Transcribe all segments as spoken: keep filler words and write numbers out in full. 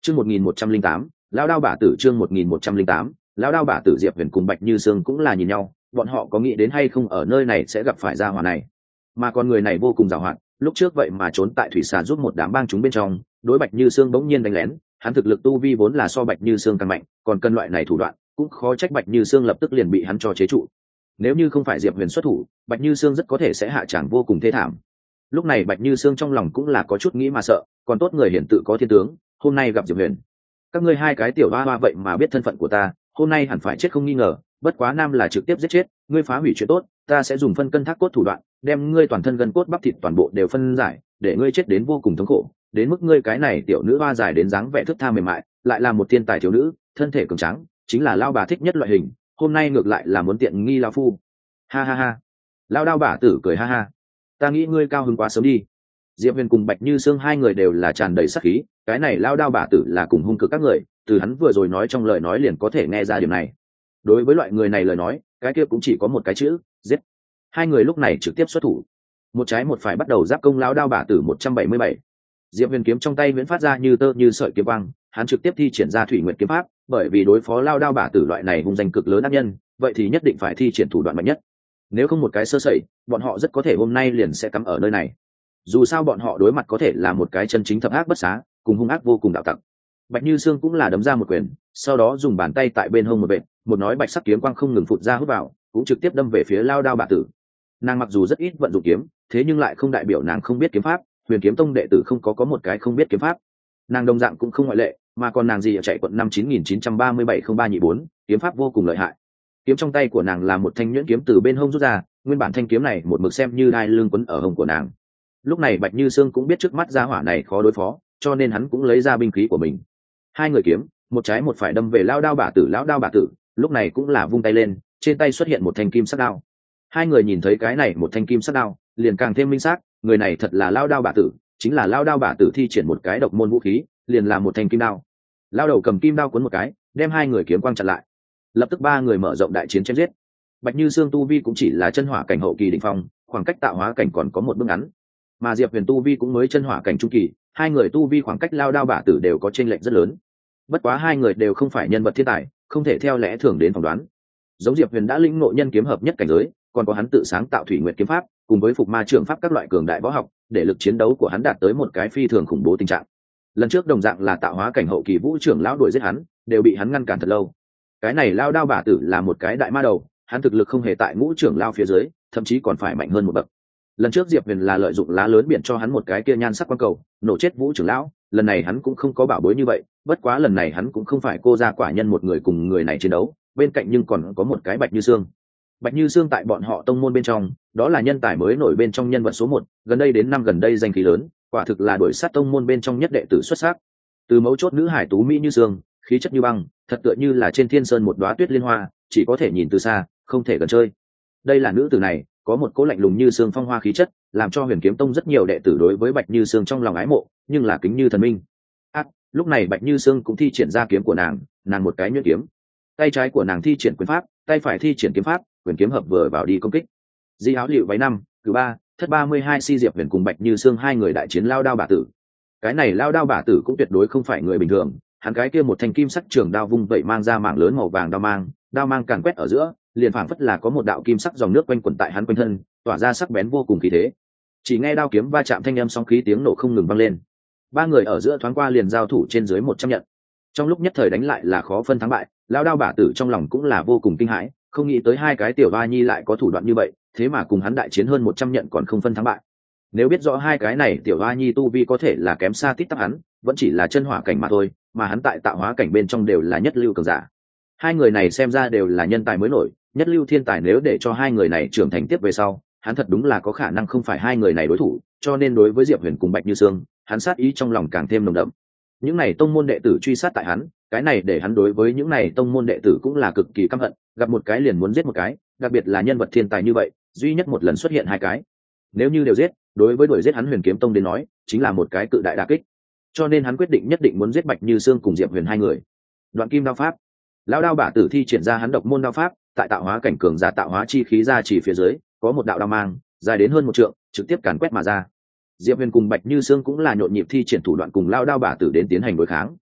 chương một nghìn một trăm linh tám lão đao bả tử chương một nghìn một trăm linh tám lão đao bả tử. Diệp Huyền cùng Bạch Như Sương cũng là nhìn nhau, bọn họ có nghĩ đến hay không ở nơi này sẽ gặp phải gia hỏa này, mà con người này vô cùng giàu hạn, lúc trước vậy mà trốn tại thủy xà giúp một đám bang chúng bên trong, đối Bạch Như Sương bỗng nhiên đánh lén, hắn thực lực tu vi vốn là so Bạch Như Sương càng mạnh, còn cân loại này thủ đoạn cũng khó trách Bạch Như Sương lập tức liền bị hắn cho chế trụ. Nếu như không phải Diệp Huyền xuất thủ, Bạch Như Sương rất có thể sẽ hạ tràng vô cùng thê thảm. Lúc này Bạch Như Sương trong lòng cũng là có chút nghĩ mà sợ, còn tốt người hiển tự có thiên tướng, hôm nay gặp Diệp Huyền, các ngươi hai cái tiểu hoa hoa vậy mà biết thân phận của ta, hôm nay hẳn phải chết không nghi ngờ. Bất quá nam là trực tiếp giết chết, ngươi phá hủy chuyện tốt, ta sẽ dùng phân cân thác cốt thủ đoạn, đem ngươi toàn thân gân cốt bắp thịt toàn bộ đều phân giải, để ngươi chết đến vô cùng thống khổ, đến mức ngươi cái này tiểu nữ hoa dài đến dáng vẻ thướt tha mềm mại, lại là một thiên tài thiếu nữ, thân thể cường tráng, chính là lao bà thích nhất loại hình, hôm nay ngược lại là muốn tiện nghi lao phu. Ha ha ha. Lao đao bả tử cười ha ha. Ta nghĩ ngươi cao hứng quá sớm đi. Diệp Huyền cùng Bạch Như Sương hai người đều là tràn đầy sát khí, cái này lao đao bả tử là cùng hung cực các người, từ hắn vừa rồi nói trong lời nói liền có thể nghe ra điểm này. Đối với loại người này lời nói, cái kia cũng chỉ có một cái chữ, giết. Hai người lúc này trực tiếp xuất thủ, một trái một phải bắt đầu giáp công lao đao bả tử một trăm bảy mươi bảy. Diệp Huyền kiếm trong tay viễn phát ra như tơ như sợi kiếm quang, hắn trực tiếp thi triển ra thủy nguyệt kiếm pháp, bởi vì đối phó lao đao bả tử loại này hung danh cực lớn ác nhân, vậy thì nhất định phải thi triển thủ đoạn mạnh nhất. Nếu không một cái sơ sẩy, bọn họ rất có thể hôm nay liền sẽ cắm ở nơi này. Dù sao bọn họ đối mặt có thể là một cái chân chính thập ác bất xá, cùng hung ác vô cùng đạo tặc. Bạch Như Sương cũng là đấm ra một quyền, sau đó dùng bàn tay tại bên hông một vệt, một nói bạch sắc kiếm quang không ngừng phụt ra hút vào, cũng trực tiếp đâm về phía lao đao bả tử. Nàng mặc dù rất ít vận dụng kiếm, thế nhưng lại không đại biểu nàng không biết kiếm pháp, Huyền Kiếm Tông đệ tử không có có một cái không biết kiếm pháp. Nàng đồng dạng cũng không ngoại lệ, mà còn nàng gì ở chạy quận năm chín nghìn chín trăm ba mươi bảy không ba nhị bốn, kiếm pháp vô cùng lợi hại. Kiếm trong tay của nàng là một thanh nhuyễn kiếm từ bên hông rút ra, nguyên bản thanh kiếm này một mực xem như đai lưng quấn ở hông của nàng. Lúc này Bạch Như Sương cũng biết trước mắt gia hỏa này khó đối phó, cho nên hắn cũng lấy ra binh khí của mình. Hai người kiếm, một trái một phải đâm về lao đao bả tử. Lão đao bả tử lúc này cũng là vung tay lên, trên tay xuất hiện một thanh kim sắc đao. Hai người nhìn thấy cái này một thanh kim sắc đao, liền càng thêm minh xác, người này thật là lao đao bả tử, chính là lao đao bả tử thi triển một cái độc môn vũ khí, liền là một thanh kim đao. Lao đầu cầm kim đao cuốn một cái, đem hai người kiếm quang chặn lại. Lập tức ba người mở rộng đại chiến chém giết. Bạch Như Sương tu vi cũng chỉ là chân hỏa cảnh hậu kỳ đỉnh phong, khoảng cách tạo hóa cảnh còn có một bước ngắn. Mà Diệp Huyền tu vi cũng mới chân hỏa cảnh trung kỳ, hai người tu vi khoảng cách lao đao bả tử đều có chênh lệch rất lớn. Bất quá hai người đều không phải nhân vật thiên tài, không thể theo lẽ thường đến phỏng đoán. Giống Diệp Huyền đã lĩnh ngộ nhân kiếm hợp nhất cảnh giới, còn có hắn tự sáng tạo thủy nguyệt kiếm pháp, cùng với phục ma trường pháp các loại cường đại võ học, để lực chiến đấu của hắn đạt tới một cái phi thường khủng bố tình trạng. Lần trước đồng dạng là tạo hóa cảnh hậu kỳ vũ trưởng lão đuổi giết hắn, đều bị hắn ngăn cản thật lâu. Cái này lao đao bả tử là một cái đại ma đầu, hắn thực lực không hề tại ngũ trưởng lao phía dưới, thậm chí còn phải mạnh hơn một bậc. Lần trước Diệp Huyền là lợi dụng lá lớn biển cho hắn một cái kia nhan sắc quang cầu, nổ chết vũ trưởng lão, lần này hắn cũng không có bảo bối như vậy, bất quá lần này hắn cũng không phải cô gia quả nhân một người cùng người này chiến đấu, bên cạnh nhưng còn có một cái Bạch Như Sương. Bạch Như Sương tại bọn họ tông môn bên trong, đó là nhân tài mới nổi bên trong nhân vật số một, gần đây đến năm gần đây danh khí lớn, quả thực là đuổi sát tông môn bên trong nhất đệ tử xuất sắc. Từ mấu chốt nữ hải tú mỹ như sương, khí chất như băng, thật tựa như là trên thiên sơn một đóa tuyết liên hoa, chỉ có thể nhìn từ xa, không thể gần chơi. Đây là nữ tử này, có một cỗ lạnh lùng như sương phong hoa khí chất, làm cho Huyền Kiếm Tông rất nhiều đệ tử đối với Bạch Như Sương trong lòng ái mộ, nhưng là kính như thần minh. À, lúc này Bạch Như Sương cũng thi triển ra kiếm của nàng, nàng một cái nhuyễn kiếm. Tay trái của nàng thi triển quyền pháp, tay phải thi triển kiếm pháp, quyền kiếm hợp vừa vào đi công kích. Di áo liệu váy năm, thứ ba, thất ba mươi hai si Diệp Huyền cùng Bạch Như Sương hai người đại chiến lao đao bả tử. Cái này lao đao bả tử cũng tuyệt đối không phải người bình thường, hắn cái kia một thanh kim sắc trường đao vung vậy mang ra mạng lớn màu vàng đao mang, đao mang càn quét ở giữa, liền phảng phất là có một đạo kim sắc dòng nước quanh quẩn tại hắn quanh thân, tỏa ra sắc bén vô cùng khí thế. Chỉ nghe đao kiếm va chạm thanh âm sóng khí tiếng nổ không ngừng vang lên. Ba người ở giữa thoáng qua liền giao thủ trên dưới một trăm nhận. Trong lúc nhất thời đánh lại là khó phân thắng bại, lao đao bả tử trong lòng cũng là vô cùng kinh hãi, không nghĩ tới hai cái tiểu ba nhi lại có thủ đoạn như vậy, thế mà cùng hắn đại chiến hơn một trăm nhận còn không phân thắng bại. Nếu biết rõ hai cái này tiểu ba nhi tu vi có thể là kém xa tít tắp hắn, vẫn chỉ là chân hỏa cảnh mà thôi, mà hắn tại tạo hóa cảnh bên trong đều là nhất lưu cường giả. Hai người này xem ra đều là nhân tài mới nổi, nhất lưu thiên tài, nếu để cho hai người này trưởng thành tiếp về sau, hắn thật đúng là có khả năng không phải hai người này đối thủ, cho nên đối với Diệp Huyền cùng Bạch Như Sương, hắn sát ý trong lòng càng thêm nồng đậm. Những này tông môn đệ tử truy sát tại hắn, cái này để hắn đối với những này tông môn đệ tử cũng là cực kỳ căm hận, gặp một cái liền muốn giết một cái, đặc biệt là nhân vật thiên tài như vậy, duy nhất một lần xuất hiện hai cái. Nếu như đều giết, đối với đuổi giết hắn Huyền Kiếm Tông đến nói, chính là một cái cự đại đả kích. Cho nên hắn quyết định nhất định muốn giết Bạch Như Sương cùng Diệp Huyền hai người. Đoạn kim đao pháp, lão đao bả tử thi triển ra hắn độc môn đao pháp, tại tạo hóa cảnh cường giả tạo hóa chi khí ra chỉ phía dưới, có một đạo đao mang dài đến hơn một trượng, trực tiếp càn quét mà ra. Diệp Huyền cùng Bạch Như Sương cũng là nhộn nhịp thi triển thủ đoạn cùng lao đao bả tử đến tiến hành đối kháng.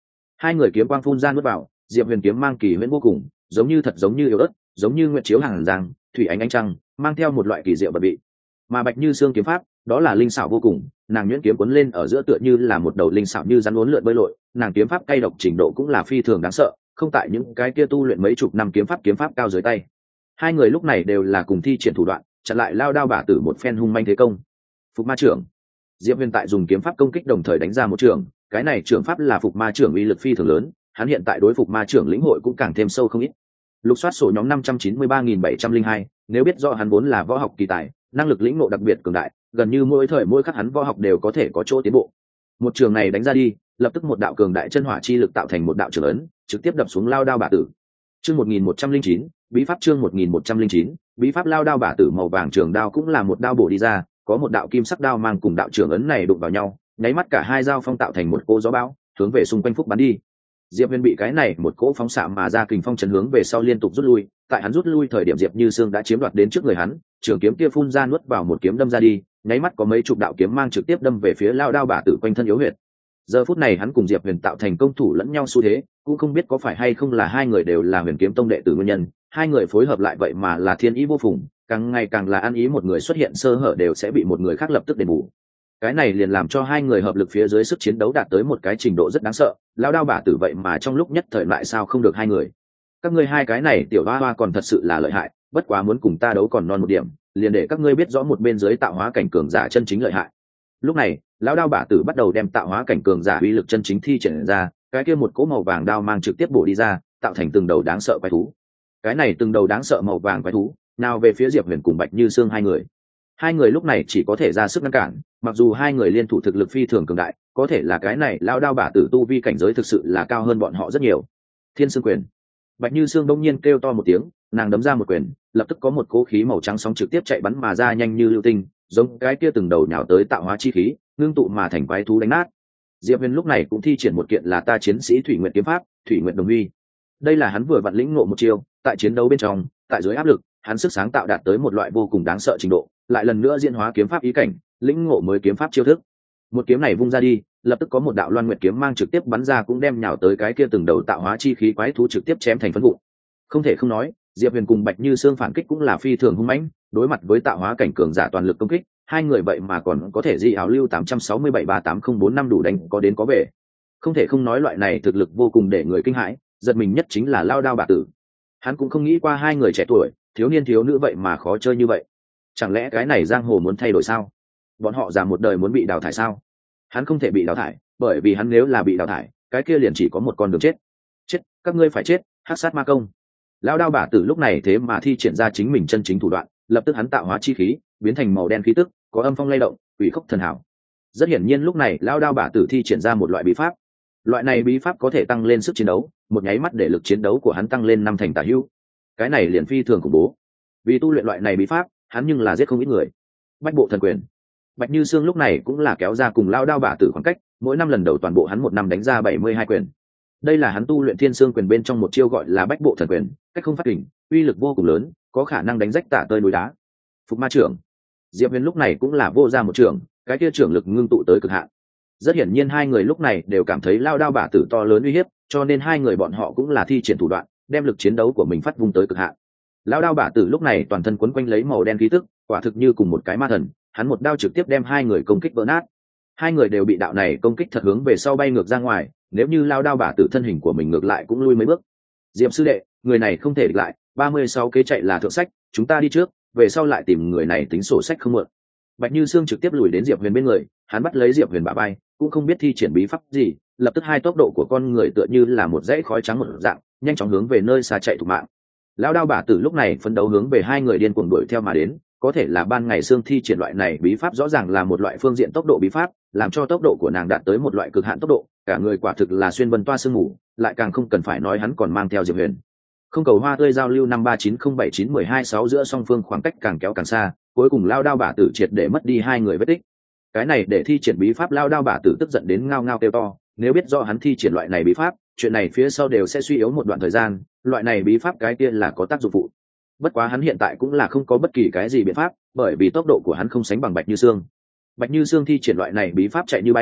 Hai người kiếm quang phun ra nuốt vào, diệp huyền kiếm mang kỳ huyễn vô cùng, giống như thật giống như yếu ớt, giống như nguyệt chiếu hàng giang, thủy ánh ánh trăng, mang theo một loại kỳ diệu bật vị. Mà bạch như xương kiếm pháp đó là linh xảo vô cùng, nàng nhuyễn kiếm cuốn lên ở giữa tựa như là một đầu linh xảo như rắn uốn lượn bơi lội, nàng kiếm pháp cay độc trình độ cũng là phi thường đáng sợ, không tại những cái kia tu luyện mấy chục năm kiếm pháp kiếm pháp cao dưới tay. Hai người lúc này đều là cùng thi triển thủ đoạn, chặn lại lao đao bả tử một phen hung manh thế công. Phục ma trưởng, diệp huyền tại dùng kiếm pháp công kích đồng thời đánh ra một trường, cái này trường pháp là phục ma trưởng uy lực phi thường lớn, hắn hiện tại đối phục ma trưởng lĩnh hội cũng càng thêm sâu không ít. Lục soát sổ nhóm năm trăm chín mươi ba nghìn bảy trăm linh hai, nếu biết rõ hắn vốn là võ học kỳ tài, năng lực lĩnh ngộ đặc biệt cường đại, gần như mỗi thời mỗi khắc hắn võ học đều có thể có chỗ tiến bộ. Một trường này đánh ra đi, lập tức một đạo cường đại chân hỏa chi lực tạo thành một đạo trường ấn, trực tiếp đập xuống lao đao bả tử. Chương một nghìn một trăm linh chín, bí pháp chương một nghìn một trăm linh chín, bí pháp lao đao bả tử màu vàng trường đao cũng là một đao bổ đi ra, có một đạo kim sắc đao mang cùng đạo trường ấn này đụng vào nhau, nháy mắt cả hai dao phong tạo thành một cô gió bão, hướng về xung quanh phúc bắn đi. Diệp Huyền bị cái này một cỗ phóng xạ mà ra kình phong chấn hướng về sau liên tục rút lui, tại hắn rút lui thời điểm Diệp Như Sương đã chiếm đoạt đến trước người hắn, trường kiếm kia phun ra nuốt vào một kiếm đâm ra đi, nháy mắt có mấy chục đạo kiếm mang trực tiếp đâm về phía lao đao bả tử quanh thân yếu huyệt. Giờ phút này hắn cùng Diệp Huyền tạo thành công thủ lẫn nhau xu thế, cũng không biết có phải hay không là hai người đều là Huyền Kiếm Tông đệ tử nguyên nhân, hai người phối hợp lại vậy mà là thiên ý vô phùng, càng ngày càng là ăn ý, một người xuất hiện sơ hở đều sẽ bị một người khác lập tức đền bù. Cái này liền làm cho hai người hợp lực phía dưới sức chiến đấu đạt tới một cái trình độ rất đáng sợ, lao đao bả tử vậy mà trong lúc nhất thời lại sao không được hai người. Các ngươi hai cái này tiểu hoa hoa còn thật sự là lợi hại, bất quá muốn cùng ta đấu còn non một điểm, liền để các ngươi biết rõ một bên dưới tạo hóa cảnh cường giả chân chính lợi hại. Lúc này lão đao bả tử bắt đầu đem tạo hóa cảnh cường giả uy lực chân chính thi triển ra, cái kia một cỗ màu vàng đao mang trực tiếp bổ đi ra, tạo thành từng đầu đáng sợ quái thú. Cái này từng đầu đáng sợ màu vàng quái thú nào về phía Diệp Huyền cùng Bạch Như Sương hai người. Hai người lúc này chỉ có thể ra sức ngăn cản, mặc dù hai người liên thủ thực lực phi thường cường đại, có thể là cái này lão đao bả tử tu vi cảnh giới thực sự là cao hơn bọn họ rất nhiều. Thiên Sương quyền. Bạch Như Sương bỗng nhiên kêu to một tiếng, nàng đấm ra một quyền, lập tức có một cỗ khí màu trắng sóng trực tiếp chạy bắn mà ra nhanh như lưu tinh, giống cái kia từng đầu nhào tới tạo hóa chi khí, ngưng tụ mà thành quái thú đánh nát. Diệp Huyền lúc này cũng thi triển một kiện là ta chiến sĩ Thủy Nguyệt kiếm pháp, Thủy Nguyệt Đồng Huy. Đây là hắn vừa vặn lĩnh ngộ một chiêu, tại chiến đấu bên trong, tại dưới áp lực, hắn sức sáng tạo đạt tới một loại vô cùng đáng sợ trình độ, lại lần nữa diễn hóa kiếm pháp ý cảnh, lĩnh ngộ mới kiếm pháp chiêu thức. Một kiếm này vung ra đi, lập tức có một đạo loan nguyệt kiếm mang trực tiếp bắn ra, cũng đem nhào tới cái kia từng đầu tạo hóa chi khí quái thú trực tiếp chém thành phấn vụn. Không thể không nói, Diệp Huyền cùng Bạch Như Sương phản kích cũng là phi thường hung mãnh, đối mặt với tạo hóa cảnh cường giả toàn lực công kích, hai người vậy mà còn có thể di áo lưu tám sáu bảy ba tám không bốn năm đủ đánh có đến có về. Không thể không nói loại này thực lực vô cùng để người kinh hãi, giật mình nhất chính là lao đao bả tử. Hắn cũng không nghĩ qua hai người trẻ tuổi, thiếu niên thiếu nữ vậy mà khó chơi như vậy. Chẳng lẽ cái này giang hồ muốn thay đổi sao? Bọn họ già một đời muốn bị đào thải sao? Hắn không thể bị đào thải, bởi vì hắn nếu là bị đào thải, cái kia liền chỉ có một con đường chết. Chết, các ngươi phải chết, hắc sát ma công. Lao đao bả tử lúc này thế mà thi triển ra chính mình chân chính thủ đoạn, lập tức hắn tạo hóa chi khí biến thành màu đen khí tức, có âm phong lay động, quỷ khốc thần hảo. Rất hiển nhiên lúc này lao đao bả tử thi triển ra một loại bí pháp. Loại này bí pháp có thể tăng lên sức chiến đấu, một nháy mắt để lực chiến đấu của hắn tăng lên năm thành tả hữu. Cái này liền phi thường khủng bố. Vì tu luyện loại này bí pháp, hắn nhưng là giết không ít người. Bách bộ thần quyền. Bạch Như Sương lúc này cũng là kéo ra cùng lao đao bả tử khoảng cách, mỗi năm lần đầu toàn bộ hắn một năm đánh ra bảy mươi hai quyền. Đây là hắn tu luyện Thiên Sương quyền bên trong một chiêu gọi là Bách bộ thần quyền, cách không phát kình, uy lực vô cùng lớn, có khả năng đánh rách tả tơi núi đá. Phục ma trưởng. Diệp Huyền lúc này cũng là vô ra một trưởng, cái kia trưởng lực ngưng tụ tới cực hạn. Rất hiển nhiên hai người lúc này đều cảm thấy lao đao bả tử to lớn uy hiếp, cho nên hai người bọn họ cũng là thi triển thủ đoạn, đem lực chiến đấu của mình phát vung tới cực hạn. Lao đao bả tử lúc này toàn thân quấn quanh lấy màu đen khí tức, quả thực như cùng một cái ma thần, hắn một đao trực tiếp đem hai người công kích vỡ nát. Hai người đều bị đạo này công kích thật hướng về sau bay ngược ra ngoài, nếu như lao đao bả tử thân hình của mình ngược lại cũng lui mấy bước. Diệp sư đệ, người này không thể địch lại, ba mươi sáu kế chạy là thượng sách, chúng ta đi trước, về sau lại tìm người này tính sổ sách không muộn. Bạch Như Sương trực tiếp lùi đến Diệp Huyền bên người, hắn bắt lấy Diệp Huyền bả vai, cũng không biết thi triển bí pháp gì, lập tức hai tốc độ của con người tựa như là một dãy khói trắng một dạng, nhanh chóng hướng về nơi xa chạy thục mạng. Lão đao bả tử lúc này phấn đấu hướng về hai người điên cuồng đuổi theo mà đến, có thể là ban ngày Sương thi triển loại này bí pháp rõ ràng là một loại phương diện tốc độ bí pháp, làm cho tốc độ của nàng đạt tới một loại cực hạn tốc độ, cả người quả thực là xuyên vân toa sương mù, lại càng không cần phải nói hắn còn mang theo Diệp Huyền. Không cầu hoa tươi giao lưu năm ba chín không bảy chín mười hai sáu giữa song phương khoảng cách càng kéo càng xa, cuối cùng lao đao bả tử triệt để mất đi hai người vết tích. Cái này để thi triển bí pháp lao đao bả tử tức giận đến ngao ngao kêu to, nếu biết do hắn thi triển loại này bí pháp, chuyện này phía sau đều sẽ suy yếu một đoạn thời gian, loại này bí pháp cái kia là có tác dụng phụ. Bất quá hắn hiện tại cũng là không có bất kỳ cái gì biện pháp, bởi vì tốc độ của hắn không sánh bằng Bạch Như Sương. Bạch Như Sương thi triển loại này bí pháp chạy như bay,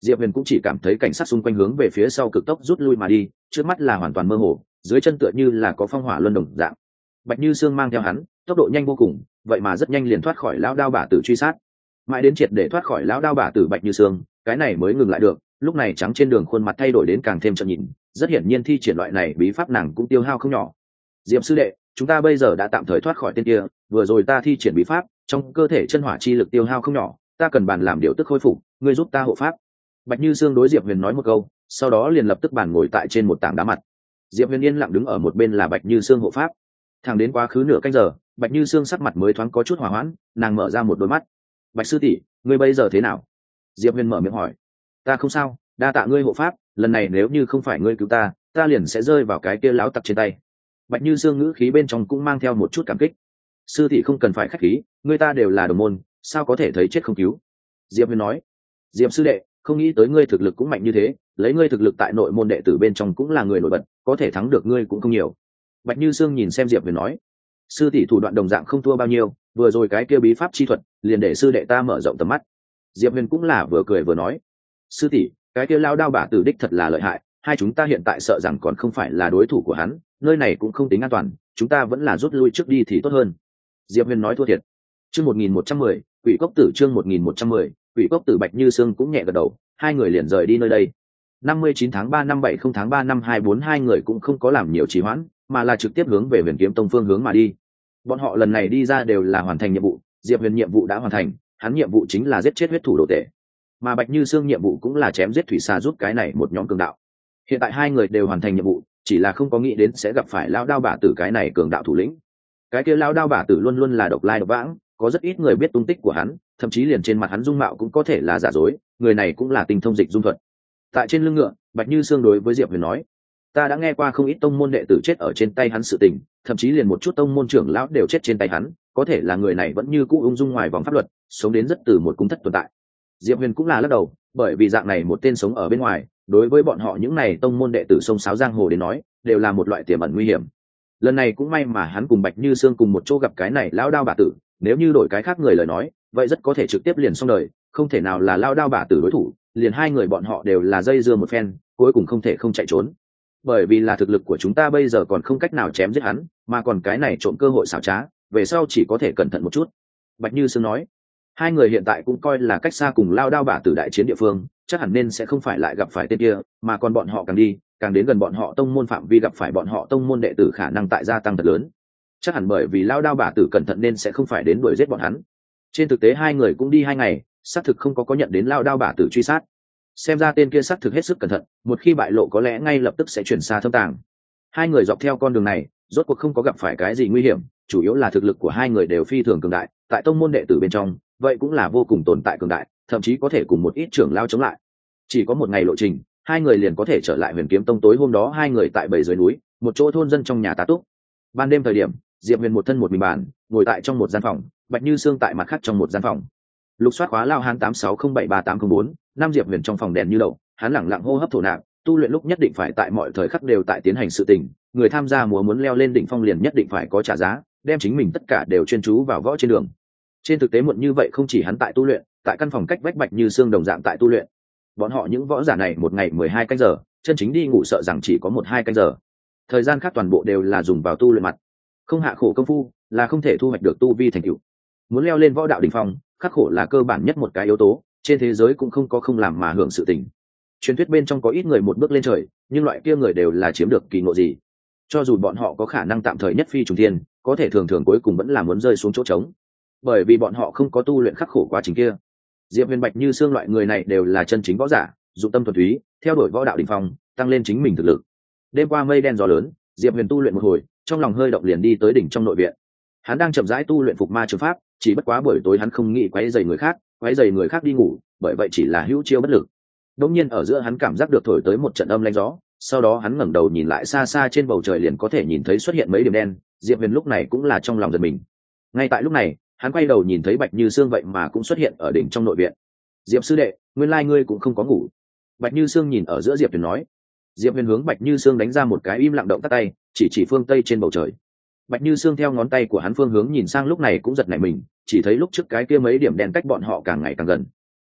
Diệp Huyền cũng chỉ cảm thấy cảnh sát xung quanh hướng về phía sau cực tốc rút lui mà đi, trước mắt là hoàn toàn mơ hồ, dưới chân tựa như là có phong hỏa luân đồng dạng. Bạch Như Sương mang theo hắn, tốc độ nhanh vô cùng, vậy mà rất nhanh liền thoát khỏi lão đao bả tử truy sát. Mãi đến triệt để thoát khỏi lão đao bả tử Bạch Như Sương, cái này mới ngừng lại được. Lúc này trắng trên đường khuôn mặt thay đổi đến càng thêm chậm nhìn, rất hiển nhiên thi triển loại này bí pháp nàng cũng tiêu hao không nhỏ. Diệp sư đệ, chúng ta bây giờ đã tạm thời thoát khỏi tên kia, vừa rồi ta thi triển bí pháp, trong cơ thể chân hỏa chi lực tiêu hao không nhỏ, ta cần bàn làm điều tức khôi phục, ngươi giúp ta hộ pháp. Bạch Như Sương đối Diệp Huyền nói một câu, sau đó liền lập tức bàn ngồi tại trên một tảng đá mặt. Diệp Huyền yên lặng đứng ở một bên là Bạch Như Sương hộ pháp. Thẳng đến quá khứ nửa canh giờ, Bạch Như Sương sắc mặt mới thoáng có chút hòa hoãn, nàng mở ra một đôi mắt. Bạch sư tỷ, ngươi bây giờ thế nào? Diệp Huyền mở miệng hỏi. Ta không sao, đa tạ ngươi hộ pháp, lần này nếu như không phải ngươi cứu ta, ta liền sẽ rơi vào cái kia láo tặc trên tay. Bạch Như Sương ngữ khí bên trong cũng mang theo một chút cảm kích. Sư tỷ không cần phải khách khí, ngươi ta đều là đồng môn, sao có thể thấy chết không cứu? Diệp Huyền nói. Diệp sư đệ, không nghĩ tới ngươi thực lực cũng mạnh như thế, lấy ngươi thực lực tại nội môn đệ tử bên trong cũng là người nổi bật, có thể thắng được ngươi cũng không nhiều. Bạch Như Sương nhìn xem Diệp Huyền nói. Sư tỷ thủ đoạn đồng dạng không thua bao nhiêu, vừa rồi cái kia bí pháp chi thuật, liền để sư đệ ta mở rộng tầm mắt. Diệp Huyền cũng là vừa cười vừa nói. Sư tỷ, cái kia lao đao bả tử đích thật là lợi hại, hai chúng ta hiện tại sợ rằng còn không phải là đối thủ của hắn, nơi này cũng không tính an toàn, chúng ta vẫn là rút lui trước đi thì tốt hơn. Diệp Huyền nói thua thiệt. Chương một nghìn một trăm mười, Quỷ Cốc Tử chương một nghìn một trăm mười, Quỷ Cốc Tử Bạch Như Sương cũng nhẹ gật đầu, hai người liền rời đi nơi đây. năm mươi chín tháng ba năm bảy không tháng ba năm hai bốn hai người cũng không có làm nhiều trì hoãn, mà là trực tiếp hướng về Huyền Kiếm Tông phương hướng mà đi. Bọn họ lần này đi ra đều là hoàn thành nhiệm vụ, Diệp Huyền nhiệm vụ đã hoàn thành, hắn nhiệm vụ chính là giết chết huyết thủ đồ tể. Mà Bạch Như Sương nhiệm vụ cũng là chém giết thủy xà giúp cái này một nhóm cường đạo. Hiện tại hai người đều hoàn thành nhiệm vụ, chỉ là không có nghĩ đến sẽ gặp phải lão đao bả tử cái này cường đạo thủ lĩnh. Cái kia lão đao bả tử luôn luôn là độc lai độc vãng, có rất ít người biết tung tích của hắn, thậm chí liền trên mặt hắn dung mạo cũng có thể là giả dối, người này cũng là tinh thông dịch dung thuật. Tại trên lưng ngựa, Bạch Như Sương đối với Diệp Huyền nói, ta đã nghe qua không ít tông môn đệ tử chết ở trên tay hắn sự tình, thậm chí liền một chút tông môn trưởng lão đều chết trên tay hắn, có thể là người này vẫn như cũ ung dung ngoài vòng pháp luật, sống đến rất từ một cung thất tồn tại. Diệp Huyền cũng là lắc đầu, bởi vì dạng này một tên sống ở bên ngoài, đối với bọn họ những này tông môn đệ tử sông sáo giang hồ đến nói, đều là một loại tiềm ẩn nguy hiểm. Lần này cũng may mà hắn cùng Bạch Như Sương cùng một chỗ gặp cái này lão đao bả tử, nếu như đổi cái khác người lời nói, vậy rất có thể trực tiếp liền xong đời, không thể nào là lão đao bả tử đối thủ, liền hai người bọn họ đều là dây dưa một phen, cuối cùng không thể không chạy trốn. Bởi vì là thực lực của chúng ta bây giờ còn không cách nào chém giết hắn, mà còn cái này trộm cơ hội xảo trá, về sau chỉ có thể cẩn thận một chút. Bạch Như Sương nói, hai người hiện tại cũng coi là cách xa cùng lao đao bả tử đại chiến địa phương, chắc hẳn nên sẽ không phải lại gặp phải tên kia, mà còn bọn họ càng đi càng đến gần bọn họ tông môn phạm vi gặp phải bọn họ tông môn đệ tử khả năng tại gia tăng thật lớn. Chắc hẳn bởi vì lao đao bả tử cẩn thận nên sẽ không phải đến đuổi giết bọn hắn. Trên thực tế hai người cũng đi hai ngày, xác thực không có có nhận đến lao đao bả tử truy sát. Xem ra tên kia xác thực hết sức cẩn thận, một khi bại lộ có lẽ ngay lập tức sẽ chuyển xa thâm tàng. Hai người dọc theo con đường này rốt cuộc không có gặp phải cái gì nguy hiểm, chủ yếu là thực lực của hai người đều phi thường cường đại, tại tông môn đệ tử bên trong vậy cũng là vô cùng tồn tại cường đại, thậm chí có thể cùng một ít trưởng lao chống lại. Chỉ có một ngày lộ trình, hai người liền có thể trở lại Huyền Kiếm Tông. Tối hôm đó hai người tại bầy dưới núi, một chỗ thôn dân trong nhà tá túc. Ban đêm thời điểm, Diệp Huyền một thân một mình bàn, ngồi tại trong một gian phòng, Bạch Như Sương tại mặt khác trong một gian phòng. Lục soát khóa lao hán tám sáu không bảy ba tám không bốn, năm Diệp Huyền trong phòng đèn như đậu, hắn lẳng lặng hô hấp thổ nạp, tu luyện lúc nhất định phải tại mọi thời khắc đều tại tiến hành sự tình, người tham gia múa muốn leo lên đỉnh phong liền nhất định phải có trả giá, đem chính mình tất cả đều chuyên chú vào võ trên đường. Trên thực tế muộn như vậy không chỉ hắn tại tu luyện, tại căn phòng cách vách Bạch Như Sương đồng dạng tại tu luyện. Bọn họ những võ giả này một ngày mười hai canh giờ, chân chính đi ngủ sợ rằng chỉ có một hai canh giờ. Thời gian khác toàn bộ đều là dùng vào tu luyện mặt. Không hạ khổ công phu là không thể thu hoạch được tu vi thành tựu. Muốn leo lên võ đạo đỉnh phong, khắc khổ là cơ bản nhất một cái yếu tố, trên thế giới cũng không có không làm mà hưởng sự tình. Truyền thuyết bên trong có ít người một bước lên trời, nhưng loại kia người đều là chiếm được kỳ ngộ gì. Cho dù bọn họ có khả năng tạm thời nhất phi trùng thiên, có thể thường thường cuối cùng vẫn là muốn rơi xuống chỗ trống, bởi vì bọn họ không có tu luyện khắc khổ quá trình kia. Diệp Huyền, Bạch Như Sương loại người này đều là chân chính võ giả, dụng tâm thuần túy, theo đuổi võ đạo đỉnh phong, tăng lên chính mình thực lực. Đêm qua mây đen gió lớn, Diệp Huyền tu luyện một hồi, trong lòng hơi động liền đi tới đỉnh trong nội viện. Hắn đang chậm rãi tu luyện phục ma trường pháp, chỉ bất quá buổi tối hắn không nghĩ quấy rầy người khác, quấy rầy người khác đi ngủ, bởi vậy chỉ là hữu chiêu bất lực. Đột nhiên ở giữa hắn cảm giác được thổi tới một trận âm lãnh gió, sau đó hắn ngẩng đầu nhìn lại xa xa trên bầu trời liền có thể nhìn thấy xuất hiện mấy điểm đen. Diệp Huyền lúc này cũng là trong lòng giật mình. Ngay tại lúc này, hắn quay đầu nhìn thấy Bạch Như Sương vậy mà cũng xuất hiện ở đỉnh trong nội viện. Diệp sư đệ, nguyên lai ngươi cũng không có ngủ. Bạch Như Sương nhìn ở giữa Diệp Huyền nói. Diệp Huyền hướng Bạch Như Sương đánh ra một cái im lặng động tác tay, chỉ chỉ phương tây trên bầu trời. Bạch Như Sương theo ngón tay của hắn phương hướng nhìn sang lúc này cũng giật nảy mình, chỉ thấy lúc trước cái kia mấy điểm đen cách bọn họ càng ngày càng gần.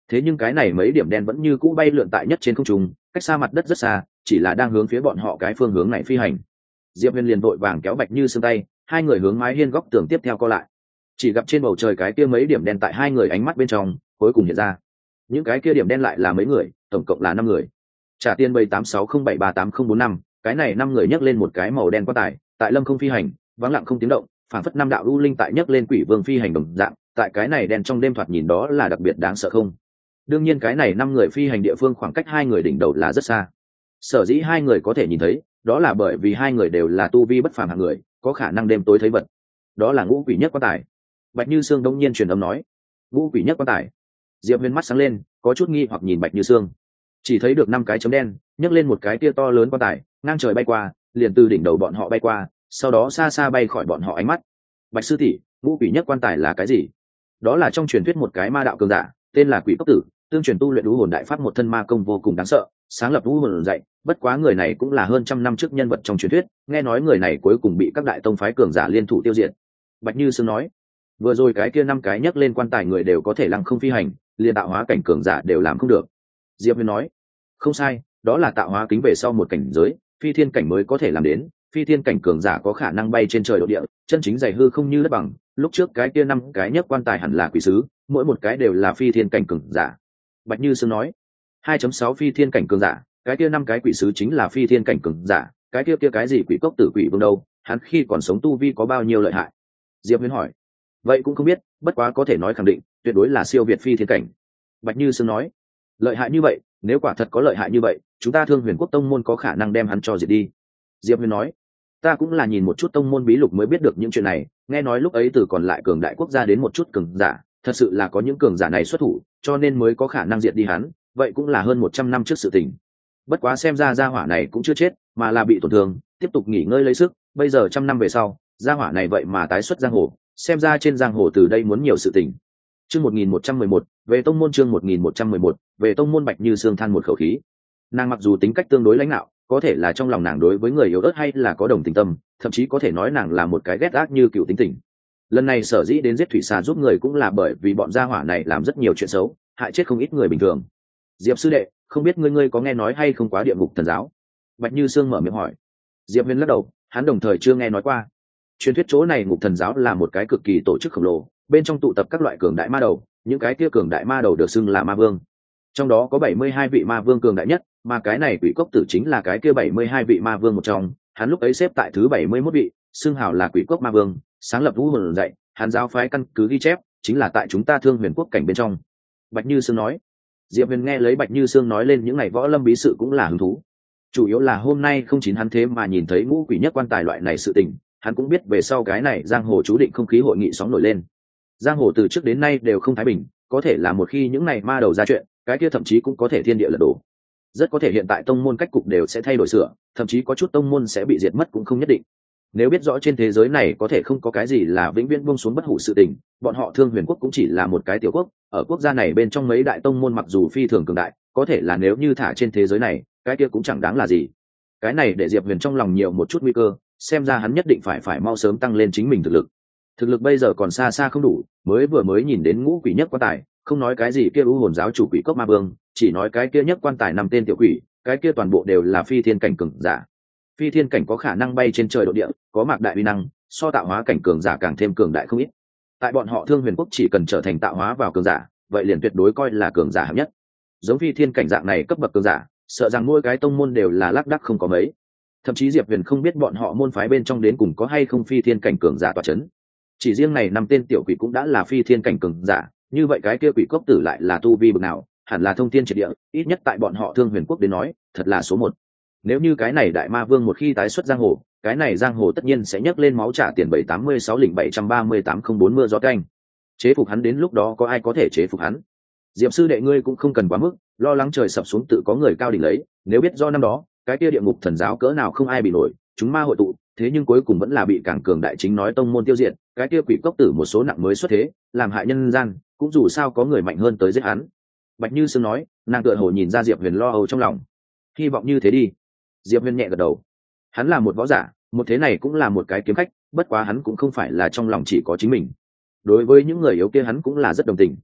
thế nhưng cái này mấy điểm đen vẫn như cũ bay lượn tại nhất trên không trung, cách xa mặt đất rất xa, chỉ là đang hướng phía bọn họ cái phương hướng này phi hành. Diệp Huyền liền vội vàng kéo Bạch Như Sương tay, hai người hướng mái hiên góc tường tiếp theo co lại. Chỉ gặp trên bầu trời cái kia mấy điểm đen tại hai người ánh mắt bên trong cuối cùng hiện ra. Những cái kia điểm đen lại là mấy người, tổng cộng là năm người. Trả tiền bảy tám sáu không bảy ba tám không bốn năm, cái này năm người nhấc lên một cái màu đen quá tải, tại lâm không phi hành, vắng lặng không tiếng động, phảng phất năm đạo u linh tại nhấc lên quỷ vương phi hành đồng dạng, tại cái này đen trong đêm thoạt nhìn đó là đặc biệt đáng sợ không. Đương nhiên cái này năm người phi hành địa phương khoảng cách hai người đỉnh đầu là rất xa. Sở dĩ hai người có thể nhìn thấy, đó là bởi vì hai người đều là tu vi bất phàm hạng người, có khả năng đêm tối thấy vật. Đó là ngũ quỷ nhất quan tài. Bạch Như Sương đông nhiên truyền âm nói, ngũ quỷ nhất quan tài. Diệp Huyền mắt sáng lên, có chút nghi hoặc nhìn Bạch Như Sương, chỉ thấy được năm cái chấm đen nhấc lên một cái tia to lớn quan tài, ngang trời bay qua, liền từ đỉnh đầu bọn họ bay qua, sau đó xa xa bay khỏi bọn họ ánh mắt. Bạch sư tỷ, ngũ quỷ nhất quan tài là cái gì? Đó là trong truyền thuyết một cái ma đạo cường giả, tên là Quỷ Cốc Tử, tương truyền tu luyện đú hồn đại pháp một thân ma công vô cùng đáng sợ, sáng lập đú hồn dạy. Bất quá người này cũng là hơn trăm năm trước nhân vật trong truyền thuyết, nghe nói người này cuối cùng bị các đại tông phái cường giả liên thủ tiêu diệt. Bạch Như Sương nói, vừa rồi cái kia năm cái nhấc lên quan tài người đều có thể lăng không phi hành, liền tạo hóa cảnh cường giả đều làm không được. Diệp Huyền nói, không sai, đó là tạo hóa kính về sau một cảnh giới, phi thiên cảnh mới có thể làm đến. Phi thiên cảnh cường giả có khả năng bay trên trời độ địa, chân chính dày hư không như đất bằng. Lúc trước cái kia năm cái nhấc quan tài hẳn là quỷ sứ, mỗi một cái đều là phi thiên cảnh cường giả. Bạch Như Sương nói, hai chấm sáu phi thiên cảnh cường giả, cái kia năm cái quỷ sứ chính là phi thiên cảnh cường giả, cái kia kia cái gì quỷ cốc tử quỷ vương đâu, hắn khi còn sống tu vi có bao nhiêu lợi hại? Diệp Huyền hỏi, vậy cũng không biết, bất quá có thể nói khẳng định, tuyệt đối là siêu việt phi thiên cảnh. Bạch Như Sương nói, lợi hại như vậy, nếu quả thật có lợi hại như vậy, chúng ta Thương Huyền Quốc tông môn có khả năng đem hắn cho diệt đi. Diệp Huyền nói, ta cũng là nhìn một chút tông môn bí lục mới biết được những chuyện này, nghe nói lúc ấy từ còn lại cường đại quốc gia đến một chút cường giả, thật sự là có những cường giả này xuất thủ, cho nên mới có khả năng diệt đi hắn, vậy cũng là hơn một trăm năm trước sự tình. Bất quá xem ra gia hỏa này cũng chưa chết, mà là bị tổn thương, tiếp tục nghỉ ngơi lấy sức, bây giờ trăm năm về sau, gia hỏa này vậy mà tái xuất giang hồ, xem ra trên giang hồ từ đây muốn nhiều sự tình. Chương một nghìn một trăm mười một, về tông môn. Chương một nghìn một trăm mười một, về tông môn. Bạch Như Sương than một khẩu khí. Nàng mặc dù tính cách tương đối lãnh đạo, có thể là trong lòng nàng đối với người yếu ớt hay là có đồng tình tâm, thậm chí có thể nói nàng là một cái ghét ác như cựu tính tình. Lần này sở dĩ đến giết thủy xà giúp người cũng là bởi vì bọn gia hỏa này làm rất nhiều chuyện xấu, hại chết không ít người bình thường. Diệp sư đệ, không biết ngươi ngươi có nghe nói hay không quá địa ngục thần giáo? Bạch Như Sương mở miệng hỏi. Diệp Huyền lắc đầu, hắn đồng thời chưa nghe nói qua. Truyền thuyết chỗ này ngục thần giáo là một cái cực kỳ tổ chức khổng lồ, bên trong tụ tập các loại cường đại ma đầu, những cái kia cường đại ma đầu được xưng là ma vương. Trong đó có bảy mươi hai vị ma vương cường đại nhất, mà cái này Quỷ Cốc Tử chính là cái kia bảy mươi hai vị ma vương một trong, hắn lúc ấy xếp tại thứ bảy mươi mốt vị, xưng hào là Quỷ Cốc ma vương, sáng lập vũ hồn dạy, hắn giáo phái căn cứ ghi chép, chính là tại chúng ta Thương Huyền Quốc cảnh bên trong. Bạch Như Sương nói. Diệp Huyền nghe lấy Bạch Như Sương nói lên những ngày võ lâm bí sự cũng là hứng thú. Chủ yếu là hôm nay không chín hắn thế mà nhìn thấy ngũ quỷ nhất quan tài loại này sự tình, hắn cũng biết về sau cái này giang hồ chú định không khí hội nghị sóng nổi lên. Giang hồ từ trước đến nay đều không thái bình, có thể là một khi những ngày ma đầu ra chuyện, cái kia thậm chí cũng có thể thiên địa lật đổ. Rất có thể hiện tại tông môn cách cục đều sẽ thay đổi sửa, thậm chí có chút tông môn sẽ bị diệt mất cũng không nhất định. Nếu biết rõ trên thế giới này có thể không có cái gì là vĩnh viễn buông xuống bất hủ sự tình, bọn họ Thương Huyền Quốc cũng chỉ là một cái tiểu quốc, ở quốc gia này bên trong mấy đại tông môn mặc dù phi thường cường đại, có thể là nếu như thả trên thế giới này, cái kia cũng chẳng đáng là gì. Cái này để Diệp Huyền trong lòng nhiều một chút nguy cơ, xem ra hắn nhất định phải phải mau sớm tăng lên chính mình thực lực. Thực lực bây giờ còn xa xa không đủ, mới vừa mới nhìn đến ngũ quỷ nhất quan tài, không nói cái gì kia u hồn giáo chủ Quỷ Cốc ma vương, chỉ nói cái kia nhất quan tài năm tên tiểu quỷ, cái kia toàn bộ đều là phi thiên cảnh cường giả. Phi thiên cảnh có khả năng bay trên trời độ địa, có mạc đại uy năng, so tạo hóa cảnh cường giả càng thêm cường đại không ít. Tại bọn họ Thương Huyền Quốc chỉ cần trở thành tạo hóa vào cường giả, vậy liền tuyệt đối coi là cường giả hạng nhất. Giống phi thiên cảnh dạng này cấp bậc cường giả, sợ rằng mỗi cái tông môn đều là lác đác không có mấy. Thậm chí Diệp Huyền không biết bọn họ môn phái bên trong đến cùng có hay không phi thiên cảnh cường giả tọa chấn. Chỉ riêng này năm tên tiểu quỷ cũng đã là phi thiên cảnh cường giả, như vậy cái kia Quỷ Cốc Tử lại là tu vi bậc nào, hẳn là thông thiên triệt địa, ít nhất tại bọn họ Thương Huyền Quốc đến nói, thật là số một. Nếu như cái này đại ma vương một khi tái xuất giang hồ, cái này giang hồ tất nhiên sẽ nhấc lên máu trả tiền bảy tám mươi sáu lỉnh bảy trăm ba mươi tám không bốn mưa gió canh. Chế phục hắn đến lúc đó có ai có thể chế phục hắn? Diệp sư đệ ngươi cũng không cần quá mức lo lắng trời sập xuống tự có người cao đỉnh lấy, nếu biết do năm đó cái kia địa ngục thần giáo cỡ nào không ai bị nổi, chúng ma hội tụ, thế nhưng cuối cùng vẫn là bị càng cường đại chính nói tông môn tiêu diệt, cái kia Quỷ Cốc Tử một số nặng mới xuất thế, làm hại nhân gian, cũng dù sao có người mạnh hơn tới giết hắn. Bạch Như Sương nói, nàng tựa hồ nhìn ra Diệp Huyền lo âu trong lòng. Hy vọng như thế đi. Diệp Huyền nhẹ gật đầu. Hắn là một võ giả, một thế này cũng là một cái kiếm khách, bất quá hắn cũng không phải là trong lòng chỉ có chính mình. Đối với những người yếu kia hắn cũng là rất đồng tình.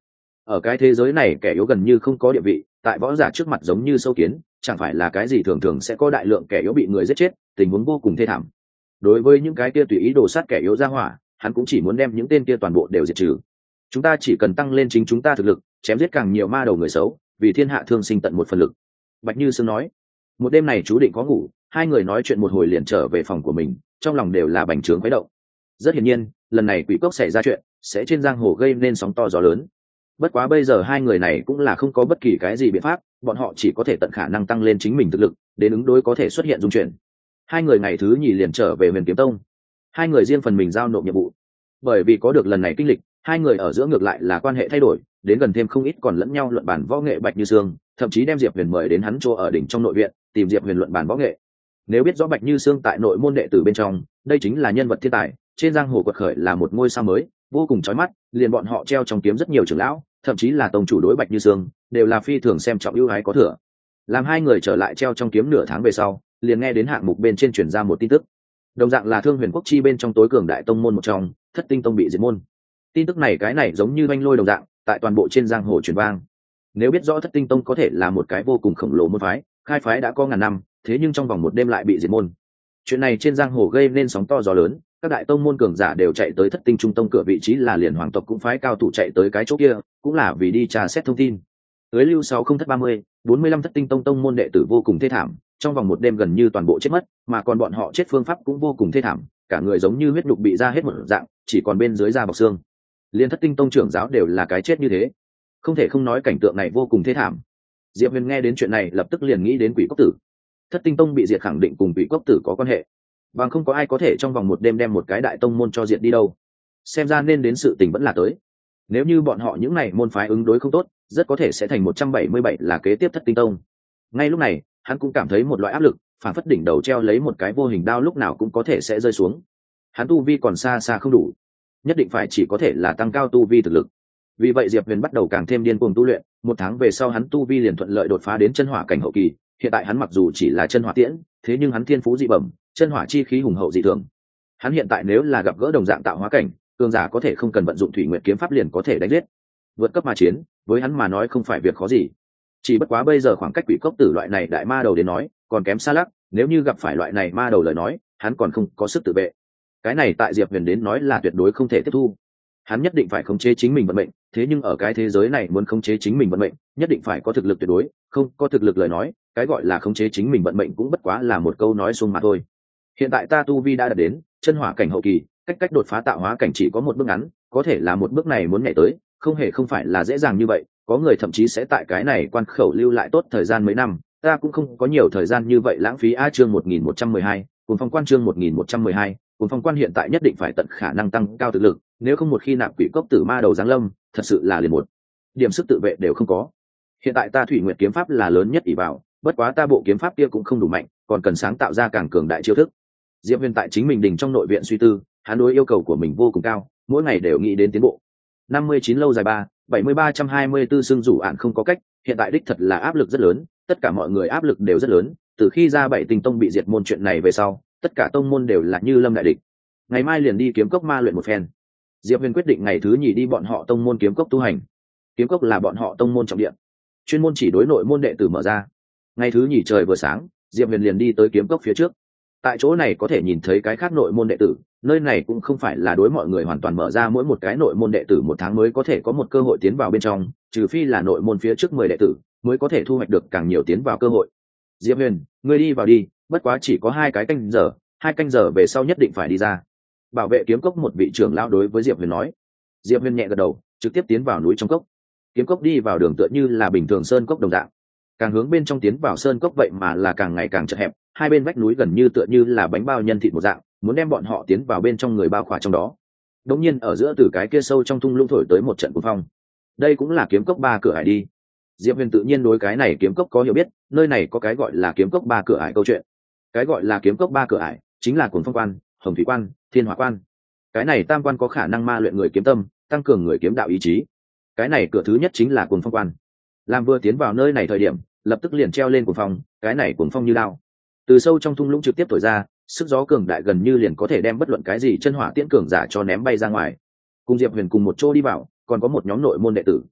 ở cái thế giới này kẻ yếu gần như không có địa vị, tại võ giả trước mặt giống như sâu kiến, chẳng phải là cái gì thường thường sẽ có đại lượng kẻ yếu bị người giết chết, tình huống vô cùng thê thảm. Đối với những cái kia tùy ý đồ sát kẻ yếu ra hỏa, hắn cũng chỉ muốn đem những tên kia toàn bộ đều diệt trừ. Chúng ta chỉ cần tăng lên chính chúng ta thực lực, chém giết càng nhiều ma đầu người xấu, vì thiên hạ thương sinh tận một phần lực. Bạch Như Sương nói. Một đêm này chú định có ngủ, hai người nói chuyện một hồi liền trở về phòng của mình, trong lòng đều là bành trướng khuấy động. Rất hiển nhiên, lần này Quỷ Cốc xảy ra chuyện, sẽ trên giang hồ gây nên sóng to gió lớn. Bất quá bây giờ hai người này cũng là không có bất kỳ cái gì biện pháp, bọn họ chỉ có thể tận khả năng tăng lên chính mình thực lực, đến ứng đối có thể xuất hiện dung chuyển. Hai người ngày thứ nhì liền trở về Huyền Kiếm Tông. Hai người riêng phần mình giao nộp nhiệm vụ. Bởi vì có được lần này kinh lịch, hai người ở giữa ngược lại là quan hệ thay đổi, đến gần thêm không ít, còn lẫn nhau luận bàn võ nghệ. Bạch Như Sương thậm chí đem Diệp Huyền mời đến hắn chỗ ở đỉnh trong nội viện, tìm Diệp Huyền luận bàn võ nghệ. Nếu biết rõ Bạch Như Sương tại nội môn đệ tử bên trong, đây chính là nhân vật thiên tài, trên giang hồ quật khởi là một ngôi sao mới, vô cùng chói mắt, liền bọn họ treo trong kiếm rất nhiều trưởng lão, thậm chí là tông chủ đối Bạch Như Sương, đều là phi thường xem trọng ưu ái có thừa. Làm hai người trở lại treo trong kiếm nửa tháng về sau, liền nghe đến hạng mục bên trên truyền ra một tin tức. Đồng dạng là Thương Huyền Quốc chi bên trong tối cường đại tông môn một trong, Thất Tinh Tông bị diệt môn. Tin tức này cái này giống như oanh lôi đồng dạng, tại toàn bộ trên giang hồ truyền vang. Nếu biết rõ Thất Tinh Tông có thể là một cái vô cùng khổng lồ môn phái, khai phái đã có ngàn năm, thế nhưng trong vòng một đêm lại bị diệt môn. Chuyện này trên giang hồ gây nên sóng to gió lớn, các đại tông môn cường giả đều chạy tới Thất Tinh Trung Tông cửa, vị trí là liền hoàng tộc cũng phái cao thủ chạy tới cái chỗ kia, cũng là vì đi tra xét thông tin. Tới lưu sáu không thất ba mươi, bốn mươi lăm Thất Tinh Tông tông môn đệ tử vô cùng thê thảm, trong vòng một đêm gần như toàn bộ chết mất, mà còn bọn họ chết phương pháp cũng vô cùng thê thảm, cả người giống như huyết nhục bị ra hết một dạng, chỉ còn bên dưới da bọc xương. Liên Thất Tinh Tông trưởng giáo đều là cái chết như thế, không thể không nói cảnh tượng này vô cùng thê thảm. Diệp Huyền nghe đến chuyện này lập tức liền nghĩ đến Quỷ Cốc Tử. Thất Tinh Tông bị diệt khẳng định cùng Quỷ Cốc Tử có quan hệ, bằng không có ai có thể trong vòng một đêm đem một cái đại tông môn cho diệt đi đâu. Xem ra nên đến sự tình vẫn là tới. Nếu như bọn họ những này môn phái ứng đối không tốt, rất có thể sẽ thành một trăm bảy mươi bảy là kế tiếp Thất Tinh Tông. Ngay lúc này, hắn cũng cảm thấy một loại áp lực, phản phất đỉnh đầu treo lấy một cái vô hình đao lúc nào cũng có thể sẽ rơi xuống. Hắn tu vi còn xa xa không đủ, nhất định phải chỉ có thể là tăng cao tu vi thực lực. Vì vậy Diệp Huyền bắt đầu càng thêm điên cuồng tu luyện, một tháng về sau hắn tu vi liền thuận lợi đột phá đến chân hỏa cảnh hậu kỳ. Hiện tại hắn mặc dù chỉ là chân hỏa tiễn, thế nhưng hắn thiên phú dị bẩm, chân hỏa chi khí hùng hậu dị thường. Hắn hiện tại nếu là gặp gỡ đồng dạng tạo hóa cảnh cường giả, có thể không cần vận dụng thủy nguyệt kiếm pháp liền có thể đánh giết. Vượt cấp mà chiến, với hắn mà nói không phải việc khó gì. Chỉ bất quá bây giờ khoảng cách Quỷ Cốc Tử loại này đại ma đầu đến nói, còn kém xa lắc, nếu như gặp phải loại này ma đầu lời nói, hắn còn không có sức tự vệ. Cái này tại Diệp Huyền đến nói là tuyệt đối không thể tiếp thu. Hắn nhất định phải khống chế chính mình vận mệnh, thế nhưng ở cái thế giới này muốn khống chế chính mình vận mệnh, nhất định phải có thực lực tuyệt đối, không có thực lực lời nói, cái gọi là khống chế chính mình vận mệnh cũng bất quá là một câu nói suông mà thôi. Hiện tại ta tu vi đã đạt đến chân hỏa cảnh hậu kỳ, cách cách đột phá tạo hóa cảnh chỉ có một bước ngắn, có thể là một bước này muốn nhảy tới, không hề không phải là dễ dàng như vậy, có người thậm chí sẽ tại cái này quan khẩu lưu lại tốt thời gian mấy năm, ta cũng không có nhiều thời gian như vậy lãng phí. A chương một nghìn một trăm mười hai, Cuồng Phong Quan chương một nghìn một trăm mười hai, Cuồng Phong Quan hiện tại nhất định phải tận khả năng tăng cao thực lực, nếu không một khi nạp Quỷ Cốc Tử ma đầu giáng lâm, thật sự là liền một điểm sức tự vệ đều không có. Hiện tại ta Thủy Nguyệt kiếm pháp là lớn nhất ỷ vào, bất quá ta bộ kiếm pháp kia cũng không đủ mạnh, còn cần sáng tạo ra càng cường đại chiêu thức. Diệp Huyền tại chính mình đình trong nội viện suy tư, hắn đối yêu cầu của mình vô cùng cao, mỗi ngày đều nghĩ đến tiến bộ. năm mươi chín lâu dài ba, bảy mươi ba trăm hai mươi tư xương rủ ạn không có cách, hiện tại đích thật là áp lực rất lớn, tất cả mọi người áp lực đều rất lớn, từ khi ra Bảy Tinh Tông bị diệt môn chuyện này về sau, tất cả tông môn đều là như lâm đại địch. Ngày mai liền đi kiếm cốc ma luyện một phen. Diệp Huyền quyết định ngày thứ nhì đi bọn họ tông môn kiếm cốc tu hành. Kiếm cốc là bọn họ tông môn trọng địa, chuyên môn chỉ đối nội môn đệ tử mở ra. Ngày thứ nhì trời vừa sáng, Diệp Huyền liền đi tới kiếm cốc phía trước. Tại chỗ này có thể nhìn thấy cái khác nội môn đệ tử, nơi này cũng không phải là đối mọi người hoàn toàn mở ra, mỗi một cái nội môn đệ tử một tháng mới có thể có một cơ hội tiến vào bên trong, trừ phi là nội môn phía trước mười đệ tử mới có thể thu hoạch được càng nhiều tiến vào cơ hội. Diệp Huyền, ngươi đi vào đi, bất quá chỉ có hai cái canh giờ, hai canh giờ về sau nhất định phải đi ra. Bảo vệ kiếm cốc một vị trưởng lão đối với Diệp Huyền nói. Diệp Huyền nhẹ gật đầu, trực tiếp tiến vào núi trong cốc. Kiếm cốc đi vào đường tựa như là bình thường sơn cốc đồng dạng, càng hướng bên trong tiến vào sơn cốc vậy mà là càng ngày càng chật hẹp, hai bên vách núi gần như tựa như là bánh bao nhân thịt một dạng, muốn đem bọn họ tiến vào bên trong người bao khỏa trong đó. Đống nhiên ở giữa từ cái kia sâu trong thung lũng thổi tới một trận cuồng phong. Đây cũng là kiếm cốc ba cửa ải đi. Diệp Huyền tự nhiên đối cái này kiếm cốc có hiểu biết, nơi này có cái gọi là kiếm cốc ba cửa ải câu chuyện. Cái gọi là kiếm cốc ba cửa ải chính là Cuồng Phong Quan, Hồng Thủy Quan, Thiên Hỏa Quan. Cái này tam quan có khả năng ma luyện người kiếm tâm, tăng cường người kiếm đạo ý chí. Cái này cửa thứ nhất chính là Cuồng Phong Quan. Làm vừa tiến vào nơi này thời điểm, lập tức liền treo lên cuồng phong, cái này cuồng phong như lao, từ sâu trong thung lũng trực tiếp thổi ra, sức gió cường đại gần như liền có thể đem bất luận cái gì chân hỏa tiễn cường giả cho ném bay ra ngoài. Cùng Diệp Huyền cùng một chỗ đi vào, còn có một nhóm nội môn đệ tử.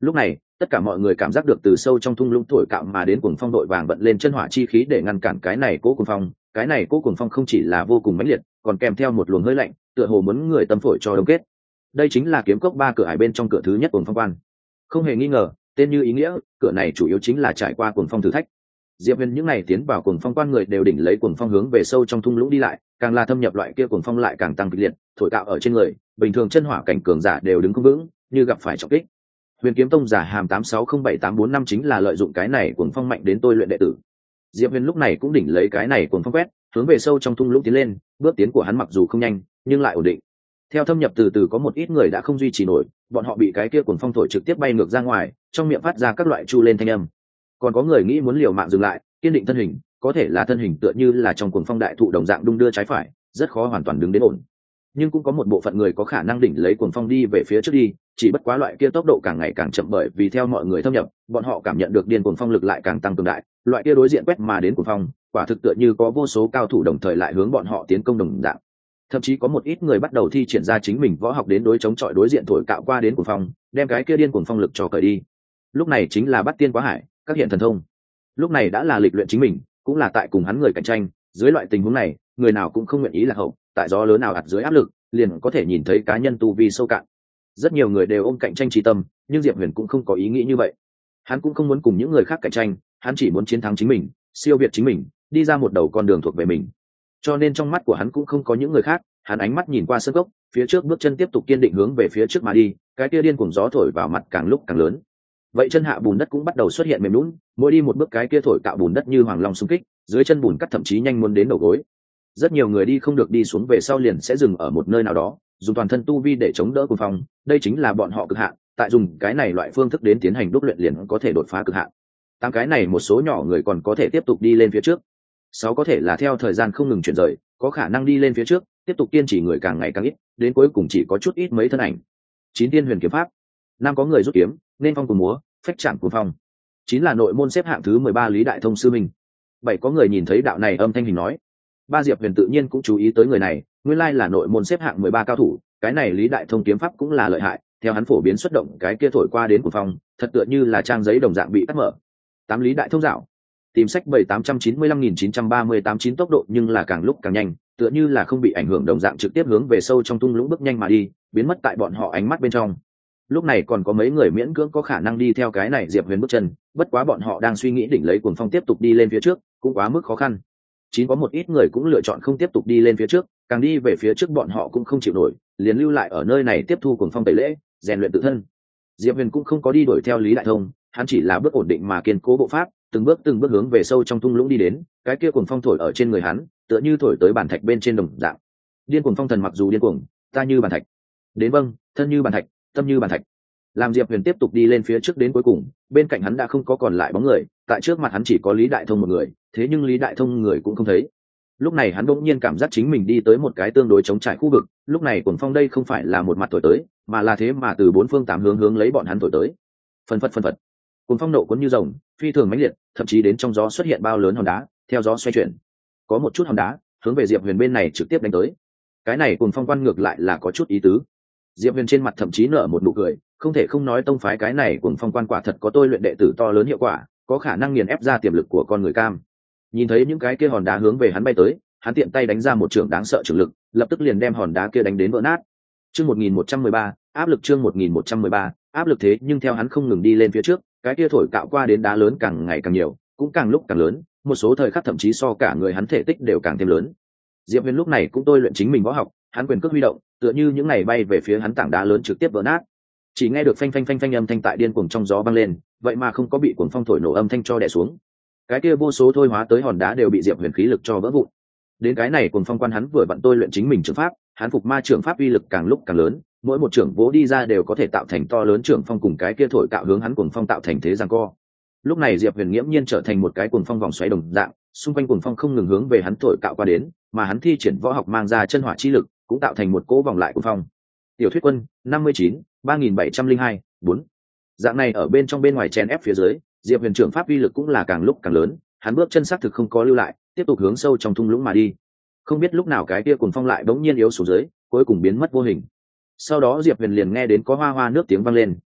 Lúc này tất cả mọi người cảm giác được từ sâu trong thung lũng thổi cạo mà đến cuồng phong đội vàng vận lên chân hỏa chi khí để ngăn cản cái này cố cuồng phong. Cái này cố cuồng phong không chỉ là vô cùng mãnh liệt, còn kèm theo một luồng hơi lạnh, tựa hồ muốn người tâm phổi cho đông kết. Đây chính là kiếm cốc ba cửa ải bên trong cửa thứ nhất cuồng phong quan. Không hề nghi ngờ, tên như ý nghĩa, cửa này chủ yếu chính là trải qua cuồng phong thử thách. Diệp Huyền những này tiến vào cuồng phong quan người đều đỉnh lấy cuồng phong hướng về sâu trong thung lũng đi lại, càng là thâm nhập loại kia cuồng phong lại càng tăng kịch liệt, thổi cạo ở trên người, bình thường chân hỏa cảnh cường giả đều đứng không vững, như gặp phải trọng kích. Huyền Kiếm Tông giả hàm tám sáu không bảy tám bốn năm chính là lợi dụng cái này cuồng phong mạnh đến tôi luyện đệ tử. Diệp Huyền lúc này cũng đỉnh lấy cái này cuồng phong quét, hướng về sâu trong thung lũng tiến lên, bước tiến của hắn mặc dù không nhanh, nhưng lại ổn định. Theo thâm nhập từ từ có một ít người đã không duy trì nổi, bọn họ bị cái kia cuồng phong thổi trực tiếp bay ngược ra ngoài, trong miệng phát ra các loại chu lên thanh âm. Còn có người nghĩ muốn liều mạng dừng lại, kiên định thân hình, có thể là thân hình tựa như là trong cuồng phong đại thụ đồng dạng đung đưa trái phải, rất khó hoàn toàn đứng đến ổn. Nhưng cũng có một bộ phận người có khả năng đỉnh lấy cuồng phong đi về phía trước đi, chỉ bất quá loại kia tốc độ càng ngày càng chậm bởi vì theo mọi người thâm nhập, bọn họ cảm nhận được điên cuồng phong lực lại càng tăng cường đại, loại kia đối diện quét mà đến cuồng phong, quả thực tựa như có vô số cao thủ đồng thời lại hướng bọn họ tiến công đồng dạng. Thậm chí có một ít người bắt đầu thi triển ra chính mình võ học đến đối chống chọi đối diện thổi cạo qua đến cuồng phong, đem cái kia điên cuồng phong lực cho cởi đi. Lúc này chính là bắt tiên quá hải, các hiện thần thông. Lúc này đã là lịch luyện chính mình, cũng là tại cùng hắn người cạnh tranh, dưới loại tình huống này, người nào cũng không nguyện ý là hậu, tại gió lớn nào ạt dưới áp lực, liền có thể nhìn thấy cá nhân tu vi sâu cạn. Rất nhiều người đều ôm cạnh tranh trí tâm, nhưng Diệp Huyền cũng không có ý nghĩ như vậy. Hắn cũng không muốn cùng những người khác cạnh tranh, hắn chỉ muốn chiến thắng chính mình, siêu việt chính mình, đi ra một đầu con đường thuộc về mình. Cho nên trong mắt của hắn cũng không có những người khác, hắn ánh mắt nhìn qua sân gốc, phía trước bước chân tiếp tục kiên định hướng về phía trước mà đi, cái kia điên cuồng gió thổi vào mặt càng lúc càng lớn. Vậy chân hạ bùn đất cũng bắt đầu xuất hiện mềm nhũn, mỗi đi một bước cái kia thổi cạo bùn đất như hoàng long xung kích, dưới chân bùn cắt thậm chí nhanh muốn đến đầu gối. Rất nhiều người đi không được đi xuống về sau liền sẽ dừng ở một nơi nào đó, dùng toàn thân tu vi để chống đỡ cuồng phong, đây chính là bọn họ cực hạn, tại dùng cái này loại phương thức đến tiến hành đúc luyện liền có thể đột phá cực hạn. Tám cái này một số nhỏ người còn có thể tiếp tục đi lên phía trước. Sáu có thể là theo thời gian không ngừng chuyển rời, có khả năng đi lên phía trước, tiếp tục kiên trì người càng ngày càng ít, đến cuối cùng chỉ có chút ít mấy thân ảnh. Chín tiên huyền kiếm pháp. Năm có người rút kiếm, nên phong cùng múa, phách chạm cuồng phong. Chín là nội môn xếp hạng thứ mười ba Lý Đại Thông sư minh. Bảy có người nhìn thấy đạo này âm thanh hình nói. Ba Diệp Huyền tự nhiên cũng chú ý tới người này, nguyên lai là nội môn xếp hạng mười ba cao thủ, cái này Lý Đại Thông kiếm pháp cũng là lợi hại, theo hắn phổ biến xuất động cái kia thổi qua đến cuồng phong, thật tựa như là trang giấy đồng dạng bị cắt mở. Tám Lý Đại Thông dạo. Tìm sách bảy tám trăm chín mươi lăm nghìn chín trăm ba mươi tám chín tốc độ nhưng là càng lúc càng nhanh, tựa như là không bị ảnh hưởng đồng dạng trực tiếp hướng về sâu trong thung lũng bước nhanh mà đi, biến mất tại bọn họ ánh mắt bên trong. Lúc này còn có mấy người miễn cưỡng có khả năng đi theo cái này Diệp Huyền bước chân, bất quá bọn họ đang suy nghĩ đỉnh lấy cuồng phong tiếp tục đi lên phía trước, cũng quá mức khó khăn. Chín có một ít người cũng lựa chọn không tiếp tục đi lên phía trước, càng đi về phía trước bọn họ cũng không chịu nổi, liền lưu lại ở nơi này tiếp thu cuồng phong tẩy lễ, rèn luyện tự thân. Diệp Huyền cũng không có đi đuổi theo Lý Đại Thông, hắn chỉ là bước ổn định mà kiên cố bộ pháp, từng bước từng bước hướng về sâu trong thung lũng đi đến, cái kia cuồng phong thổi ở trên người hắn, tựa như thổi tới bàn thạch bên trên đồng dạng. Điên cuồng phong thần mặc dù điên cuồng, ta như bàn thạch. Đến vâng, thân như bàn thạch, tâm như bàn thạch. Làm Diệp Huyền tiếp tục đi lên phía trước đến cuối cùng, bên cạnh hắn đã không có còn lại bóng người, tại trước mặt hắn chỉ có Lý Đại Thông một người, thế nhưng Lý Đại Thông người cũng không thấy. Lúc này hắn bỗng nhiên cảm giác chính mình đi tới một cái tương đối trống trải khu vực, lúc này cuồng phong đây không phải là một mặt thổi tới, mà là thế mà từ bốn phương tám hướng hướng lấy bọn hắn thổi tới. Phân phật phân phật. Cuồng phong nộ cuốn như rồng, phi thường mãnh liệt, thậm chí đến trong gió xuất hiện bao lớn hòn đá, theo gió xoay chuyển. Có một chút hòn đá hướng về Diệp Huyền bên này trực tiếp đánh tới. Cái này cuồng phong quan ngược lại là có chút ý tứ. Diệp Huyền trên mặt thậm chí nở một nụ cười, không thể không nói tông phái cái này cuồng phong quan quả thật có tôi luyện đệ tử to lớn hiệu quả, có khả năng nghiền ép ra tiềm lực của con người cam. Nhìn thấy những cái kia hòn đá hướng về hắn bay tới, hắn tiện tay đánh ra một trường đáng sợ trường lực, lập tức liền đem hòn đá kia đánh đến vỡ nát. Chương một nghìn một trăm mười ba, áp lực chương một nghìn một trăm mười ba, áp lực thế nhưng theo hắn không ngừng đi lên phía trước, cái kia thổi cạo qua đến đá lớn càng ngày càng nhiều, cũng càng lúc càng lớn, một số thời khắc thậm chí so cả người hắn thể tích đều càng thêm lớn. Diệp Huyền lúc này cũng tôi luyện chính mình võ học, hắn quyền cước huy động, tựa như những này bay về phía hắn tảng đá lớn trực tiếp vỡ nát. Chỉ nghe được phanh phanh phanh phanh âm thanh tại điên cuồng trong gió vang lên, vậy mà không có bị cuồng phong thổi nổ âm thanh cho đè xuống. Cái kia vô số thôi hóa tới hòn đá đều bị Diệp Huyền khí lực cho vỡ vụn. Đến cái này cuồng phong quan hắn vừa vặn tôi luyện chính mình trường pháp, hắn phục ma trường pháp uy lực càng lúc càng lớn, mỗi một trưởng vỗ đi ra đều có thể tạo thành to lớn trưởng phong cùng cái kia thổi tạo hướng hắn cuồng phong tạo thành thế giằng co. Lúc này Diệp Huyền nghiễm nhiên trở thành một cái cuồng phong vòng xoáy đồng dạng, xung quanh cuồng phong không ngừng hướng về hắn thổi cạo qua đến, mà hắn thi triển võ học mang ra chân hỏa chi lực, cũng tạo thành một cỗ vòng lại cuồng phong. Tiểu thuyết quân, năm mươi chín, ba nghìn bảy trăm lẻ hai, bốn. Dạng này ở bên trong bên ngoài chèn ép phía dưới, Diệp Huyền trưởng pháp uy lực cũng là càng lúc càng lớn, hắn bước chân xác thực không có lưu lại, tiếp tục hướng sâu trong thung lũng mà đi. Không biết lúc nào cái kia cuồng phong lại bỗng nhiên yếu xuống dưới, cuối cùng biến mất vô hình. Sau đó Diệp Huyền liền nghe đến có hoa hoa nước tiếng vang lên,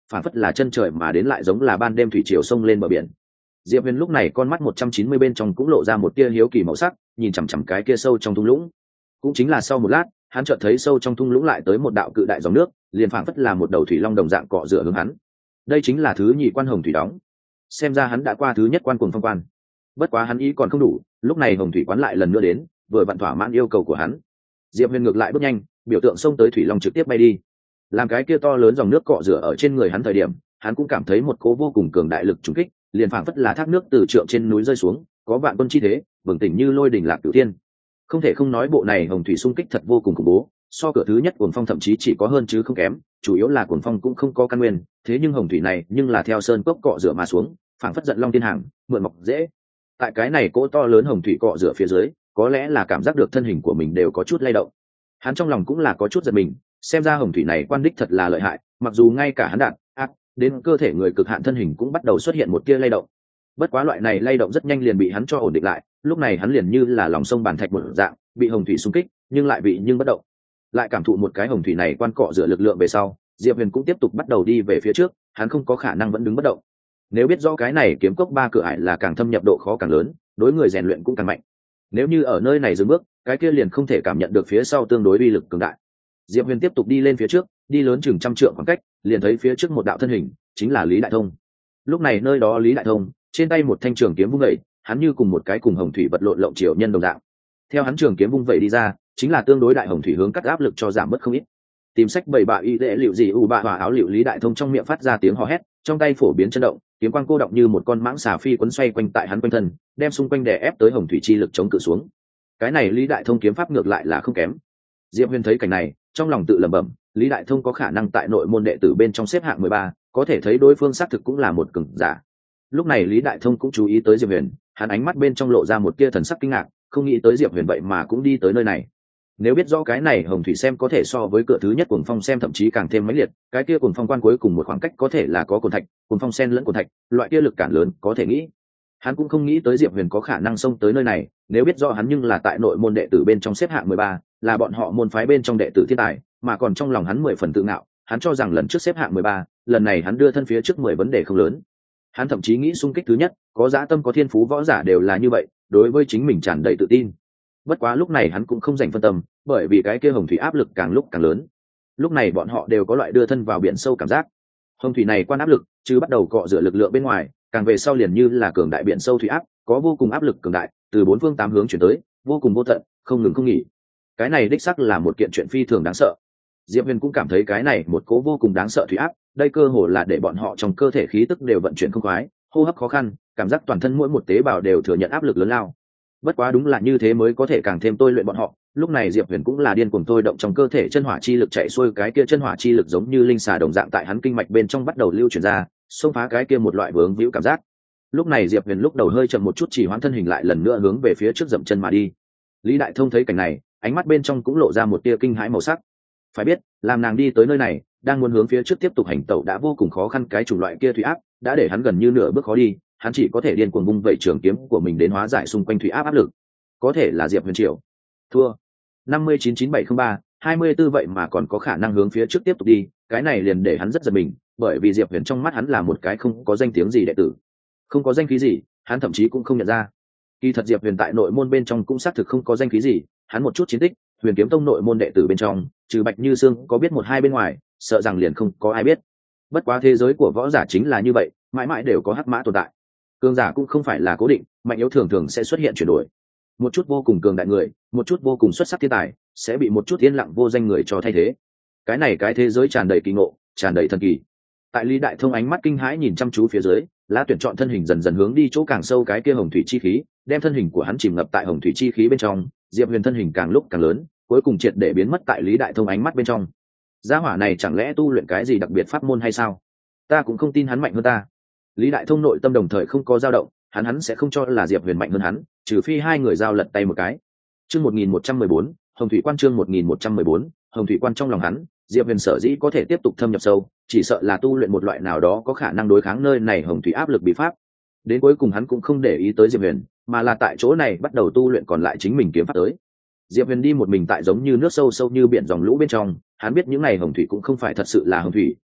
phản phất là chân trời mà đến, lại giống là ban đêm thủy triều sông lên bờ biển. Diệp Huyền lúc này con mắt một trăm chín mươi bên trong cũng lộ ra một tia hiếu kỳ màu sắc, nhìn chằm chằm cái kia sâu trong thung lũng. Cũng chính là sau một lát, hắn chợt thấy sâu trong thung lũng lại tới một đạo cự đại dòng nước, liền phảng phất là một đầu thủy long đồng dạng cọ rửa hướng hắn. Đây chính là thứ nhị quan hồng thủy đóng. Xem ra hắn đã qua thứ nhất quan Cuồng Phong quan. Bất quá hắn ý còn không đủ, lúc này hồng thủy quán lại lần nữa đến, vừa vặn thỏa mãn yêu cầu của hắn. Diệp Huyền ngược lại bước nhanh, biểu tượng xông tới thủy long trực tiếp bay đi. Làm cái kia to lớn dòng nước cọ rửa ở trên người hắn thời điểm, hắn cũng cảm thấy một cỗ vô cùng cường đại lực trùng kích, liền phảng phất là thác nước từ trượng trên núi rơi xuống, có vạn quân chi thế, bừng tỉnh như lôi đỉnh lạc cửu thiên. Không thể không nói bộ này hồng thủy xung kích thật vô cùng khủng bố, so cửa thứ nhất Cuồng Phong thậm chí chỉ có hơn chứ không kém, chủ yếu là Cuồng Phong cũng không có căn nguyên, thế nhưng hồng thủy này nhưng là theo sơn cốc cọ rửa mà xuống, phảng phất giận long thiên hàng, mượn mọc dễ. Tại cái này cỗ to lớn hồng thủy cọ rửa phía dưới, có lẽ là cảm giác được thân hình của mình đều có chút lay động. Hắn trong lòng cũng là có chút giật mình, xem ra hồng thủy này quan đích thật là lợi hại, mặc dù ngay cả hắn đạn ác đến cơ thể người cực hạn thân hình cũng bắt đầu xuất hiện một tia lay động. Bất quá loại này lay động rất nhanh liền bị hắn cho ổn định lại, lúc này hắn liền như là lòng sông bàn thạch một dạng, bị hồng thủy xung kích, nhưng lại bị nhưng bất động. Lại cảm thụ một cái hồng thủy này quan cọ rửa lực lượng về sau, Diệp Huyền cũng tiếp tục bắt đầu đi về phía trước, hắn không có khả năng vẫn đứng bất động. Nếu biết rõ cái này kiếm cốc ba cửa ải là càng thâm nhập độ khó càng lớn, đối người rèn luyện cũng càng mạnh. Nếu như ở nơi này dừng bước, cái kia liền không thể cảm nhận được phía sau tương đối uy lực cường đại. Diệp Huyền tiếp tục đi lên phía trước, đi lớn chừng trăm trượng khoảng cách, liền thấy phía trước một đạo thân hình, chính là Lý Đại Thông. Lúc này nơi đó Lý Đại Thông, trên tay một thanh trường kiếm vung vẩy, hắn như cùng một cái cùng hồng thủy vật lộn lộng triều nhân đồng dạng. Theo hắn trường kiếm vung vẩy đi ra, chính là tương đối đại hồng thủy hướng cắt áp lực cho giảm bớt không ít. Tìm sách bảy bạ y dễ liệu gì u bạ hòa áo liệu Lý Đại Thông trong miệng phát ra tiếng hò hét, trong tay phổ biến chấn động, kiếm quang cô động như một con mãng xà phi quấn xoay quanh tại hắn quanh thân, đem xung quanh đè ép tới hồng thủy chi lực chống cự xuống. Cái này Lý Đại Thông kiếm pháp ngược lại là không kém. Diệp Huyền thấy cảnh này, trong lòng tự lẩm bẩm, Lý Đại Thông có khả năng tại nội môn đệ tử bên trong xếp hạng mười ba, có thể thấy đối phương xác thực cũng là một cường giả. Lúc này Lý Đại Thông cũng chú ý tới Diệp Huyền, hắn ánh mắt bên trong lộ ra một tia thần sắc kinh ngạc, không nghĩ tới Diệp Huyền vậy mà cũng đi tới nơi này. Nếu biết rõ cái này hồng thủy xem có thể so với cửa thứ nhất Cuồng Phong xem thậm chí càng thêm mãnh liệt, cái kia Cuồng Phong quan cuối cùng một khoảng cách có thể là có cồn thạch, Cuồng Phong sen lẫn cồn thạch, loại kia lực cản lớn có thể nghĩ. Hắn cũng không nghĩ tới Diệp Huyền có khả năng xông tới nơi này, nếu biết rõ hắn nhưng là tại nội môn đệ tử bên trong xếp hạng mười ba, là bọn họ môn phái bên trong đệ tử thiên tài, mà còn trong lòng hắn mười phần tự ngạo, hắn cho rằng lần trước xếp hạng mười ba, lần này hắn đưa thân phía trước mười vấn đề không lớn. Hắn thậm chí nghĩ xung kích thứ nhất, có dã tâm có thiên phú võ giả đều là như vậy, đối với chính mình tràn đầy tự tin. Bất quá lúc này hắn cũng không dành phân tâm, bởi vì cái kia hồng thủy áp lực càng lúc càng lớn. Lúc này bọn họ đều có loại đưa thân vào biển sâu cảm giác. Hồng thủy này quan áp lực, chứ bắt đầu cọ rửa lực lượng bên ngoài, càng về sau liền như là cường đại biển sâu thủy áp, có vô cùng áp lực cường đại, từ bốn phương tám hướng chuyển tới, vô cùng vô tận, không ngừng không nghỉ. Cái này đích xác là một kiện chuyện phi thường đáng sợ. Diệp Huyền cũng cảm thấy cái này một cố vô cùng đáng sợ thủy áp, đây cơ hồ là để bọn họ trong cơ thể khí tức đều vận chuyển không khoái, hô hấp khó khăn, cảm giác toàn thân mỗi một tế bào đều thừa nhận áp lực lớn lao. Bất quá đúng là như thế mới có thể càng thêm tôi luyện bọn họ. Lúc này Diệp Huyền cũng là điên cuồng thôi động trong cơ thể chân hỏa chi lực chạy xuôi, cái kia chân hỏa chi lực giống như linh xà đồng dạng tại hắn kinh mạch bên trong bắt đầu lưu chuyển ra, xông phá cái kia một loại vướng víu cảm giác. Lúc này Diệp Huyền lúc đầu hơi chậm một chút, chỉ hoãn thân hình lại lần nữa hướng về phía trước dậm chân mà đi. Lý Đại Thông thấy cảnh này, ánh mắt bên trong cũng lộ ra một tia kinh hãi màu sắc. Phải biết, làm nàng đi tới nơi này, đang muốn hướng phía trước tiếp tục hành tẩu đã vô cùng khó khăn, cái chủng loại kia thủy áp đã để hắn gần như nửa bước khó đi, hắn chỉ có thể điên cuồng vung vẩy trường kiếm của mình đến hóa giải xung quanh thủy áp áp lực. Có thể là Diệp Huyền Triệu thua năm mươi chín chín bảy không ba hai mươi tư, vậy mà còn có khả năng hướng phía trước tiếp tục đi, cái này liền để hắn rất giật mình, bởi vì Diệp Huyền trong mắt hắn là một cái không có danh tiếng gì đệ tử, không có danh khí gì, hắn thậm chí cũng không nhận ra. Kỳ thật Diệp Huyền tại nội môn bên trong cũng xác thực không có danh khí gì, hắn một chút chiến tích, Huyền Kiếm Tông nội môn đệ tử bên trong, trừ Bạch Như Sương có biết một hai bên ngoài, sợ rằng liền không có ai biết. Bất quá thế giới của võ giả chính là như vậy, mãi mãi đều có hắc mã tồn tại. Cường giả cũng không phải là cố định, mạnh yếu thường thường sẽ xuất hiện chuyển đổi. Một chút vô cùng cường đại người, một chút vô cùng xuất sắc thiên tài, sẽ bị một chút yên lặng vô danh người cho thay thế. Cái này cái thế giới tràn đầy kỳ ngộ, tràn đầy thần kỳ. Tại Lý Đại Thông ánh mắt kinh hãi nhìn chăm chú phía dưới, lá tuyển chọn thân hình dần dần hướng đi chỗ càng sâu cái kia hồng thủy chi khí, đem thân hình của hắn chìm ngập tại hồng thủy chi khí bên trong. Diệp Huyền thân hình càng lúc càng lớn, cuối cùng triệt để biến mất tại Lý Đại Thông ánh mắt bên trong. Gia hỏa này chẳng lẽ tu luyện cái gì đặc biệt pháp môn hay sao? Ta cũng không tin hắn mạnh hơn ta. Lý Đại Thông nội tâm đồng thời không có dao động, hắn hắn sẽ không cho là Diệp Huyền mạnh hơn hắn, trừ phi hai người giao lật tay một cái. Chương một nghìn một trăm mười bốn, Hồng Thủy Quan. Chương một nghìn một trăm mười bốn, Hồng Thủy Quan. Trong lòng hắn, Diệp Huyền sở dĩ có thể tiếp tục thâm nhập sâu, chỉ sợ là tu luyện một loại nào đó có khả năng đối kháng nơi này hồng thủy áp lực bí pháp. Đến cuối cùng hắn cũng không để ý tới Diệp Huyền, mà là tại chỗ này bắt đầu tu luyện còn lại chính mình kiếm pháp tới. Diệp Huyền đi một mình tại giống như nước sâu sâu như biển dòng lũ bên trong, hắn biết những này hồng thủy cũng không phải thật sự là hồng thủy,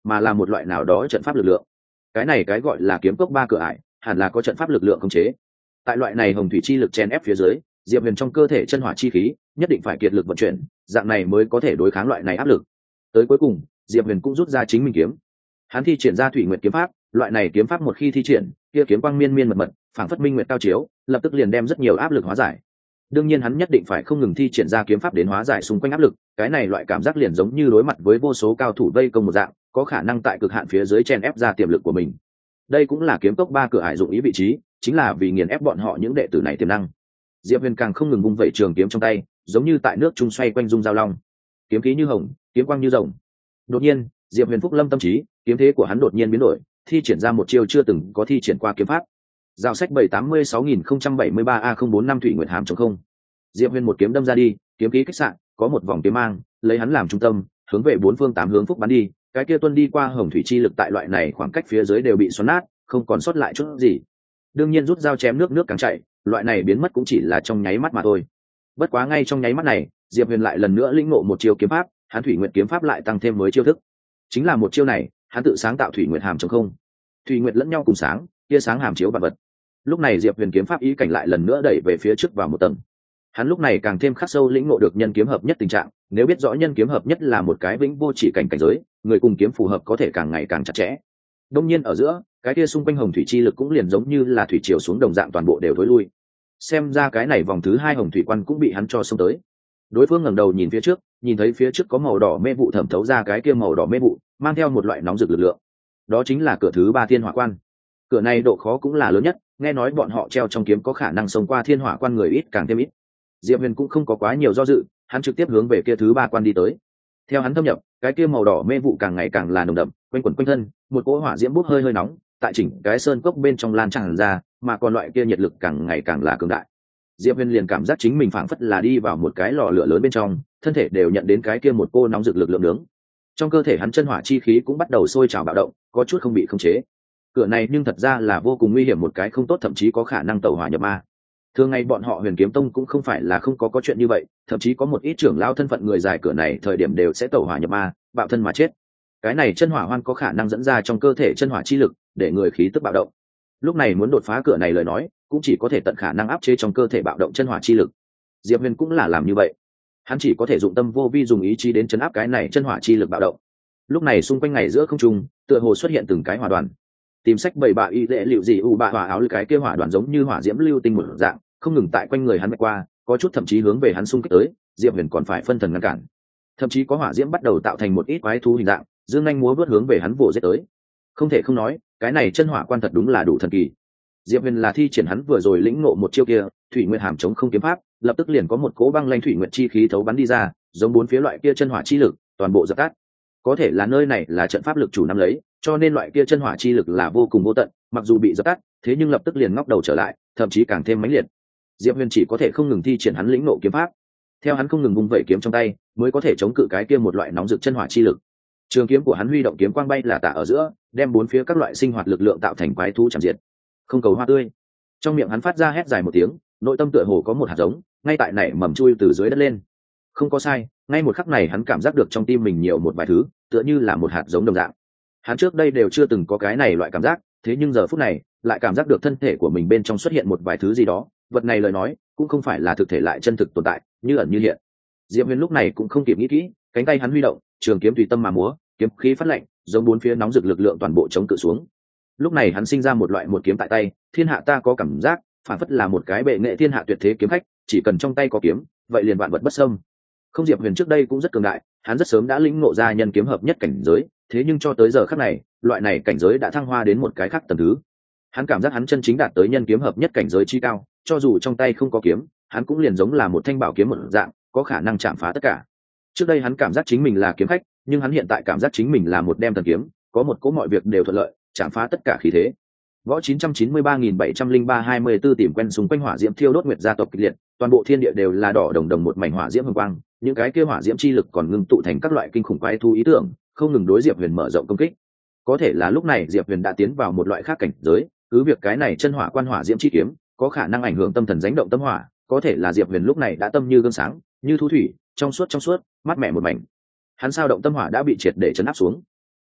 mà là một loại nào đó trận pháp lực lượng. Cái này cái gọi là kiếm cốc ba cửa ải hẳn là có trận pháp lực lượng khống chế. Tại loại này hồng thủy chi lực chen ép phía dưới, diệp huyền trong cơ thể chân hỏa chi khí nhất định phải kiệt lực vận chuyển, dạng này mới có thể đối kháng loại này áp lực. Tới cuối cùng diệp huyền cũng rút ra chính mình kiếm. Hắn thi triển ra thủy nguyệt kiếm pháp, loại này kiếm pháp một khi thi triển, kia kiếm quang miên miên mật mật, phảng phất minh nguyệt cao chiếu, lập tức liền đem rất nhiều áp lực hóa giải. Đương nhiên hắn nhất định phải không ngừng thi triển ra kiếm pháp đến hóa giải xung quanh áp lực, cái này loại cảm giác liền giống như đối mặt với vô số cao thủ vây công một dạng, có khả năng tại cực hạn phía dưới chen ép ra tiềm lực của mình. Đây cũng là kiếm cốc ba cửa ải dụng ý vị trí, chính là vì nghiền ép bọn họ những đệ tử này tiềm năng. Diệp huyền càng không ngừng vung vẩy trường kiếm trong tay, giống như tại nước trung xoay quanh dung giao long, kiếm khí như hồng, kiếm quang như rồng. Đột nhiên diệp huyền phúc lâm tâm trí, kiếm thế của hắn đột nhiên biến đổi, thi triển ra một chiêu chưa từng có thi triển qua kiếm pháp. Giao sách bảy tám mươi sáu nghìn không trăm bảy mươi ba a không bốn năm thủy nguyệt hàm chống không. Diệp huyền một kiếm đâm ra đi, kiếm khí kích sạn, có một vòng kiếm mang lấy hắn làm trung tâm, hướng về bốn phương tám hướng phúc bắn đi. Cái kia tuân đi qua hồng thủy chi lực tại loại này khoảng cách phía dưới đều bị xoắn nát, không còn sót lại chút gì. Đương nhiên rút dao chém nước nước càng chảy, loại này biến mất cũng chỉ là trong nháy mắt mà thôi. Bất quá ngay trong nháy mắt này, diệp huyền lại lần nữa lĩnh ngộ một chiêu kiếm pháp, hắn thủy nguyệt kiếm pháp lại tăng thêm mới chiêu thức. Chính là một chiêu này, hắn tự sáng tạo thủy nguyệt hàm chống không. Thủy nguyệt lẫn nhau cùng sáng, tia sáng hàm chiếu vạn vật. Lúc này diệp huyền kiếm pháp ý cảnh lại lần nữa đẩy về phía trước vào một tầng. Hắn lúc này càng thêm khắc sâu lĩnh ngộ được nhân kiếm hợp nhất tình trạng, nếu biết rõ nhân kiếm hợp nhất là một cái vĩnh vô chỉ cảnh cảnh giới, người cùng kiếm phù hợp có thể càng ngày càng chặt chẽ. Đông nhiên ở giữa, cái kia xung quanh hồng thủy chi lực cũng liền giống như là thủy triều xuống đồng dạng toàn bộ đều thối lui. Xem ra cái này vòng thứ hai hồng thủy quan cũng bị hắn cho xông tới. Đối phương ngẩng đầu nhìn phía trước, nhìn thấy phía trước có màu đỏ mê vụ thẩm thấu ra, cái kia màu đỏ mê vụ mang theo một loại nóng rực lực lượng. Đó chính là cửa thứ ba thiên hỏa quan. Cửa này độ khó cũng là lớn nhất, nghe nói bọn họ treo trong kiếm có khả năng xông qua thiên hỏa quan người ít càng thêm ít. Diệp huyền cũng không có quá nhiều do dự, hắn trực tiếp hướng về kia thứ ba quan đi tới. Theo hắn thâm nhập, cái kia màu đỏ mê vụ càng ngày càng là nồng đậm, quanh quẩn quanh thân, một cỗ hỏa diễm bốc hơi hơi nóng tại chỉnh cái sơn cốc bên trong lan tràn ra, mà còn loại kia nhiệt lực càng ngày càng là cường đại. Diệp huyền liền cảm giác chính mình phảng phất là đi vào một cái lò lửa lớn bên trong, thân thể đều nhận đến cái kia một cô nóng rực lực lượng nướng. Trong cơ thể hắn chân hỏa chi khí cũng bắt đầu sôi trào bạo động, có chút không bị khống chế. Cửa này nhưng thật ra là vô cùng nguy hiểm, một cái không tốt thậm chí có khả năng tẩu hỏa nhập ma. Thường ngày bọn họ Huyền Kiếm Tông cũng không phải là không có có chuyện như vậy, thậm chí có một ít trưởng lão thân phận người dài cửa này thời điểm đều sẽ tẩu hỏa nhập ma, bạo thân mà chết. Cái này chân hỏa hoan có khả năng dẫn ra trong cơ thể chân hỏa chi lực, để người khí tức bạo động. Lúc này muốn đột phá cửa này lời nói, cũng chỉ có thể tận khả năng áp chế trong cơ thể bạo động chân hỏa chi lực. Diệp Huyền cũng là làm như vậy, hắn chỉ có thể dụng tâm vô vi dùng ý chí đến chấn áp cái này chân hỏa chi lực bạo động. Lúc này xung quanh ngày giữa không trung, tựa hồ xuất hiện từng cái hỏa đoàn. Tìm sách bảy bạ y dễ liệu gì u bạ hỏa áo cái kia hỏa đoàn giống như hỏa diễm lưu tinh một dạng, không ngừng tại quanh người hắn vạch qua, có chút thậm chí hướng về hắn xung kích tới. Diệp Huyền còn phải phân thần ngăn cản. Thậm chí có hỏa diễm bắt đầu tạo thành một ít quái thú hình dạng, dương nhanh múa vớt hướng về hắn vồ giết tới. Không thể không nói, cái này chân hỏa quan thật đúng là đủ thần kỳ. Diệp Huyền là thi triển hắn vừa rồi lĩnh ngộ một chiêu kia, thủy nguyệt hàm chống không kiếm pháp, lập tức liền có một cỗ băng lanh thủy nguyệt chi khí thấu bắn đi ra, giống bốn phía loại kia chân hỏa chi lực, toàn bộ dập tắt. Có thể là nơi này là trận pháp lực chủ nắm lấy, cho nên loại kia chân hỏa chi lực là vô cùng vô tận, mặc dù bị dập tắt, thế nhưng lập tức liền ngóc đầu trở lại, thậm chí càng thêm mãnh liệt. Diệp Huyền chỉ có thể không ngừng thi triển hắn lĩnh ngộ kiếm pháp, theo hắn không ngừng vung vẩy kiếm trong tay, mới có thể chống cự cái kia một loại nóng rực chân hỏa chi lực. Trường kiếm của hắn huy động kiếm quang bay là tả ở giữa, đem bốn phía các loại sinh hoạt lực lượng tạo thành quái thú chạm diệt. Không cầu hoa tươi. Trong miệng hắn phát ra hét dài một tiếng, nội tâm tựa hồ có một hạt giống, ngay tại nảy mầm chui từ dưới đất lên. Không có sai, ngay một khắc này hắn cảm giác được trong tim mình nhiều một vài thứ, tựa như là một hạt giống đồng dạng. Hắn trước đây đều chưa từng có cái này loại cảm giác, thế nhưng giờ phút này, lại cảm giác được thân thể của mình bên trong xuất hiện một vài thứ gì đó, vật này lời nói, cũng không phải là thực thể lại chân thực tồn tại, như ẩn như hiện. Diệp Huyền lúc này cũng không kịp nghĩ kỹ, cánh tay hắn huy động, trường kiếm tùy tâm mà múa, kiếm khí phát lạnh, giống bốn phía nóng rực lực lượng toàn bộ chống cự xuống. Lúc này hắn sinh ra một loại một kiếm tại tay, thiên hạ ta có cảm giác, phản phất là một cái bệ nghệ thiên hạ tuyệt thế kiếm khách, chỉ cần trong tay có kiếm, vậy liền vạn vật bất xâm. Không, Diệp Huyền trước đây cũng rất cường đại, hắn rất sớm đã lĩnh ngộ ra nhân kiếm hợp nhất cảnh giới, thế nhưng cho tới giờ khắc này, loại này cảnh giới đã thăng hoa đến một cái khác tầng thứ. Hắn cảm giác hắn chân chính đạt tới nhân kiếm hợp nhất cảnh giới chi cao, cho dù trong tay không có kiếm, hắn cũng liền giống là một thanh bảo kiếm một dạng, có khả năng chạm phá tất cả. Trước đây hắn cảm giác chính mình là kiếm khách, nhưng hắn hiện tại cảm giác chính mình là một đem thần kiếm, có một cỗ mọi việc đều thuận lợi, chạm phá tất cả khí thế. Võ chín trăm chín mươi ba nghìn bảy trăm lẻ ba hai mươi tư tìm quen xung quanh hỏa diễm thiêu đốt nguyệt gia tộc kịch liệt, toàn bộ thiên địa đều là đỏ đồng đồng một mảnh hỏa diễm hồng quang, những cái kia hỏa diễm chi lực còn ngưng tụ thành các loại kinh khủng quái thú ý tưởng, không ngừng đối Diệp Huyền mở rộng công kích. Có thể là lúc này Diệp Huyền đã tiến vào một loại khác cảnh giới, cứ việc cái này chân hỏa quan hỏa diễm chi kiếm có khả năng ảnh hưởng tâm thần dánh động tâm hỏa, có thể là Diệp Huyền lúc này đã tâm như gương sáng, như thu thủy, trong suốt trong suốt, mát mẻ một mảnh. Hắn sao động tâm hỏa đã bị triệt để chấn áp xuống.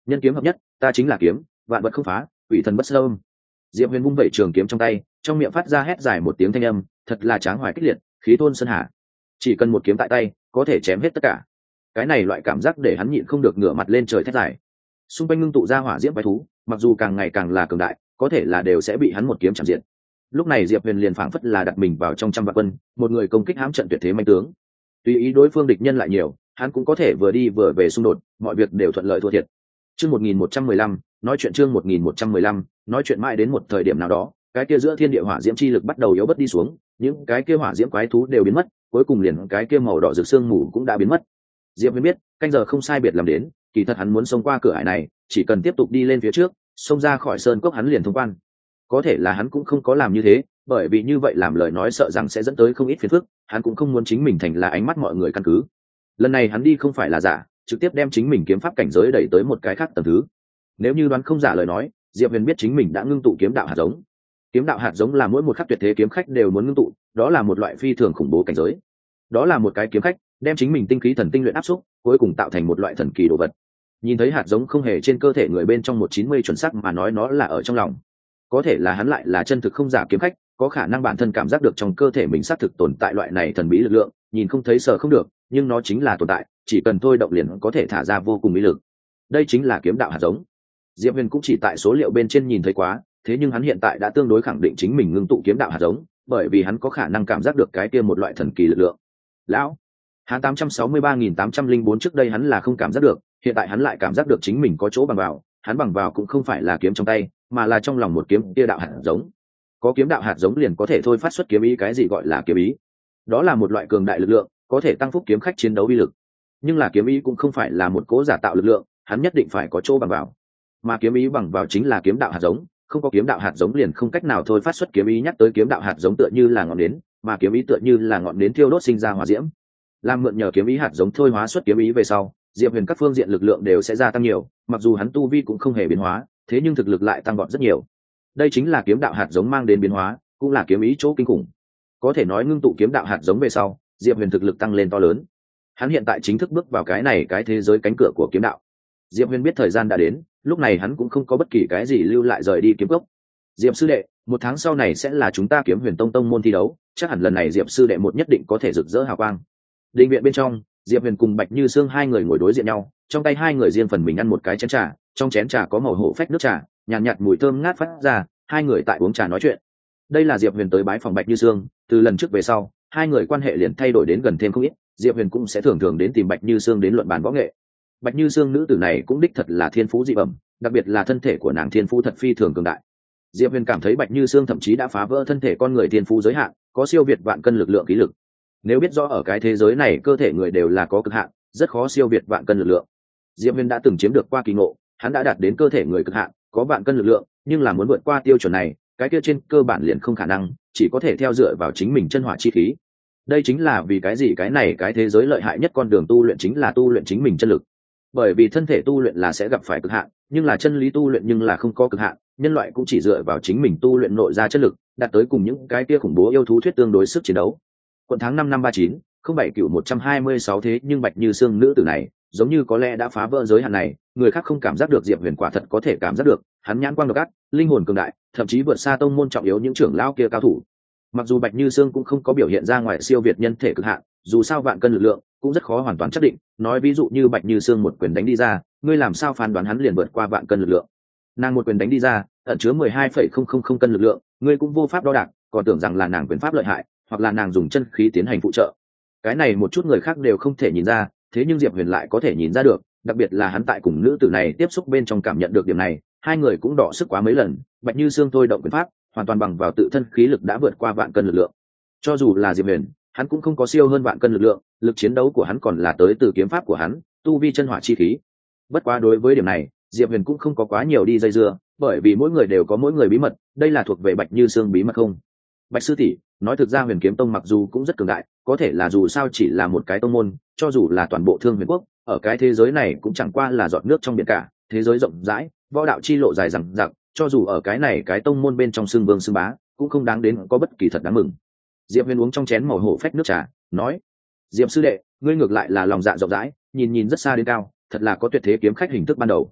nhân kiếm hợp nhất, ta chính là kiếm, vạn vật không phá, quỷ thần bất xâm. Diệp Huyền vung vẩy trường kiếm trong tay, trong miệng phát ra hét dài một tiếng thanh âm, thật là tráng hoài kích liệt, khí thôn sơn hà. Chỉ cần một kiếm tại tay, có thể chém hết tất cả. Cái này loại cảm giác để hắn nhịn không được ngửa mặt lên trời thét dài. Xung quanh ngưng tụ ra hỏa diễm quái thú, mặc dù càng ngày càng là cường đại, có thể là đều sẽ bị hắn một kiếm chạm diệt. Lúc này Diệp Huyền liền phảng phất là đặt mình vào trong trăm vạn quân, một người công kích hãm trận tuyệt thế manh tướng. Tùy ý đối phương địch nhân lại nhiều, hắn cũng có thể vừa đi vừa về xung đột, mọi việc đều thuận lợi thua thiệt. Chương một nghìn một trăm mười lăm, nói chuyện chương một nghìn một trăm mười lăm, nói chuyện mãi đến một thời điểm nào đó, cái kia giữa thiên địa hỏa diễm chi lực bắt đầu yếu bớt đi xuống, những cái kia hỏa diễm quái thú đều biến mất, cuối cùng liền cái kia màu đỏ rực xương mù cũng đã biến mất. Diệp Huyền biết, canh giờ không sai biệt làm đến, kỳ thật hắn muốn xông qua cửa ải này, chỉ cần tiếp tục đi lên phía trước, xông ra khỏi sơn cốc hắn liền thông quan. Có thể là hắn cũng không có làm như thế, bởi vì như vậy làm lời nói sợ rằng sẽ dẫn tới không ít phiền phức, hắn cũng không muốn chính mình thành là ánh mắt mọi người căn cứ. Lần này hắn đi không phải là giả, trực tiếp đem chính mình kiếm pháp cảnh giới đẩy tới một cái khác tầng thứ. Nếu như đoán không giả lời nói, Diệp Huyền biết chính mình đã ngưng tụ kiếm đạo hạt giống. Kiếm đạo hạt giống là mỗi một khắc tuyệt thế kiếm khách đều muốn ngưng tụ, đó là một loại phi thường khủng bố cảnh giới. Đó là một cái kiếm khách đem chính mình tinh khí thần tinh luyện áp xúc, cuối cùng tạo thành một loại thần kỳ đồ vật. Nhìn thấy hạt giống không hề trên cơ thể người bên trong một chín mươi chuẩn xác mà nói nó là ở trong lòng. Có thể là hắn lại là chân thực không giả kiếm khách, có khả năng bản thân cảm giác được trong cơ thể mình xác thực tồn tại loại này thần bí lực lượng, nhìn không thấy sờ không được, nhưng nó chính là tồn tại, chỉ cần thôi động liền có thể thả ra vô cùng ý lực. Đây chính là kiếm đạo hạt giống. Diệp Huyền cũng chỉ tại số liệu bên trên nhìn thấy quá, thế nhưng hắn hiện tại đã tương đối khẳng định chính mình ngưng tụ kiếm đạo hạt giống, bởi vì hắn có khả năng cảm giác được cái kia một loại thần kỳ lực lượng. Lão, hắn tám trăm sáu mươi ba nghìn tám trăm linh bốn trước đây hắn là không cảm giác được, hiện tại hắn lại cảm giác được chính mình có chỗ bằng vào, hắn bằng vào cũng không phải là kiếm trong tay, mà là trong lòng một kiếm kia đạo hạt giống. Có kiếm đạo hạt giống liền có thể thôi phát xuất kiếm ý, cái gì gọi là kiếm ý? Đó là một loại cường đại lực lượng, có thể tăng phúc kiếm khách chiến đấu uy lực. Nhưng là kiếm ý cũng không phải là một cố giả tạo lực lượng, hắn nhất định phải có chỗ bằng vào. Mà kiếm ý bằng vào chính là kiếm đạo hạt giống, không có kiếm đạo hạt giống liền không cách nào thôi phát xuất kiếm ý. Nhắc tới kiếm đạo hạt giống tựa như là ngọn nến, mà kiếm ý tựa như là ngọn nến thiêu đốt sinh ra hỏa diễm. Làm mượn nhờ kiếm ý hạt giống thôi hóa xuất kiếm ý về sau, Diệp Huyền các phương diện lực lượng đều sẽ gia tăng nhiều, mặc dù hắn tu vi cũng không hề biến hóa, thế nhưng thực lực lại tăng vọt rất nhiều. Đây chính là kiếm đạo hạt giống mang đến biến hóa, cũng là kiếm ý chỗ kinh khủng. Có thể nói ngưng tụ kiếm đạo hạt giống về sau, Diệp Huyền thực lực tăng lên to lớn. Hắn hiện tại chính thức bước vào cái này cái thế giới cánh cửa của kiếm đạo. Diệp Huyền biết thời gian đã đến, lúc này hắn cũng không có bất kỳ cái gì lưu lại rời đi kiếm cốc. Diệp sư đệ, một tháng sau này sẽ là chúng ta Kiếm Huyền Tông tông môn thi đấu, chắc hẳn lần này Diệp sư đệ một nhất định có thể rực rỡ hào quang. Đình viện bên trong, Diệp Huyền cùng Bạch Như Sương hai người ngồi đối diện nhau, trong tay hai người riêng phần mình ăn một cái chén trà, trong chén trà có màu hổ phách nước trà, nhàn nhạt, nhạt mùi thơm ngát phát ra, hai người tại uống trà nói chuyện. Đây là Diệp Huyền tới bái phòng Bạch Như Sương, từ lần trước về sau, hai người quan hệ liền thay đổi đến gần thêm không ít, Diệp Huyền cũng sẽ thường thường đến tìm Bạch Như Sương đến luận bàn võ nghệ. Bạch Như Sương nữ tử này cũng đích thật là thiên phú dị bẩm, đặc biệt là thân thể của nàng thiên phú thật phi thường cường đại. Diệp Huyền cảm thấy Bạch Như Sương thậm chí đã phá vỡ thân thể con người thiên phú giới hạn, có siêu việt vạn cân lực lượng khí lực. Nếu biết rõ ở cái thế giới này cơ thể người đều là có cực hạn, rất khó siêu việt vạn cân lực lượng. Diệp Huyền đã từng chiếm được qua kỳ ngộ, hắn đã đạt đến cơ thể người cực hạn, có vạn cân lực lượng, nhưng là muốn vượt qua tiêu chuẩn này, cái kia trên cơ bản liền không khả năng, chỉ có thể theo dựa vào chính mình chân hỏa chi khí. Đây chính là vì cái gì cái này cái thế giới lợi hại nhất con đường tu luyện chính là tu luyện chính mình chân lực. Bởi vì thân thể tu luyện là sẽ gặp phải cực hạn, nhưng là chân lý tu luyện nhưng là không có cực hạn, nhân loại cũng chỉ dựa vào chính mình tu luyện nội ra chân lực, đạt tới cùng những cái kia khủng bố yêu thú thuyết tương đối sức chiến đấu. Quận tháng năm năm ba chín, không bảy cựu một trăm hai mươi sáu thế nhưng Bạch Như Sương nữ tử này, giống như có lẽ đã phá vỡ giới hạn này, người khác không cảm giác được, Diệp Huyền quả thật có thể cảm giác được, hắn nhãn quang độc ác, linh hồn cường đại, thậm chí vượt xa tông môn trọng yếu những trưởng lão kia cao thủ. Mặc dù Bạch Như Sương cũng không có biểu hiện ra ngoài siêu việt nhân thể cực hạn, dù sao vạn cân lực lượng cũng rất khó hoàn toàn xác định, nói ví dụ như Bạch Như Sương một quyền đánh đi ra, ngươi làm sao phán đoán hắn liền vượt qua vạn cân lực lượng? Nàng một quyền đánh đi ra, ẩn chứa mười hai phẩy không không không cân lực lượng, ngươi cũng vô pháp đo đạc, còn tưởng rằng là nàng quyền pháp lợi hại, hoặc là nàng dùng chân khí tiến hành phụ trợ. Cái này một chút người khác đều không thể nhìn ra, thế nhưng Diệp Huyền lại có thể nhìn ra được, đặc biệt là hắn tại cùng nữ tử này tiếp xúc bên trong cảm nhận được điểm này, hai người cũng đọ sức quá mấy lần. Bạch Như Sương thôi động quyền pháp, hoàn toàn bằng vào tự thân khí lực đã vượt qua vạn cân lực lượng. Cho dù là Diệp Huyền, hắn cũng không có siêu hơn vạn cân lực lượng, lực chiến đấu của hắn còn là tới từ kiếm pháp của hắn, tu vi chân hỏa chi khí. Bất quá đối với điểm này, Diệp Huyền cũng không có quá nhiều đi dây dưa, bởi vì mỗi người đều có mỗi người bí mật, đây là thuộc về Bạch Như Sương bí mật không. Bạch sư tỷ, nói thực ra Huyền Kiếm Tông mặc dù cũng rất cường đại, có thể là dù sao chỉ là một cái tông môn, cho dù là toàn bộ Thương Huyền Quốc, ở cái thế giới này cũng chẳng qua là giọt nước trong biển cả, thế giới rộng rãi, võ đạo chi lộ dài dằng dặc, cho dù ở cái này cái tông môn bên trong xương vương xương bá, cũng không đáng đến có bất kỳ thật đáng mừng. Diệp Huyền uống trong chén màu hổ phách nước trà, nói: "Diệp sư đệ, ngươi ngược lại là lòng dạ rộng rãi, nhìn nhìn rất xa đến cao, thật là có tuyệt thế kiếm khách hình thức ban đầu."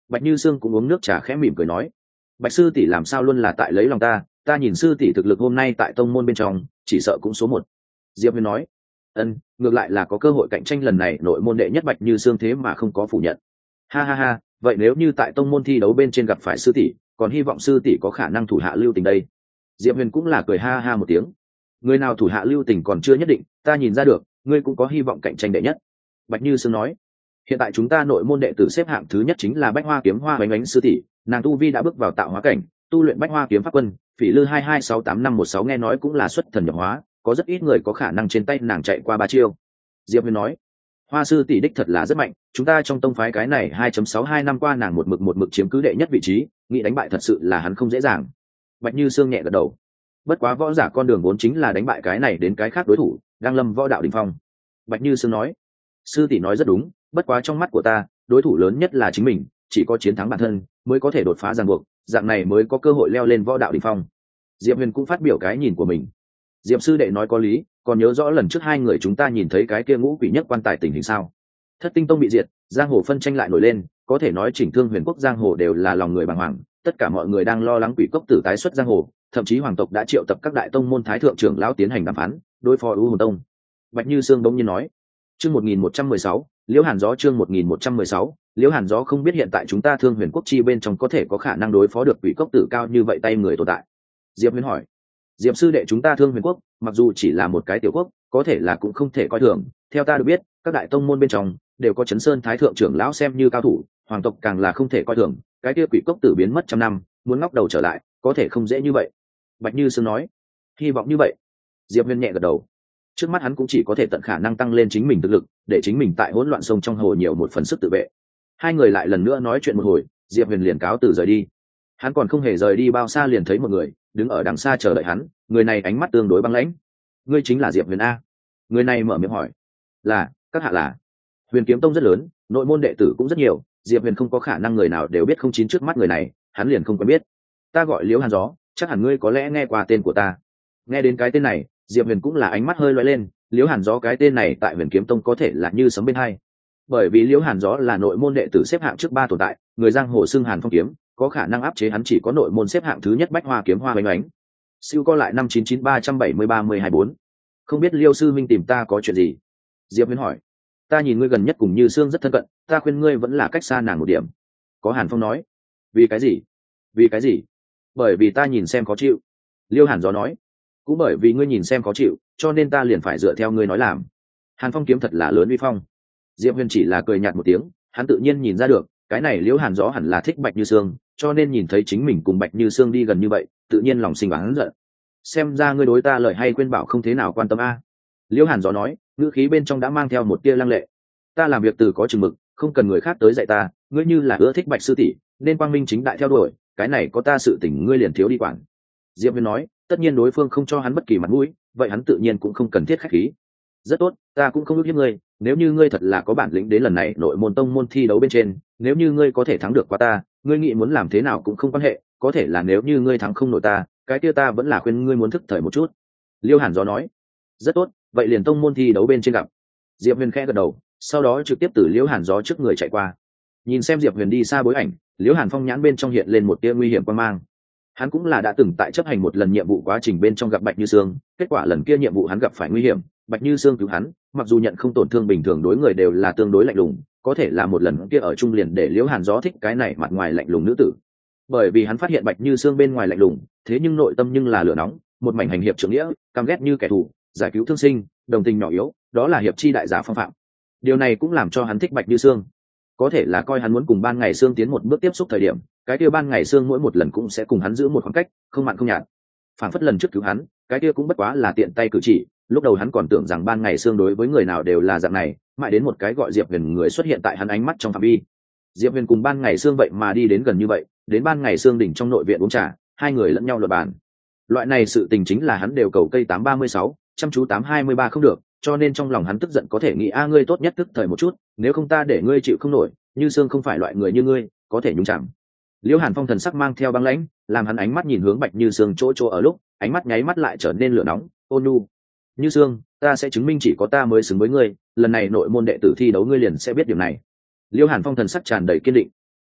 Bạch Như Sương cũng uống nước trà khẽ mỉm cười nói, Bạch sư tỷ làm sao luôn là tại lấy lòng ta, ta nhìn sư tỷ thực lực hôm nay tại tông môn bên trong chỉ sợ cũng số một. Diệp Huyền nói, ân, ngược lại là có cơ hội cạnh tranh lần này nội môn đệ nhất Bạch Như Sương thế mà không có phủ nhận. Ha ha ha, vậy nếu như tại tông môn thi đấu bên trên gặp phải sư tỷ, còn hy vọng sư tỷ có khả năng thủ hạ lưu tình đây. Diệp Huyền cũng là cười ha ha một tiếng, người nào thủ hạ lưu tình còn chưa nhất định, ta nhìn ra được ngươi cũng có hy vọng cạnh tranh đệ nhất. Bạch Như Sương nói, hiện tại chúng ta nội môn đệ tử xếp hạng thứ nhất chính là Bách Hoa Kiếm Hoa Bánh Bánh sư tỷ, nàng tu vi đã bước vào tạo hóa cảnh, tu luyện Bách Hoa Kiếm Pháp Quân, Phỉ Lư hai hai sáu tám năm một sáu nghe nói cũng là xuất thần nhập hóa, có rất ít người có khả năng trên tay nàng chạy qua ba chiêu. Diệp Huyền nói, Hoa sư tỷ đích thật là rất mạnh, chúng ta trong tông phái cái này hai sáu hai năm qua nàng một mực một mực chiếm cứ đệ nhất vị trí, nghĩ đánh bại thật sự là hắn không dễ dàng. Bạch Như Sương nhẹ gật đầu, bất quá võ giả con đường vốn chính là đánh bại cái này đến cái khác đối thủ, đang lâm võ đạo đỉnh phong. Bạch Như Sương nói, sư tỷ nói rất đúng, bất quá trong mắt của ta đối thủ lớn nhất là chính mình, chỉ có chiến thắng bản thân mới có thể đột phá ràng buộc, dạng này mới có cơ hội leo lên võ đạo đỉnh phong. Diệp Huyền cũng phát biểu cái nhìn của mình. Diệp sư đệ nói có lý, còn nhớ rõ lần trước hai người chúng ta nhìn thấy cái kia ngũ quỷ nhất quan tài tình hình sao? Thất tinh tông bị diệt, giang hồ phân tranh lại nổi lên, có thể nói chỉnh thương huyền quốc giang hồ đều là lòng người bàng hoàng, tất cả mọi người đang lo lắng quỷ cốc tử tái xuất giang hồ, thậm chí hoàng tộc đã triệu tập các đại tông môn thái thượng trưởng lão tiến hành đàm phán đối phó U Hồn Tông. Bạch Như Sương đống nhiên nói, chương một nghìn một trăm mười sáu, Liễu Hàn Gió chương một nghìn một trăm mười sáu, Liễu Hàn Gió không biết hiện tại chúng ta thương huyền quốc chi bên trong có thể có khả năng đối phó được quỷ cốc tử cao như vậy tay người tồn tại. Diệp Huyền hỏi, Diệp sư đệ chúng ta thương huyền quốc mặc dù chỉ là một cái tiểu quốc, có thể là cũng không thể coi thường, theo ta được biết các đại tông môn bên trong đều có Chấn Sơn thái thượng trưởng lão xem như cao thủ, hoàng tộc càng là không thể coi thường, cái kia quỷ cốc tử biến mất trăm năm muốn ngóc đầu trở lại có thể không dễ như vậy. Bạch Như Sương nói, hy vọng như vậy. Diệp Huyền nhẹ gật đầu, trước mắt hắn cũng chỉ có thể tận khả năng tăng lên chính mình thực lực, để chính mình tại hỗn loạn sông trong hồ nhiều một phần sức tự vệ. Hai người lại lần nữa nói chuyện một hồi, Diệp Huyền liền cáo từ rời đi. Hắn còn không hề rời đi bao xa liền thấy một người đứng ở đằng xa chờ đợi hắn, người này ánh mắt tương đối băng lãnh. Ngươi chính là Diệp Huyền a? Người này mở miệng hỏi. Là, các hạ là. Huyền Kiếm Tông rất lớn, nội môn đệ tử cũng rất nhiều, Diệp Huyền không có khả năng người nào đều biết không chín trước mắt người này, hắn liền không quen biết. Ta gọi Liễu Hàn Gió, chắc hẳn ngươi có lẽ nghe qua tên của ta. Nghe đến cái tên này, Diệp Huyền cũng là ánh mắt hơi lóe lên, Liễu Hàn Gió cái tên này tại Huyền Kiếm Tông có thể là như sấm bên hai. Bởi vì Liễu Hàn Gió là nội môn đệ tử xếp hạng trước ba tồn tại, người giang hồ xưng Hàn Phong Kiếm, có khả năng áp chế hắn chỉ có nội môn xếp hạng thứ nhất Bách Hoa Kiếm Hoa Bánh Bánh. Siêu co lại năm chín chín ba bảy mươi ba mươi hai bốn. Không biết Liêu sư minh tìm ta có chuyện gì? Diệp Huyền hỏi. Ta nhìn ngươi gần nhất cùng Như Sương rất thân cận, ta khuyên ngươi vẫn là cách xa nàng một điểm. Có Hàn Phong nói. Vì cái gì? Vì cái gì? Bởi vì ta nhìn xem khó chịu. Liêu Hàn Gió nói. Cũng bởi vì ngươi nhìn xem khó chịu, cho nên ta liền phải dựa theo ngươi nói làm. Hàn Phong kiếm thật là lớn uy phong. Diệp Huyền chỉ là cười nhạt một tiếng, hắn tự nhiên nhìn ra được, cái này Liễu Hàn Gió hẳn là thích Bạch Như Sương, cho nên nhìn thấy chính mình cùng Bạch Như Sương đi gần như vậy, tự nhiên lòng sinh oán giận. Xem ra ngươi đối ta lời hay khuyên bảo không thế nào quan tâm a. Liễu Hàn Gió nói, ngữ khí bên trong đã mang theo một tia lăng lệ. Ta làm việc từ có chừng mực, không cần người khác tới dạy ta, ngươi như là ưa thích Bạch sư tỷ, nên quang minh chính đại theo đuổi, cái này có ta sự tình ngươi liền thiếu đi quản. Diệp Huyền nói, tất nhiên đối phương không cho hắn bất kỳ mặt mũi, vậy hắn tự nhiên cũng không cần thiết khách khí. Rất tốt, ta cũng không ước hiếp ngươi, nếu như ngươi thật là có bản lĩnh đến lần này nội môn tông môn thi đấu bên trên, nếu như ngươi có thể thắng được qua ta, ngươi nghĩ muốn làm thế nào cũng không quan hệ, có thể là nếu như ngươi thắng không nổi ta, cái kia ta vẫn là khuyên ngươi muốn thức thời một chút. Liêu Hàn Gió nói, rất tốt, vậy liền tông môn thi đấu bên trên gặp. Diệp Huyền khẽ gật đầu, sau đó trực tiếp từ Liêu Hàn Gió trước người chạy qua. Nhìn xem Diệp Huyền đi xa bối ảnh, Liêu Hàn Phong nhãn bên trong hiện lên một tia nguy hiểm quan mang. Hắn cũng là đã từng tại chấp hành một lần nhiệm vụ quá trình bên trong gặp Bạch Như Sương, kết quả lần kia nhiệm vụ hắn gặp phải nguy hiểm, Bạch Như Sương cứu hắn, mặc dù nhận không tổn thương bình thường đối người đều là tương đối lạnh lùng, có thể là một lần kia ở trung liền để Liễu Hàn Gió thích cái này mặt ngoài lạnh lùng nữ tử. Bởi vì hắn phát hiện Bạch Như Sương bên ngoài lạnh lùng, thế nhưng nội tâm nhưng là lửa nóng, một mảnh hành hiệp trưởng nghĩa, căm ghét như kẻ thù, giải cứu thương sinh, đồng tình nhỏ yếu, đó là hiệp chi đại giá phong phạm. Điều này cũng làm cho hắn thích Bạch Như Sương. Có thể là coi hắn muốn cùng Ban Ngày Sương tiến một bước tiếp xúc thời điểm, cái kia Ban Ngày Sương mỗi một lần cũng sẽ cùng hắn giữ một khoảng cách, không mặn không nhạt. Phản phất lần trước cứu hắn, cái kia cũng bất quá là tiện tay cử chỉ, lúc đầu hắn còn tưởng rằng Ban Ngày Sương đối với người nào đều là dạng này, mãi đến một cái gọi Diệp Huyền người xuất hiện tại hắn ánh mắt trong phạm vi. Diệp Huyền cùng Ban Ngày Sương vậy mà đi đến gần như vậy, đến Ban Ngày Sương đỉnh trong nội viện uống trà, hai người lẫn nhau luận bàn. Loại này sự tình chính là hắn đều cầu cây tám ba mươi sáu, chăm chú tám hai mươi ba không được, cho nên trong lòng hắn tức giận có thể nghĩ a ngươi tốt nhất tức thời một chút, nếu không ta để ngươi chịu không nổi, Như Sương không phải loại người như ngươi, có thể nhúng chạm. Liễu Hàn Phong thần sắc mang theo băng lãnh, làm hắn ánh mắt nhìn hướng Bạch Như Sương chỗ chỗ ở lúc, ánh mắt nháy mắt lại trở nên lửa nóng, ôn nhu. Như Sương, ta sẽ chứng minh chỉ có ta mới xứng với ngươi, lần này nội môn đệ tử thi đấu ngươi liền sẽ biết điều này. Liễu Hàn Phong thần sắc tràn đầy kiên định.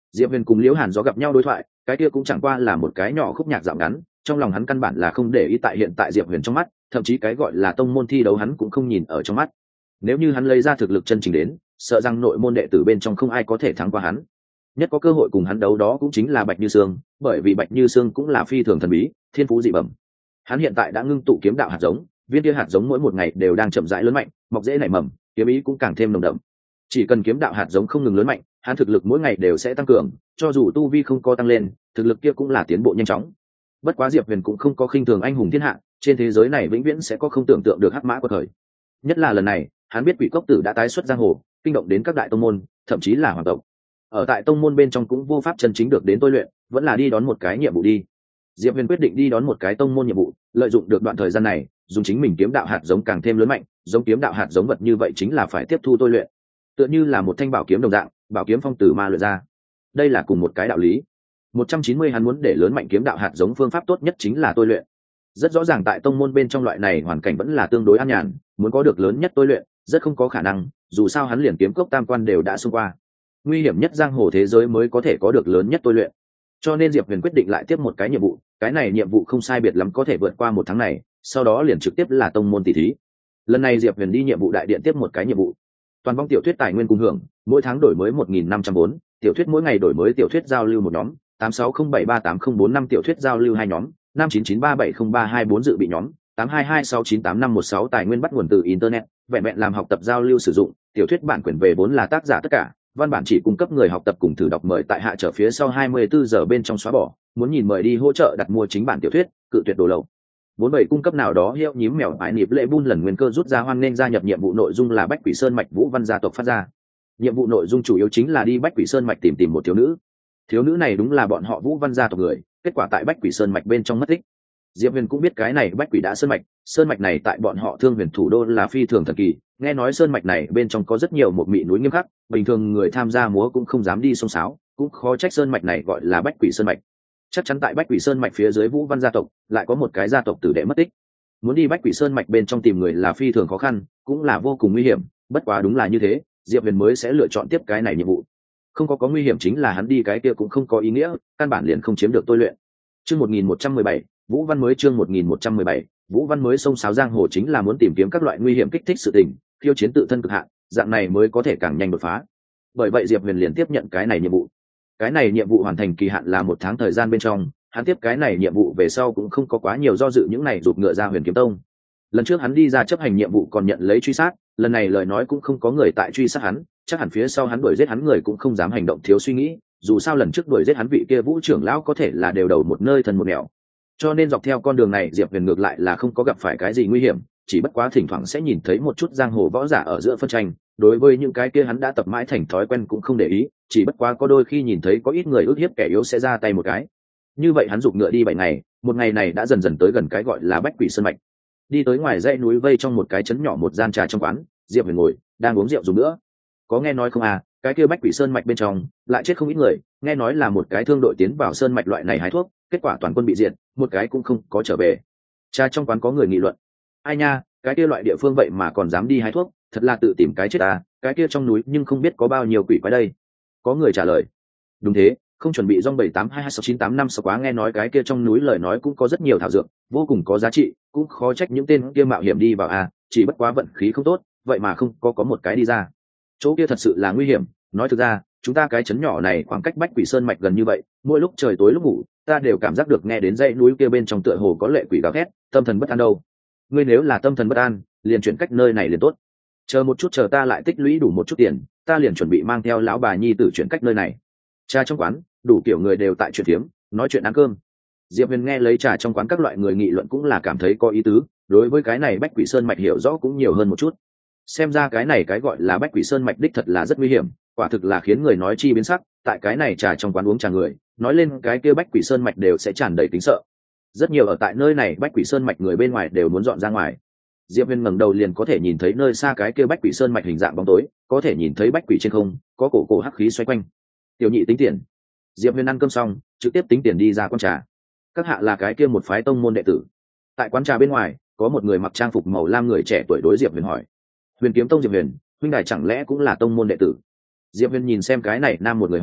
Diệp Huyền cùng Liễu Hàn Gió gặp nhau đối thoại, cái kia cũng chẳng qua là một cái nhỏ khúc nhạc dạo ngắn, trong lòng hắn căn bản là không để ý tại hiện tại Diệp Huyền trong mắt, thậm chí cái gọi là tông môn thi đấu hắn cũng không nhìn ở trong mắt. Nếu như hắn lấy ra thực lực chân chính đến, sợ rằng nội môn đệ tử bên trong không ai có thể thắng qua hắn. Nhất có cơ hội cùng hắn đấu đó cũng chính là Bạch Như Sương, bởi vì Bạch Như Sương cũng là phi thường thần bí, thiên phú dị bẩm. Hắn hiện tại đã ngưng tụ kiếm đạo hạt giống, viên kia hạt giống mỗi một ngày đều đang chậm rãi lớn mạnh, mọc rễ nảy mầm, kiếm ý cũng càng thêm nồng đậm. Chỉ cần kiếm đạo hạt giống không ngừng lớn mạnh, hắn thực lực mỗi ngày đều sẽ tăng cường, cho dù tu vi không có tăng lên, thực lực kia cũng là tiến bộ nhanh chóng. Bất quá Diệp Huyền cũng không có khinh thường anh hùng thiên hạ, trên thế giới này vĩnh viễn sẽ có không tưởng tượng được hắc mã của thời. Nhất là lần này, hắn biết Quỷ Cốc Tử đã tái xuất giang hồ, kinh động đến các đại tông môn, thậm chí là hoàng tộc. Ở tại tông môn bên trong cũng vô pháp chân chính được đến tôi luyện, vẫn là đi đón một cái nhiệm vụ đi. Diệp Huyền quyết định đi đón một cái tông môn nhiệm vụ, lợi dụng được đoạn thời gian này, dùng chính mình kiếm đạo hạt giống càng thêm lớn mạnh, giống kiếm đạo hạt giống vật như vậy chính là phải tiếp thu tôi luyện. Tựa như là một thanh bảo kiếm đồng dạng, bảo kiếm phong tử ma luyện ra. Đây là cùng một cái đạo lý. một trăm chín mươi hắn muốn để lớn mạnh kiếm đạo hạt giống phương pháp tốt nhất chính là tôi luyện. Rất rõ ràng tại tông môn bên trong loại này hoàn cảnh vẫn là tương đối an nhàn, muốn có được lớn nhất tôi luyện, rất không có khả năng, dù sao hắn liền kiếm cốc tam quan đều đã xông qua. Nguy hiểm nhất giang hồ thế giới mới có thể có được lớn nhất tôi luyện. Cho nên Diệp Huyền quyết định lại tiếp một cái nhiệm vụ, cái này nhiệm vụ không sai biệt lắm có thể vượt qua một tháng này, sau đó liền trực tiếp là tông môn tỷ thí. Lần này Diệp Huyền đi nhiệm vụ đại điện tiếp một cái nhiệm vụ. Toàn vong tiểu thuyết tài nguyên cùng hưởng, mỗi tháng đổi mới một nghìn năm trăm bốn, tiểu thuyết mỗi ngày đổi mới tiểu thuyết giao lưu một nhóm, tám sáu không bảy ba tám không bốn năm tiểu thuyết giao lưu hai nhóm, năm chín chín ba bảy không ba hai bốn dự bị nhóm, tám hai hai sáu chín tám năm một sáu tài nguyên bắt nguồn từ internet, vẹn vẹn làm học tập giao lưu sử dụng, tiểu thuyết bản quyền về vốn là tác giả tất cả, văn bản chỉ cung cấp người học tập cùng thử đọc, mời tại hạ trở phía sau hai mươi bốn giờ bên trong xóa bỏ, muốn nhìn mời đi hỗ trợ đặt mua chính bản tiểu thuyết, cự tuyệt đồ lậu. Bốn bảy cung cấp nào đó hiệu nhím mèo bãi nịp lệ bun lần nguyên cơ rút ra hoan nên gia nhập nhiệm vụ, nội dung là Bách Quỷ Sơn mạch Vũ Văn gia tộc phát ra. Nhiệm vụ nội dung chủ yếu chính là đi Bách Quỷ Sơn mạch tìm tìm một thiếu nữ. Thiếu nữ này đúng là bọn họ Vũ Văn gia tộc người, kết quả tại Bách Quỷ Sơn mạch bên trong mất tích. Diệp Huyền cũng biết cái này Bách Quỷ đã sơn mạch, sơn mạch này tại bọn họ Thương Huyền thủ đô là phi thường thần kỳ, nghe nói sơn mạch này bên trong có rất nhiều một mị núi nghiêm khắc, bình thường người tham gia múa cũng không dám đi xông xáo, cũng khó trách sơn mạch này gọi là Bách Quỷ Sơn mạch. Chắc chắn tại Bách Quỷ Sơn mạch phía dưới Vũ Văn gia tộc lại có một cái gia tộc tử đệ mất tích. Muốn đi Bách Quỷ Sơn mạch bên trong tìm người là phi thường khó khăn, cũng là vô cùng nguy hiểm, bất quá đúng là như thế, Diệp Huyền mới sẽ lựa chọn tiếp cái này nhiệm vụ. Không có có nguy hiểm chính là hắn đi cái kia cũng không có ý nghĩa, căn bản liền không chiếm được tôi luyện. Chương một nghìn một trăm mười bảy, Vũ Văn mới chương một nghìn một trăm mười bảy, Vũ Văn mới sông sáo giang hồ chính là muốn tìm kiếm các loại nguy hiểm kích thích sự tình, khiêu chiến tự thân cực hạn, dạng này mới có thể càng nhanh đột phá. Bởi vậy Diệp Huyền liền tiếp nhận cái này nhiệm vụ. Cái này nhiệm vụ hoàn thành kỳ hạn là một tháng thời gian bên trong, hắn tiếp cái này nhiệm vụ về sau cũng không có quá nhiều do dự, những này rụt ngựa ra Huyền Kiếm Tông. Lần trước hắn đi ra chấp hành nhiệm vụ còn nhận lấy truy sát, lần này lời nói cũng không có người tại truy sát hắn, chắc hẳn phía sau hắn đuổi giết hắn người cũng không dám hành động thiếu suy nghĩ, dù sao lần trước đuổi giết hắn vị kia Vũ trưởng lão có thể là đều đầu một nơi thân một nẻo. Cho nên dọc theo con đường này Diệp Huyền ngược lại là không có gặp phải cái gì nguy hiểm, chỉ bất quá thỉnh thoảng sẽ nhìn thấy một chút giang hồ võ giả ở giữa phân tranh, đối với những cái kia hắn đã tập mãi thành thói quen cũng không để ý, chỉ bất quá có đôi khi nhìn thấy có ít người ức hiếp kẻ yếu sẽ ra tay một cái. Như vậy hắn giục ngựa đi bảy ngày, một ngày này đã dần dần tới gần cái gọi là Bách Quỷ Sơn mạch. Đi tới ngoài dãy núi vây trong một cái trấn nhỏ một gian trà trong quán, Diệp Huyền ngồi đang uống rượu dùng nữa. Có nghe nói không à, cái kia Bách Quỷ Sơn mạch bên trong lại chết không ít người, nghe nói là một cái thương đội tiến vào sơn mạch loại này hái thuốc, kết quả toàn quân bị diệt, một cái cũng không có trở về. Trà trong quán có người nghị luận, ai nha, cái kia loại địa phương vậy mà còn dám đi hái thuốc, thật là tự tìm cái chết à, cái kia trong núi nhưng không biết có bao nhiêu quỷ quái đây. Có người trả lời, đúng thế, không chuẩn bị dong bảy tám hai hai sáu chín tám năm sáu quá, nghe nói cái kia trong núi lời nói cũng có rất nhiều thảo dược, vô cùng có giá trị, cũng khó trách những tên kia mạo hiểm đi vào à, chỉ bất quá vận khí không tốt, vậy mà không có có một cái đi ra. Chỗ kia thật sự là nguy hiểm, nói thực ra, chúng ta cái trấn nhỏ này khoảng cách Bách Quỷ Sơn mạch gần như vậy, mỗi lúc trời tối lúc ngủ, ta đều cảm giác được nghe đến dãy núi kia bên trong tựa hồ có lệ quỷ gào thét, tâm thần bất an đâu. Ngươi nếu là tâm thần bất an, liền chuyển cách nơi này liền tốt. Chờ một chút, chờ ta lại tích lũy đủ một chút tiền, ta liền chuẩn bị mang theo lão bà nhi tử chuyển cách nơi này. Trà trong quán, đủ kiểu người đều tại chuyện tiếm, nói chuyện ăn cơm. Diệp Huyền nghe lấy trà trong quán các loại người nghị luận cũng là cảm thấy có ý tứ, đối với cái này Bách Quỷ Sơn mạch hiểu rõ cũng nhiều hơn một chút. Xem ra cái này cái gọi là Bách Quỷ Sơn mạch đích thật là rất nguy hiểm, quả thực là khiến người nói chi biến sắc, tại cái này trà trong quán uống trà người, nói lên cái kia Bách Quỷ Sơn mạch đều sẽ tràn đầy tính sợ. Rất nhiều ở tại nơi này Bách Quỷ Sơn mạch người bên ngoài đều muốn dọn ra ngoài. Diệp Huyền ngẩng đầu liền có thể nhìn thấy nơi xa cái kia Bách Quỷ Sơn mạch hình dạng bóng tối, có thể nhìn thấy bách quỷ trên không, có cổ cổ hắc khí xoay quanh. Tiểu nhị tính tiền. Diệp Huyền ăn cơm xong, trực tiếp tính tiền đi ra quán trà. Các hạ là cái kia một phái tông môn đệ tử. Tại quán trà bên ngoài, có một người mặc trang phục màu lam người trẻ tuổi đối Diệp Huyền hỏi. Huyền Kiếm Tông Diệp Huyền, huynh đài chẳng lẽ cũng là tông môn đệ tử? Diệp Huyền nhìn xem cái này nam một người hỏi,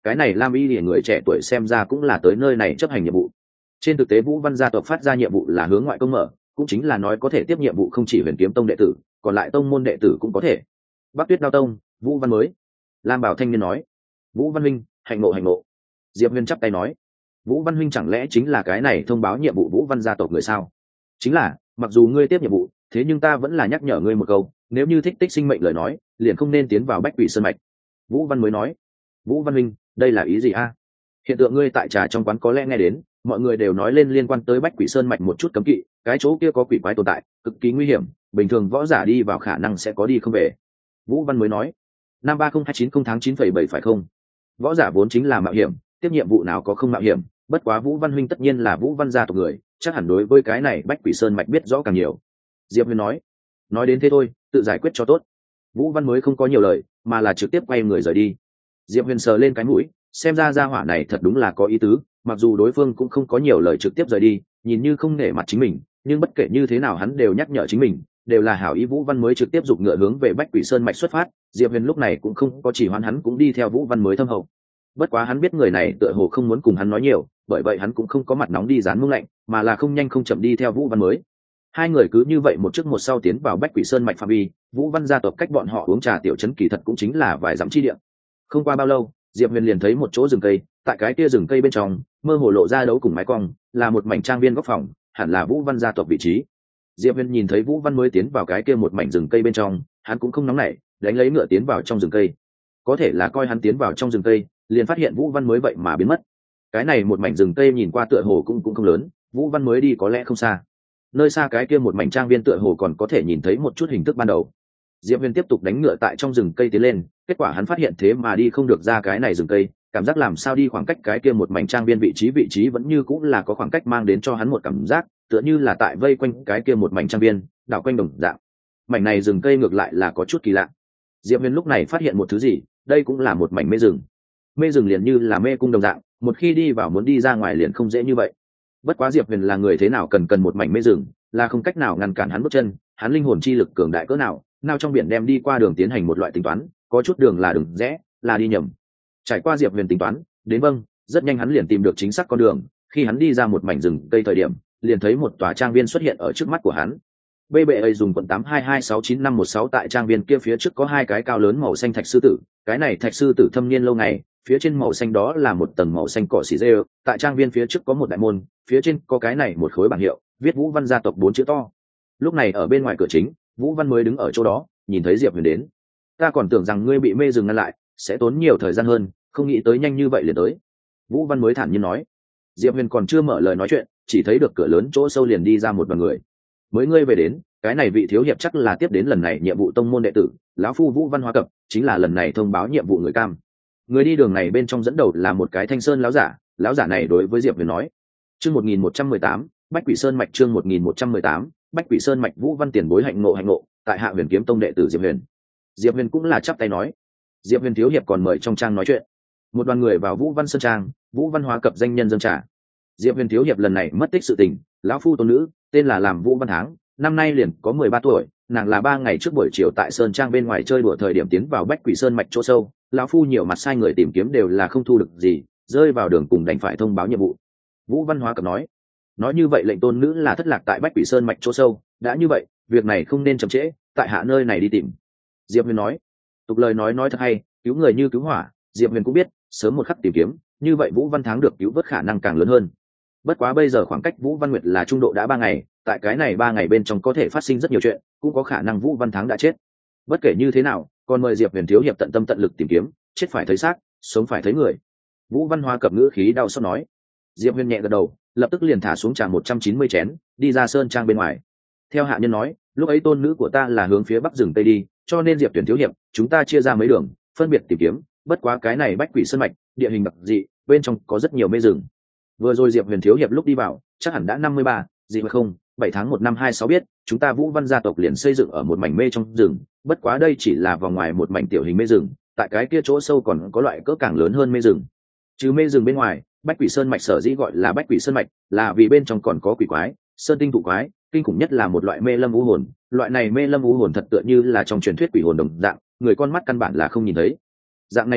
cái này lam y lìa người trẻ tuổi xem ra cũng là tới nơi này chấp hành nhiệm vụ. Trên thực tế Vũ Văn gia tộc phát ra nhiệm vụ là hướng ngoại công mở, cũng chính là nói có thể tiếp nhiệm vụ không chỉ Huyền Kiếm Tông đệ tử, còn lại tông môn đệ tử cũng có thể. Bắc Tuyết Đao Tông, Vũ Văn mới. Lam Bảo thanh niên nói. Vũ Văn huynh, hạnh ngộ hạnh ngộ. Diệp Huyền chắp tay nói. Vũ Văn huynh chẳng lẽ chính là cái này thông báo nhiệm vụ Vũ Văn gia tộc người sao? Chính là, mặc dù ngươi tiếp nhiệm vụ, thế nhưng ta vẫn là nhắc nhở ngươi một câu, nếu như thích tích sinh mệnh lời nói, liền không nên tiến vào Bách Quỷ Sơn mạch. Vũ Văn mới nói. Vũ Văn huynh, đây là ý gì a? Hiện tượng ngươi tại trà trong quán có lẽ nghe đến, mọi người đều nói lên liên quan tới Bách Quỷ Sơn mạch một chút cấm kỵ, cái chỗ kia có quỷ quái tồn tại, cực kỳ nguy hiểm, bình thường võ giả đi vào khả năng sẽ có đi không về. Vũ Văn mới nói. Năm ba không hai chín không tháng chín phẩy bảy phải không? Võ giả vốn chính là mạo hiểm, tiếp nhiệm vụ nào có không mạo hiểm, bất quá Vũ Văn huynh tất nhiên là Vũ Văn gia tộc người, chắc hẳn đối với cái này Bách Quỷ Sơn mạch biết rõ càng nhiều. Diệp Huyền nói. Nói đến thế thôi, tự giải quyết cho tốt. Vũ Văn mới không có nhiều lời, mà là trực tiếp quay người rời đi. Diệp Huyền sờ lên cái mũi, xem ra gia hỏa này thật đúng là có ý tứ, mặc dù đối phương cũng không có nhiều lời trực tiếp rời đi, nhìn như không nể mặt chính mình, nhưng bất kể như thế nào hắn đều nhắc nhở chính mình, đều là hảo ý. Vũ Văn mới trực tiếp giục ngựa hướng về Bách Quỷ Sơn mạch xuất phát, Diệp Huyền lúc này cũng không có chỉ hoãn, hắn cũng đi theo Vũ Văn mới thâm hậu. Bất quá hắn biết người này tựa hồ không muốn cùng hắn nói nhiều, bởi vậy hắn cũng không có mặt nóng đi dán mông lạnh, mà là không nhanh không chậm đi theo Vũ Văn mới. Hai người cứ như vậy một trước một sau tiến vào Bách Quỷ Sơn mạch phạm vi, Vũ Văn gia tộc cách bọn họ uống trà tiểu trấn kỳ thật cũng chính là vài dặm chi địa. Không qua bao lâu, Diệp Huyền liền thấy một chỗ rừng cây, tại cái kia rừng cây bên trong, mơ hồ lộ ra đấu cùng mái cong, là một mảnh trang viên góc phòng, hẳn là Vũ Văn gia tộc vị trí. Diệp Huyền nhìn thấy Vũ Văn mới tiến vào cái kia một mảnh rừng cây bên trong, hắn cũng không nóng nảy, đánh lấy ngựa tiến vào trong rừng cây. Có thể là coi hắn tiến vào trong rừng cây, liền phát hiện Vũ Văn mới vậy mà biến mất. Cái này một mảnh rừng cây nhìn qua tựa hồ cũng cũng không lớn, Vũ Văn mới đi có lẽ không xa. Nơi xa cái kia một mảnh trang viên tựa hồ còn có thể nhìn thấy một chút hình thức ban đầu. Diệp Huyền tiếp tục đánh ngựa tại trong rừng cây tiến lên, kết quả hắn phát hiện thế mà đi không được ra cái này rừng cây, cảm giác làm sao đi khoảng cách cái kia một mảnh trang viên vị trí vị trí vẫn như cũng là có khoảng cách, mang đến cho hắn một cảm giác tựa như là tại vây quanh cái kia một mảnh trang viên, đảo quanh đồng dạng. Mảnh này rừng cây ngược lại là có chút kỳ lạ. Diệp Huyền lúc này phát hiện một thứ gì, đây cũng là một mảnh mê rừng. Mê rừng liền như là mê cung đồng dạng, một khi đi vào muốn đi ra ngoài liền không dễ như vậy. Bất quá Diệp Huyền là người thế nào cần cần một mảnh mê rừng, là không cách nào ngăn cản hắn bước chân, hắn linh hồn chi lực cường đại cỡ nào, nào trong biển đem đi qua đường tiến hành một loại tính toán, có chút đường là đường rẽ, là đi nhầm. Trải qua Diệp Huyền tính toán, đến vâng, rất nhanh hắn liền tìm được chính xác con đường, khi hắn đi ra một mảnh rừng cây thời điểm, liền thấy một tòa trang viên xuất hiện ở trước mắt của hắn. bê bê a dùng quận tám hai hai sáu chín năm một sáu, tại trang viên kia phía trước có hai cái cao lớn màu xanh thạch sư tử, cái này thạch sư tử thâm niên lâu ngày, phía trên màu xanh đó là một tầng màu xanh cỏ xỉ rêu, tại trang viên phía trước có một đại môn, phía trên có cái này một khối bảng hiệu, viết Vũ Văn gia tộc bốn chữ to. Lúc này ở bên ngoài cửa chính, Vũ Văn mới đứng ở chỗ đó, nhìn thấy Diệp Huyền đến. Ta còn tưởng rằng ngươi bị mê rừng ngăn lại, sẽ tốn nhiều thời gian hơn, không nghĩ tới nhanh như vậy liền tới. Vũ Văn mới thản nhiên nói. Diệp Huyền còn chưa mở lời nói chuyện, chỉ thấy được cửa lớn chỗ sâu liền đi ra một đoàn người. Mới ngươi về đến, cái này vị thiếu hiệp chắc là tiếp đến lần này nhiệm vụ tông môn đệ tử, lão phu Vũ Văn Hóa Cập, chính là lần này thông báo nhiệm vụ người cam. Người đi đường này bên trong dẫn đầu là một cái thanh sơn lão giả, lão giả này đối với Diệp Huyền nói. Chương một nghìn một trăm mười tám, Bách Quỷ Sơn mạch, chương một nghìn một trăm mười tám, Bách Quỷ Sơn mạch. Vũ Văn tiền bối hạnh ngộ hạnh ngộ, tại Hạ Huyền Kiếm Tông đệ tử Diệp Huyền. Diệp Huyền cũng là chắp tay nói. Diệp Huyền thiếu hiệp còn mời trong trang nói chuyện. Một đoàn người vào Vũ Văn sơn trang, Vũ Văn Hóa Cập danh nhân dâng trà. Diệp Huyền thiếu hiệp lần này mất tích sự tình, lão phu tôn nữ, tên là làm Vũ Văn Tháng, năm nay liền có mười ba tuổi, nàng là ba ngày trước buổi chiều tại sơn trang bên ngoài chơi đùa thời điểm tiến vào Bách Quỷ Sơn mạch chỗ sâu, lão phu nhiều mặt sai người tìm kiếm đều là không thu được gì, rơi vào đường cùng đành phải thông báo nhiệm vụ. Vũ Văn Hóa Cập nói. Nói như vậy lệnh tôn nữ là thất lạc tại Bách Quỷ Sơn mạch chỗ sâu, đã như vậy, việc này không nên chậm trễ, tại hạ nơi này đi tìm. Diệp Huyền nói. Tục lời nói nói thật hay, cứu người như cứu hỏa, Diệp Huyền cũng biết, sớm một khắc tìm kiếm, như vậy Vũ Văn Tháng được cứu vớt khả năng càng lớn hơn. Bất quá bây giờ khoảng cách Vũ Văn Nguyệt là trung độ đã ba ngày, tại cái này ba ngày bên trong có thể phát sinh rất nhiều chuyện, cũng có khả năng Vũ Văn Tháng đã chết. Bất kể như thế nào, còn mời Diệp Huyền thiếu hiệp tận tâm tận lực tìm kiếm, chết phải thấy xác, sống phải thấy người. Vũ Văn Hóa Cập ngữ khí đau xót nói. Diệp Huyền nhẹ gật đầu, lập tức liền thả xuống trà một trăm chín mươi chén, đi ra sơn trang bên ngoài. Theo hạ nhân nói, lúc ấy tôn nữ của ta là hướng phía bắc rừng tây đi, cho nên Diệp Tuyển thiếu hiệp, chúng ta chia ra mấy đường, phân biệt tìm kiếm. Bất quá cái này Bách Quỷ Sơn mạch, địa hình đặc dị, bên trong có rất nhiều mê rừng. Vừa rồi Diệp Huyền thiếu hiệp lúc đi vào, chắc hẳn đã năm mươi ba, gì mà không, bảy tháng một năm hai sáu biết, chúng ta Vũ Văn gia tộc liền xây dựng ở một mảnh mê trong rừng, bất quá đây chỉ là vòng ngoài một mảnh tiểu hình mê rừng, tại cái kia chỗ sâu còn có loại cỡ càng lớn hơn mê rừng. Trừ mê rừng bên ngoài, Bách Quỷ Sơn mạch sở dĩ gọi là Bách Quỷ Sơn mạch, là vì bên trong còn có quỷ quái, sơn tinh thụ quái, kinh khủng nhất là một loại mê lâm u hồn, loại này mê lâm u hồn thật tựa như là trong truyền thuyết quỷ hồn đồng dạng, người con mắt căn bản là không nhìn thấy. Dạng này nha,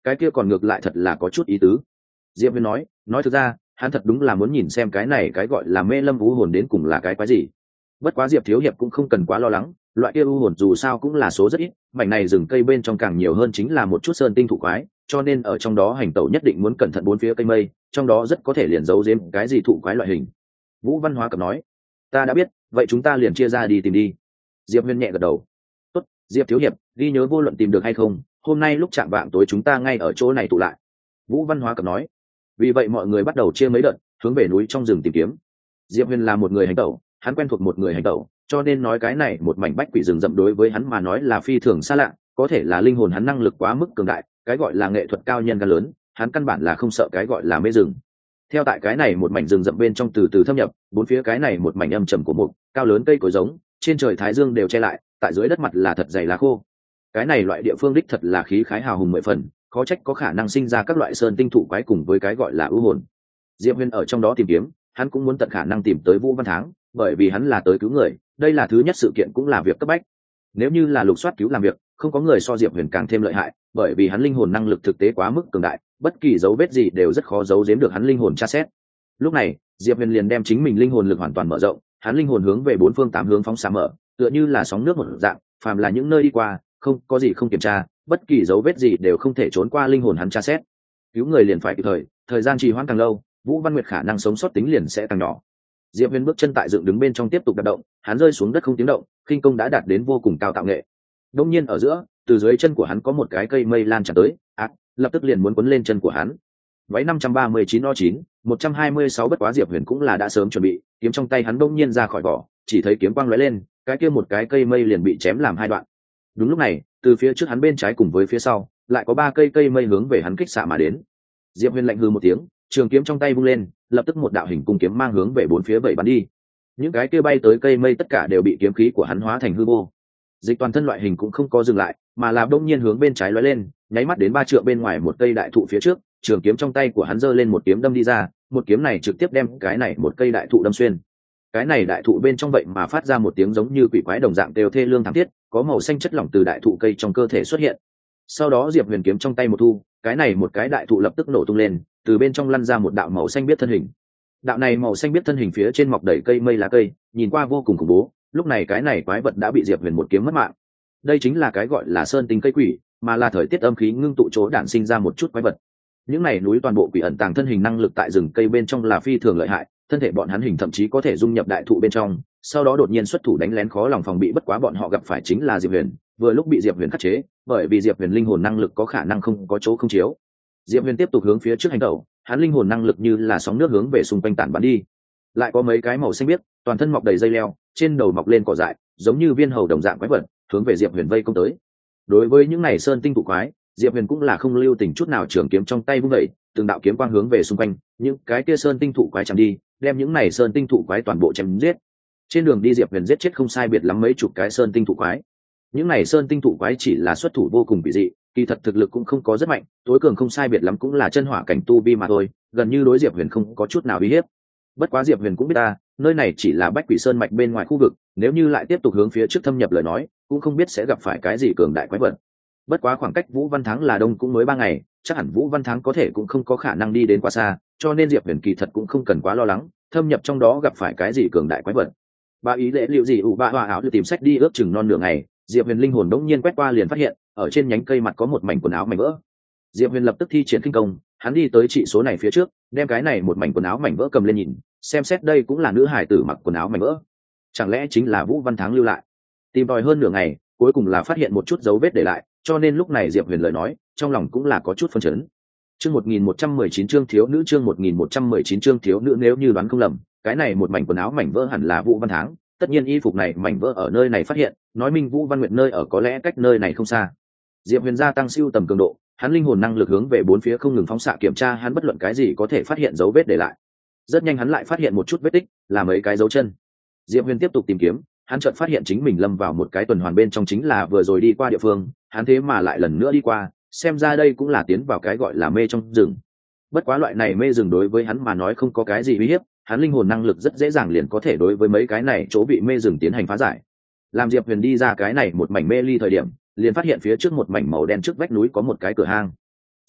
cái kia còn ngược lại thật là có chút ý tứ. Diệp Huyền nói, nói thực ra hắn thật đúng là muốn nhìn xem cái này cái gọi là mê lâm u hồn đến cùng là cái quái gì. Bất quá Diệp thiếu hiệp cũng không cần quá lo lắng, loại kia u hồn dù sao cũng là số rất ít, mảnh này rừng cây bên trong càng nhiều hơn chính là một chút sơn tinh thụ quái, cho nên ở trong đó hành tẩu nhất định muốn cẩn thận bốn phía cây mây, trong đó rất có thể liền giấu giếm cái gì thụ quái loại hình. Vũ Văn Hóa cập nói, ta đã biết, vậy chúng ta liền chia ra đi tìm đi. Diệp Huyền nhẹ gật đầu. Tốt, Diệp thiếu hiệp, ghi nhớ vô luận tìm được hay không, hôm nay lúc chạm vạng tối chúng ta ngay ở chỗ này tụ lại. Vũ Văn Hóa cập nói. Vì vậy mọi người bắt đầu chia mấy đợt, hướng về núi trong rừng tìm kiếm. Diệp Huyền là một người hành tẩu, hắn quen thuộc một người hành tẩu, cho nên nói cái này một mảnh bách quỷ rừng rậm đối với hắn mà nói là phi thường xa lạ, có thể là linh hồn hắn năng lực quá mức cường đại, cái gọi là nghệ thuật cao nhân gan lớn, hắn căn bản là không sợ cái gọi là mê rừng. Theo tại cái này một mảnh rừng rậm bên trong từ từ thâm nhập, bốn phía cái này một mảnh âm trầm của một cao lớn cây cối giống, trên trời thái dương đều che lại, tại dưới đất mặt là thật dày lá khô. Cái này loại địa phương đích thật là khí khái hào hùng mười phần, khó trách có khả năng sinh ra các loại sơn tinh thụ quái cùng với cái gọi là ưu hồn. Diệp Huyền ở trong đó tìm kiếm, hắn cũng muốn tận khả năng tìm tới Vũ Văn Tháng, bởi vì hắn là tới cứu người, đây là thứ nhất sự kiện cũng là việc cấp bách. Nếu như là lục soát cứu làm việc, không có người so Diệp Huyền càng thêm lợi hại, bởi vì hắn linh hồn năng lực thực tế quá mức cường đại, bất kỳ dấu vết gì đều rất khó giấu giếm được hắn linh hồn tra xét. Lúc này, Diệp Huyền liền đem chính mình linh hồn lực hoàn toàn mở rộng, hắn linh hồn hướng về bốn phương tám hướng phóng xạ mở, tựa như là sóng nước một dạng, phàm là những nơi đi qua, không có gì không kiểm tra, bất kỳ dấu vết gì đều không thể trốn qua linh hồn hắn tra xét. Cứu người liền phải kịp thời, thời gian trì hoãn càng lâu, Vũ Văn Nguyệt khả năng sống sót tính liền sẽ càng nhỏ. Diệp Huyền bước chân tại dựng đứng bên trong tiếp tục đạp động, hắn rơi xuống đất không tiếng động, khinh công đã đạt đến vô cùng cao tạo nghệ. Đột nhiên ở giữa, từ dưới chân của hắn có một cái cây mây lan tràn tới, ác, lập tức liền muốn quấn lên chân của hắn. Váy năm trăm ba mươi chín o chín, một trăm hai mươi sáu bất quá Diệp Huyền cũng là đã sớm chuẩn bị, kiếm trong tay hắn đột nhiên ra khỏi vỏ, chỉ thấy kiếm quang lóe lên, cái kia một cái cây mây liền bị chém làm hai đoạn. Đúng lúc này, từ phía trước hắn bên trái cùng với phía sau, lại có ba cây cây mây hướng về hắn kích xạ mà đến. Diệp Huyền lạnh hừ một tiếng, trường kiếm trong tay vung lên, lập tức một đạo hình cung kiếm mang hướng về bốn phía bảy bắn đi. Những cái kia bay tới cây mây tất cả đều bị kiếm khí của hắn hóa thành hư vô. Dịch toàn thân loại hình cũng không có dừng lại, mà là đông nhiên hướng bên trái lóe lên, nháy mắt đến ba trượng bên ngoài một cây đại thụ phía trước, trường kiếm trong tay của hắn giơ lên một kiếm đâm đi ra, một kiếm này trực tiếp đem cái này một cây đại thụ đâm xuyên. Cái này đại thụ bên trong vậy mà phát ra một tiếng giống như quỷ quái đồng dạng đều thê lương thảm thiết, có màu xanh chất lỏng từ đại thụ cây trong cơ thể xuất hiện. Sau đó Diệp Huyền kiếm trong tay một thu, cái này một cái đại thụ lập tức nổ tung lên, từ bên trong lăn ra một đạo màu xanh biết thân hình. Đạo này màu xanh biết thân hình phía trên mọc đầy cây mây lá cây, nhìn qua vô cùng khủng bố. Lúc này cái này quái vật đã bị Diệp Huyền một kiếm mất mạng. Đây chính là cái gọi là sơn tinh cây quỷ, mà là thời tiết âm khí ngưng tụ chỗ đản sinh ra một chút quái vật. Những này núi toàn bộ quỷ ẩn tàng thân hình năng lực tại rừng cây bên trong là phi thường lợi hại, thân thể bọn hắn hình thậm chí có thể dung nhập đại thụ bên trong, sau đó đột nhiên xuất thủ đánh lén khó lòng phòng bị, bất quá bọn họ gặp phải chính là Diệp Huyền, vừa lúc bị Diệp Huyền khắc chế, bởi vì Diệp Huyền linh hồn năng lực có khả năng không có chỗ không chiếu. Diệp Huyền tiếp tục hướng phía trước hành động, hắn linh hồn năng lực như là sóng nước hướng về xung quanh tản bắn đi. Lại có mấy cái màu xanh biếc, toàn thân mọc đầy dây leo, trên đầu mọc lên cỏ dại, giống như viên hầu đồng dạng quái vật, hướng về Diệp Huyền vây công tới. Đối với những này sơn tinh tụ quái, Diệp Huyền cũng là không lưu tình chút nào, trường kiếm trong tay vung dậy, từng đạo kiếm quang hướng về xung quanh, những cái kia sơn tinh thụ quái chạm đi, đem những này sơn tinh thụ quái toàn bộ chém giết. Trên đường đi Diệp Huyền giết chết không sai biệt lắm mấy chục cái sơn tinh thụ quái. Những này sơn tinh thụ quái chỉ là xuất thủ vô cùng kỳ dị, kỳ thật thực lực cũng không có rất mạnh, tối cường không sai biệt lắm cũng là chân hỏa cảnh tu vi mà thôi, gần như đối Diệp Huyền không có chút nào uy hiếp. Bất quá Diệp Huyền cũng biết ta, nơi này chỉ là Bách Quỷ Sơn mạch bên ngoài khu vực, nếu như lại tiếp tục hướng phía trước thâm nhập lời nói, cũng không biết sẽ gặp phải cái gì cường đại quái vật. Bất quá khoảng cách Vũ Văn Thắng là đông cũng mới ba ngày, chắc hẳn Vũ Văn Thắng có thể cũng không có khả năng đi đến quá xa, cho nên Diệp Huyền kỳ thật cũng không cần quá lo lắng, thâm nhập trong đó gặp phải cái gì cường đại quái vật. Ba ý lễ liệu gì ủ ba hoa áo đưa tìm sách đi ước chừng non nửa ngày, Diệp Huyền linh hồn đống nhiên quét qua liền phát hiện, ở trên nhánh cây mặt có một mảnh quần áo mảnh vỡ. Diệp Huyền lập tức thi triển kinh công, hắn đi tới trị số này phía trước, đem cái này một mảnh quần áo mảnh vỡ cầm lên nhìn, xem xét đây cũng là nữ hải tử mặc quần áo mảnh vỡ. Chẳng lẽ chính là Vũ Văn Thắng lưu lại? Tìm tòi hơn nửa ngày, cuối cùng là phát hiện một chút dấu vết để lại, cho nên lúc này Diệp Huyền lời nói, trong lòng cũng là có chút phân chấn. Chương một nghìn một trăm mười chín chương thiếu nữ chương một nghìn một trăm mười chín chương thiếu nữ nếu như đoán không lầm, cái này một mảnh quần áo mảnh vỡ hẳn là Vũ Văn Thắng, tất nhiên y phục này mảnh vỡ ở nơi này phát hiện, nói minh Vũ Văn Nguyệt nơi ở có lẽ cách nơi này không xa. Diệp Huyền gia tăng siêu tầm cường độ, hắn linh hồn năng lực hướng về bốn phía không ngừng phóng xạ kiểm tra hắn bất luận cái gì có thể phát hiện dấu vết để lại. Rất nhanh hắn lại phát hiện một chút vết tích, là mấy cái dấu chân. Diệp Huyền tiếp tục tìm kiếm, hắn chợt phát hiện chính mình lâm vào một cái tuần hoàn bên trong, chính là vừa rồi đi qua địa phương, hắn thế mà lại lần nữa đi qua, xem ra đây cũng là tiến vào cái gọi là mê trong rừng. Bất quá loại này mê rừng đối với hắn mà nói không có cái gì uy hiếp, hắn linh hồn năng lực rất dễ dàng liền có thể đối với mấy cái này chỗ bị mê rừng tiến hành phá giải. Làm Diệp Huyền đi ra cái này một mảnh mê ly thời điểm, liền phát hiện phía trước một mảnh màu đen trước vách núi có một cái cửa hang.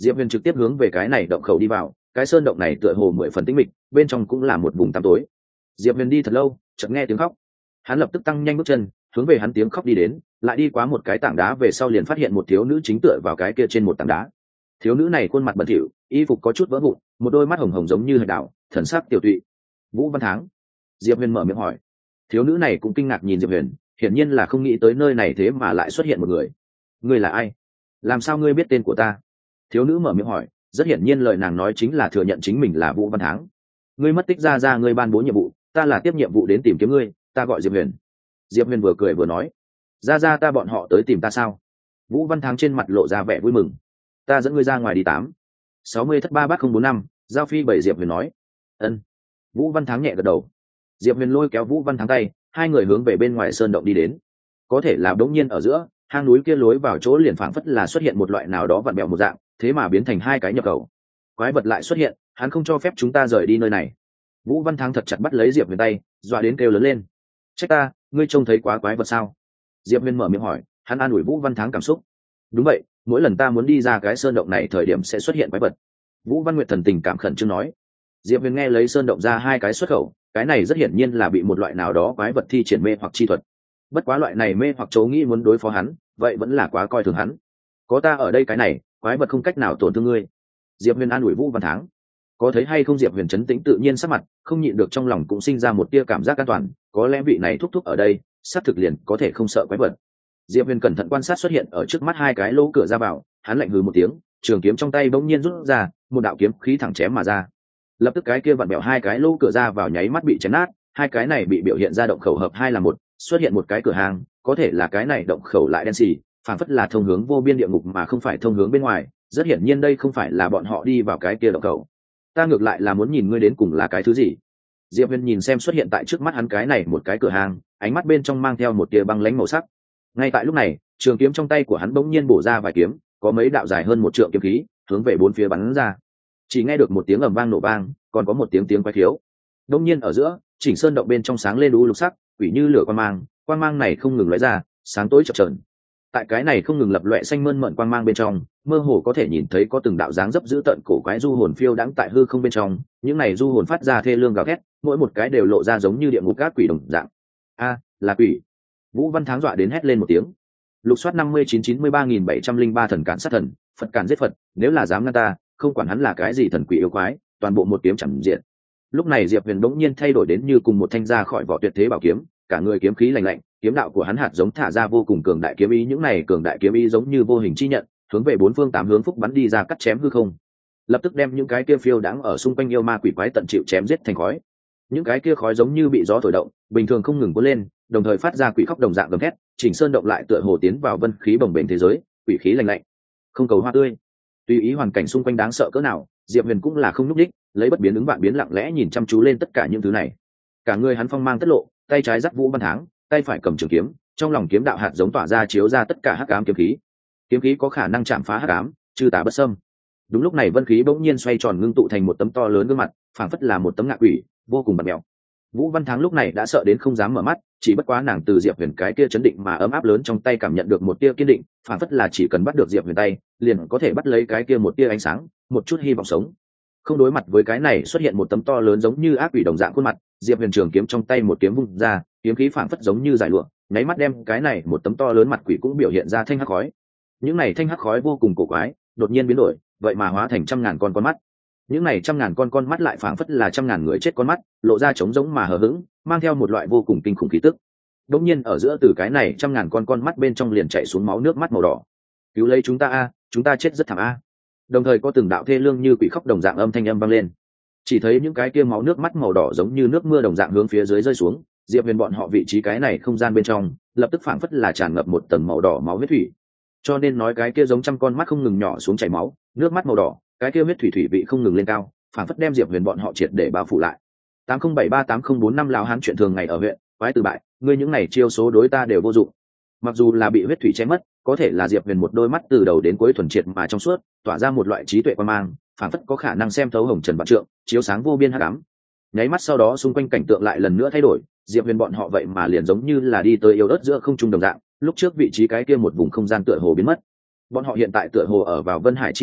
Diệp Huyền trực tiếp hướng về cái này động khẩu đi vào. Cái sơn động này tựa hồ mười phần tĩnh mịch, bên trong cũng là một vùng tăm tối. Diệp Huyền đi thật lâu, chợt nghe tiếng khóc. Hắn lập tức tăng nhanh bước chân, hướng về hắn tiếng khóc đi đến, lại đi qua một cái tảng đá về sau liền phát hiện một thiếu nữ chính tựa vào cái kia trên một tảng đá. Thiếu nữ này khuôn mặt bẩn thỉu, y phục có chút vỡ vụn, một đôi mắt hồng hồng giống như hạt đào, thần sắc tiểu tụy. Vũ Văn Thắng. Diệp Huyền mở miệng hỏi. Thiếu nữ này cũng kinh ngạc nhìn Diệp Huyền, hiển nhiên là không nghĩ tới nơi này thế mà lại xuất hiện một người. Ngươi là ai? Làm sao ngươi biết tên của ta? Thiếu nữ mở miệng hỏi, rất hiển nhiên lời nàng nói chính là thừa nhận chính mình là Vũ Văn Thắng. Ngươi mất tích ra ra ngươi ban bố nhiệm vụ, ta là tiếp nhiệm vụ đến tìm kiếm ngươi, ta gọi Diệp Huyền. Diệp Huyền vừa cười vừa nói, ra ra ta bọn họ tới tìm ta sao? Vũ Văn Thắng trên mặt lộ ra vẻ vui mừng. Ta dẫn ngươi ra ngoài đi tám sáu mươi thất ba bát không bốn năm. Giao phi bảy. Diệp Huyền nói. Ân. Vũ Văn Thắng nhẹ gật đầu. Diệp Huyền lôi kéo Vũ Văn Thắng tay, hai người hướng về bên ngoài sơn động đi đến. Có thể là đống nhiên ở giữa hang núi kia lối vào chỗ liền phảng phất là xuất hiện một loại nào đó vặn bẹo một dạng, thế mà biến thành hai cái nhập khẩu. Quái vật lại xuất hiện, hắn không cho phép chúng ta rời đi nơi này. Vũ Văn Thắng thật chặt bắt lấy Diệp Huyền tay, dọa đến kêu lớn lên. Trách ta, ngươi trông thấy quá quái vật sao? Diệp Huyền mở miệng hỏi, hắn an ủi Vũ Văn Thắng cảm xúc. Đúng vậy, mỗi lần ta muốn đi ra cái sơn động này thời điểm sẽ xuất hiện quái vật. Vũ Văn Nguyệt thần tình cảm khẩn trương nói. Diệp Huyền nghe lấy sơn động ra hai cái xuất khẩu, cái này rất hiển nhiên là bị một loại nào đó quái vật thi triển mê hoặc chi thuật. Bất quá loại này mê hoặc chấu nghĩ muốn đối phó hắn, vậy vẫn là quá coi thường hắn. Có ta ở đây cái này, quái vật không cách nào tổn thương ngươi. Diệp Huyền an ủi Vũ Văn Thắng. Có thấy hay không, Diệp Huyền trấn tĩnh tự nhiên sắc mặt, không nhịn được trong lòng cũng sinh ra một tia cảm giác an toàn, có lẽ vị này thúc thúc ở đây, sát thực liền có thể không sợ quái vật. Diệp Huyền cẩn thận quan sát xuất hiện ở trước mắt hai cái lỗ cửa ra vào, hắn lạnh hừ một tiếng, trường kiếm trong tay bỗng nhiên rút ra, một đạo kiếm khí thẳng chém mà ra. Lập tức cái kia vặn bẹo hai cái lỗ cửa ra vào nháy mắt bị chém nát, hai cái này bị biểu hiện ra động khẩu hợp hai là một, xuất hiện một cái cửa hàng, có thể là cái này động khẩu lại đen xì, phảng phất là thông hướng vô biên địa ngục mà không phải thông hướng bên ngoài, rất hiển nhiên đây không phải là bọn họ đi vào cái kia động khẩu. Ta ngược lại là muốn nhìn ngươi đến cùng là cái thứ gì. Diệp Huyền nhìn xem xuất hiện tại trước mắt hắn cái này một cái cửa hàng, ánh mắt bên trong mang theo một tia băng lãnh màu sắc. Ngay tại lúc này, trường kiếm trong tay của hắn bỗng nhiên bổ ra vài kiếm, có mấy đạo dài hơn một trượng kiếm khí hướng về bốn phía bắn ra. Chỉ nghe được một tiếng ầm vang nổ vang, còn có một tiếng tiếng quái khiếu. Bỗng nhiên ở giữa, chỉnh sơn động bên trong sáng lên u lục sắc, quỷ như lửa quang mang, quang mang này không ngừng lóe ra, sáng tối chập chờn. Tại cái này không ngừng lập loè xanh mơn mởn quang mang bên trong, mơ hồ có thể nhìn thấy có từng đạo dáng dấp dữ tợn cổ quái du hồn phiêu đãng tại hư không bên trong, những này du hồn phát ra thê lương gào thét, mỗi một cái đều lộ ra giống như địa ngục các quỷ đồng dạng. A, là quỷ. Vũ Văn Thắng dọa đến hét lên một tiếng. Lục soát năm mươi chín chín mươi ba nghìn bảy trăm linh ba thần cản sát thần, Phật cản giết Phật, nếu là dám ngăn ta, không quản hắn là cái gì thần quỷ yêu quái, toàn bộ một kiếm chẳng diện. Lúc này Diệp Huyền đống nhiên thay đổi đến như cùng một thanh ra khỏi vỏ tuyệt thế bảo kiếm, cả người kiếm khí lạnh lạnh, kiếm đạo của hắn hạt giống thả ra vô cùng cường đại kiếm ý, những này cường đại kiếm ý giống như vô hình chi nhận, hướng về bốn phương tám hướng phúc bắn đi ra, cắt chém hư không, lập tức đem những cái kia phiêu đãng ở xung quanh yêu ma quỷ quái tận chịu chém giết thành khói. Những cái kia khói giống như bị gió thổi động, bình thường không ngừng cuốn lên, đồng thời phát ra quỷ khóc đồng dạng gầm thét, chỉnh sơn động lại tựa hồ tiến vào vân khí bồng bềnh thế giới, quỷ khí lạnh lạnh, không cầu hoa tươi. Tùy ý hoàn cảnh xung quanh đáng sợ cỡ nào, Diệp Huyền cũng là không nhúc nhích, lấy bất biến ứng vạn biến lặng lẽ nhìn chăm chú lên tất cả những thứ này. Cả người hắn phong mang tất lộ, tay trái giắt Vũ Văn Thắng, tay phải cầm trường kiếm, trong lòng kiếm đạo hạt giống tỏa ra chiếu ra tất cả hắc ám kiếm khí. Kiếm khí có khả năng chạm phá hắc ám, trừ tà bất xâm. Đúng lúc này vân khí bỗng nhiên xoay tròn ngưng tụ thành một tấm to lớn gương mặt, phảng phất là một tấm ngạ quỷ, vô cùng bẩn mèo. Vũ Văn Thắng lúc này đã sợ đến không dám mở mắt, chỉ bất quá nàng từ Diệp Huyền cái kia chấn định mà ấm áp lớn trong tay cảm nhận được một tia kiên định, phảng phất là chỉ cần bắt được Diệp Huyền tay, liền có thể bắt lấy cái kia một tia ánh sáng, một chút hy vọng sống. Không đối mặt với cái này xuất hiện một tấm to lớn giống như ác quỷ đồng dạng khuôn mặt, Diệp Huyền trường kiếm trong tay một kiếm vung ra, kiếm khí phảng phất giống như giải lụa, nháy mắt đem cái này một tấm to lớn mặt quỷ cũng biểu hiện ra thanh hắc khói. Những này thanh hắc khói vô cùng cổ quái, đột nhiên biến đổi, vậy mà hóa thành trăm ngàn con con mắt. Những này trăm ngàn con con mắt lại phảng phất là trăm ngàn người chết con mắt, lộ ra trống rỗng mà hờ hững, mang theo một loại vô cùng kinh khủng khí tức. Đột nhiên ở giữa từ cái này trăm ngàn con con mắt bên trong liền chảy xuống máu nước mắt màu đỏ. Cứu lấy chúng ta a, chúng ta chết rất thảm a. Đồng thời có từng đạo thê lương như quỷ khóc đồng dạng âm thanh âm vang lên. Chỉ thấy những cái kia máu nước mắt màu đỏ giống như nước mưa đồng dạng hướng phía dưới rơi xuống, Diệp Huyền bọn họ vị trí cái này không gian bên trong, lập tức phảng phất là tràn ngập một tầng màu đỏ máu huyết thủy. Cho nên nói cái kia giống trăm con mắt không ngừng nhỏ xuống chảy máu, nước mắt màu đỏ, cái kia huyết thủy thủy vị không ngừng lên cao, phảng phất đem Diệp Huyền bọn họ triệt để bao phủ lại. tám không bảy ba tám không bốn năm lão hán chuyện thường ngày ở huyện, quái từ bại, ngươi những này chiêu số đối ta đều vô dụng. Mặc dù là bị huyết thủy chém mất, có thể là Diệp Huyền một đôi mắt từ đầu đến cuối thuần triệt mà trong suốt, tỏa ra một loại trí tuệ quan mang, phảng phất có khả năng xem thấu hồng trần vạn trượng, chiếu sáng vô biên hắc ám. Nháy mắt sau đó xung quanh cảnh tượng lại lần nữa thay đổi, Diệp Huyền bọn họ vậy mà liền giống như là đi tới yếu ớt giữa không trung đồng dạng, lúc trước vị trí cái kia một vùng không gian tựa hồ biến mất. Bọn họ hiện tại tựa hồ ở vào Vân Hải chi thượng,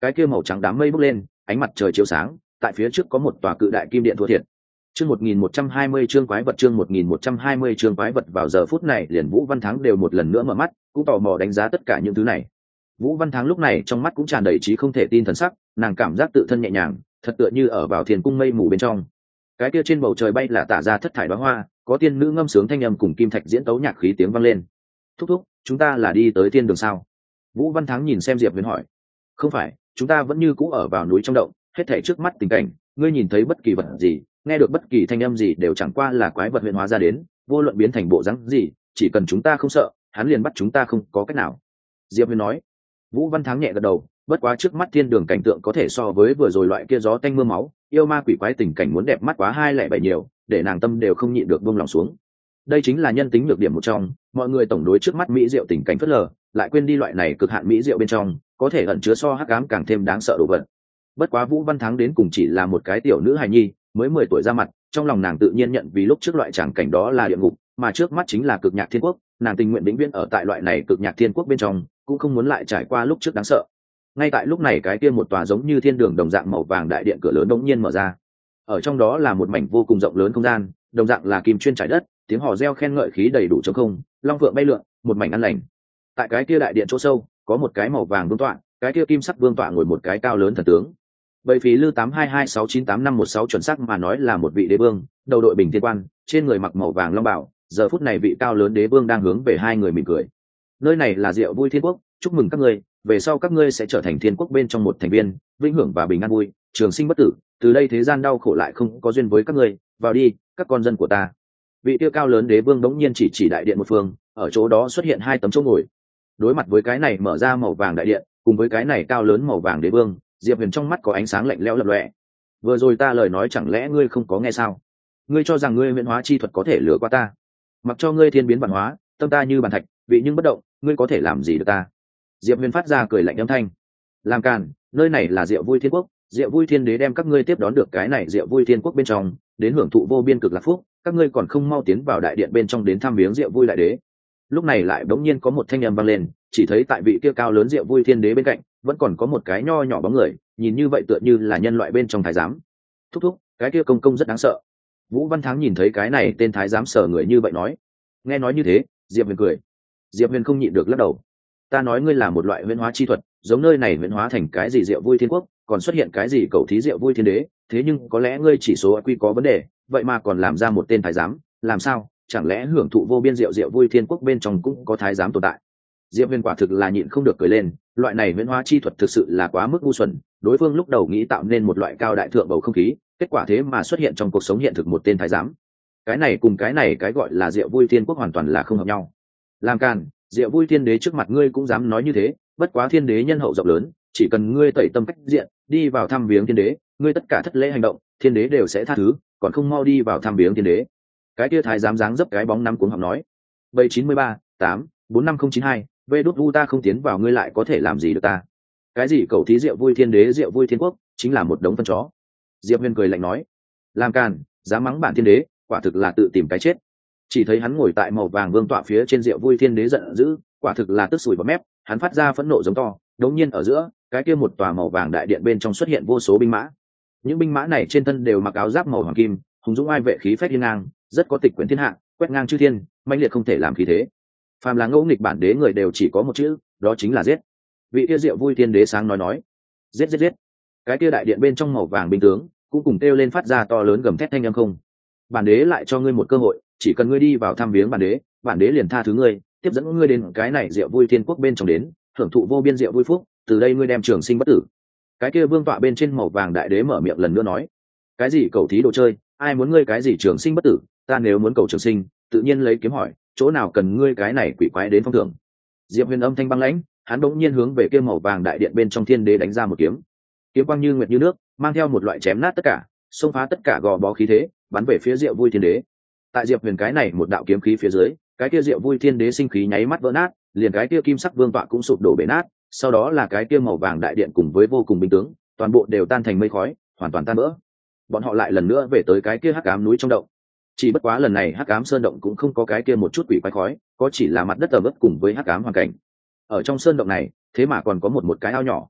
cái kia màu trắng đám mây bốc lên, ánh mặt trời chiếu sáng, tại phía trước có một tòa cự đại kim điện thua thiệt. Chương một nghìn một trăm hai mươi chương quái vật chương một nghìn một trăm hai mươi chương quái vật vào giờ phút này liền Vũ Văn Thắng đều một lần nữa mở mắt, cũng tò mò đánh giá tất cả những thứ này. Vũ Văn Thắng lúc này trong mắt cũng tràn đầy trí không thể tin thần sắc, nàng cảm giác tự thân nhẹ nhàng, thật tựa như ở vào thiên cung mây mù bên trong. Cái kia trên bầu trời bay là tả ra thất thải đóa hoa, có tiên nữ ngâm sướng thanh âm cùng kim thạch diễn tấu nhạc khí tiếng vang lên. Thúc thúc, chúng ta là đi tới thiên đường sao? Vũ Văn Thắng nhìn xem Diệp Huyền hỏi. Không phải, chúng ta vẫn như cũ ở vào núi trong động, hết thảy trước mắt tình cảnh, ngươi nhìn thấy bất kỳ vật gì, nghe được bất kỳ thanh âm gì đều chẳng qua là quái vật huyền hóa ra đến, vô luận biến thành bộ dáng gì, chỉ cần chúng ta không sợ, hắn liền bắt chúng ta không có cách nào. Diệp Huyền nói. Vũ Văn Thắng nhẹ gật đầu, bất quá trước mắt thiên đường cảnh tượng có thể so với vừa rồi loại kia gió tanh mưa máu, yêu ma quỷ quái tình cảnh muốn đẹp mắt quá hai lẻ bảy nhiều, để nàng tâm đều không nhịn được buông lòng xuống. Đây chính là nhân tính nhược điểm một trong, mọi người tổng đối trước mắt mỹ diệu tình cảnh phớt lờ, lại quên đi loại này cực hạn mỹ diệu bên trong, có thể ẩn chứa so hắc ám càng thêm đáng sợ đồ vật. Bất quá Vũ Văn Thắng đến cùng chỉ là một cái tiểu nữ hài nhi, mới mười tuổi ra mặt, trong lòng nàng tự nhiên nhận vì lúc trước loại tràng cảnh đó là địa ngục, mà trước mắt chính là cực nhạc thiên quốc, nàng tình nguyện vĩnh viễn ở tại loại này cực nhạc thiên quốc bên trong, cũng không muốn lại trải qua lúc trước đáng sợ. Ngay tại lúc này cái kia một tòa giống như thiên đường đồng dạng màu vàng đại điện cửa lớn đột nhiên mở ra. Ở trong đó là một mảnh vô cùng rộng lớn không gian, đồng dạng là kim chuyên trải đất, tiếng hò reo khen ngợi khí đầy đủ trống không, long vượng bay lượn, một mảnh an lành. Tại cái kia đại điện chỗ sâu, có một cái màu vàng vương tọa, cái kia kim sắc vương tọa ngồi một cái cao lớn thần tướng. Bởi phí lư tám hai hai sáu chín tám năm một sáu chuẩn xác mà nói là một vị đế vương, đầu đội bình thiên quan, trên người mặc màu vàng long bào, giờ phút này vị cao lớn đế vương đang hướng về hai người mỉm cười. Nơi này là Diệu Vui Thiên Quốc, chúc mừng các ngươi, về sau các ngươi sẽ trở thành thiên quốc bên trong một thành viên, vĩnh hưởng và bình an vui, trường sinh bất tử, từ đây thế gian đau khổ lại không có duyên với các ngươi, vào đi, các con dân của ta. Vị tiêu cao lớn đế vương đống nhiên chỉ chỉ đại điện một phương, ở chỗ đó xuất hiện hai tấm chỗ ngồi. Đối mặt với cái này mở ra màu vàng đại điện, cùng với cái này cao lớn màu vàng đế vương, Diệp Huyền trong mắt có ánh sáng lạnh lẽo lập lòe. Vừa rồi ta lời nói chẳng lẽ ngươi không có nghe sao? Ngươi cho rằng ngươi huyễn hóa chi thuật có thể lừa qua ta? Mặc cho ngươi thiên biến vạn hóa, tâm ta như bàn thạch, vị nhưng bất động, ngươi có thể làm gì được ta? Diệp Huyền phát ra cười lạnh âm thanh. Làm càn, nơi này là Diệu Vui Thiên Quốc, Diệu Vui Thiên Đế đem các ngươi tiếp đón được cái này Diệu Vui Thiên Quốc bên trong, đến hưởng thụ vô biên cực lạc phúc, các ngươi còn không mau tiến vào đại điện bên trong đến thăm viếng Diệu Vui đại đế. Lúc này lại bỗng nhiên có một thanh âm vang lên, chỉ thấy tại vị kia cao lớn Diệu Vui Thiên Đế bên cạnh, vẫn còn có một cái nho nhỏ bóng người, nhìn như vậy tựa như là nhân loại bên trong thái giám. Thúc thúc, cái kia công công rất đáng sợ. Vũ Văn Thắng nhìn thấy cái này tên thái giám sở người như vậy nói. Nghe nói như thế, Diệp Huyền cười. Diệp Huyền không nhịn được lắc đầu. Ta nói ngươi là một loại huyễn hóa chi thuật, giống nơi này huyễn hóa thành cái gì Diệu Vui Thiên Quốc, còn xuất hiện cái gì cầu thí Diệu Vui Thiên Đế, thế nhưng có lẽ ngươi chỉ số quy có vấn đề, vậy mà còn làm ra một tên thái giám, làm sao? Chẳng lẽ hưởng thụ vô biên Diệu Diệu Vui Thiên Quốc bên trong cũng có thái giám tồn tại? Diệp Huyền quả thực là nhịn không được cười lên, loại này huyễn hóa chi thuật thực sự là quá mức ngu xuẩn, đối phương lúc đầu nghĩ tạo nên một loại cao đại thượng bầu không khí, kết quả thế mà xuất hiện trong cuộc sống hiện thực một tên thái giám. Cái này cùng cái này cái gọi là Diệu Vui Thiên Quốc hoàn toàn là không hợp nhau. Làm càn, Diệu Vui Thiên Đế trước mặt ngươi cũng dám nói như thế, bất quá Thiên Đế nhân hậu rộng lớn, chỉ cần ngươi tẩy tâm cách diện, đi vào thăm viếng Thiên Đế, ngươi tất cả thất lễ hành động, Thiên Đế đều sẽ tha thứ, còn không mau đi vào thăm viếng Thiên Đế. Cái kia thái giám dáng dấp cái bóng nắm cuống họng nói. Bảy chín mươi ba, tám, bốn năm không chín hai, vê đút u ta không tiến vào ngươi lại có thể làm gì được ta? Cái gì cầu thí Diệu Vui Thiên Đế Diệu Vui Thiên Quốc, chính là một đống phân chó. Diệp Huyền cười lạnh nói. Làm càn, dám mắng bản Thiên Đế, quả thực là tự tìm cái chết. Chỉ thấy hắn ngồi tại màu vàng vương tọa phía trên Diệu Vui Thiên Đế giận dữ, quả thực là tức sùi bọt mép, hắn phát ra phẫn nộ giống to, đống nhiên ở giữa, cái kia một tòa màu vàng đại điện bên trong xuất hiện vô số binh mã. Những binh mã này trên thân đều mặc áo giáp màu hoàng kim, hùng dũng ai vệ khí phách hiên ngang, rất có tịch quyển thiên hạ, quét ngang chư thiên, mãnh liệt không thể làm khí thế. Phàm là ngẫu nghịch bản đế người đều chỉ có một chữ, đó chính là giết. Vị kia Diệu Vui Thiên Đế sáng nói nói, giết giết giết. Cái kia đại điện bên trong màu vàng binh tướng cũng cùng kêu lên phát ra to lớn gầm thét thanh âm không. Bản đế lại cho ngươi một cơ hội, chỉ cần ngươi đi vào thăm viếng bản đế, bản đế liền tha thứ ngươi, tiếp dẫn ngươi đến cái này Diệu Vui Thiên Quốc bên trong đến, hưởng thụ vô biên diệu vui phúc, từ đây ngươi đem trường sinh bất tử. Cái kia vương tọa bên trên màu vàng đại đế mở miệng lần nữa nói, cái gì cầu thí đồ chơi, ai muốn ngươi cái gì trường sinh bất tử, ta nếu muốn cầu trường sinh, tự nhiên lấy kiếm hỏi, chỗ nào cần ngươi cái này quỷ quái đến phong thưởng. Diệp Huyền âm thanh băng lãnh, hắn đống nhiên hướng về kia màu vàng đại điện bên trong thiên đế đánh ra một kiếm. Kiếm quang như nguyệt như nước, mang theo một loại chém nát tất cả, xông phá tất cả gò bó khí thế, bắn về phía Diệu Vui Thiên Đế. Tại Diệp Huyền cái này một đạo kiếm khí phía dưới, cái kia Diệu Vui Thiên Đế sinh khí nháy mắt vỡ nát, liền cái kia kim sắc vương tọa cũng sụp đổ bể nát, sau đó là cái kia màu vàng đại điện cùng với vô cùng binh tướng, toàn bộ đều tan thành mây khói, hoàn toàn tan vỡ. Bọn họ lại lần nữa về tới cái kia hắc ám núi trong động. Chỉ bất quá lần này hắc ám sơn động cũng không có cái kia một chút quỷ quái khói, có chỉ là mặt đất ẩm ướt cùng với hắc ám hoàn cảnh. Ở trong sơn động này, thế mà còn có một một cái ao nhỏ.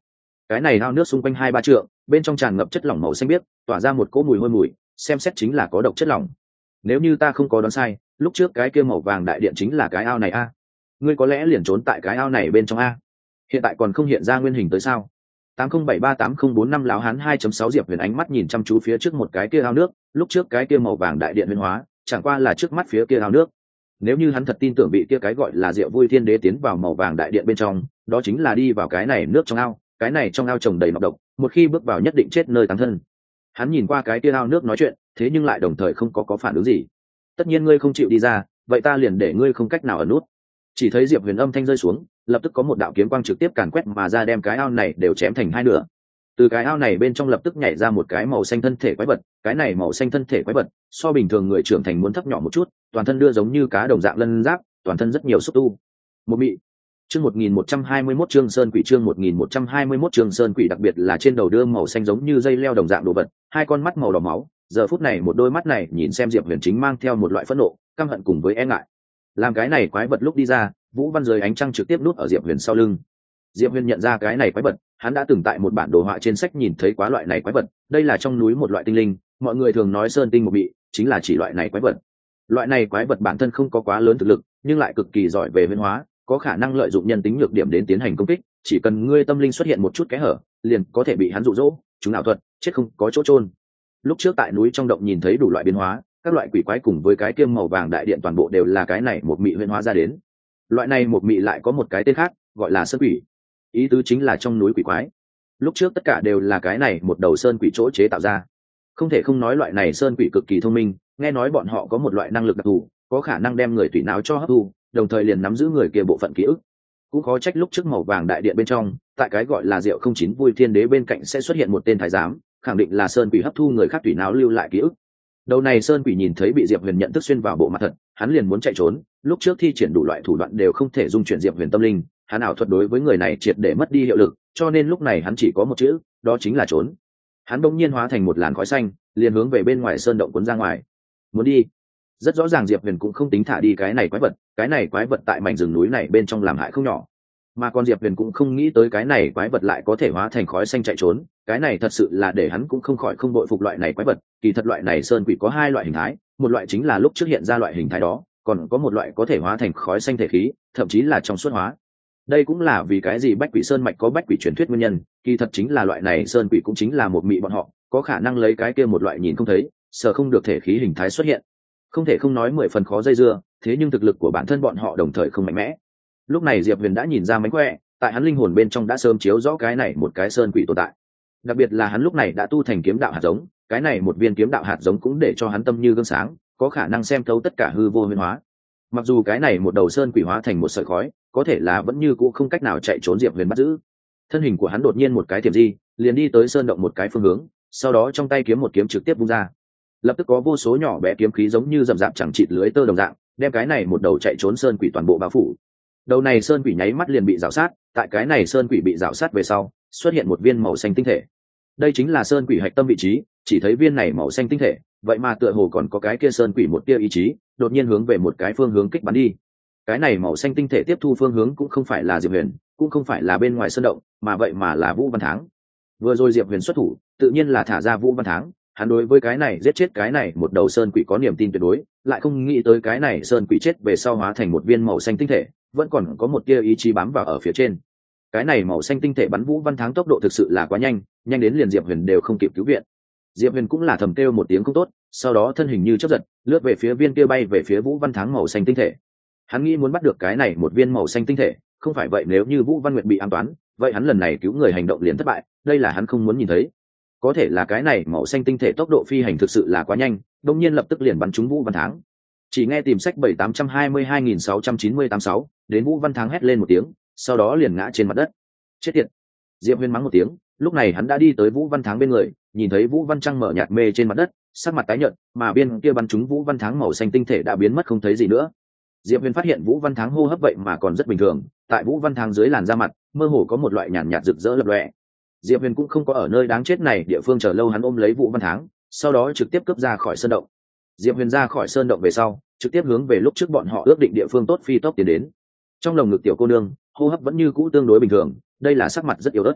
cái này ao nước xung quanh hai ba trượng, bên trong tràn ngập chất lỏng màu xanh biếc, tỏa ra một cỗ mùi hôi mùi, xem xét chính là có độc chất lỏng. Nếu như ta không có đoán sai, lúc trước cái kia màu vàng đại điện chính là cái ao này a. Ngươi có lẽ liền trốn tại cái ao này bên trong a. Hiện tại còn không hiện ra nguyên hình tới sao? tám không bảy ba tám không bốn năm lão hán hai chấm sáu Diệp Huyền ánh mắt nhìn chăm chú phía trước một cái kia ao nước, lúc trước cái kia màu vàng đại điện huyền hóa, chẳng qua là trước mắt phía kia ao nước. Nếu như hắn thật tin tưởng bị kia cái gọi là Diệu Vui Thiên Đế tiến vào màu vàng đại điện bên trong, đó chính là đi vào cái này nước trong ao, cái này trong ao trồng đầy nọc độc, một khi bước vào nhất định chết nơi táng thân. Hắn nhìn qua cái kia ao nước nói chuyện, thế nhưng lại đồng thời không có có phản ứng gì. Tất nhiên ngươi không chịu đi ra, vậy ta liền để ngươi không cách nào ở nút. Chỉ thấy Diệp Huyền âm thanh rơi xuống, lập tức có một đạo kiếm quang trực tiếp càn quét mà ra, đem cái ao này đều chém thành hai nửa. Từ cái ao này bên trong lập tức nhảy ra một cái màu xanh thân thể quái vật, cái này màu xanh thân thể quái vật so bình thường người trưởng thành muốn thấp nhỏ một chút, toàn thân đưa giống như cá đồng dạng lân giáp, toàn thân rất nhiều xúc tu. Một mị. Chương một nghìn một trăm hai mươi mốt chương sơn quỷ chương một nghìn một trăm hai mươi mốt chương sơn quỷ, đặc biệt là trên đầu đưa màu xanh giống như dây leo đồng dạng đồ vật, hai con mắt màu đỏ máu, giờ phút này một đôi mắt này nhìn xem Diệp Huyền chính mang theo một loại phẫn nộ, căm hận cùng với e ngại. Làm cái này quái vật lúc đi ra, Vũ Văn dưới ánh trăng trực tiếp núp ở Diệp Huyền sau lưng. Diệp Huyền nhận ra cái này quái vật, hắn đã từng tại một bản đồ họa trên sách nhìn thấy quá loại này quái vật, đây là trong núi một loại tinh linh, mọi người thường nói sơn tinh một bị, chính là chỉ loại này quái vật. Loại này quái vật bản thân không có quá lớn thực lực, nhưng lại cực kỳ giỏi về huyễn hóa, có khả năng lợi dụng nhân tính nhược điểm đến tiến hành công kích, chỉ cần ngươi tâm linh xuất hiện một chút kẽ hở, liền có thể bị hắn dụ dỗ, chúng ảo thuật, chết không có chỗ chôn. Lúc trước tại núi trong động nhìn thấy đủ loại biến hóa, các loại quỷ quái cùng với cái kiêm màu vàng đại điện toàn bộ đều là cái này một mị huyễn hóa ra đến. Loại này một mị lại có một cái tên khác, gọi là sơn quỷ. Ý tứ chính là trong núi quỷ quái. Lúc trước tất cả đều là cái này một đầu sơn quỷ chỗ chế tạo ra. Không thể không nói loại này sơn quỷ cực kỳ thông minh, nghe nói bọn họ có một loại năng lực đặc thù, có khả năng đem người tùy não cho hấp thu, đồng thời liền nắm giữ người kia bộ phận ký ức. Cũng khó trách lúc trước màu vàng đại điện bên trong, tại cái gọi là Diệu không chín Vui Thiên Đế bên cạnh sẽ xuất hiện một tên thái giám, khẳng định là sơn quỷ hấp thu người khác tùy não lưu lại ký ức. Đầu này sơn quỷ nhìn thấy bị Diệp Huyền nhận thức xuyên vào bộ mặt thật, hắn liền muốn chạy trốn, lúc trước thi triển đủ loại thủ đoạn đều không thể dung chuyển Diệp Huyền tâm linh, hắn ảo thuật đối với người này triệt để mất đi hiệu lực, cho nên lúc này hắn chỉ có một chữ, đó chính là trốn. Hắn bỗng nhiên hóa thành một làn khói xanh, liền hướng về bên ngoài sơn động cuốn ra ngoài. Muốn đi. Rất rõ ràng Diệp Huyền cũng không tính thả đi cái này quái vật, cái này quái vật tại mảnh rừng núi này bên trong làm hại không nhỏ. Mà còn Diệp Huyền cũng không nghĩ tới cái này quái vật lại có thể hóa thành khói xanh chạy trốn, cái này thật sự là để hắn cũng không khỏi không bội phục loại này quái vật. Kỳ thật loại này sơn quỷ có hai loại hình thái, một loại chính là lúc trước hiện ra loại hình thái đó, còn có một loại có thể hóa thành khói xanh thể khí, thậm chí là trong suốt hóa. Đây cũng là vì cái gì Bách Quỷ Sơn mạch có Bách Quỷ truyền thuyết nguyên nhân, kỳ thật chính là loại này sơn quỷ cũng chính là một mị bọn họ, có khả năng lấy cái kia một loại nhìn không thấy, sợ không được thể khí hình thái xuất hiện. Không thể không nói mười phần khó dây dưa, thế nhưng thực lực của bản thân bọn họ đồng thời không mạnh mẽ. Lúc này Diệp Huyền đã nhìn ra mánh khỏe, tại hắn linh hồn bên trong đã sớm chiếu rõ cái này một cái sơn quỷ tồn tại. Đặc biệt là hắn lúc này đã tu thành kiếm đạo hạt giống, cái này một viên kiếm đạo hạt giống cũng để cho hắn tâm như gương sáng, có khả năng xem thấu tất cả hư vô huyền hóa. Mặc dù cái này một đầu sơn quỷ hóa thành một sợi khói, có thể là vẫn như cũ không cách nào chạy trốn Diệp Huyền bắt giữ. Thân hình của hắn đột nhiên một cái tiềm di, liền đi tới sơn động một cái phương hướng, sau đó trong tay kiếm một kiếm trực tiếp vung ra. Lập tức có vô số nhỏ bé kiếm khí giống như rậm rạp chẳng chịt lưới tơ đồng dạng, đem cái này một đầu chạy trốn sơn quỷ toàn bộ bao phủ. Đầu này sơn quỷ nháy mắt liền bị rào sát, tại cái này sơn quỷ bị rào sát về sau, xuất hiện một viên màu xanh tinh thể. Đây chính là sơn quỷ hạch tâm vị trí, chỉ thấy viên này màu xanh tinh thể, vậy mà tựa hồ còn có cái kia sơn quỷ một tia ý chí, đột nhiên hướng về một cái phương hướng kích bắn đi. Cái này màu xanh tinh thể tiếp thu phương hướng cũng không phải là Diệp Huyền, cũng không phải là bên ngoài sơn động, mà vậy mà là Vũ Văn Thắng. Vừa rồi Diệp Huyền xuất thủ, tự nhiên là thả ra Vũ Văn Thắng, hắn đối với cái này giết chết cái này một đầu sơn quỷ có niềm tin tuyệt đối, lại không nghĩ tới cái này sơn quỷ chết về sau hóa thành một viên màu xanh tinh thể, vẫn còn có một tia ý chí bám vào ở phía trên. Cái này màu xanh tinh thể bắn Vũ Văn Thắng tốc độ thực sự là quá nhanh, nhanh đến liền Diệp Huyền đều không kịp cứu viện. Diệp Huyền cũng là thầm kêu một tiếng không tốt, sau đó thân hình như chớp giật, lướt về phía viên kia bay về phía Vũ Văn Thắng màu xanh tinh thể. Hắn nghĩ muốn bắt được cái này một viên màu xanh tinh thể, không phải vậy nếu như Vũ Văn Nguyệt bị ám toán, vậy hắn lần này cứu người hành động liền thất bại, đây là hắn không muốn nhìn thấy. Có thể là cái này màu xanh tinh thể tốc độ phi hành thực sự là quá nhanh, đột nhiên lập tức liền bắn trúng Vũ Văn Thắng. Chỉ nghe tìm sách bảy tám hai hai nghìn sáu trăm chín mươi tám sáu, đến Vũ Văn Thắng hét lên một tiếng, sau đó liền ngã trên mặt đất. Chết tiệt. Diệp Huyền mắng một tiếng, lúc này hắn đã đi tới Vũ Văn Thắng bên người, nhìn thấy Vũ Văn Trăng mở nhạt mê trên mặt đất, sắc mặt tái nhợt, mà viên kia bắn trúng Vũ Văn Thắng màu xanh tinh thể đã biến mất không thấy gì nữa. Diệp Huyền phát hiện Vũ Văn Thắng hô hấp vậy mà còn rất bình thường, tại Vũ Văn Thắng dưới làn da mặt, mơ hồ có một loại nhàn nhạt rực rỡ lập lòe. Diệp Huyền cũng không có ở nơi đáng chết này địa phương chờ lâu, hắn ôm lấy Vũ Văn Thắng, sau đó trực tiếp cướp ra khỏi sơn động. Diệp Huyền ra khỏi sơn động về sau, trực tiếp hướng về lúc trước bọn họ ước định địa phương tốt phi tốc tiến đến. Trong lồng ngực tiểu cô nương, hô hấp vẫn như cũ tương đối bình thường, đây là sắc mặt rất yếu ớt.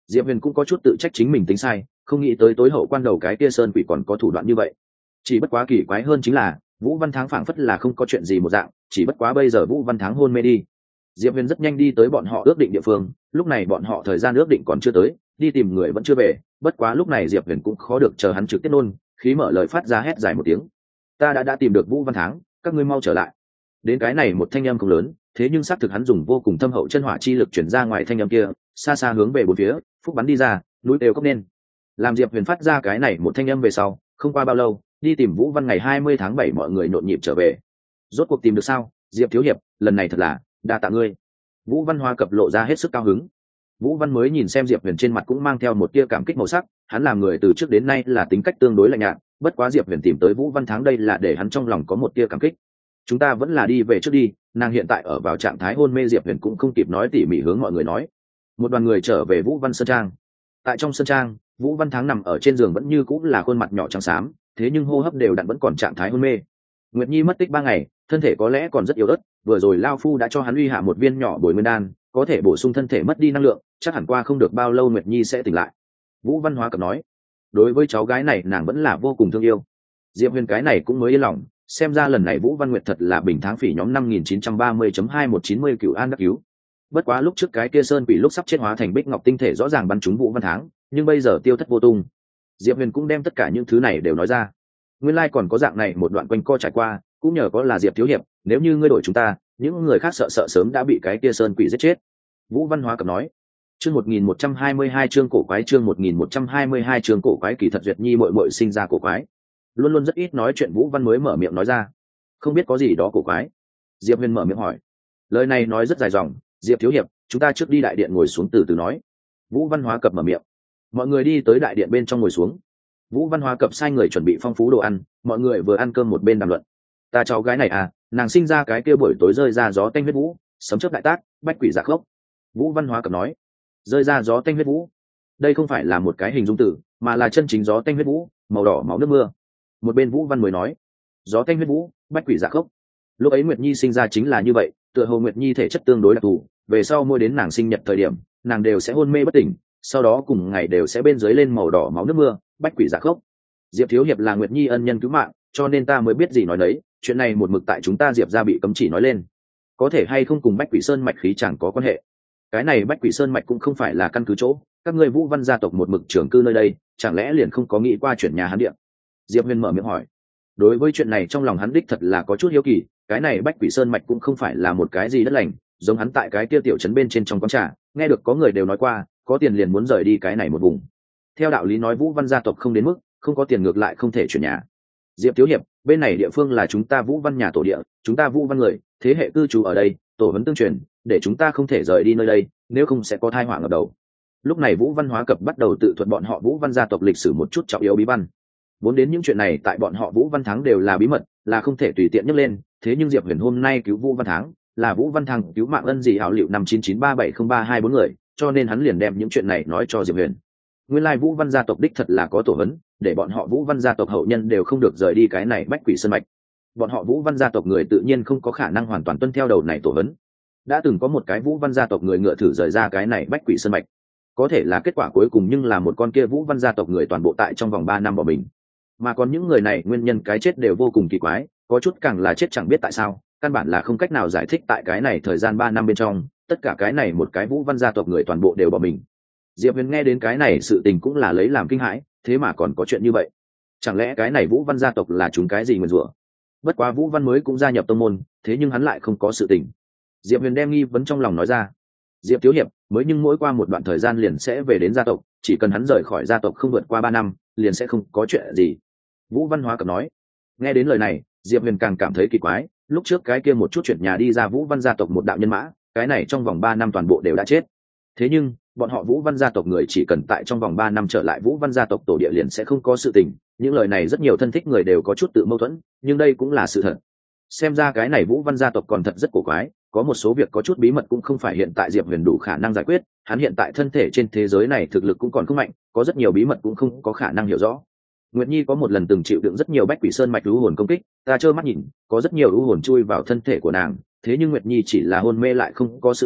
Diệp Huyền cũng có chút tự trách chính mình tính sai, không nghĩ tới tối hậu quan đầu cái kia sơn quỷ còn có thủ đoạn như vậy. Chỉ bất quá kỳ quái hơn chính là Vũ Văn Thắng phảng phất là không có chuyện gì một dạng, chỉ bất quá bây giờ Vũ Văn Thắng hôn mê đi. Diệp Huyền rất nhanh đi tới bọn họ ước định địa phương, lúc này bọn họ thời gian ước định còn chưa tới, đi tìm người vẫn chưa về, bất quá lúc này Diệp Huyền cũng khó được chờ hắn trực tiếp nôn, khí mở lời phát ra hét dài một tiếng. Ta đã đã tìm được Vũ Văn Thắng, các ngươi mau trở lại. Đến cái này một thanh âm không lớn, thế nhưng xác thực hắn dùng vô cùng thâm hậu chân hỏa chi lực chuyển ra ngoài thanh âm kia, xa xa hướng về bốn phía, phúc bắn đi ra, núi đều cốc nên. Làm Diệp Huyền phát ra cái này một thanh âm về sau, không qua bao lâu, đi tìm Vũ Văn ngày hai mươi tháng bảy mọi người nhộn nhịp trở về. Rốt cuộc tìm được sao, Diệp thiếu hiệp, lần này thật là đa tạ ngươi. Vũ Văn Hoa cập lộ ra hết sức cao hứng. Vũ Văn mới nhìn xem Diệp Huyền trên mặt cũng mang theo một tia cảm kích màu sắc, hắn làm người từ trước đến nay là tính cách tương đối lạnh nhạt, bất quá Diệp Huyền tìm tới Vũ Văn Thắng đây là để hắn trong lòng có một tia cảm kích. Chúng ta vẫn là đi về trước đi, nàng hiện tại ở vào trạng thái hôn mê. Diệp Huyền cũng không kịp nói tỉ mỉ hướng mọi người nói. Một đoàn người trở về Vũ Văn sơn trang. Tại trong sơn trang, Vũ Văn Thắng nằm ở trên giường vẫn như cũng là khuôn mặt nhỏ trắng xám, thế nhưng hô hấp đều đặn vẫn còn trạng thái hôn mê. Nguyệt Nhi mất tích ba ngày, thân thể có lẽ còn rất yếu ớt, vừa rồi lao phu đã cho hắn uy hạ một viên nhỏ bồi nguyên đan, có thể bổ sung thân thể mất đi năng lượng, chắc hẳn qua không được bao lâu Nguyệt Nhi sẽ tỉnh lại. Vũ Văn Hóa cập nói, đối với cháu gái này nàng vẫn là vô cùng thương yêu. Diệp Huyền cái này cũng mới yên lòng, xem ra lần này Vũ Văn Nguyệt thật là bình tháng phỉ nhóm năm nghìn chín trăm ba mươi chấm hai một chín mươi cửu an đắc cứu. Bất quá lúc trước cái kia sơn bị lúc sắp chết hóa thành bích ngọc tinh thể rõ ràng bắn trúng Vũ Văn Thắng, nhưng bây giờ tiêu thất vô tung. Diệp Huyền cũng đem tất cả những thứ này đều nói ra. Nguyên lai like còn có dạng này một đoạn quanh co trải qua, cũng nhờ có là Diệp thiếu hiệp, nếu như ngươi đổi chúng ta, những người khác sợ sợ sớm đã bị cái kia sơn quỷ giết chết. Vũ Văn Hóa cập nói. Chương một nghìn một trăm hai mươi hai chương cổ quái, chương một nghìn một trăm hai mươi hai chương cổ quái. Kỳ thật Duyệt Nhi muội muội sinh ra cổ quái, luôn luôn rất ít nói chuyện. Vũ Văn mới mở miệng nói ra, không biết có gì đó cổ quái. Diệp Huyền mở miệng hỏi, lời này nói rất dài dòng, Diệp thiếu hiệp, chúng ta trước đi đại điện ngồi xuống từ từ nói. Vũ Văn Hóa cập mở miệng. Mọi người đi tới đại điện bên trong ngồi xuống. Vũ Văn Hóa cập sai người chuẩn bị phong phú đồ ăn, mọi người vừa ăn cơm một bên đàm luận. Ta cháu gái này à, nàng sinh ra cái kia buổi tối rơi ra gió tanh huyết vũ, sấm chớp đại tác, bách quỷ dạ khốc. Vũ Văn Hóa cập nói, rơi ra gió tanh huyết vũ, đây không phải là một cái hình dung từ, mà là chân chính gió tanh huyết vũ, màu đỏ máu nước mưa. Một bên Vũ Văn mới nói, gió tanh huyết vũ, bách quỷ dạ khốc. Lúc ấy Nguyệt Nhi sinh ra chính là như vậy, tựa hồ Nguyệt Nhi thể chất tương đối đặc thù, về sau mỗi đến nàng sinh nhật thời điểm, nàng đều sẽ hôn mê bất tỉnh, sau đó cùng ngày đều sẽ bên dưới lên màu đỏ máu nước mưa, bách quỷ dạ khốc. Diệp thiếu hiệp là Nguyệt Nhi ân nhân cứu mạng, cho nên ta mới biết gì nói đấy, chuyện này một mực tại chúng ta Diệp gia bị cấm chỉ nói lên, có thể hay không cùng bách quỷ sơn mạch khí chẳng có quan hệ. Cái này bách quỷ sơn mạch cũng không phải là căn cứ chỗ, các ngươi Vũ Văn gia tộc một mực trưởng cư nơi đây, chẳng lẽ liền không có nghĩ qua chuyển nhà hắn điện? Diệp Huyền mở miệng hỏi. Đối với chuyện này trong lòng hắn đích thật là có chút hiếu kỳ, cái này bách quỷ sơn mạch cũng không phải là một cái gì đất lành, giống hắn tại cái kia tiểu trấn bên trên trong quán trà, nghe được có người đều nói qua, có tiền liền muốn rời đi cái này một vùng. Theo đạo lý nói Vũ Văn gia tộc không đến mức, không có tiền ngược lại không thể chuyển nhà. Diệp thiếu hiệp, bên này địa phương là chúng ta Vũ Văn nhà tổ địa, chúng ta Vũ Văn người, thế hệ cư trú ở đây, tổ huấn tương truyền, để chúng ta không thể rời đi nơi đây, nếu không sẽ có tai họa ngập đầu. Lúc này Vũ Văn Hóa cập bắt đầu tự thuật bọn họ Vũ Văn gia tộc lịch sử một chút trọng yếu bí văn. Vốn đến những chuyện này tại bọn họ Vũ Văn Thắng đều là bí mật, là không thể tùy tiện nhắc lên, thế nhưng Diệp Huyền hôm nay cứu Vũ Văn Thắng, là Vũ Văn Thắng cứu mạng ân gì hảo liệu năm chín chín ba bảy không ba hai bốn người, cho nên hắn liền đem những chuyện này nói cho Diệp Huyền. Nguyên lai Vũ Văn gia tộc đích thật là có tổ huấn, để bọn họ Vũ Văn gia tộc hậu nhân đều không được rời đi cái này bách quỷ sơn mạch. Bọn họ Vũ Văn gia tộc người tự nhiên không có khả năng hoàn toàn tuân theo đầu này tổ huấn. Đã từng có một cái Vũ Văn gia tộc người ngựa thử rời ra cái này bách quỷ sơn mạch, có thể là kết quả cuối cùng nhưng là một con kia Vũ Văn gia tộc người toàn bộ tại trong vòng ba năm bỏ mình. Mà còn những người này nguyên nhân cái chết đều vô cùng kỳ quái, có chút càng là chết chẳng biết tại sao, căn bản là không cách nào giải thích. Tại cái này thời gian ba năm bên trong, tất cả cái này một cái Vũ Văn gia tộc người toàn bộ đều bỏ mình. Diệp Huyền nghe đến cái này sự tình cũng là lấy làm kinh hãi, thế mà còn có chuyện như vậy, chẳng lẽ cái này Vũ Văn gia tộc là chúng cái gì nguyền rủa? Bất quá Vũ Văn mới cũng gia nhập tông môn, thế nhưng hắn lại không có sự tình. Diệp Huyền đem nghi vấn trong lòng nói ra. Diệp thiếu hiệp, mới nhưng mỗi qua một đoạn thời gian liền sẽ về đến gia tộc, chỉ cần hắn rời khỏi gia tộc không vượt qua ba năm, liền sẽ không có chuyện gì. Vũ Văn Hóa cập nói. Nghe đến lời này, Diệp Huyền càng cảm thấy kỳ quái, lúc trước cái kia một chút chuyện nhà đi ra Vũ Văn gia tộc một đạo nhân mã, cái này trong vòng ba năm toàn bộ đều đã chết. Thế nhưng, bọn họ Vũ Văn gia tộc người chỉ cần tại trong vòng ba năm trở lại Vũ Văn gia tộc tổ địa liền sẽ không có sự tình. Những lời này rất nhiều thân thích người đều có chút tự mâu thuẫn, nhưng đây cũng là sự thật. Xem ra cái này Vũ Văn gia tộc còn thật rất cổ quái, có một số việc có chút bí mật cũng không phải hiện tại Diệp Huyền đủ khả năng giải quyết, hắn hiện tại thân thể trên thế giới này thực lực cũng còn không mạnh, có rất nhiều bí mật cũng không có khả năng hiểu rõ. Nguyệt Nhi có một lần từng chịu đựng rất nhiều bách quỷ sơn mạch lũ hồn công kích, ta trơ mắt nhìn, có rất nhiều lũ hồn chui vào thân thể của nàng, thế nhưng Nguyệt Nhi chỉ là hôn mê lại không có sự tình,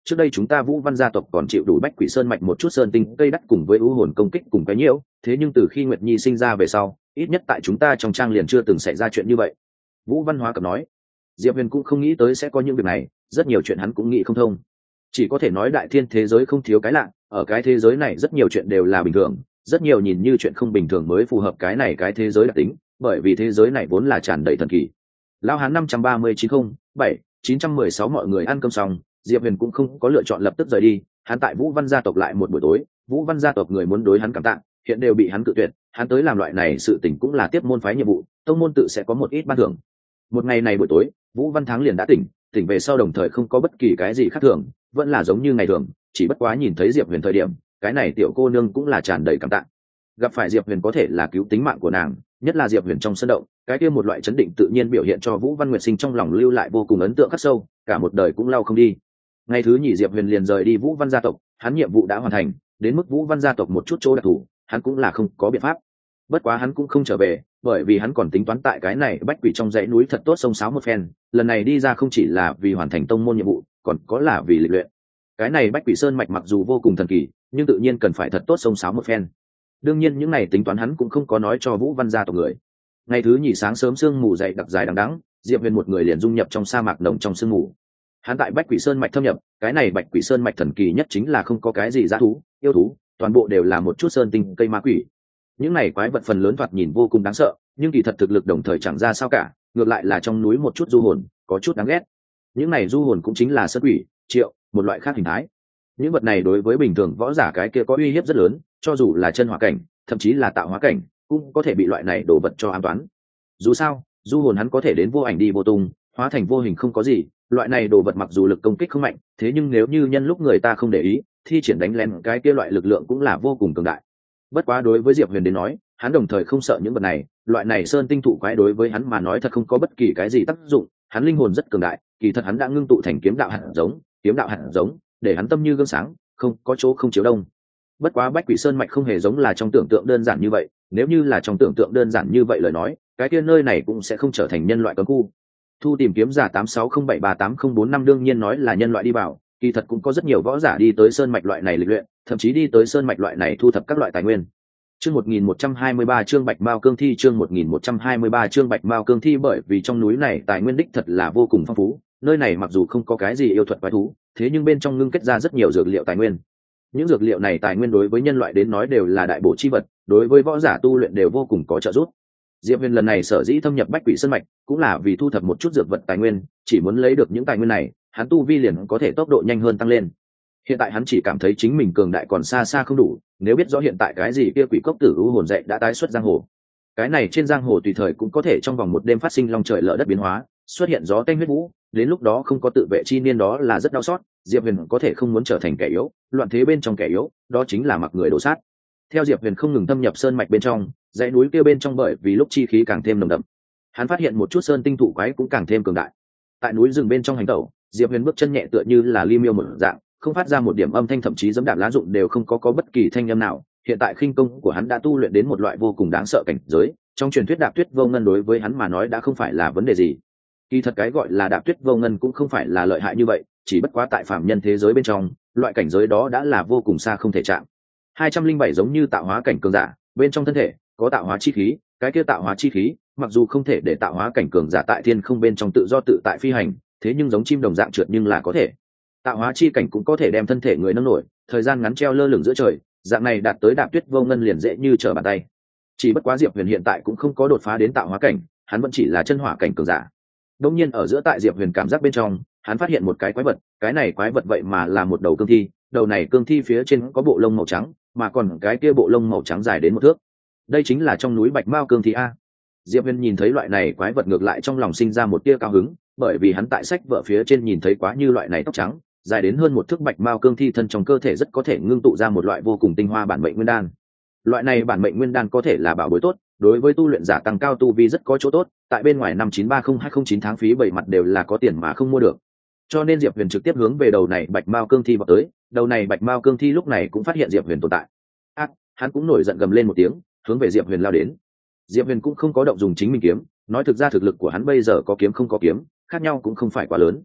trước đây chúng ta Vũ Văn gia tộc còn chịu đủ Bách Quỷ Sơn mạch một chút sơn tinh cây đắt cùng với u hồn công kích cùng cái nhiễu, thế nhưng từ khi Nguyệt Nhi sinh ra về sau, ít nhất tại chúng ta trong trang liền chưa từng xảy ra chuyện như vậy. Vũ Văn Hóa Cập nói. Diệp Huyền cũng không nghĩ tới sẽ có những việc này, rất nhiều chuyện hắn cũng nghĩ không thông. Chỉ có thể nói đại thiên thế giới không thiếu cái lạ, ở cái thế giới này rất nhiều chuyện đều là bình thường, rất nhiều nhìn như chuyện không bình thường mới phù hợp cái này cái thế giới đặc tính, bởi vì thế giới này vốn là tràn đầy thần kỳ. Lão Hán năm trăm ba mươi chín không bảy chín trăm mười sáu mọi người ăn cơm xong, Diệp Huyền cũng không có lựa chọn lập tức rời đi, hắn tại Vũ Văn gia tộc lại một buổi tối, Vũ Văn gia tộc người muốn đối hắn cảm tạ, hiện đều bị hắn cự tuyệt, hắn tới làm loại này sự tình cũng là tiếp môn phái nhiệm vụ, tông môn tự sẽ có một ít ban thưởng. Một ngày này buổi tối, Vũ Văn Thắng liền đã tỉnh, tỉnh về sau đồng thời không có bất kỳ cái gì khác thường, vẫn là giống như ngày thường, chỉ bất quá nhìn thấy Diệp Huyền thời điểm, cái này tiểu cô nương cũng là tràn đầy cảm tạ. Gặp phải Diệp Huyền có thể là cứu tính mạng của nàng, nhất là Diệp Huyền trong sân động, cái kia một loại chấn định tự nhiên biểu hiện cho Vũ Văn Nguyệt Sinh trong lòng lưu lại vô cùng ấn tượng khắc sâu, cả một đời cũng lau không đi. Ngày thứ nhì Diệp Huyền liền rời đi Vũ Văn gia tộc, hắn nhiệm vụ đã hoàn thành, đến mức Vũ Văn gia tộc một chút chỗ đặc thù, hắn cũng là không có biện pháp. Bất quá hắn cũng không trở về, bởi vì hắn còn tính toán tại cái này Bách Quỷ trong dãy núi thật tốt sông sáo một phen, lần này đi ra không chỉ là vì hoàn thành tông môn nhiệm vụ, còn có là vì lịch luyện. Cái này Bách Quỷ Sơn mạch mặc dù vô cùng thần kỳ, nhưng tự nhiên cần phải thật tốt sông sáo một phen. Đương nhiên những này tính toán hắn cũng không có nói cho Vũ Văn gia tộc người. Ngày thứ nhì sáng sớm sương mù dày đặc dài đằng đẵng, Diệp Huyền một người liền dung nhập trong sa mạc nồng trong sương mù. Hắn tại Bách Quỷ Sơn mạch thâm nhập, cái này Bách Quỷ Sơn mạch thần kỳ nhất chính là không có cái gì dã thú, yêu thú, toàn bộ đều là một chút sơn tinh cây ma quỷ. Những này quái vật phần lớn thoạt nhìn vô cùng đáng sợ, nhưng kỳ thật thực lực đồng thời chẳng ra sao cả, ngược lại là trong núi một chút du hồn, có chút đáng ghét. Những này du hồn cũng chính là sơn quỷ, triệu, một loại khác hình thái. Những vật này đối với bình thường võ giả cái kia có uy hiếp rất lớn, cho dù là chân hỏa cảnh, thậm chí là tạo hóa cảnh, cũng có thể bị loại này đổ vật cho an toán. Dù sao, du hồn hắn có thể đến vô ảnh đi vô tung, hóa thành vô hình không có gì, loại này đồ vật mặc dù lực công kích không mạnh, thế nhưng nếu như nhân lúc người ta không để ý, thi triển đánh lén cái kia loại lực lượng cũng là vô cùng cường đại. Bất quá đối với Diệp Huyền đến nói, hắn đồng thời không sợ những vật này, loại này sơn tinh thụ quái đối với hắn mà nói thật không có bất kỳ cái gì tác dụng, hắn linh hồn rất cường đại, kỳ thật hắn đã ngưng tụ thành kiếm đạo hạt giống, kiếm đạo hạt giống, để hắn tâm như gương sáng, không có chỗ không chiếu đông. Bất quá Bách Quỷ Sơn mạch không hề giống là trong tưởng tượng đơn giản như vậy, nếu như là trong tưởng tượng đơn giản như vậy lời nói, cái kia nơi này cũng sẽ không trở thành nhân loại cấm khu. Thu tìm kiếm giả tám sáu không bảy ba tám không bốn năm đương nhiên nói là nhân loại đi vào, kỳ thật cũng có rất nhiều võ giả đi tới sơn mạch loại này lịch luyện, thậm chí đi tới sơn mạch loại này thu thập các loại tài nguyên. Chương một nghìn một trăm hai mươi ba chương Bạch Mao Cương Thi chương một nghìn một trăm hai mươi ba chương Bạch Mao Cương Thi bởi vì trong núi này tài nguyên đích thật là vô cùng phong phú, nơi này mặc dù không có cái gì yêu thuật quái thú, thế nhưng bên trong ngưng kết ra rất nhiều dược liệu tài nguyên. Những dược liệu này tài nguyên đối với nhân loại đến nói đều là đại bổ chi vật, đối với võ giả tu luyện đều vô cùng có trợ giúp. Diệp Huyền lần này sở dĩ thâm nhập Bách Quỷ Sơn mạch, cũng là vì thu thập một chút dược vật tài nguyên, chỉ muốn lấy được những tài nguyên này, hắn tu vi liền có thể tốc độ nhanh hơn tăng lên. Hiện tại hắn chỉ cảm thấy chính mình cường đại còn xa xa không đủ, nếu biết rõ hiện tại cái gì kia quỷ cốc tử u hồn dậy đã tái xuất giang hồ. Cái này trên giang hồ tùy thời cũng có thể trong vòng một đêm phát sinh long trời lở đất biến hóa, xuất hiện gió tanh huyết vũ, đến lúc đó không có tự vệ chi niên đó là rất đau xót, Diệp Huyền có thể không muốn trở thành kẻ yếu, loạn thế bên trong kẻ yếu, đó chính là mặc người đổ sát. Theo Diệp Huyền không ngừng thâm nhập sơn mạch bên trong, dãy núi kia bên trong bởi vì lúc chi khí càng thêm nồng đậm, hắn phát hiện một chút sơn tinh thụ quái cũng càng thêm cường đại. Tại núi rừng bên trong hành tẩu, Diệp Huyền bước chân nhẹ tựa như là li miêu một dạng, không phát ra một điểm âm thanh, thậm chí giẫm đạp lá rụng đều không có có bất kỳ thanh âm nào. Hiện tại khinh công của hắn đã tu luyện đến một loại vô cùng đáng sợ cảnh giới, trong truyền thuyết đạp tuyết vô ngân đối với hắn mà nói đã không phải là vấn đề gì. Kỳ thật cái gọi là đạp tuyết vô ngân cũng không phải là lợi hại như vậy, chỉ bất quá tại phàm nhân thế giới bên trong, loại cảnh giới đó đã là vô cùng xa không thể chạm. hai trăm linh bảy giống như tạo hóa cảnh cường giả, bên trong thân thể có tạo hóa chi khí, cái kia tạo hóa chi khí, mặc dù không thể để tạo hóa cảnh cường giả tại thiên không bên trong tự do tự tại phi hành, thế nhưng giống chim đồng dạng trượt nhưng là có thể. Tạo hóa chi cảnh cũng có thể đem thân thể người nâng nổi, thời gian ngắn treo lơ lửng giữa trời, dạng này đạt tới đạp tuyết vô ngân liền dễ như trở bàn tay. Chỉ bất quá Diệp Huyền hiện tại cũng không có đột phá đến tạo hóa cảnh, hắn vẫn chỉ là chân hỏa cảnh cường giả. Đương nhiên ở giữa tại Diệp Huyền cảm giác bên trong, hắn phát hiện một cái quái vật, cái này quái vật vậy mà là một đầu cương thi, đầu này cương thi phía trên có bộ lông màu trắng, mà còn cái kia bộ lông màu trắng dài đến một thước. Đây chính là trong núi Bạch Mao Cương Thi a. Diệp Huyền nhìn thấy loại này quái vật ngược lại trong lòng sinh ra một tia cao hứng, bởi vì hắn tại sách vở phía trên nhìn thấy quá như loại này tóc trắng, dài đến hơn một thước Bạch Mao Cương Thi thân trong cơ thể rất có thể ngưng tụ ra một loại vô cùng tinh hoa bản mệnh nguyên đan. Loại này bản mệnh nguyên đan có thể là bảo bối tốt, đối với tu luyện giả tăng cao tu vi rất có chỗ tốt, tại bên ngoài năm chín ba không hai không chín tháng phí bảy mặt đều là có tiền mà không mua được. Cho nên Diệp Huyền trực tiếp hướng về đầu này Bạch Mao Cương Thi vọt tới, đầu này Bạch Mao Cương Thi lúc này cũng phát hiện Diệp Huyền tồn tại. Ác, à, hắn cũng nổi giận gầm lên một tiếng, hướng về Diệp Huyền lao đến. Diệp Huyền cũng không có động dùng chính mình kiếm, nói thực ra thực lực của hắn bây giờ có kiếm không có kiếm, khác nhau cũng không phải quá lớn.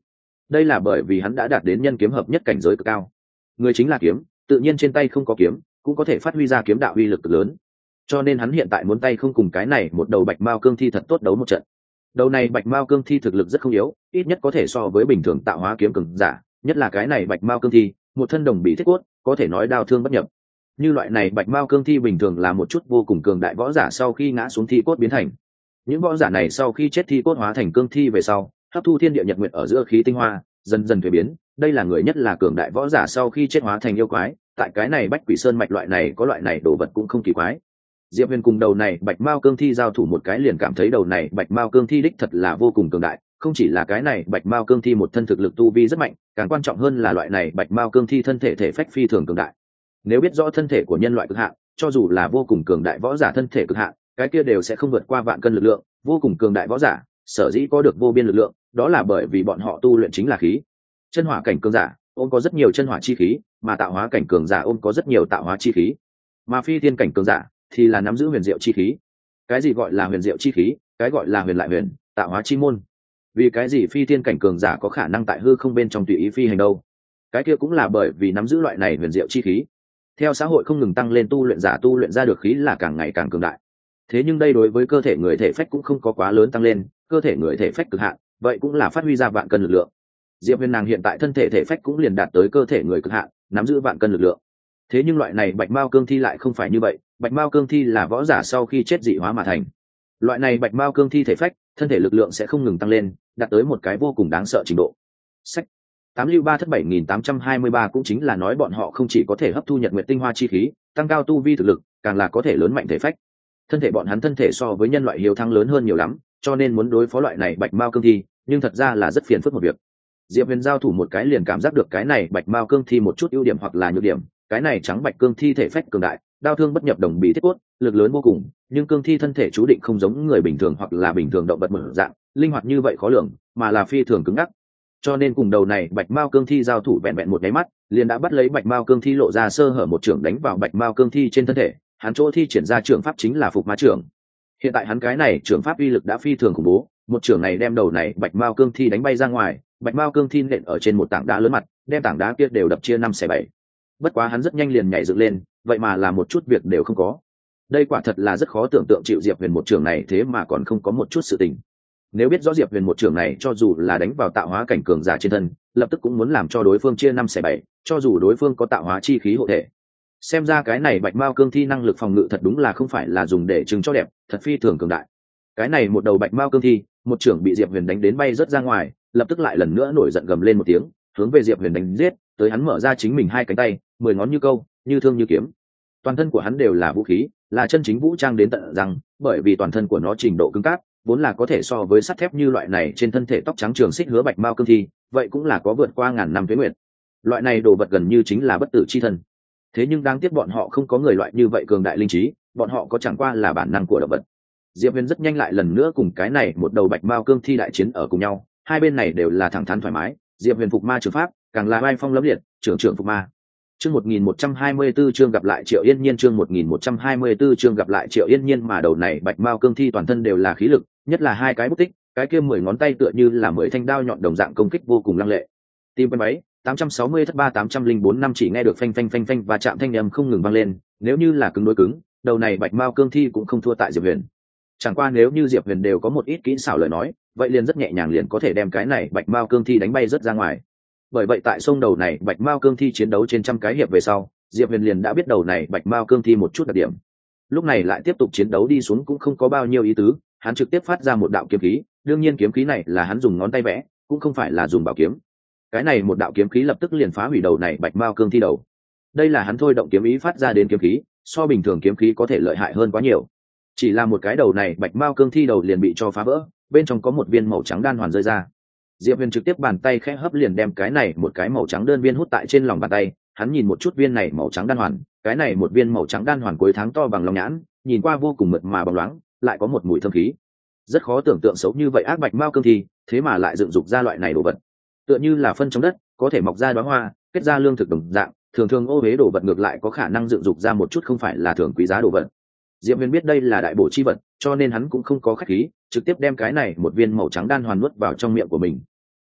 đây là bởi vì hắn đã đạt đến nhân kiếm hợp nhất cảnh giới cực cao. Người chính là kiếm, tự nhiên trên tay không có kiếm cũng có thể phát huy ra kiếm đạo uy lực cực lớn, cho nên hắn hiện tại muốn tay không cùng cái này một đầu bạch mao cương thi thật tốt đấu một trận. Đầu này bạch mao cương thi thực lực rất không yếu, ít nhất có thể so với bình thường tạo hóa kiếm cường giả, nhất là cái này bạch mao cương thi một thân đồng bị thiết cốt, có thể nói đao thương bất nhập. Như loại này bạch mao cương thi bình thường là một chút vô cùng cường đại võ giả sau khi ngã xuống thi cốt biến thành. Những võ giả này sau khi chết thi cốt hóa thành cương thi về sau, hấp thu thiên địa nhật nguyệt ở giữa khí tinh hoa, dần dần thuế biến. Đây là người nhất là cường đại võ giả sau khi chết hóa thành yêu quái, tại cái này bách quỷ sơn mạch loại này có loại này đồ vật cũng không kỳ quái. Diệp Huyền cùng đầu này bạch mao cương thi giao thủ một cái liền cảm thấy đầu này bạch mao cương thi đích thật là vô cùng cường đại, không chỉ là cái này bạch mao cương thi một thân thực lực tu vi rất mạnh, càng quan trọng hơn là loại này bạch mao cương thi thân thể thể phách phi thường cường đại. Nếu biết rõ thân thể của nhân loại cực hạn, cho dù là vô cùng cường đại võ giả thân thể cực hạn, cái kia đều sẽ không vượt qua vạn cân lực lượng. Vô cùng cường đại võ giả sở dĩ có được vô biên lực lượng, đó là bởi vì bọn họ tu luyện chính là khí. Chân hỏa cảnh cường giả ôm có rất nhiều chân hỏa chi khí, mà tạo hóa cảnh cường giả ôm có rất nhiều tạo hóa chi khí, mà phi thiên cảnh cường giả thì là nắm giữ huyền diệu chi khí. Cái gì gọi là huyền diệu chi khí? Cái gọi là huyền lại huyền, tạo hóa chi môn. Vì cái gì phi thiên cảnh cường giả có khả năng tại hư không bên trong tùy ý phi hành đâu? Cái kia cũng là bởi vì nắm giữ loại này huyền diệu chi khí. Theo xã hội không ngừng tăng lên, tu luyện giả tu luyện ra được khí là càng ngày càng cường đại. Thế nhưng đây đối với cơ thể người thể phách cũng không có quá lớn tăng lên, cơ thể người thể phách cực hạn, vậy cũng là phát huy ra vạn cân lực lượng. Diệp Huyền nàng hiện tại thân thể thể phách cũng liền đạt tới cơ thể người cực hạn, nắm giữ vạn cân lực lượng. Thế nhưng loại này bạch mao cương thi lại không phải như vậy, bạch mao cương thi là võ giả sau khi chết dị hóa mà thành. Loại này bạch mao cương thi thể phách, thân thể lực lượng sẽ không ngừng tăng lên, đạt tới một cái vô cùng đáng sợ trình độ. Sách tám lưu ba thất bảy nghìn tám trăm hai mươi ba cũng chính là nói bọn họ không chỉ có thể hấp thu nhật nguyệt tinh hoa chi khí, tăng cao tu vi thực lực, càng là có thể lớn mạnh thể phách. Thân thể bọn hắn thân thể so với nhân loại hiếu thắng lớn hơn nhiều lắm, cho nên muốn đối phó loại này bạch mao cương thi, nhưng thật ra là rất phiền phức một việc. Diệp Huyền giao thủ một cái liền cảm giác được cái này bạch mao cương thi một chút ưu điểm hoặc là nhược điểm. Cái này trắng bạch cương thi thể phách cường đại, đao thương bất nhập đồng bị thiết cốt, lực lớn vô cùng, nhưng cương thi thân thể chú định không giống người bình thường hoặc là bình thường động vật mở dạng, linh hoạt như vậy khó lường, mà là phi thường cứng ngắc. Cho nên cùng đầu này bạch mao cương thi giao thủ vẹn vẹn một cái mắt, liền đã bắt lấy bạch mao cương thi lộ ra sơ hở, một trưởng đánh vào bạch mao cương thi trên thân thể. Hắn chỗ thi triển ra trưởng pháp chính là phục ma trưởng. Hiện tại hắn cái này trưởng pháp uy lực đã phi thường khủng bố, một trưởng này đem đầu này bạch mao cương thi đánh bay ra ngoài, bạch mao cương thi nện ở trên một tảng đá lớn mặt, đem tảng đá kia đều đập chia năm xẻ bảy. Bất quá hắn rất nhanh liền nhảy dựng lên, vậy mà là một chút việc đều không có. Đây quả thật là rất khó tưởng tượng, chịu Diệp Huyền một trưởng này thế mà còn không có một chút sự tình. Nếu biết rõ Diệp Huyền một trưởng này cho dù là đánh vào tạo hóa cảnh cường giả trên thân, lập tức cũng muốn làm cho đối phương chia năm xẻ bảy, cho dù đối phương có tạo hóa chi khí hộ thể. Xem ra cái này bạch mao cương thi năng lực phòng ngự thật đúng là không phải là dùng để trưng cho đẹp, thật phi thường cường đại. Cái này một đầu bạch mao cương thi, một trưởng bị Diệp Huyền đánh đến bay rớt ra ngoài, lập tức lại lần nữa nổi giận gầm lên một tiếng, hướng về Diệp Huyền đánh giết tới. Hắn mở ra chính mình hai cánh tay, mười ngón như câu, như thương như kiếm. Toàn thân của hắn đều là vũ khí, là chân chính vũ trang đến tận răng, bởi vì toàn thân của nó trình độ cứng cáp, vốn là có thể so với sắt thép. Như loại này trên thân thể tóc trắng trường xích hứa bạch mao cương thi, vậy cũng là có vượt qua ngàn năm tuế nguyệt. Loại này đồ vật gần như chính là bất tử chi thân. Thế nhưng đáng tiếc bọn họ không có người loại như vậy cường đại linh trí, bọn họ có chẳng qua là bản năng của động vật. Diệp Huyền rất nhanh lại lần nữa cùng cái này một đầu bạch mao cương thi đại chiến ở cùng nhau, hai bên này đều là thẳng thắn thoải mái. Diệp Huyền phục ma trường pháp càng là vai phong lẫm liệt, trưởng trưởng phục ma. Chương một nghìn một trăm hai mươi tư chương gặp lại Triệu Yên Nhiên, chương một nghìn một trăm hai mươi tư chương gặp lại Triệu Yên Nhiên. Mà đầu này bạch mao cương thi toàn thân đều là khí lực, nhất là hai cái bút tích, cái kia mười ngón tay tựa như là mười thanh đao nhọn đồng dạng, công kích vô cùng lăng lệ. Tim quen máy tám trăm sáu mươi thất ba tám trăm linh bốn năm chỉ nghe được phanh phanh phanh phanh và chạm thanh âm không ngừng vang lên. Nếu như là cứng đối cứng, đầu này bạch mao cương thi cũng không thua tại Diệp Huyền. Chẳng qua nếu như Diệp Huyền đều có một ít kỹ xảo lời nói, vậy liền rất nhẹ nhàng liền có thể đem cái này bạch mao cương thi đánh bay rất ra ngoài. Bởi vậy tại sông đầu này bạch mao cương thi chiến đấu trên trăm cái hiệp về sau, Diệp Huyền liền đã biết đầu này bạch mao cương thi một chút đặc điểm. Lúc này lại tiếp tục chiến đấu đi xuống cũng không có bao nhiêu ý tứ, hắn trực tiếp phát ra một đạo kiếm khí. Đương nhiên kiếm khí này là hắn dùng ngón tay vẽ, cũng không phải là dùng bảo kiếm. Cái này một đạo kiếm khí lập tức liền phá hủy đầu này bạch mao cương thi đầu. Đây là hắn thôi động kiếm ý phát ra đến kiếm khí, so bình thường kiếm khí có thể lợi hại hơn quá nhiều. Chỉ là một cái đầu này bạch mao cương thi đầu liền bị cho phá vỡ, bên trong có một viên màu trắng đan hoàn rơi ra. Diệp Huyền trực tiếp bàn tay khẽ hấp liền đem cái này một cái màu trắng đơn viên hút tại trên lòng bàn tay. Hắn nhìn một chút viên này màu trắng đan hoàn, cái này một viên màu trắng đan hoàn cuối tháng to bằng lòng nhãn, nhìn qua vô cùng mượt mà bóng loáng, lại có một mùi thơm khí. Rất khó tưởng tượng xấu như vậy ác bạch mao cương thi, thế mà lại dựng dục ra loại này đồ vật. Tựa như là phân trong đất, có thể mọc ra đóa hoa, kết ra lương thực đồng dạng, thường thường ô huế đồ vật ngược lại có khả năng dựng dục ra một chút không phải là thường quý giá đồ vật. Diệp Huyền biết đây là đại bổ chi vật, cho nên hắn cũng không có khách khí, trực tiếp đem cái này một viên màu trắng đan hoàn nuốt vào trong miệng của mình.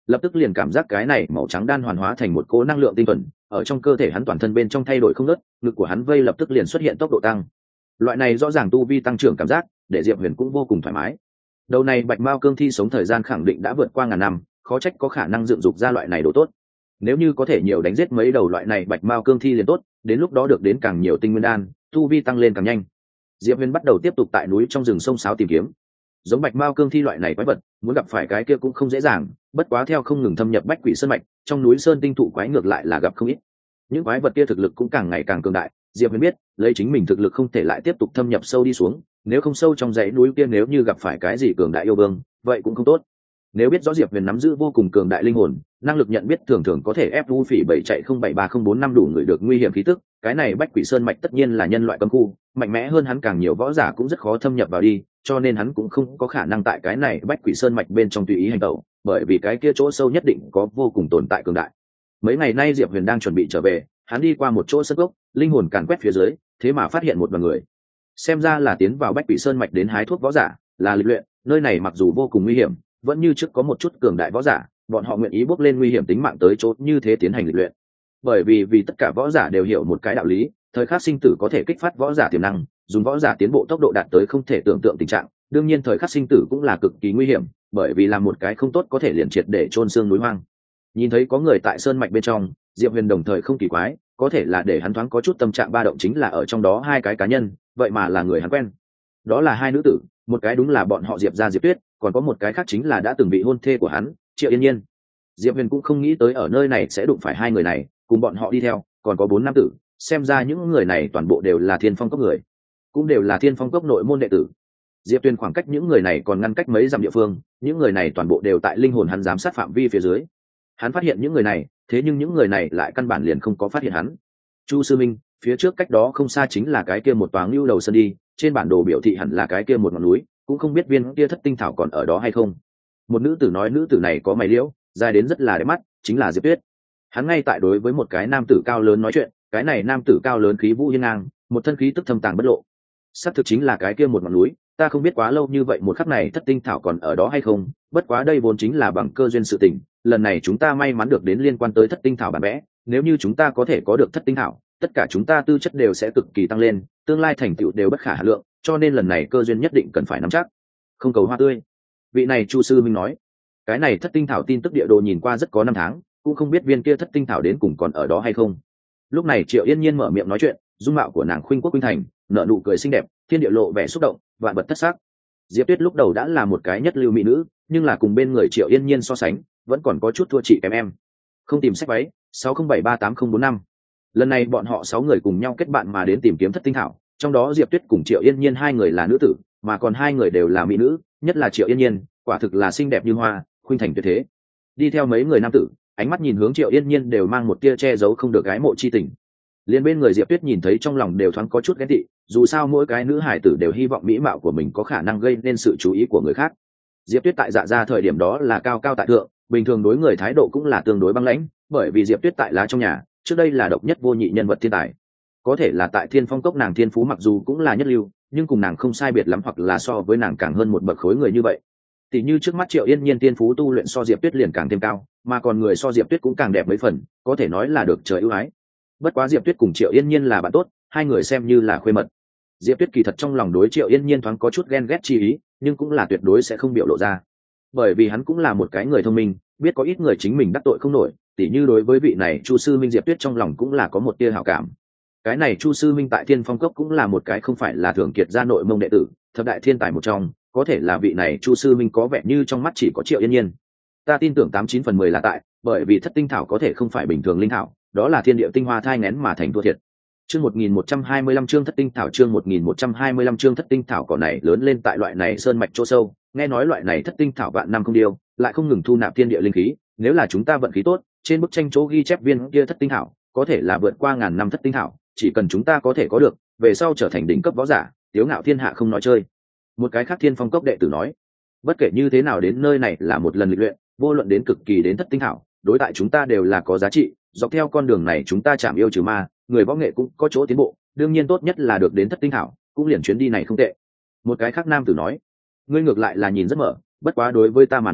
lập tức liền cảm giác cái này màu trắng đan hoàn hóa thành một cỗ năng lượng tinh thuần, ở trong cơ thể hắn toàn thân bên trong thay đổi không ngớt, ngực của hắn vây lập tức liền xuất hiện tốc độ tăng. Loại này rõ ràng tu vi tăng trưởng cảm giác, để Diệp Huyền cũng vô cùng thoải mái. Đầu này bạch mao cương thi sống thời gian khẳng định đã vượt qua ngàn năm, khó trách có khả năng dựng dục ra loại này đồ tốt. Nếu như có thể nhiều đánh giết mấy đầu loại này bạch mao cương thi liền tốt, đến lúc đó được đến càng nhiều tinh nguyên đan, tu vi tăng lên càng nhanh. Diệp Huyền bắt đầu tiếp tục tại núi trong rừng sông sáo tìm kiếm. Giống bạch mao cương thi loại này quái vật, muốn gặp phải cái kia cũng không dễ dàng, bất quá theo không ngừng thâm nhập bách quỷ sơn mạch, trong núi sơn tinh thụ quái ngược lại là gặp không ít. Những quái vật kia thực lực cũng càng ngày càng cường đại, Diệp Huyền biết, lấy chính mình thực lực không thể lại tiếp tục thâm nhập sâu đi xuống, nếu không sâu trong dãy núi kia nếu như gặp phải cái gì cường đại yêu vương, vậy cũng không tốt. Nếu biết rõ Diệp Huyền nắm giữ vô cùng cường đại linh hồn, năng lực nhận biết thường thường có thể ép u phỉ bảy chạy không bảy ba không bốn năm đủ người được nguy hiểm khí tức, cái này bách quỷ sơn mạch tất nhiên là nhân loại cấm khu, mạnh mẽ hơn hắn càng nhiều võ giả cũng rất khó thâm nhập vào đi, cho nên hắn cũng không có khả năng tại cái này bách quỷ sơn mạch bên trong tùy ý hành động, bởi vì cái kia chỗ sâu nhất định có vô cùng tồn tại cường đại. Mấy ngày nay Diệp Huyền đang chuẩn bị trở về, hắn đi qua một chỗ sân gốc, linh hồn càn quét phía dưới, thế mà phát hiện một đoàn người. Xem ra là tiến vào bách quỷ sơn mạch đến hái thuốc võ giả, là lịch luyện, nơi này mặc dù vô cùng nguy hiểm, vẫn như trước có một chút cường đại võ giả, bọn họ nguyện ý bước lên nguy hiểm tính mạng tới chỗ như thế tiến hành lịch luyện. Bởi vì vì tất cả võ giả đều hiểu một cái đạo lý, thời khắc sinh tử có thể kích phát võ giả tiềm năng, dùng võ giả tiến bộ tốc độ đạt tới không thể tưởng tượng tình trạng, đương nhiên thời khắc sinh tử cũng là cực kỳ nguy hiểm, bởi vì làm một cái không tốt có thể liền triệt để chôn xương núi hoang. Nhìn thấy có người tại sơn mạch bên trong, Diệp Huyền đồng thời không kỳ quái, có thể là để hắn thoáng có chút tâm trạng ba động chính là ở trong đó hai cái cá nhân, vậy mà là người hắn quen. Đó là hai nữ tử, một cái đúng là bọn họ Diệp gia Diệp Tuyết, còn có một cái khác chính là đã từng bị hôn thê của hắn, Triệu Yên Nhiên. Diệp Huyền cũng không nghĩ tới ở nơi này sẽ đụng phải hai người này, cùng bọn họ đi theo, còn có bốn nam tử, xem ra những người này toàn bộ đều là Thiên Phong Cốc người, cũng đều là Thiên Phong Cốc nội môn đệ tử. Diệp Tuyên khoảng cách những người này còn ngăn cách mấy dặm địa phương, những người này toàn bộ đều tại linh hồn hắn giám sát phạm vi phía dưới. Hắn phát hiện những người này, thế nhưng những người này lại căn bản liền không có phát hiện hắn. Chu Sư Minh, phía trước cách đó không xa chính là cái kia một toáng lưu đầu sân đi, trên bản đồ biểu thị hẳn là cái kia một ngọn núi, cũng không biết viên kia thất tinh thảo còn ở đó hay không. Một nữ tử nói nữ tử này có mày liễu, dài đến rất là đẹp mắt, chính là Diệp Tuyết. Hắn ngay tại đối với một cái nam tử cao lớn nói chuyện, cái này nam tử cao lớn khí vũ hiên ngang, một thân khí tức thâm tàng bất lộ. Xác thực chính là cái kia một ngọn núi, ta không biết quá lâu như vậy một khắc này thất tinh thảo còn ở đó hay không, bất quá đây vốn chính là bằng cơ duyên sự tình, lần này chúng ta may mắn được đến liên quan tới thất tinh thảo bản vẽ, nếu như chúng ta có thể có được thất tinh thảo, tất cả chúng ta tư chất đều sẽ cực kỳ tăng lên, tương lai thành tựu đều bất khả hà lượng, cho nên lần này cơ duyên nhất định cần phải nắm chắc. Không cầu hoa tươi. Vị này Chu sư minh nói, cái này thất tinh thảo tin tức địa đồ nhìn qua rất có năm tháng, cũng không biết viên kia thất tinh thảo đến cùng còn ở đó hay không. Lúc này Triệu Yên Nhiên mở miệng nói chuyện, dung mạo của nàng khuynh quốc khuynh thành, nở nụ cười xinh đẹp, thiên địa lộ vẻ xúc động, vạn vật thất sắc. Diệp Tuyết lúc đầu đã là một cái nhất lưu mỹ nữ, nhưng là cùng bên người Triệu Yên Nhiên so sánh, vẫn còn có chút thua chị kém em. Không tìm sách váy, sáu không bảy ba tám không bốn năm. Lần này bọn họ sáu người cùng nhau kết bạn mà đến tìm kiếm thất tinh thảo, trong đó Diệp Tuyết cùng Triệu Yên Nhiên hai người là nữ tử, mà còn hai người đều là mỹ nữ, nhất là Triệu Yên Nhiên, quả thực là xinh đẹp như hoa, khuynh thành tuyệt thế. Đi theo mấy người nam tử, ánh mắt nhìn hướng Triệu Yên Nhiên đều mang một tia che giấu không được gái mộ chi tình. Liên bên người Diệp Tuyết nhìn thấy trong lòng đều thoáng có chút ghen tị, dù sao mỗi cái nữ hải tử đều hy vọng mỹ mạo của mình có khả năng gây nên sự chú ý của người khác. Diệp Tuyết tại Dạ gia thời điểm đó là cao cao tại thượng, bình thường đối người thái độ cũng là tương đối băng lãnh, bởi vì Diệp Tuyết tại lá trong nhà, trước đây là độc nhất vô nhị nhân vật thiên tài. Có thể là tại Thiên Phong Cốc nàng thiên phú mặc dù cũng là nhất lưu, nhưng cùng nàng không sai biệt lắm hoặc là so với nàng càng hơn một bậc khối người như vậy. Tỷ như trước mắt Triệu Yên Nhiên thiên phú tu luyện so Diệp Tuyết liền càng thêm cao, mà còn người so Diệp Tuyết cũng càng đẹp mấy phần, có thể nói là được trời ưu ái. Bất quá Diệp Tuyết cùng Triệu Yên Nhiên là bạn tốt, hai người xem như là khuê mật. Diệp Tuyết kỳ thật trong lòng đối Triệu Yên Nhiên thoáng có chút ghen ghét chi ý, nhưng cũng là tuyệt đối sẽ không biểu lộ ra, bởi vì hắn cũng là một cái người thông minh, biết có ít người chính mình đắc tội không nổi, tỉ như đối với vị này Chu sư minh, Diệp Tuyết trong lòng cũng là có một tia hảo cảm. Cái này Chu sư minh tại Thiên Phong Cốc cũng là một cái không phải là thường kiệt gia nội mông đệ tử, thập đại thiên tài một trong, có thể là vị này Chu sư minh có vẻ như trong mắt chỉ có Triệu Yên Nhiên. Ta tin tưởng tám chín phần mười là tại, bởi vì thất tinh thảo có thể không phải bình thường linh thảo, đó là thiên địa tinh hoa thai nghén mà thành thua thiệt. Chương một nghìn một trăm hai mươi lăm chương thất tinh thảo chương một nghìn một trăm hai mươi lăm chương thất tinh thảo cỏ này lớn lên tại loại này sơn mạch chỗ sâu, nghe nói loại này thất tinh thảo vạn năm không điêu, lại không ngừng thu nạp thiên địa linh khí, nếu là chúng ta vận khí tốt, trên bức tranh chỗ ghi chép viên kia thất tinh thảo, có thể là vượt qua ngàn năm thất tinh thảo, chỉ cần chúng ta có thể có được, về sau trở thành đỉnh cấp võ giả, tiếu ngạo thiên hạ không nói chơi. Một cái khác Thiên Phong Cốc đệ tử nói, bất kể như thế nào đến nơi này là một lần lịch luyện, vô luận đến cực kỳ đến thất tinh thảo, đối tại chúng ta đều là có giá trị, dọc theo con đường này chúng ta chạm yêu trừ ma, người võ nghệ cũng có chỗ tiến bộ, đương nhiên tốt nhất là được đến thất tinh thảo, cũng liền chuyến đi này không tệ. Một cái khác nam tử nói, ngươi ngược lại là nhìn rất mở, bất quá đối với ta mà nói,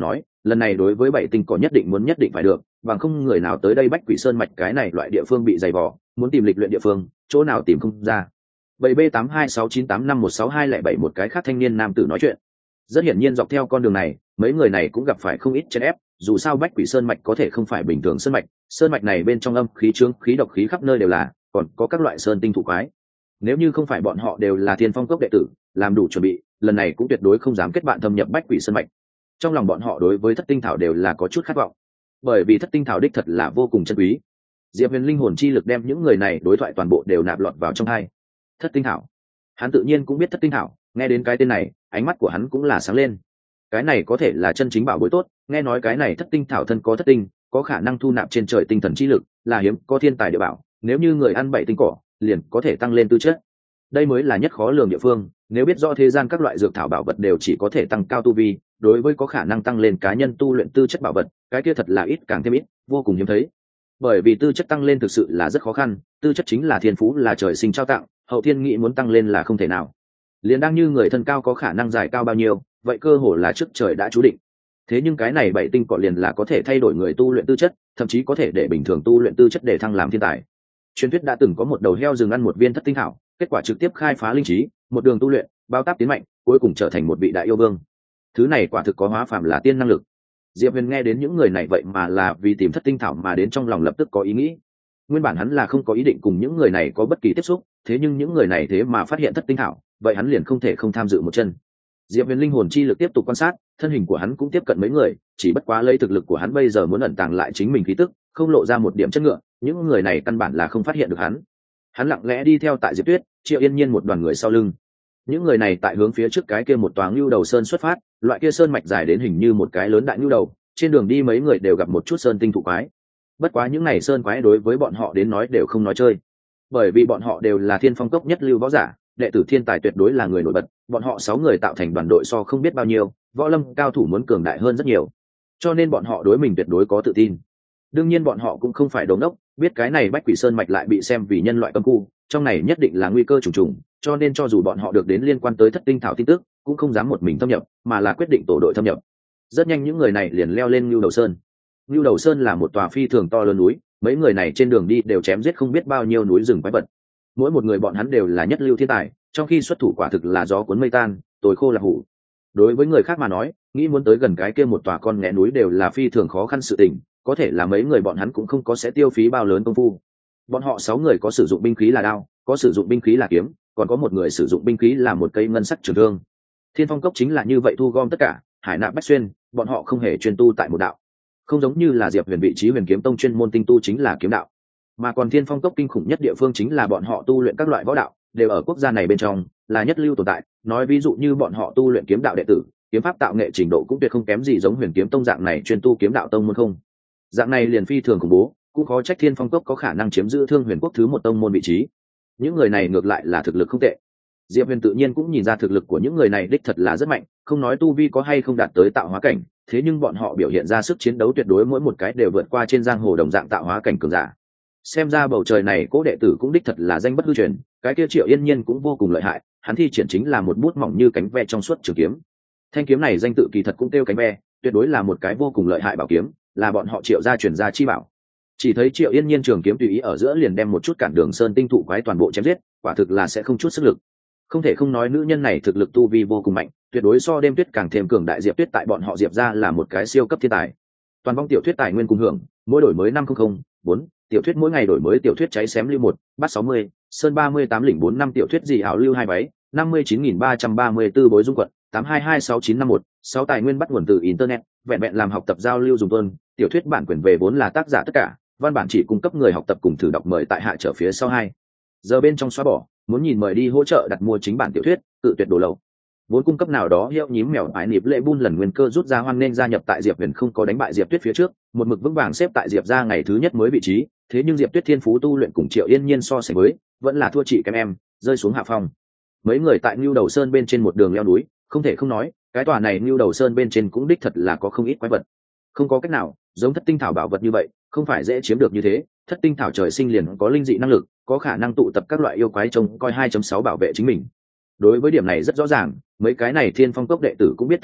lần này đối với bảy tinh cỏ nhất định muốn nhất định phải được, bằng không người nào tới đây Bách Quỷ Sơn mạch cái này loại địa phương bị dày vò, muốn tìm lịch luyện địa phương chỗ nào tìm không ra. bảy b tám hai sáu chín tám năm một sáu hai lẻ bảy một cái khác thanh niên nam tử nói chuyện. Rất hiển nhiên dọc theo con đường này mấy người này cũng gặp phải không ít chèn ép, dù sao Bách Quỷ Sơn mạch có thể không phải bình thường sơn mạch, sơn mạch này bên trong âm khí trướng khí độc khí khắp nơi đều là, còn có các loại sơn tinh thụ quái. Nếu như không phải bọn họ đều là Thiên Phong cốc đệ tử, làm đủ chuẩn bị, lần này cũng tuyệt đối không dám kết bạn thâm nhập Bách Quỷ Sơn mạch. Trong lòng bọn họ đối với thất tinh thảo đều là có chút khát vọng, bởi vì thất tinh thảo đích thật là vô cùng chân quý. Diệp Huyền linh hồn chi lực đem những người này đối thoại toàn bộ đều nạp lọt vào trong hai. Thất tinh thảo, hắn tự nhiên cũng biết thất tinh thảo, nghe đến cái tên này ánh mắt của hắn cũng là sáng lên. Cái này có thể là chân chính bảo bối tốt, nghe nói cái này thất tinh thảo thân có thất tinh, có khả năng thu nạp trên trời tinh thần chi lực, là hiếm có thiên tài địa bảo, nếu như người ăn bảy tinh cỏ liền có thể tăng lên tư chất. Đây mới là nhất khó lường địa phương, nếu biết rõ thế gian các loại dược thảo bảo vật đều chỉ có thể tăng cao tu vi, đối với có khả năng tăng lên cá nhân tu luyện tư chất bảo vật, cái kia thật là ít càng thêm ít, vô cùng hiếm thấy. Bởi vì tư chất tăng lên thực sự là rất khó khăn, tư chất chính là thiên phú, là trời sinh trao tặng, hậu thiên nghĩ muốn tăng lên là không thể nào. Liền đang như người thân cao có khả năng giải cao bao nhiêu, vậy cơ hồ là trước trời đã chú định. Thế nhưng cái này bảy tinh cọ liền là có thể thay đổi người tu luyện tư chất, thậm chí có thể để bình thường tu luyện tư chất để thăng làm thiên tài. Truyền thuyết đã từng có một đầu heo rừng ăn một viên thất tinh thảo, kết quả trực tiếp khai phá linh trí, một đường tu luyện, bao táp tiến mạnh, cuối cùng trở thành một vị đại yêu vương. Thứ này quả thực có hóa phàm là tiên năng lực. Diệp Huyền nghe đến những người này vậy mà là vì tìm thất tinh thảo mà đến, trong lòng lập tức có ý nghĩ. Nguyên bản hắn là không có ý định cùng những người này có bất kỳ tiếp xúc, thế nhưng những người này thế mà phát hiện thất tinh thảo, vậy hắn liền không thể không tham dự một chân. Diệp Huyền linh hồn chi lực tiếp tục quan sát, thân hình của hắn cũng tiếp cận mấy người, chỉ bất quá lấy thực lực của hắn bây giờ muốn ẩn tàng lại chính mình khí tức, không lộ ra một điểm chất ngựa, những người này căn bản là không phát hiện được hắn. Hắn lặng lẽ đi theo tại Diệp Tuyết, Triệu Yên Nhiên một đoàn người sau lưng. Những người này tại hướng phía trước cái kia một tòa ngưu đầu sơn xuất phát, loại kia sơn mạch dài đến hình như một cái lớn đại ngưu đầu, trên đường đi mấy người đều gặp một chút sơn tinh thụ quái. Bất quá những này sơn quái đối với bọn họ đến nói đều không nói chơi, bởi vì bọn họ đều là Thiên Phong cốc nhất lưu võ giả, đệ tử thiên tài tuyệt đối là người nổi bật, bọn họ sáu người tạo thành đoàn đội so không biết bao nhiêu, võ lâm cao thủ muốn cường đại hơn rất nhiều, cho nên bọn họ đối mình tuyệt đối có tự tin. Đương nhiên bọn họ cũng không phải đống đốc, biết cái này Bách Quỷ Sơn mạch lại bị xem vì nhân loại cấm khu, trong này nhất định là nguy cơ trùng trùng, cho nên cho dù bọn họ được đến liên quan tới thất tinh thảo tin tức, cũng không dám một mình thâm nhập, mà là quyết định tổ đội thâm nhập. Rất nhanh những người này liền leo lên Nưu Đầu Sơn. Nưu Đầu Sơn là một tòa phi thường to lớn núi, mấy người này trên đường đi đều chém giết không biết bao nhiêu núi rừng quái vật. Mỗi một người bọn hắn đều là nhất lưu thiên tài, trong khi xuất thủ quả thực là gió cuốn mây tan, tối khô là hủ. Đối với người khác mà nói, nghĩ muốn tới gần cái kia một tòa con nghé núi đều là phi thường khó khăn sự tình, có thể là mấy người bọn hắn cũng không có sẽ tiêu phí bao lớn công phu. Bọn họ sáu người có sử dụng binh khí là đao, có sử dụng binh khí là kiếm, còn có một người sử dụng binh khí là một cây ngân sắc trường thương. Thiên Phong cốc chính là như vậy thu gom tất cả, hải nạp bách xuyên, bọn họ không hề chuyên tu tại một đạo, không giống như là Diệp Huyền vị trí Huyền Kiếm Tông chuyên môn tinh tu chính là kiếm đạo, mà còn Thiên Phong cốc kinh khủng nhất địa phương chính là bọn họ tu luyện các loại võ đạo đều ở quốc gia này bên trong là nhất lưu tồn tại. Nói ví dụ như bọn họ tu luyện kiếm đạo đệ tử, kiếm pháp tạo nghệ trình độ cũng tuyệt không kém gì giống Huyền Kiếm Tông dạng này chuyên tu kiếm đạo tông môn, không dạng này liền phi thường khủng bố, cũng khó trách Thiên Phong cốc có khả năng chiếm giữ Thương Huyền quốc thứ một tông môn vị trí. Những người này ngược lại là thực lực không tệ. Diệp Huyền tự nhiên cũng nhìn ra thực lực của những người này đích thật là rất mạnh, không nói tu vi có hay không đạt tới tạo hóa cảnh, thế nhưng bọn họ biểu hiện ra sức chiến đấu tuyệt đối mỗi một cái đều vượt qua trên giang hồ đồng dạng tạo hóa cảnh cường giả. Xem ra bầu trời này cố đệ tử cũng đích thật là danh bất hư truyền, cái kia Triệu Yên Nhiên cũng vô cùng lợi hại, hắn thi triển chính là một bút mỏng như cánh ve trong suốt trường kiếm. Thanh kiếm này danh tự kỳ thật cũng kêu cánh ve, tuyệt đối là một cái vô cùng lợi hại bảo kiếm, là bọn họ Triệu gia truyền gia chi bảo. Chỉ thấy Triệu Yên Nhiên trường kiếm tùy ý ở giữa liền đem một chút cản đường sơn tinh thụ quái toàn bộ chém giết, quả thực là sẽ không chút sức lực. Không thể không nói nữ nhân này thực lực tu vi vô cùng mạnh, tuyệt đối so Đêm Tuyết càng thêm cường đại. Diệp Tuyết tại bọn họ Diệp gia là một cái siêu cấp thiên tài. Toàn vong tiểu thuyết tài nguyên cùng hưởng, mỗi đổi mới năm không không bốn, tiểu thuyết mỗi ngày đổi mới, tiểu thuyết cháy xém lưu một, bát sáu mươi, sơn ba mươi tám lỉnh bốn năm, tiểu thuyết gì ảo lưu hai bảy, năm mươi chín nghìn ba trăm ba mươi tư, bối dung quận tám hai hai sáu chín năm một, sáu tài nguyên bắt nguồn từ internet, vẹn vẹn làm học tập giao lưu dùng tuân, tiểu thuyết bản quyền về vốn là tác giả tất cả, văn bản chỉ cung cấp người học tập cùng thử đọc, mời tại hạ trở phía sau hai giờ bên trong xóa bỏ. Muốn nhìn mời đi hỗ trợ đặt mua chính bản tiểu thuyết, tự tuyệt đồ lậu. Vốn cung cấp nào đó hiệu nhím mèo ái nịp lệ bun lần nguyên cơ rút ra, hoan nên gia nhập tại Diệp Huyền không có đánh bại Diệp Tuyết phía trước, một mực vững vàng xếp tại Diệp gia ngày thứ nhất mới vị trí, thế nhưng Diệp Tuyết thiên phú tu luyện cùng Triệu Yên Nhiên so sánh với, vẫn là thua chị kém em, rơi xuống hạ phong. Mấy người tại Nưu Đầu Sơn bên trên một đường leo núi, không thể không nói, cái tòa này Nưu Đầu Sơn bên trên cũng đích thật là có không ít quái vật. Không có cách nào, giống thất tinh thảo bảo vật như vậy, không phải dễ chiếm được như thế, thất tinh thảo trời sinh liền có linh dị năng lực, có khả năng tụ tập các loại yêu quái trông coi hai chấm sáu bảo vệ chính mình. Đối với điểm này rất rõ ràng, mấy cái này Thiên Phong cốc đệ tử cũng biết tất cả,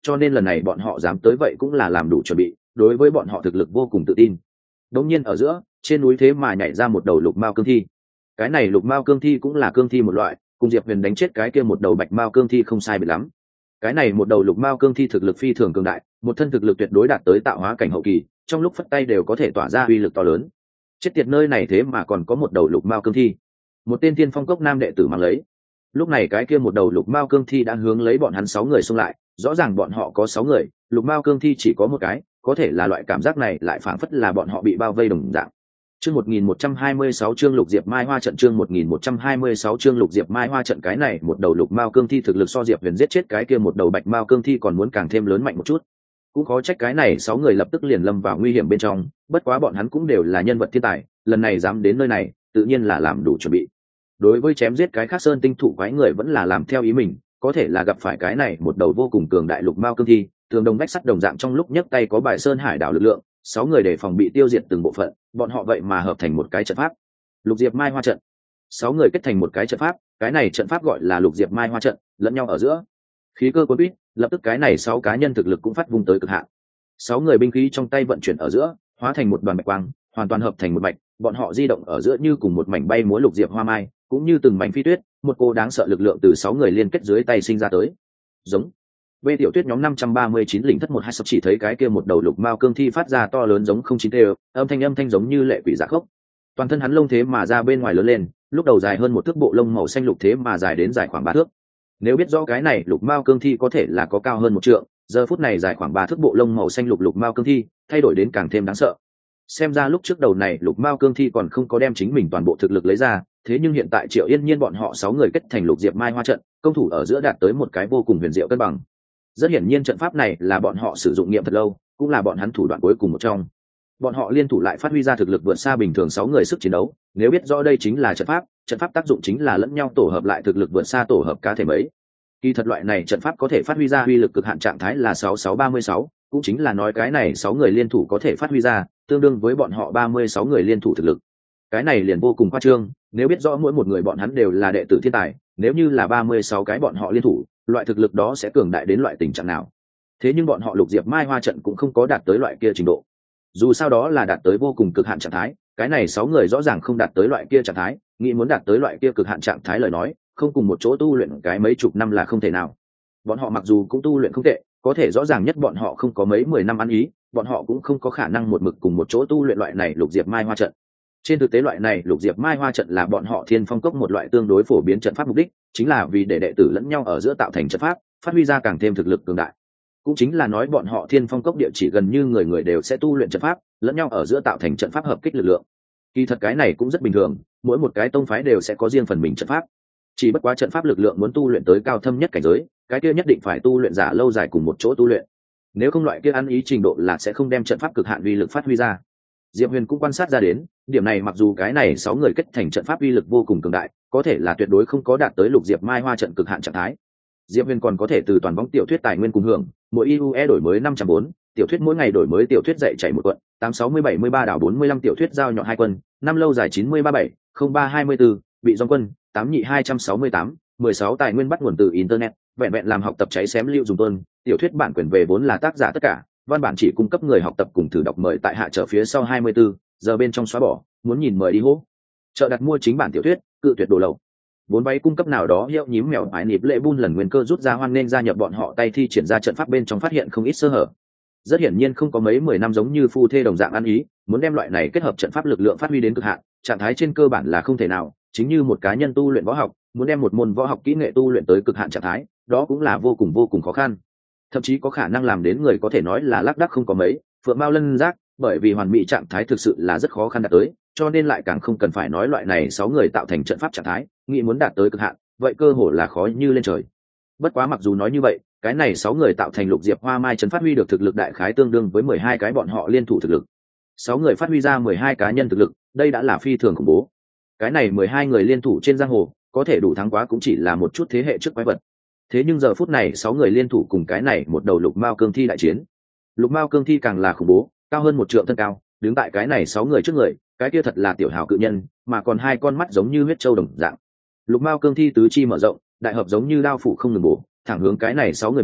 cho nên lần này bọn họ dám tới vậy cũng là làm đủ chuẩn bị, đối với bọn họ thực lực vô cùng tự tin. Đống nhiên ở giữa, trên núi thế mà nhảy ra một đầu lục mao cương thi. Cái này lục mao cương thi cũng là cương thi một loại, cùng Diệp Huyền đánh chết cái kia một đầu bạch mao cương thi không sai biệt lắm. Cái này một đầu lục mao cương thi thực lực phi thường cường đại, một thân thực lực tuyệt đối đạt tới tạo hóa cảnh hậu kỳ, trong lúc phất tay đều có thể tỏa ra uy lực to lớn. Chết tiệt, nơi này thế mà còn có một đầu lục mao cương thi. Một tên tiên phong cốc nam đệ tử mang lấy. Lúc này cái kia một đầu lục mao cương thi đã hướng lấy bọn hắn sáu người xung lại, rõ ràng bọn họ có sáu người, lục mao cương thi chỉ có một cái, có thể là loại cảm giác này lại phảng phất là bọn họ bị bao vây đồng dạng. Chương một nghìn một trăm hai mươi sáu chương Lục Diệp Mai Hoa trận chương một nghìn một trăm hai mươi sáu chương Lục Diệp Mai Hoa trận cái này một đầu lục mao cương thi thực lực so Diệp Huyền giết chết cái kia một đầu bạch mao cương thi còn muốn càng thêm lớn mạnh một chút. Cũng khó trách cái này sáu người lập tức liền lâm vào nguy hiểm bên trong, bất quá bọn hắn cũng đều là nhân vật thiên tài, lần này dám đến nơi này, tự nhiên là làm đủ chuẩn bị. Đối với chém giết cái khác sơn tinh thụ quái người vẫn là làm theo ý mình, có thể là gặp phải cái này một đầu vô cùng cường đại lục mao cương thi, tường đồng vách sắt đồng dạng trong lúc nhấc tay có bài sơn hải đảo lực lượng, sáu người để phòng bị tiêu diệt từng bộ phận, bọn họ vậy mà hợp thành một cái trận pháp. Lục Diệp Mai Hoa trận. Sáu người kết thành một cái trận pháp, cái này trận pháp gọi là Lục Diệp Mai Hoa trận, lẫn nhau ở giữa. Khí cơ cuốn quýt, lập tức cái này sáu cá nhân thực lực cũng phát vung tới cực hạn. Sáu người binh khí trong tay vận chuyển ở giữa, hóa thành một đoàn bạch quang, hoàn toàn hợp thành một mạch, bọn họ di động ở giữa như cùng một mảnh bay múa lục diệp hoa mai, cũng như từng mảnh phi tuyết, một cô đáng sợ lực lượng từ sáu người liên kết dưới tay sinh ra tới. Giống. Bê tiểu tuyết nhóm năm trăm ba mươi chín lĩnh thất một hai sắp chỉ thấy cái kia một đầu lục mao cương thi phát ra to lớn giống không chín tê, âm thanh âm thanh giống như lệ quỷ giả khốc. Toàn thân hắn lông thế mà ra bên ngoài lớn lên, lúc đầu dài hơn một thước, bộ lông màu xanh lục thế mà dài đến dài khoảng ba thước. Nếu biết rõ cái này lục mao cương thi có thể là có cao hơn một trượng, giờ phút này dài khoảng ba thước bộ lông màu xanh lục lục mao cương thi thay đổi đến càng thêm đáng sợ. Xem ra lúc trước đầu này lục mao cương thi còn không có đem chính mình toàn bộ thực lực lấy ra, thế nhưng hiện tại Triệu Yên Nhiên bọn họ sáu người kết thành Lục Diệp Mai Hoa trận, công thủ ở giữa đạt tới một cái vô cùng huyền diệu cân bằng. Rất hiển nhiên trận pháp này là bọn họ sử dụng nghiệm thật lâu, cũng là bọn hắn thủ đoạn cuối cùng một trong. Bọn họ liên thủ lại phát huy ra thực lực vượt xa bình thường sáu người sức chiến đấu, nếu biết rõ đây chính là trận pháp, trận pháp tác dụng chính là lẫn nhau tổ hợp lại thực lực vượt xa tổ hợp cá thể mấy. Kỳ thật loại này trận pháp có thể phát huy ra uy lực cực hạn trạng thái là sáu sáu ba mươi sáu, cũng chính là nói cái này sáu người liên thủ có thể phát huy ra tương đương với bọn họ ba mươi sáu người liên thủ thực lực. Cái này liền vô cùng khoa trương, nếu biết rõ mỗi một người bọn hắn đều là đệ tử thiên tài, nếu như là ba mươi sáu cái bọn họ liên thủ, loại thực lực đó sẽ cường đại đến loại tình trạng nào. Thế nhưng bọn họ Lục Diệp Mai Hoa trận cũng không có đạt tới loại kia trình độ. Dù sao đó là đạt tới vô cùng cực hạn trạng thái, cái này sáu người rõ ràng không đạt tới loại kia trạng thái, nghĩ muốn đạt tới loại kia cực hạn trạng thái lời nói, không cùng một chỗ tu luyện cái mấy chục năm là không thể nào. Bọn họ mặc dù cũng tu luyện không tệ, có thể rõ ràng nhất bọn họ không có mấy mười năm ăn ý, bọn họ cũng không có khả năng một mực cùng một chỗ tu luyện loại này Lục Diệp Mai Hoa trận. Trên thực tế loại này Lục Diệp Mai Hoa trận là bọn họ Thiên Phong Cốc một loại tương đối phổ biến trận pháp, mục đích chính là vì để đệ tử lẫn nhau ở giữa tạo thành trận pháp, phát huy ra càng thêm thực lực cường đại. Cũng chính là nói bọn họ Thiên Phong Cốc địa chỉ gần như người người đều sẽ tu luyện trận pháp, lẫn nhau ở giữa tạo thành trận pháp hợp kích lực lượng. Kỳ thật cái này cũng rất bình thường, mỗi một cái tông phái đều sẽ có riêng phần mình trận pháp. Chỉ bất quá trận pháp lực lượng muốn tu luyện tới cao thâm nhất cảnh giới, cái kia nhất định phải tu luyện giả lâu dài cùng một chỗ tu luyện. Nếu không loại kia ăn ý trình độ là sẽ không đem trận pháp cực hạn uy lực phát huy ra. Diệp Huyền cũng quan sát ra đến, điểm này mặc dù cái này sáu người kết thành trận pháp uy lực vô cùng cường đại, có thể là tuyệt đối không có đạt tới Lục Diệp Mai Hoa trận cực hạn trạng thái. Diệp Huyền còn có thể từ toàn bóng tiểu thuyết tài nguyên cùng hưởng, mỗi i u e đổi mới năm trăm bốn, tiểu thuyết mỗi ngày đổi mới tiểu thuyết dạy chạy một quận, tám sáu mươi bảy mươi ba đảo bốn mươi lăm tiểu thuyết giao nhọn hai quân, năm lâu dài chín mươi ba bảy, không ba hai mươi tư, bị dòng quân, tám nhị hai trăm sáu mươi tám, mười sáu tài nguyên bắt nguồn từ internet, vẹn vẹn làm học tập cháy xém lưu dùng tuân, tiểu thuyết bản quyền về vốn là tác giả tất cả, văn bản chỉ cung cấp người học tập cùng thử đọc, mời tại hạ trở phía sau hai mươi tư, giờ bên trong xóa bỏ, muốn nhìn mời đi hô. Chợ đặt mua chính bản tiểu thuyết, cự tuyệt đồ lậu. Vốn váy cung cấp nào đó hiệu nhím mèo ái nịp lệ bun lần nguyên cơ rút ra hoan nên gia nhập bọn họ tay thi triển ra trận pháp bên trong phát hiện không ít sơ hở. Rất hiển nhiên không có mấy mười năm giống như phu thê đồng dạng ăn ý, muốn đem loại này kết hợp trận pháp lực lượng phát huy đến cực hạn, trạng thái trên cơ bản là không thể nào, chính như một cá nhân tu luyện võ học, muốn đem một môn võ học kỹ nghệ tu luyện tới cực hạn trạng thái, đó cũng là vô cùng vô cùng khó khăn. Thậm chí có khả năng làm đến người có thể nói là lác đác không có mấy, phượng mao lân giác, bởi vì hoàn mỹ trạng thái thực sự là rất khó khăn đạt tới, cho nên lại càng không cần phải nói loại này sáu người tạo thành trận pháp trạng thái, nghĩ muốn đạt tới cực hạn, vậy cơ hội là khó như lên trời. Bất quá mặc dù nói như vậy, cái này sáu người tạo thành Lục Diệp Hoa Mai trấn phát huy được thực lực đại khái tương đương với mười hai cái bọn họ liên thủ thực lực. Sáu người phát huy ra mười hai cá nhân thực lực, đây đã là phi thường khủng bố. Cái này mười hai người liên thủ trên giang hồ, có thể đủ thắng quá cũng chỉ là một chút thế hệ trước quái vật. Thế nhưng giờ phút này sáu người liên thủ cùng cái này một đầu Lục Mao cương thi đại chiến. Lục Mao cương thi càng là khủng bố, cao hơn một trượng thân cao, đứng tại cái này sáu người trước người, cái kia thật là tiểu hào cự nhân, mà còn hai con mắt giống như huyết châu đồng dạng. Lục Mao cương thi tứ chi mở rộng, đại hợp giống như đao phủ không ngừng bổ, thẳng hướng cái này sáu người muốn,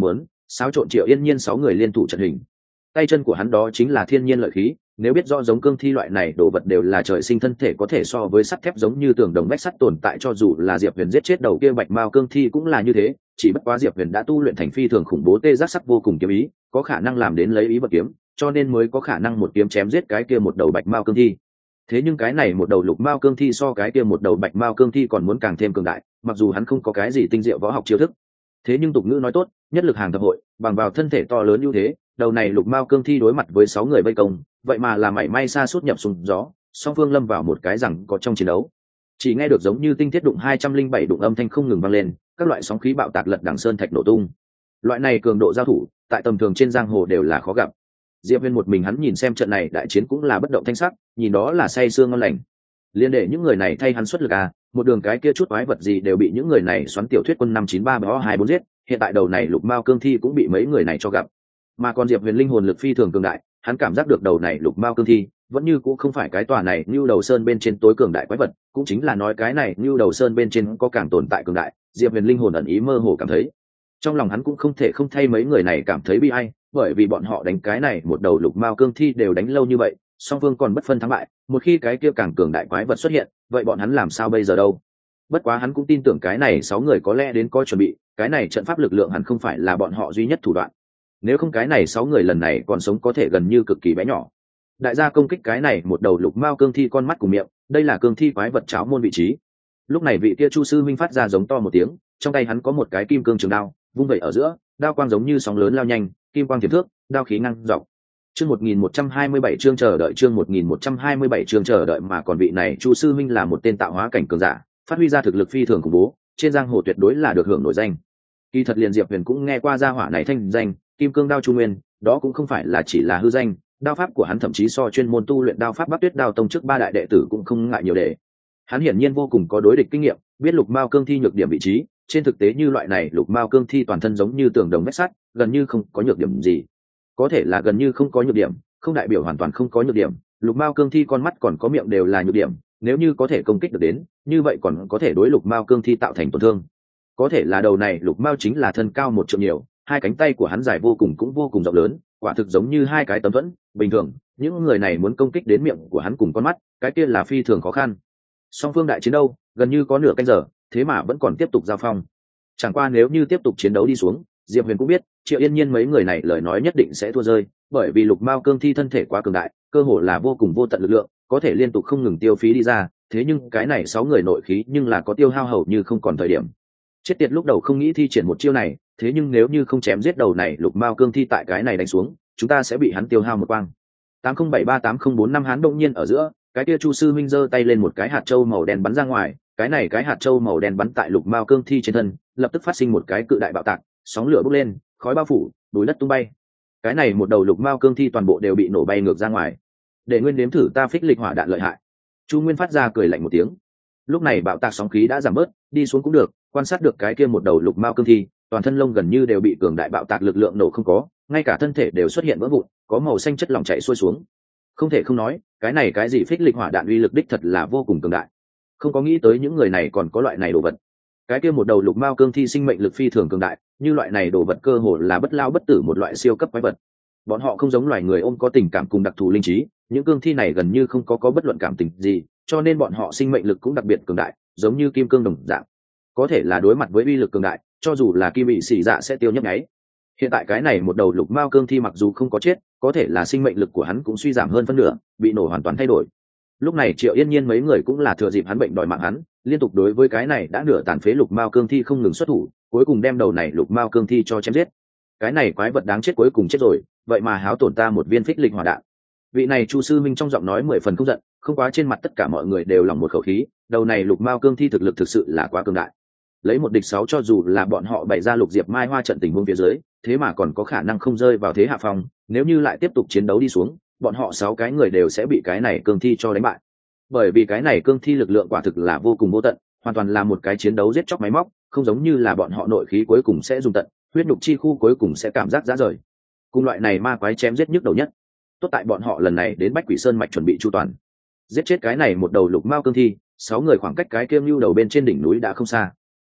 xáo trộn Triệu Yên Nhiên sáu người liên thủ trận hình. Tay chân của hắn đó chính là thiên nhiên lợi khí, nếu biết rõ giống cương thi loại này đồ vật đều là trời sinh thân thể có thể so với sắt thép giống như tường đồng vách sắt tồn tại, cho dù là Diệp Huyền giết chết đầu kia bạch mao cương thi cũng là như thế, chỉ bất quá Diệp Huyền đã tu luyện thành phi thường khủng bố tê giác sắc vô cùng kiếm ý, có khả năng làm đến lấy ý vật kiếm, cho nên mới có khả năng một kiếm chém giết cái kia một đầu bạch mao cương thi. Thế nhưng cái này một đầu lục mao cương thi so cái kia một đầu bạch mao cương thi còn muốn càng thêm cường đại, mặc dù hắn không có cái gì tinh diệu võ học chiêu thức. Thế nhưng tục ngữ nói tốt, nhất lực hàng thập hội, bằng vào thân thể to lớn ưu thế, đầu này lục mao cương thi đối mặt với sáu người vây công, vậy mà là mảy may xa suốt nhập xuống gió, song phương lâm vào một cái rằng có trong chiến đấu. Chỉ nghe được giống như tinh thiết đụng hai trăm linh bảy đụng âm thanh không ngừng vang lên, các loại sóng khí bạo tạc lật đằng sơn thạch nổ tung. Loại này cường độ giao thủ, tại tầm thường trên giang hồ đều là khó gặp. Diệp Viên một mình hắn nhìn xem trận này đại chiến cũng là bất động thanh sắc, nhìn đó là say sương ngon lành. Liên để những người này thay hắn xuất lực à, một đường cái kia chút quái vật gì đều bị những người này xoắn tiểu thuyết quân năm chín ba bó hai bốn giết, hiện tại đầu này lục mao cương thi cũng bị mấy người này cho gặp. Mà còn Diệp Huyền linh hồn lực phi thường cường đại, hắn cảm giác được đầu này lục mao cương thi vẫn như cũng không phải cái tòa này như đầu sơn bên trên tối cường đại quái vật, cũng chính là nói cái này như đầu sơn bên trên có càng tồn tại cường đại, Diệp Huyền linh hồn ẩn ý mơ hồ cảm thấy. Trong lòng hắn cũng không thể không thay mấy người này cảm thấy bi ai, bởi vì bọn họ đánh cái này một đầu lục mao cương thi đều đánh lâu như vậy, song phương còn bất phân thắng bại, một khi cái kia càng cường đại quái vật xuất hiện, vậy bọn hắn làm sao bây giờ đâu? Bất quá hắn cũng tin tưởng cái này sáu người có lẽ đến có chuẩn bị, cái này trận pháp lực lượng hẳn không phải là bọn họ duy nhất thủ đoạn. Nếu không cái này sáu người lần này còn sống có thể gần như cực kỳ bé nhỏ. Đại gia công kích cái này một đầu lục mao cương thi con mắt cùng miệng, đây là cương thi quái vật cháo môn vị trí. Lúc này vị kia Chu sư minh phát ra giống to một tiếng, trong tay hắn có một cái kim cương trường đao, vung vẩy ở giữa, đao quang giống như sóng lớn lao nhanh, kim quang thiểm thước, đao khí ngăng dọc. Chương một nghìn một trăm hai mươi bảy chương chờ đợi chương một nghìn một trăm hai mươi bảy chương chờ đợi mà còn vị này Chu sư minh là một tên tạo hóa cảnh cường giả, phát huy ra thực lực phi thường khủng bố, trên giang hồ tuyệt đối là được hưởng nổi danh. Kỳ thật liền Diệp Huyền cũng nghe qua gia hỏa này thanh danh, kim cương đao Chu Nguyên, đó cũng không phải là chỉ là hư danh, đao pháp của hắn thậm chí so chuyên môn tu luyện đao pháp Bắc Tuyết Đao Tông trước ba đại đệ tử cũng không ngại nhiều để. Hắn hiển nhiên vô cùng có đối địch kinh nghiệm, biết lục mao cương thi nhược điểm vị trí, trên thực tế như loại này lục mao cương thi toàn thân giống như tường đồng vách sắt, gần như không có nhược điểm gì. Có thể là gần như không có nhược điểm, không đại biểu hoàn toàn không có nhược điểm, lục mao cương thi con mắt còn có miệng đều là nhược điểm, nếu như có thể công kích được đến, như vậy còn có thể đối lục mao cương thi tạo thành tổn thương. Có thể là đầu này lục mao chính là thân cao một trượng nhiều, hai cánh tay của hắn dài vô cùng cũng vô cùng rộng lớn, quả thực giống như hai cái tấm thuẫn, bình thường những người này muốn công kích đến miệng của hắn cùng con mắt, cái kia là phi thường khó khăn. Song phương đại chiến đâu, gần như có nửa canh giờ, thế mà vẫn còn tiếp tục giao phong. Chẳng qua nếu như tiếp tục chiến đấu đi xuống, Diệp Huyền cũng biết, Triệu Yên Nhiên mấy người này lời nói nhất định sẽ thua rơi, bởi vì lục mao cương thi thân thể quá cường đại, cơ hồ là vô cùng vô tận lực lượng, có thể liên tục không ngừng tiêu phí đi ra, thế nhưng cái này sáu người nội khí nhưng là có tiêu hao hầu như không còn thời điểm. Chết tiệt lúc đầu không nghĩ thi triển một chiêu này, thế nhưng nếu như không chém giết đầu này lục mao cương thi tại cái này đánh xuống, chúng ta sẽ bị hắn tiêu hao một quang. tám không bảy ba tám không bốn năm hắn đột nhiên ở giữa, cái kia Chu sư minh giơ tay lên một cái hạt châu màu đen bắn ra ngoài, cái này cái hạt châu màu đen bắn tại lục mao cương thi trên thân, lập tức phát sinh một cái cự đại bạo tạc, sóng lửa bốc lên, khói bao phủ, núi đất tung bay. Cái này một đầu lục mao cương thi toàn bộ đều bị nổ bay ngược ra ngoài. Để Nguyên nếm thử ta phích lịch hỏa đạn lợi hại. Chu Nguyên phát ra cười lạnh một tiếng. Lúc này bạo tạc sóng khí đã giảm bớt, đi xuống cũng được, quan sát được cái kia một đầu lục mao cương thi, toàn thân lông gần như đều bị cường đại bạo tạc lực lượng nổ không có, ngay cả thân thể đều xuất hiện vỡ vụn, có màu xanh chất lỏng chảy xuôi xuống. Không thể không nói, cái này cái gì phích lịch hỏa đạn uy lực đích thật là vô cùng cường đại. Không có nghĩ tới những người này còn có loại này đồ vật. Cái kia một đầu lục mao cương thi sinh mệnh lực phi thường cường đại, như loại này đồ vật cơ hồ là bất lao bất tử một loại siêu cấp quái vật. Bọn họ không giống loài người ôm có tình cảm cùng đặc thù linh trí, những cương thi này gần như không có có bất luận cảm tình gì, cho nên bọn họ sinh mệnh lực cũng đặc biệt cường đại, giống như kim cương đồng dạng. Có thể là đối mặt với uy lực cường đại, cho dù là kim bị xỉ dạ sẽ tiêu nhấp nháy. Hiện tại cái này một đầu lục mao cương thi mặc dù không có chết, có thể là sinh mệnh lực của hắn cũng suy giảm hơn phân nửa, bị nổ hoàn toàn thay đổi. Lúc này Triệu Yên Nhiên mấy người cũng là thừa dịp hắn bệnh đòi mạng hắn, liên tục đối với cái này đã nửa tàn phế lục mao cương thi không ngừng xuất thủ, cuối cùng đem đầu này lục mao cương thi cho chém giết. Cái này quái vật đáng chết cuối cùng chết rồi, vậy mà háo tổn ta một viên phích lịch hỏa đạn. Vị này Chu sư minh trong giọng nói mười phần không giận, không quá trên mặt tất cả mọi người đều lòng một khẩu khí, đầu này lục mao cương thi thực lực thực sự là quá cường đại. Lấy một địch sáu cho dù là bọn họ bày ra lục diệp mai hoa trận tình huống phía dưới, thế mà còn có khả năng không rơi vào thế hạ phong, nếu như lại tiếp tục chiến đấu đi xuống, bọn họ sáu cái người đều sẽ bị cái này cương thi cho đánh bại. Bởi vì cái này cương thi lực lượng quả thực là vô cùng vô tận, hoàn toàn là một cái chiến đấu giết chóc máy móc, không giống như là bọn họ nội khí cuối cùng sẽ dùng tận, huyết nhục chi khu cuối cùng sẽ cảm giác rã rời. Cùng loại này ma quái chém giết nhức đầu nhất. Tốt tại bọn họ lần này đến Bách Quỷ Sơn mạch chuẩn bị chu toàn, giết chết cái này một đầu lục mao cương thi, sáu người khoảng cách cái kiêm lưu đầu bên trên đỉnh núi đã không xa.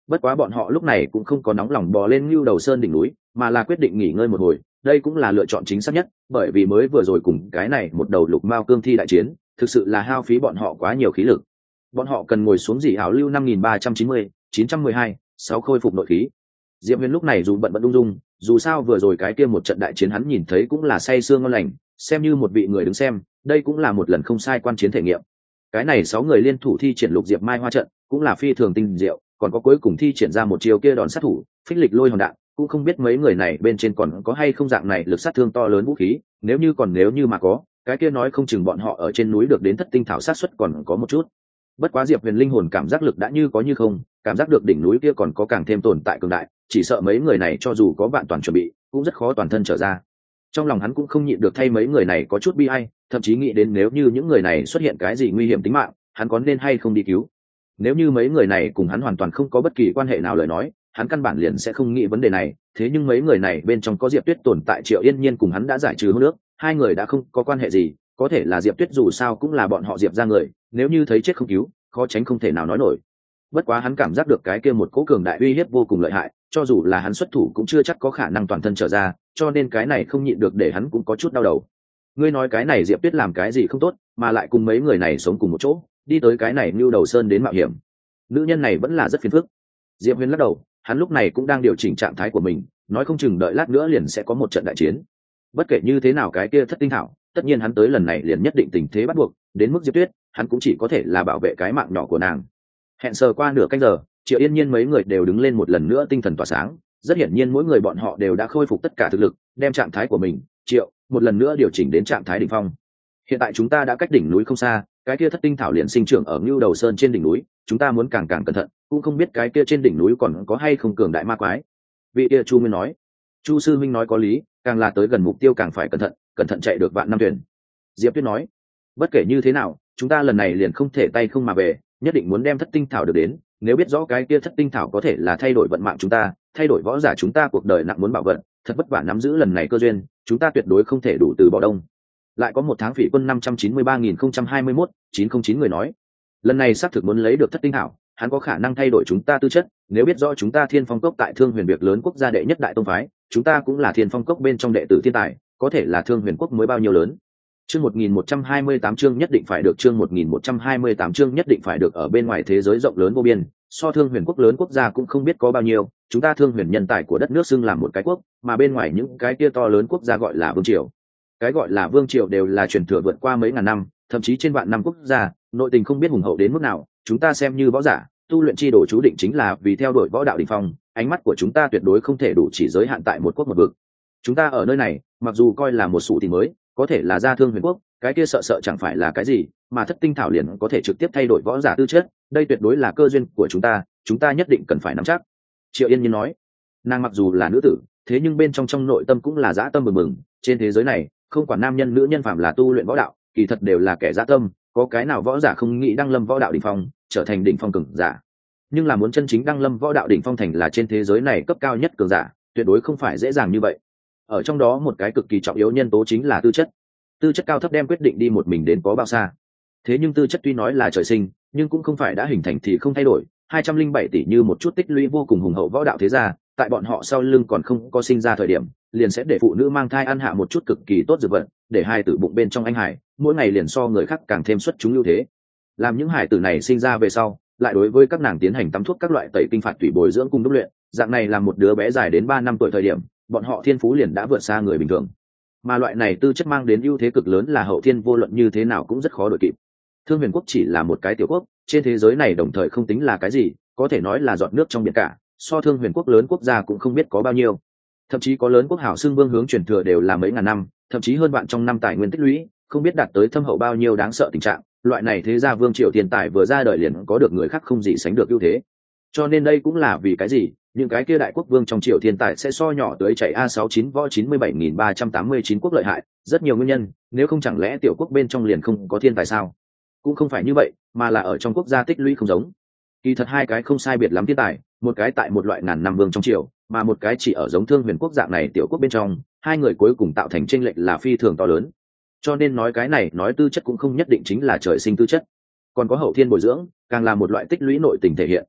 Bất quá bọn họ lúc này cũng không có nóng lòng bò lên Ngưu Đầu Sơn đỉnh núi, mà là quyết định nghỉ ngơi một hồi. Đây cũng là lựa chọn chính xác nhất, bởi vì mới vừa rồi cùng cái này một đầu lục mao cương thi đại chiến, thực sự là hao phí bọn họ quá nhiều khí lực. Bọn họ cần ngồi xuống dị ảo lưu năm nghìn ba trăm chín mươi, chín trăm mười hai, sáu khôi phục nội khí. Diệp Huyền lúc này dù bận bận rung rung, dù sao vừa rồi cái kia một trận đại chiến hắn nhìn thấy cũng là say sưa ngon lành, xem như một vị người đứng xem, đây cũng là một lần không sai quan chiến thể nghiệm. Cái này sáu người liên thủ thi triển lục diệp mai hoa trận, cũng là phi thường tinh diệu, còn có cuối cùng thi triển ra một chiều kia đòn sát thủ, phích lịch lôi hồn đạn, cũng không biết mấy người này bên trên còn có hay không dạng này lực sát thương to lớn vũ khí, nếu như còn nếu như mà có, cái kia nói không chừng bọn họ ở trên núi được đến thất tinh thảo sát suất còn có một chút. Bất quá Diệp Huyền linh hồn cảm giác lực đã như có như không, cảm giác được đỉnh núi kia còn có càng thêm tồn tại cường đại, chỉ sợ mấy người này cho dù có bạn toàn chuẩn bị, cũng rất khó toàn thân trở ra. Trong lòng hắn cũng không nhịn được thay mấy người này có chút bi ai, thậm chí nghĩ đến nếu như những người này xuất hiện cái gì nguy hiểm tính mạng, hắn có nên hay không đi cứu. Nếu như mấy người này cùng hắn hoàn toàn không có bất kỳ quan hệ nào lời nói, hắn căn bản liền sẽ không nghĩ vấn đề này. Thế nhưng mấy người này bên trong có Diệp Tuyết tồn tại, Triệu Yên Nhiên cùng hắn đã giải trừ hôn ước, hai người đã không có quan hệ gì, có thể là Diệp Tuyết dù sao cũng là bọn họ Diệp ra người, nếu như thấy chết không cứu, khó tránh không thể nào nói nổi. Bất quá hắn cảm giác được cái kia một cỗ cường đại uy hiếp vô cùng lợi hại, cho dù là hắn xuất thủ cũng chưa chắc có khả năng toàn thân trở ra, cho nên cái này không nhịn được để hắn cũng có chút đau đầu. Ngươi nói cái này Diệp Tuyết làm cái gì không tốt, mà lại cùng mấy người này sống cùng một chỗ, đi tới cái này Nưu Đầu Sơn đến mạo hiểm. Nữ nhân này vẫn là rất phiền phức. Diệp Huyền lắc đầu, hắn lúc này cũng đang điều chỉnh trạng thái của mình, nói không chừng đợi lát nữa liền sẽ có một trận đại chiến. Bất kể như thế nào cái kia thất tinh thảo, tất nhiên hắn tới lần này liền nhất định tình thế bắt buộc, đến mức Diệp Tuyết, hắn cũng chỉ có thể là bảo vệ cái mạng nhỏ của nàng. Hẹn sờ qua nửa canh giờ, Triệu Yên Nhiên mấy người đều đứng lên một lần nữa tinh thần tỏa sáng, rất hiển nhiên mỗi người bọn họ đều đã khôi phục tất cả thực lực, đem trạng thái của mình, Triệu, một lần nữa điều chỉnh đến trạng thái đỉnh phong. Hiện tại chúng ta đã cách đỉnh núi không xa, cái kia thất tinh thảo liền sinh trưởng ở Ngưu Đầu Sơn trên đỉnh núi, chúng ta muốn càng càng cẩn thận, cũng không biết cái kia trên đỉnh núi còn có hay không cường đại ma quái. Vị kia Chu Nguyên nói. Chu sư huynh nói có lý, càng là tới gần mục tiêu càng phải cẩn thận, cẩn thận chạy được vạn năm thuyền. Diệp Tuyết nói. Bất kể như thế nào, chúng ta lần này liền không thể tay không mà về, nhất định muốn đem thất tinh thảo được đến. Nếu biết rõ cái kia thất tinh thảo có thể là thay đổi vận mạng chúng ta, thay đổi võ giả chúng ta cuộc đời nặng muốn bảo vận, thật vất vả nắm giữ lần này cơ duyên, chúng ta tuyệt đối không thể đủ từ bỏ đông. Lại có một tháng phỉ quân năm trăm chín mươi ba nghìn không trăm hai mươi mốt, chín không chín người nói, lần này xác thực muốn lấy được thất tinh thảo, hắn có khả năng thay đổi chúng ta tư chất. Nếu biết rõ chúng ta Thiên Phong Cốc tại Thương Huyền việc lớn quốc gia đệ nhất đại tông phái, chúng ta cũng là Thiên Phong Cốc bên trong đệ tử thiên tài, có thể là Thương Huyền quốc mới bao nhiêu lớn. Chương một nghìn một trăm hai mươi tám chương nhất định phải được, chương một nghìn một trăm hai mươi tám chương nhất định phải được. Ở bên ngoài thế giới rộng lớn vô biên, so Thương Huyền quốc lớn quốc gia cũng không biết có bao nhiêu, chúng ta Thương Huyền nhân tài của đất nước xưng làm một cái quốc, mà bên ngoài những cái kia to lớn quốc gia gọi là vương triều. Cái gọi là vương triều đều là truyền thừa vượt qua mấy ngàn năm, thậm chí trên vạn năm quốc gia, nội tình không biết hùng hậu đến mức nào. Chúng ta xem như võ giả, tu luyện chi đồ chú định chính là vì theo đuổi võ đạo đỉnh phong, ánh mắt của chúng ta tuyệt đối không thể đủ chỉ giới hạn tại một quốc một vực. Chúng ta ở nơi này, mặc dù coi là một sụ thì mới, có thể là gia Thương Huyền quốc, cái kia sợ sợ chẳng phải là cái gì, mà thất tinh thảo liền có thể trực tiếp thay đổi võ giả tư chất, đây tuyệt đối là cơ duyên của chúng ta, chúng ta nhất định cần phải nắm chắc. Triệu Yên Nhiên nói, nàng mặc dù là nữ tử, thế nhưng bên trong trong nội tâm cũng là dã tâm mừng mừng. Trên thế giới này, không quản nam nhân nữ nhân phạm là tu luyện võ đạo, kỳ thật đều là kẻ dã tâm, có cái nào võ giả không nghĩ đăng lâm võ đạo đỉnh phong, trở thành đỉnh phong cường giả. Nhưng là muốn chân chính đăng lâm võ đạo đỉnh phong thành là trên thế giới này cấp cao nhất cường giả, tuyệt đối không phải dễ dàng như vậy. Ở trong đó một cái cực kỳ trọng yếu nhân tố chính là tư chất. Tư chất cao thấp đem quyết định đi một mình đến có bao xa. Thế nhưng tư chất tuy nói là trời sinh, nhưng cũng không phải đã hình thành thì không thay đổi. hai trăm linh bảy tỷ như một chút tích lũy vô cùng hùng hậu võ đạo thế gia, tại bọn họ sau lưng còn không có sinh ra thời điểm, liền sẽ để phụ nữ mang thai ăn hạ một chút cực kỳ tốt dược vật, để hai tử bụng bên trong anh hải, mỗi ngày liền so người khác càng thêm xuất chúng ưu thế. Làm những hải tử này sinh ra về sau, lại đối với các nàng tiến hành tắm thuốc các loại tẩy kinh phạt tủy bồi dưỡng cung đúc luyện, dạng này làm một đứa bé dài đến ba năm tuổi thời điểm, bọn họ thiên phú liền đã vượt xa người bình thường. Mà loại này tư chất mang đến ưu thế cực lớn là hậu thiên vô luận như thế nào cũng rất khó đội kịp. Thương Huyền quốc chỉ là một cái tiểu quốc, trên thế giới này đồng thời không tính là cái gì, có thể nói là giọt nước trong biển cả, so Thương Huyền quốc lớn quốc gia cũng không biết có bao nhiêu. Thậm chí có lớn quốc hảo xưng vương hướng truyền thừa đều là mấy ngàn năm, thậm chí hơn vạn trong năm tài nguyên tích lũy, không biết đạt tới thâm hậu bao nhiêu đáng sợ tình trạng. Loại này thế gia vương triều tiền tài vừa ra đời liền có được người khác không gì sánh được ưu thế. Cho nên đây cũng là vì cái gì những cái kia đại quốc vương trong triều thiên tài sẽ so nhỏ tới chạy a sáu chín võ chín mươi bảy nghìn ba trăm tám mươi chín quốc lợi hại, rất nhiều nguyên nhân, nếu không chẳng lẽ tiểu quốc bên trong liền không có thiên tài sao? Cũng không phải như vậy, mà là ở trong quốc gia tích lũy không giống. Kỳ thật hai cái không sai biệt lắm thiên tài, một cái tại một loại ngàn năm vương trong triều, mà một cái chỉ ở giống Thương Huyền quốc dạng này tiểu quốc bên trong, hai người cuối cùng tạo thành chênh lệch là phi thường to lớn. Cho nên nói cái này nói tư chất cũng không nhất định chính là trời sinh tư chất, còn có hậu thiên bồi dưỡng, càng là một loại tích lũy nội tình thể hiện.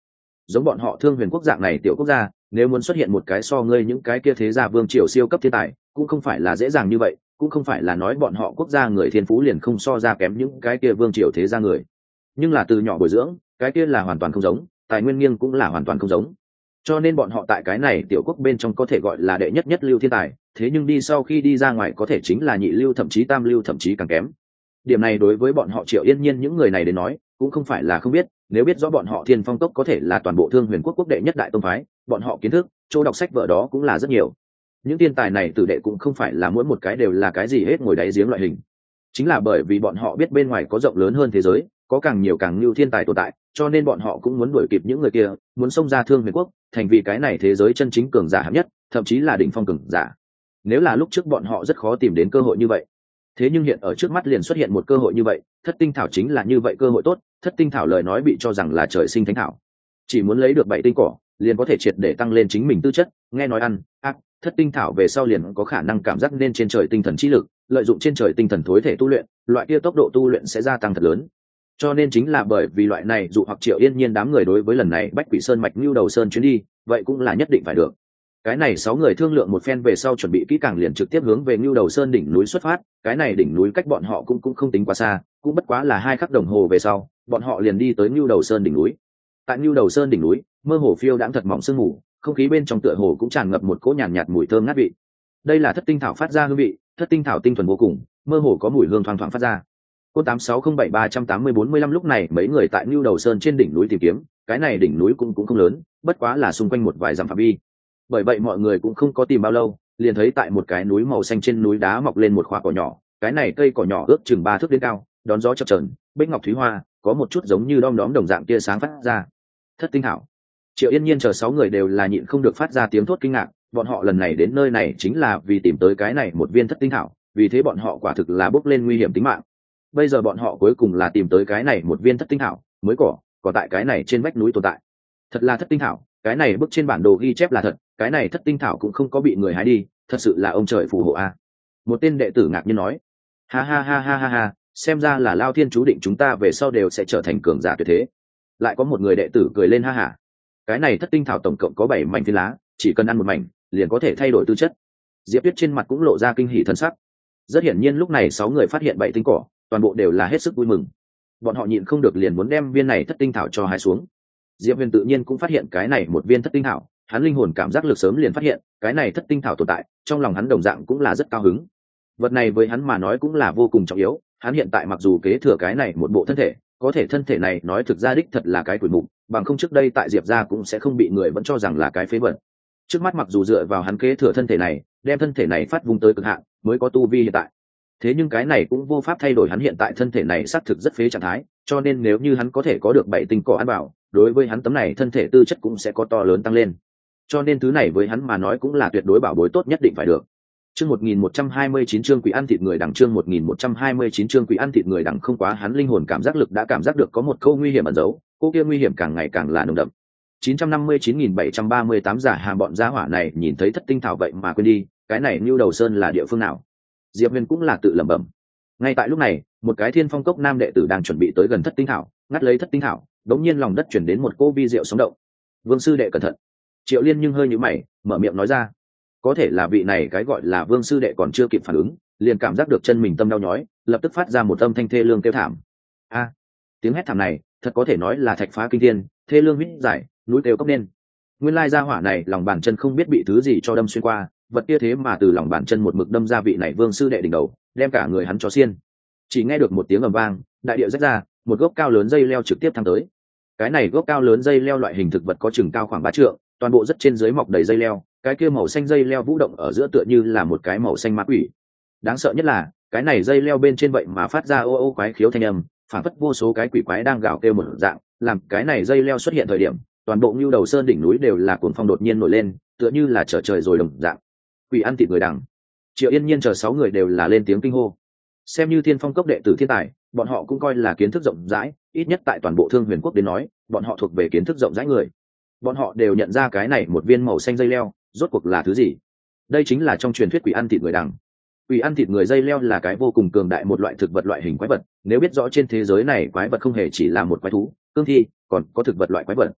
giống bọn họ Thương Huyền quốc dạng này tiểu quốc gia, nếu muốn xuất hiện một cái so ngươi những cái kia thế gia vương triều siêu cấp thiên tài, cũng không phải là dễ dàng như vậy, cũng không phải là nói bọn họ quốc gia người thiên phú liền không so ra kém những cái kia vương triều thế gia người. Nhưng là từ nhỏ bồi dưỡng, cái kia là hoàn toàn không giống, tài nguyên nghiêng cũng là hoàn toàn không giống. Cho nên bọn họ tại cái này tiểu quốc bên trong có thể gọi là đệ nhất nhất lưu thiên tài, thế nhưng đi sau khi đi ra ngoài có thể chính là nhị lưu thậm chí tam lưu thậm chí càng kém. Điểm này đối với bọn họ Triệu Yên Nhiên những người này đến nói, cũng không phải là không biết, nếu biết rõ bọn họ Thiên Phong Cốc có thể là toàn bộ Thương Huyền quốc quốc đệ nhất đại tông phái, bọn họ kiến thức, chỗ đọc sách vở đó cũng là rất nhiều. Những thiên tài này tử đệ cũng không phải là mỗi một cái đều là cái gì hết ngồi đáy giếng loại hình. Chính là bởi vì bọn họ biết bên ngoài có rộng lớn hơn thế giới, có càng nhiều càng nhiều thiên tài tồn tại, cho nên bọn họ cũng muốn đuổi kịp những người kia, muốn xông ra Thương Huyền quốc, thành vì cái này thế giới chân chính cường giả hạng nhất, thậm chí là đỉnh phong cường giả. Nếu là lúc trước bọn họ rất khó tìm đến cơ hội như vậy, thế nhưng hiện ở trước mắt liền xuất hiện một cơ hội như vậy, Thất Tinh Thảo chính là như vậy cơ hội tốt. Thất Tinh Thảo lời nói bị cho rằng là trời sinh thánh thảo, chỉ muốn lấy được bảy tinh cỏ liền có thể triệt để tăng lên chính mình tư chất. Nghe nói ăn ác Thất Tinh Thảo về sau liền có khả năng cảm giác nên trên trời tinh thần chi lực, lợi dụng trên trời tinh thần thối thể tu luyện, loại kia tốc độ tu luyện sẽ gia tăng thật lớn. Cho nên chính là bởi vì loại này dụ hoặc Triệu Yên Nhiên đám người đối với lần này Bách Quỷ Sơn mạch Nưu Đầu Sơn chuyến đi, vậy cũng là nhất định phải được. Cái này sáu người thương lượng một phen về sau chuẩn bị kỹ càng liền trực tiếp hướng về Nưu Đầu Sơn đỉnh núi xuất phát. Cái này đỉnh núi cách bọn họ cũng cũng không tính quá xa, cũng bất quá là hai khắc đồng hồ về sau, bọn họ liền đi tới Nưu Đầu Sơn đỉnh núi. Tại Nưu Đầu Sơn đỉnh núi, mơ hồ phiêu đãng thật mỏng sương mù, không khí bên trong tựa hồ cũng tràn ngập một cỗ nhàn nhạt, nhạt mùi thơm ngát vị. Đây là Thất Tinh Thảo phát ra hương vị, Thất Tinh Thảo tinh thuần vô cùng, mơ hồ có mùi hương thoang thoảng phát ra. Code tám sáu không bảy ba tám không bốn lăm lúc này mấy người tại Nưu Đầu Sơn trên đỉnh núi tìm kiếm, cái này đỉnh núi cũng cũng không lớn, bất quá là xung quanh một vài dặm phạm vi. Bởi vậy mọi người cũng không có tìm bao lâu, liền thấy tại một cái núi màu xanh trên núi đá mọc lên một khoả cỏ nhỏ, cái này cây cỏ nhỏ ước chừng ba thước đến cao, đón gió chập chờn, bích ngọc thúy hoa, có một chút giống như đom đóm đồng dạng tia sáng phát ra. Thất Tinh Thảo. Triệu Yên Nhiên chờ sáu người đều là nhịn không được phát ra tiếng thốt kinh ngạc, bọn họ lần này đến nơi này chính là vì tìm tới cái này một viên Thất Tinh Thảo, vì thế bọn họ quả thực là bước lên nguy hiểm tính mạng. Bây giờ bọn họ cuối cùng là tìm tới cái này một viên Thất Tinh Thảo, mới cỏ, có tại cái này trên vách núi tồn tại. Thật là Thất Tinh Thảo, cái này bức trên bản đồ ghi chép là thật, cái này Thất Tinh Thảo cũng không có bị người hái đi, thật sự là ông trời phù hộ a. Một tên đệ tử ngạc nhiên nói, ha ha ha ha ha ha, xem ra là Lao Thiên chú định chúng ta về sau đều sẽ trở thành cường giả tuyệt thế. Lại có một người đệ tử cười lên ha hả, cái này Thất Tinh Thảo tổng cộng có bảy mảnh phiến lá, chỉ cần ăn một mảnh liền có thể thay đổi tư chất. Diệp Tuyết trên mặt cũng lộ ra kinh hỉ thân sắc. Rất hiển nhiên lúc này sáu người phát hiện bảy tinh cỏ, toàn bộ đều là hết sức vui mừng. Bọn họ nhịn không được liền muốn đem viên này Thất Tinh Thảo cho hái xuống. Diệp Huyền tự nhiên cũng phát hiện cái này một viên Thất Tinh Thảo, hắn linh hồn cảm giác lực sớm liền phát hiện cái này Thất Tinh Thảo tồn tại, trong lòng hắn đồng dạng cũng là rất cao hứng. Vật này với hắn mà nói cũng là vô cùng trọng yếu, hắn hiện tại mặc dù kế thừa cái này một bộ thân thể, có thể thân thể này nói thực ra đích thật là cái quỷ mục, bằng không trước đây tại Diệp gia cũng sẽ không bị người vẫn cho rằng là cái phế vật. Trước mắt mặc dù dựa vào hắn kế thừa thân thể này, đem thân thể này phát vung tới cực hạn, mới có tu vi hiện tại. Thế nhưng cái này cũng vô pháp thay đổi hắn hiện tại thân thể này xác thực rất phế trạng thái, cho nên nếu như hắn có thể có được bảy tinh cỏ ăn bảo, đối với hắn tấm này thân thể tư chất cũng sẽ có to lớn tăng lên. Cho nên thứ này với hắn mà nói cũng là tuyệt đối bảo bối tốt nhất định phải được. Chương một nghìn một trăm hai mươi chín chương quỷ ăn thịt người đằng chương một nghìn một trăm hai mươi chín chương quỷ ăn thịt người đằng không quá hắn linh hồn cảm giác lực đã cảm giác được có một câu nguy hiểm ẩn giấu, cô kia nguy hiểm càng ngày càng là nồng đậm. chín trăm năm mươi chín nghìn bảy trăm ba mươi tám giả hàng bọn gia hỏa này nhìn thấy Thất Tinh Thảo vậy mà quên đi, cái này Nưu Đầu Sơn là địa phương nào? Diệp Huyền cũng là tự lẩm bẩm. Ngay tại lúc này, một cái Thiên Phong Cốc nam đệ tử đang chuẩn bị tới gần Thất Tinh Thảo, ngắt lấy Thất Tinh Thảo, đống nhiên lòng đất chuyển đến một cô vi diệu sống động. Vương sư đệ cẩn thận. Triệu Liên nhưng hơi nhíu mày, mở miệng nói ra. Có thể là vị này cái gọi là Vương sư đệ còn chưa kịp phản ứng, liền cảm giác được chân mình tâm đau nhói, lập tức phát ra một âm thanh thê lương kêu thảm. A, tiếng hét thảm này, thật có thể nói là thạch phá kinh thiên, thê lương huyết giải, núi kêu cốc nên. Nguyên lai gia hỏa này lòng bàn chân không biết bị thứ gì cho đâm xuyên qua, vật kia thế mà từ lòng bàn chân một mực đâm ra vị này Vương sư đệ đỉnh đầu, đem cả người hắn cho xiên. Chỉ nghe được một tiếng ầm vang, đại địa rách ra, một gốc cao lớn dây leo trực tiếp thăng tới. Cái này gốc cao lớn dây leo loại hình thực vật có chừng cao khoảng ba trượng, toàn bộ rất trên dưới mọc đầy dây leo, cái kia màu xanh dây leo vũ động ở giữa tựa như là một cái màu xanh ma quỷ. Đáng sợ nhất là, cái này dây leo bên trên vậy mà phát ra ô ô quái khiếu thanh âm, phản phất vô số cái quỷ quái đang gào kêu một dạng, làm cái này dây leo xuất hiện thời điểm, toàn bộ Nưu Đầu Sơn đỉnh núi đều là cuồng phong đột nhiên nổi lên, tựa như là trở trời rồi đồng dạng. Quỷ ăn thịt người đằng. Triệu Yên Nhiên chờ sáu người đều là lên tiếng kinh hô. Xem như Thiên Phong Cốc đệ tử thiên tài, bọn họ cũng coi là kiến thức rộng rãi, ít nhất tại toàn bộ Thương Huyền quốc đến nói, bọn họ thuộc về kiến thức rộng rãi người. Bọn họ đều nhận ra cái này một viên màu xanh dây leo, rốt cuộc là thứ gì? Đây chính là trong truyền thuyết quỷ ăn thịt người đằng. Quỷ ăn thịt người dây leo là cái vô cùng cường đại một loại thực vật loại hình quái vật, nếu biết rõ trên thế giới này quái vật không hề chỉ là một quái thú, cương thi, còn có thực vật loại quái vật.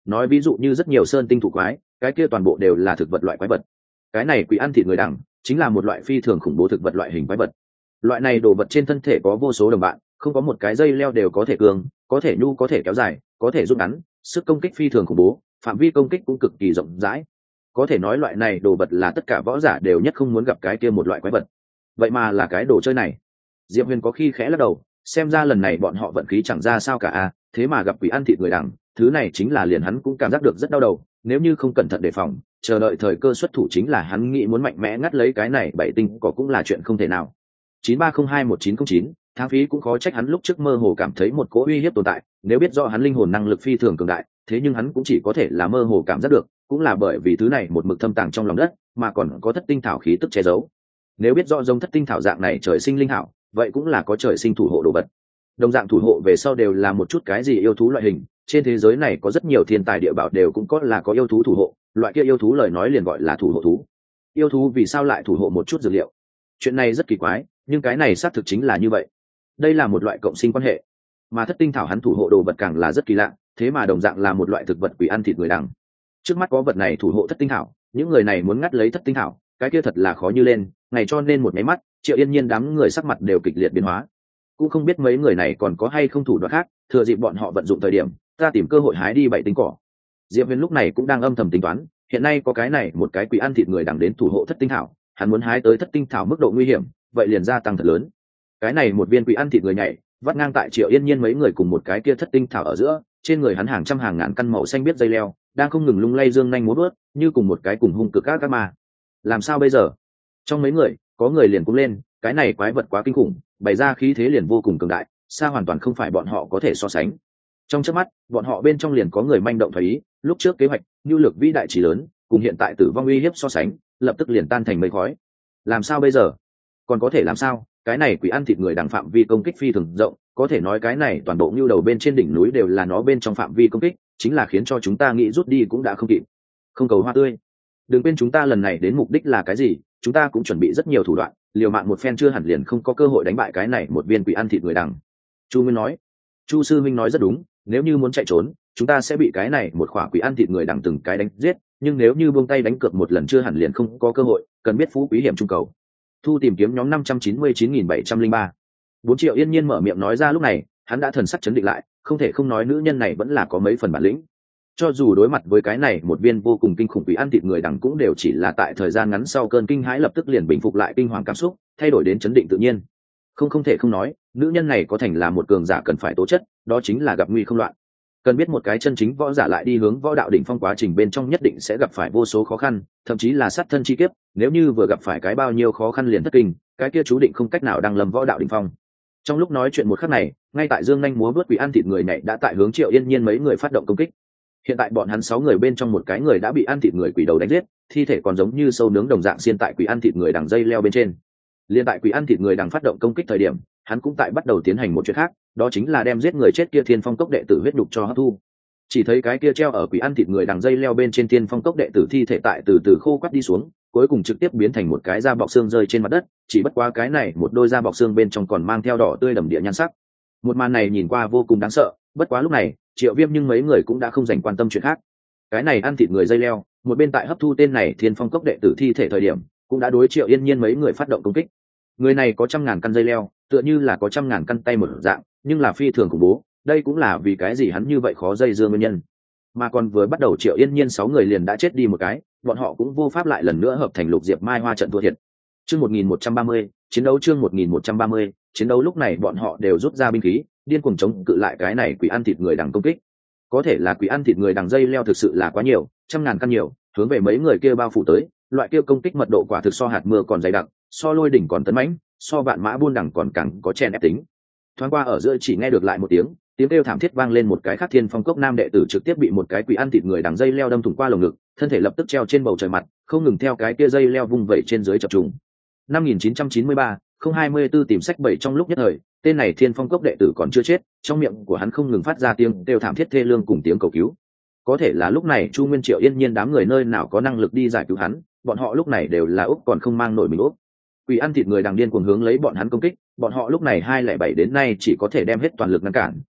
nói ví dụ như rất nhiều sơn tinh thủ quái, cái kia toàn bộ đều là thực vật loại quái vật. Cái này quỷ ăn thịt người đằng chính là một loại phi thường khủng bố thực vật loại hình quái vật. Loại này đồ vật trên thân thể có vô số đồng bạn, không có một cái dây leo đều có thể cường, có thể nhu, có thể kéo dài, có thể rút ngắn, sức công kích phi thường khủng bố, phạm vi công kích cũng cực kỳ rộng rãi. Có thể nói loại này đồ vật là tất cả võ giả đều nhất không muốn gặp cái kia một loại quái vật. Vậy mà là cái đồ chơi này. Diệp Huyền có khi khẽ lắc đầu, xem ra lần này bọn họ vận khí chẳng ra sao cả a, thế mà gặp quỷ ăn thịt người đằng, thứ này chính là liền hắn cũng cảm giác được rất đau đầu, nếu như không cẩn thận đề phòng, chờ đợi thời cơ xuất thủ chính là hắn nghĩ muốn mạnh mẽ ngắt lấy cái này bảy tinh có cũng là chuyện không thể nào. chín ba không hai một chín không chín, tháng phí cũng khó trách hắn lúc trước mơ hồ cảm thấy một cỗ uy hiếp tồn tại, nếu biết rõ hắn linh hồn năng lực phi thường cường đại, thế nhưng hắn cũng chỉ có thể là mơ hồ cảm giác được, cũng là bởi vì thứ này một mực thâm tàng trong lòng đất, mà còn có thất tinh thảo khí tức che giấu. Nếu biết rõ giống thất tinh thảo dạng này trời sinh linh hảo, vậy cũng là có trời sinh thủ hộ đồ vật. Đồng dạng thủ hộ về sau đều là một chút cái gì yêu thú loại hình, trên thế giới này có rất nhiều thiên tài địa bảo đều cũng có là có yêu thú thủ hộ, loại kia yêu thú lời nói liền gọi là thủ hộ thú. Yêu thú vì sao lại thủ hộ một chút dược liệu? Chuyện này rất kỳ quái, nhưng cái này xác thực chính là như vậy. Đây là một loại cộng sinh quan hệ, mà thất tinh thảo hắn thủ hộ đồ vật càng là rất kỳ lạ, thế mà đồng dạng là một loại thực vật quỷ ăn thịt người đằng. Trước mắt có vật này thủ hộ thất tinh thảo, những người này muốn ngắt lấy thất tinh thảo, cái kia thật là khó như lên, ngày cho nên một máy mắt, Triệu Yên Nhiên đám người sắc mặt đều kịch liệt biến hóa. Cũng không biết mấy người này còn có hay không thủ đoạn khác, thừa dịp bọn họ vận dụng thời điểm, ta tìm cơ hội hái đi bảy tinh cỏ. Diệp Huyền lúc này cũng đang âm thầm tính toán, hiện nay có cái này một cái quỷ ăn thịt người đằng đến thủ hộ thất tinh thảo, hắn muốn hái tới thất tinh thảo mức độ nguy hiểm, vậy liền gia tăng thật lớn. Cái này một viên quỷ ăn thịt người nhảy, vắt ngang tại Triệu Yên Nhiên mấy người cùng một cái kia thất tinh thảo ở giữa, trên người hắn hàng trăm hàng ngàn căn màu xanh biết dây leo, đang không ngừng lung lay dương nhanh múa bước, như cùng một cái cùng hung cực các các ma. Làm sao bây giờ? Trong mấy người, có người liền cũng lên, cái này quái vật quá kinh khủng, bày ra khí thế liền vô cùng cường đại, xa hoàn toàn không phải bọn họ có thể so sánh. Trong chớp mắt, bọn họ bên trong liền có người manh động thấy ý, lúc trước kế hoạch, nhu lược vĩ đại chỉ lớn, cùng hiện tại tử vong uy hiếp so sánh, lập tức liền tan thành mây khói. Làm sao bây giờ? Còn có thể làm sao? Cái này quỷ ăn thịt người đằng phạm vi công kích phi thường rộng, có thể nói cái này toàn bộ nhu đầu bên trên đỉnh núi đều là nó bên trong phạm vi công kích, chính là khiến cho chúng ta nghĩ rút đi cũng đã không kịp. Không cầu hoa tươi. Đừng quên chúng ta lần này đến mục đích là cái gì, chúng ta cũng chuẩn bị rất nhiều thủ đoạn, liều mạng một phen chưa hẳn liền không có cơ hội đánh bại cái này một viên quỷ ăn thịt người đằng. Chu Nguyên nói. Chu sư minh nói rất đúng, nếu như muốn chạy trốn, chúng ta sẽ bị cái này một khỏa quỷ ăn thịt người đằng từng cái đánh giết, nhưng nếu như buông tay đánh cược một lần chưa hẳn liền không có cơ hội, cần biết phú quý hiểm trung cầu. Thu tìm kiếm nhóm năm trăm chín mươi chín nghìn bảy trăm linh ba. bốn Triệu Yên Nhiên mở miệng nói ra lúc này, hắn đã thần sắc chấn định lại, không thể không nói nữ nhân này vẫn là có mấy phần bản lĩnh. Cho dù đối mặt với cái này một viên vô cùng kinh khủng quỷ ăn thịt người đằng cũng đều chỉ là tại thời gian ngắn sau cơn kinh hãi lập tức liền bình phục lại kinh hoàng cảm xúc, thay đổi đến chấn định tự nhiên. Không không thể không nói, nữ nhân này có thành là một cường giả cần phải tố chất, đó chính là gặp nguy không loạn. Cần biết một cái chân chính võ giả lại đi hướng võ đạo đỉnh phong quá trình bên trong nhất định sẽ gặp phải vô số khó khăn, thậm chí là sát thân chi kiếp, nếu như vừa gặp phải cái bao nhiêu khó khăn liền thất kinh, cái kia chú định không cách nào đăng lâm võ đạo đỉnh phong. Trong lúc nói chuyện một khắc này, ngay tại dương nhanh múa vớt quỷ ăn thịt người này đã tại hướng Triệu Yên Nhiên mấy người phát động công kích. Hiện tại bọn hắn sáu người bên trong một cái người đã bị ăn thịt người quỷ đầu đánh giết, thi thể còn giống như sâu nướng đồng dạng xiên tại quỷ ăn thịt người đằng dây leo bên trên. Liên tại quỷ ăn thịt người đằng phát động công kích thời điểm, hắn cũng tại bắt đầu tiến hành một chuyện khác, đó chính là đem giết người chết kia Thiên Phong Cốc đệ tử huyết đục cho hấp thu. Chỉ thấy cái kia treo ở quỷ ăn thịt người đằng dây leo bên trên Thiên Phong Cốc đệ tử thi thể tại từ từ khô quắt đi xuống, cuối cùng trực tiếp biến thành một cái da bọc xương rơi trên mặt đất, chỉ bất quá cái này một đôi da bọc xương bên trong còn mang theo đỏ tươi đầm địa nhan sắc. Một màn này nhìn qua vô cùng đáng sợ, bất quá lúc này, Triệu Viêm nhưng mấy người cũng đã không dành quan tâm chuyện khác. Cái này ăn thịt người dây leo, một bên tại hấp thu tên này Thiên Phong Cốc đệ tử thi thể thời điểm, cũng đã đối Triệu Yên Nhiên mấy người phát động công kích. Người này có trăm ngàn căn dây leo, tựa như là có trăm ngàn căn tay một dạng, nhưng là phi thường khủng bố, đây cũng là vì cái gì hắn như vậy khó dây dưa nguyên nhân. Mà còn vừa bắt đầu Triệu Yên Nhiên sáu người liền đã chết đi một cái, bọn họ cũng vô pháp lại lần nữa hợp thành Lục Diệp Mai Hoa trận thua thiệt. Chương một nghìn một trăm ba mươi, chiến đấu chương một nghìn một trăm ba mươi, chiến đấu lúc này bọn họ đều rút ra binh khí, điên cuồng chống cự lại cái này quỷ ăn thịt người đằng công kích. Có thể là quỷ ăn thịt người đằng dây leo thực sự là quá nhiều, trăm ngàn căn nhiều, hướng về mấy người kia bao phủ tới, loại kia công kích mật độ quả thực so hạt mưa còn dày đặc, so lôi đỉnh còn tấn mãnh, so vạn mã buôn đằng còn càng có chèn ép tính. Thoáng qua ở giữa chỉ nghe được lại một tiếng, tiếng kêu thảm thiết vang lên, một cái khác Thiên Phong Cốc nam đệ tử trực tiếp bị một cái quỷ ăn thịt người đằng dây leo đâm thủng qua lồng ngực, thân thể lập tức treo trên bầu trời mặt, không ngừng theo cái kia dây leo vung vẩy trên dưới chập trùng. năm nghìn chín trăm chín mươi ba, không hai mươi tư tìm sách bảy trong lúc nhất thời, tên này Thiên Phong Cốc đệ tử còn chưa chết, trong miệng của hắn không ngừng phát ra tiếng kêu thảm thiết thê lương cùng tiếng cầu cứu. Có thể là lúc này Chu Nguyên Triệu Yên Nhiên đám người nơi nào có năng lực đi giải cứu hắn, bọn họ lúc này đều là úp còn không mang nổi mình úp. Quỷ ăn thịt người đằng điên cuồng hướng lấy bọn hắn công kích, bọn họ lúc này hai lẻ bảy đến nay chỉ có thể đem hết toàn lực ngăn cản,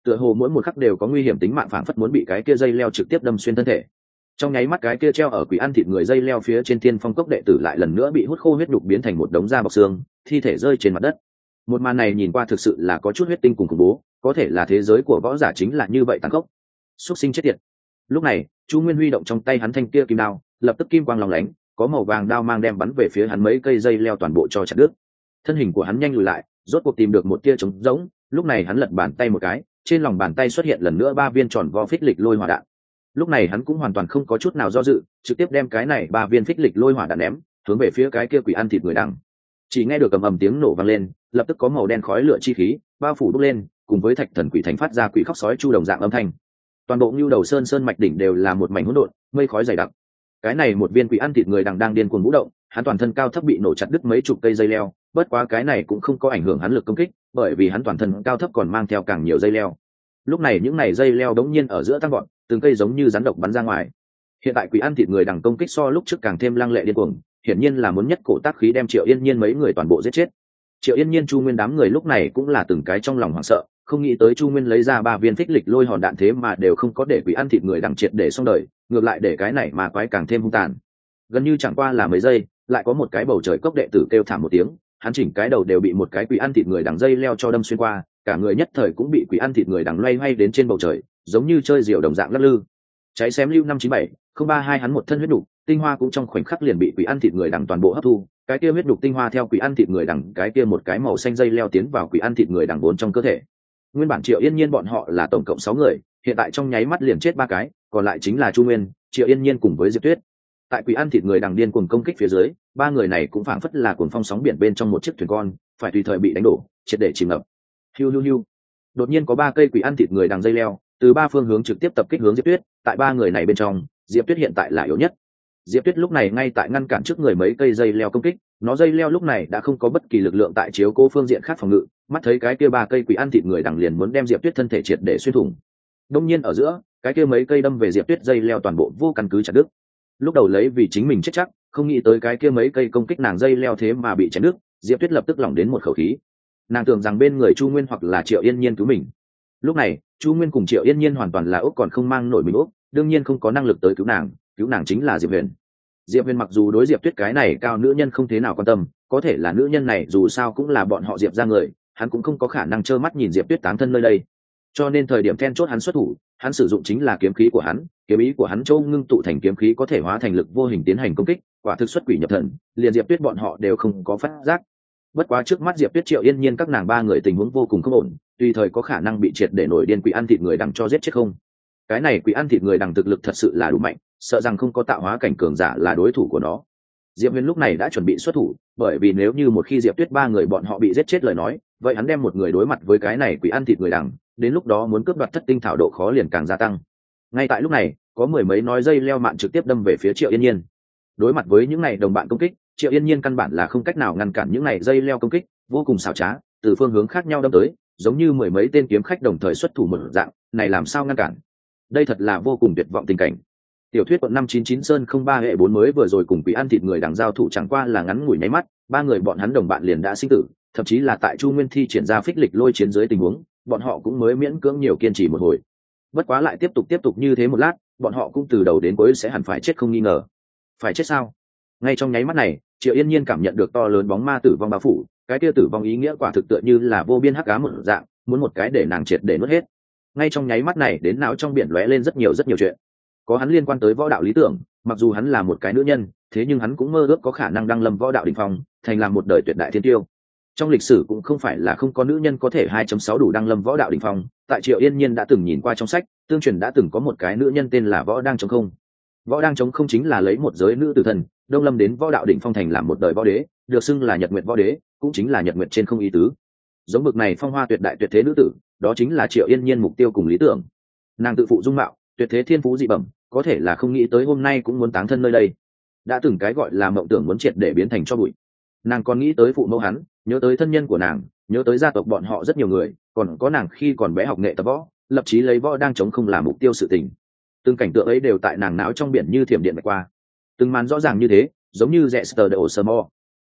tựa hồ mỗi một khắc đều có nguy hiểm tính mạng, phảng phất muốn bị cái kia dây leo trực tiếp đâm xuyên thân thể. Trong nháy mắt cái kia treo ở quỷ ăn thịt người dây leo phía trên Tiên Phong cốc đệ tử lại lần nữa bị hút khô huyết nhục biến thành một đống da bọc xương, thi thể rơi trên mặt đất. Một màn này nhìn qua thực sự là có chút huyết tinh cùng khủng bố, có thể là thế giới của võ giả chính là như vậy tàn khốc. Súc sinh chết tiệt. Lúc này, Chu Nguyên huy động trong tay hắn thanh kia kim đao, lập tức kim quang lóng lánh, có màu vàng đao mang đem bắn về phía hắn mấy cây dây leo toàn bộ cho chặt đứt. Thân hình của hắn nhanh lùi lại, rốt cuộc tìm được một tia trống rỗng, lúc này hắn lật bàn tay một cái, trên lòng bàn tay xuất hiện lần nữa ba viên tròn vo phích lịch lôi hỏa đạn. Lúc này hắn cũng hoàn toàn không có chút nào do dự, trực tiếp đem cái này ba viên phích lịch lôi hỏa đạn ném hướng về phía cái kia quỷ ăn thịt người đằng. Chỉ nghe được ầm ầm tiếng nổ vang lên, lập tức có màu đen khói lửa chi khí bao phủ bốc lên, cùng với thạch thần quỷ thành phát ra quỷ khóc sói chu đồng dạng âm thanh. Toàn bộ Nưu Đầu Sơn sơn mạch đỉnh đều là một mảnh hỗn độn, mây khói dày đặc. Cái này một viên quỷ ăn thịt người đằng đang điên cuồng vũ động, hắn toàn thân cao thấp bị nổ chặt đứt mấy chục cây dây leo, bất quá cái này cũng không có ảnh hưởng hắn lực công kích, bởi vì hắn toàn thân cao thấp còn mang theo càng nhiều dây leo. Lúc này những này dây leo đống nhiên ở giữa tăng gọn, từng cây giống như rắn độc bắn ra ngoài. Hiện tại quỷ ăn thịt người đằng công kích so lúc trước càng thêm lăng lệ điên cuồng, hiển nhiên là muốn nhất cổ tác khí đem Triệu Yên Nhiên mấy người toàn bộ giết chết. Triệu Yên Nhiên, Chu Nguyên đám người lúc này cũng là từng cái trong lòng hoảng sợ, không nghĩ tới Chu Nguyên lấy ra ba viên phích lịch lôi hòn đạn thế mà đều không có để quỷ ăn thịt người đằng triệt để xong đời, ngược lại để cái này mà quái càng thêm hung tàn. Gần như chẳng qua là mấy giây, lại có một cái bầu trời cốc đệ tử kêu thảm một tiếng, hắn chỉnh cái đầu đều bị một cái quỷ ăn thịt người đằng dây leo cho đâm xuyên qua, cả người nhất thời cũng bị quỷ ăn thịt người đằng loay hoay đến trên bầu trời, giống như chơi diều đồng dạng lắc lư. Cháy xém lưu năm chín bảy không ba hai hắn một thân huyết đục tinh hoa cũng trong khoảnh khắc liền bị quỷ ăn thịt người đằng toàn bộ hấp thu, cái kia huyết đục tinh hoa theo quỷ ăn thịt người đằng cái kia một cái màu xanh dây leo tiến vào quỷ ăn thịt người đằng vốn trong cơ thể. Nguyên bản Triệu Yên Nhiên bọn họ là tổng cộng sáu người, hiện tại trong nháy mắt liền chết ba cái, còn lại chính là Chu Nguyên, Triệu Yên Nhiên cùng với Diệp Tuyết. Tại quỷ ăn thịt người đằng điên cuồng công kích phía dưới, ba người này cũng phảng phất là cuồng phong sóng biển bên trong một chiếc thuyền con, phải tùy thời bị đánh đổ, triệt để chìm ngập. Hiu hiu hiu. Đột nhiên có ba cây quỷ ăn thịt người đằng dây leo, từ ba phương hướng trực tiếp tập kích hướng Diệp Tuyết, tại ba người này bên trong, Diệp Tuyết hiện tại là yếu nhất. Diệp Tuyết lúc này ngay tại ngăn cản trước người mấy cây dây leo công kích, nó dây leo lúc này đã không có bất kỳ lực lượng tại chiếu cố phương diện khác phòng ngự, mắt thấy cái kia ba cây quỷ ăn thịt người đằng liền muốn đem Diệp Tuyết thân thể triệt để xuyên thủng. Đông nhiên ở giữa, cái kia mấy cây đâm về Diệp Tuyết dây leo toàn bộ vô căn cứ chặt đứt. Lúc đầu lấy vì chính mình chết chắc, không nghĩ tới cái kia mấy cây công kích nàng dây leo thế mà bị chém đứt, Diệp Tuyết lập tức lỏng đến một khẩu khí. Nàng tưởng rằng bên người Chu Nguyên hoặc là Triệu Yên Nhiên cứu mình. Lúc này, Chu Nguyên cùng Triệu Yên Nhiên hoàn toàn là ốc còn không mang nổi mình ốc, đương nhiên không có năng lực tới cứu nàng, cứu nàng chính là Diệp Huyền. Diệp Huyền mặc dù đối Diệp Tuyết cái này cao nữ nhân không thế nào quan tâm, có thể là nữ nhân này dù sao cũng là bọn họ Diệp ra người, hắn cũng không có khả năng trơ mắt nhìn Diệp Tuyết táng thân nơi đây. Cho nên thời điểm then chốt hắn xuất thủ, hắn sử dụng chính là kiếm khí của hắn, kiếm ý của hắn châu ngưng tụ thành kiếm khí có thể hóa thành lực vô hình tiến hành công kích, quả thực xuất quỷ nhập thần, liền Diệp Tuyết bọn họ đều không có phát giác. Bất quá trước mắt Diệp Tuyết, Triệu Yên Nhiên các nàng ba người tình huống vô cùng không ổn, tùy thời có khả năng bị triệt để nổi điên quỷ ăn thịt người đằng cho giết chết không. Cái này quỷ ăn thịt người đằng thực lực thật sự là đủ mạnh, sợ rằng không có tạo hóa cảnh cường giả là đối thủ của nó. Diệp Huyền lúc này đã chuẩn bị xuất thủ, bởi vì nếu như một khi Diệp Tuyết ba người bọn họ bị giết chết lời nói, vậy hắn đem một người đối mặt với cái này quỷ ăn thịt người đằng, đến lúc đó muốn cướp đoạt thất tinh thảo độ khó liền càng gia tăng. Ngay tại lúc này, có mười mấy nói dây leo mạn trực tiếp đâm về phía Triệu Yên Nhiên. Đối mặt với những này đồng bạn công kích, Triệu Yên Nhiên căn bản là không cách nào ngăn cản những này dây leo công kích, vô cùng xảo trá, từ phương hướng khác nhau đâm tới, giống như mười mấy tên kiếm khách đồng thời xuất thủ một dạng, này làm sao ngăn cản? Đây thật là vô cùng tuyệt vọng tình cảnh. Tiểu thuyết quận năm chín chín sơn không ba hệ bốn mới vừa rồi cùng quỷ ăn thịt người đằng giao thủ chẳng qua là ngắn ngủi nháy mắt, ba người bọn hắn đồng bạn liền đã sinh tử, thậm chí là tại Chu Nguyên thi triển ra phích lịch lôi chiến dưới tình huống, bọn họ cũng mới miễn cưỡng nhiều kiên trì một hồi. Bất quá lại tiếp tục tiếp tục như thế một lát, bọn họ cũng từ đầu đến cuối sẽ hẳn phải chết không nghi ngờ. Phải chết sao? Ngay trong nháy mắt này, Triệu Yên Nhiên cảm nhận được to lớn bóng ma tử vong bao phủ, cái kia tử vong ý nghĩa quả thực tựa như là vô biên hắc ám một dạng, muốn một cái để nàng triệt để nuốt hết. Ngay trong nháy mắt này, đến não trong biển lóe lên rất nhiều rất nhiều chuyện. Có hắn liên quan tới võ đạo lý tưởng, mặc dù hắn là một cái nữ nhân, thế nhưng hắn cũng mơ ước có khả năng đăng lâm võ đạo đỉnh phong, thành làm một đời tuyệt đại thiên tiêu. Trong lịch sử cũng không phải là không có nữ nhân có thể hai chấm sáu đủ đăng lâm võ đạo đỉnh phong, tại Triệu Yên Nhiên đã từng nhìn qua trong sách, tương truyền đã từng có một cái nữ nhân tên là Võ Đang Chống Không. Võ Đang Chống Không chính là lấy một giới nữ tử thần, đông lâm đến võ đạo đỉnh phong thành làm một đời võ đế, được xưng là Nhật Nguyệt võ đế, cũng chính là Nhật Nguyệt trên không ý tứ. Giống bực này phong hoa tuyệt đại tuyệt thế nữ tử, đó chính là Triệu Yên Nhiên mục tiêu cùng lý tưởng. Nàng tự phụ dung mạo, tuyệt thế thiên phú dị bẩm, có thể là không nghĩ tới hôm nay cũng muốn táng thân nơi đây. Đã từng cái gọi là mộng tưởng muốn triệt để biến thành cho bụi. Nàng còn nghĩ tới phụ mẫu hắn, nhớ tới thân nhân của nàng, nhớ tới gia tộc bọn họ rất nhiều người, còn có nàng khi còn bé học nghệ tập võ, lập chí lấy võ đang chống không làm mục tiêu sự tình. Từng cảnh tượng ấy đều tại nàng não trong biển như thiểm điện bạch qua. Từng màn rõ ràng như thế, giống như rẽ sờ de osmo.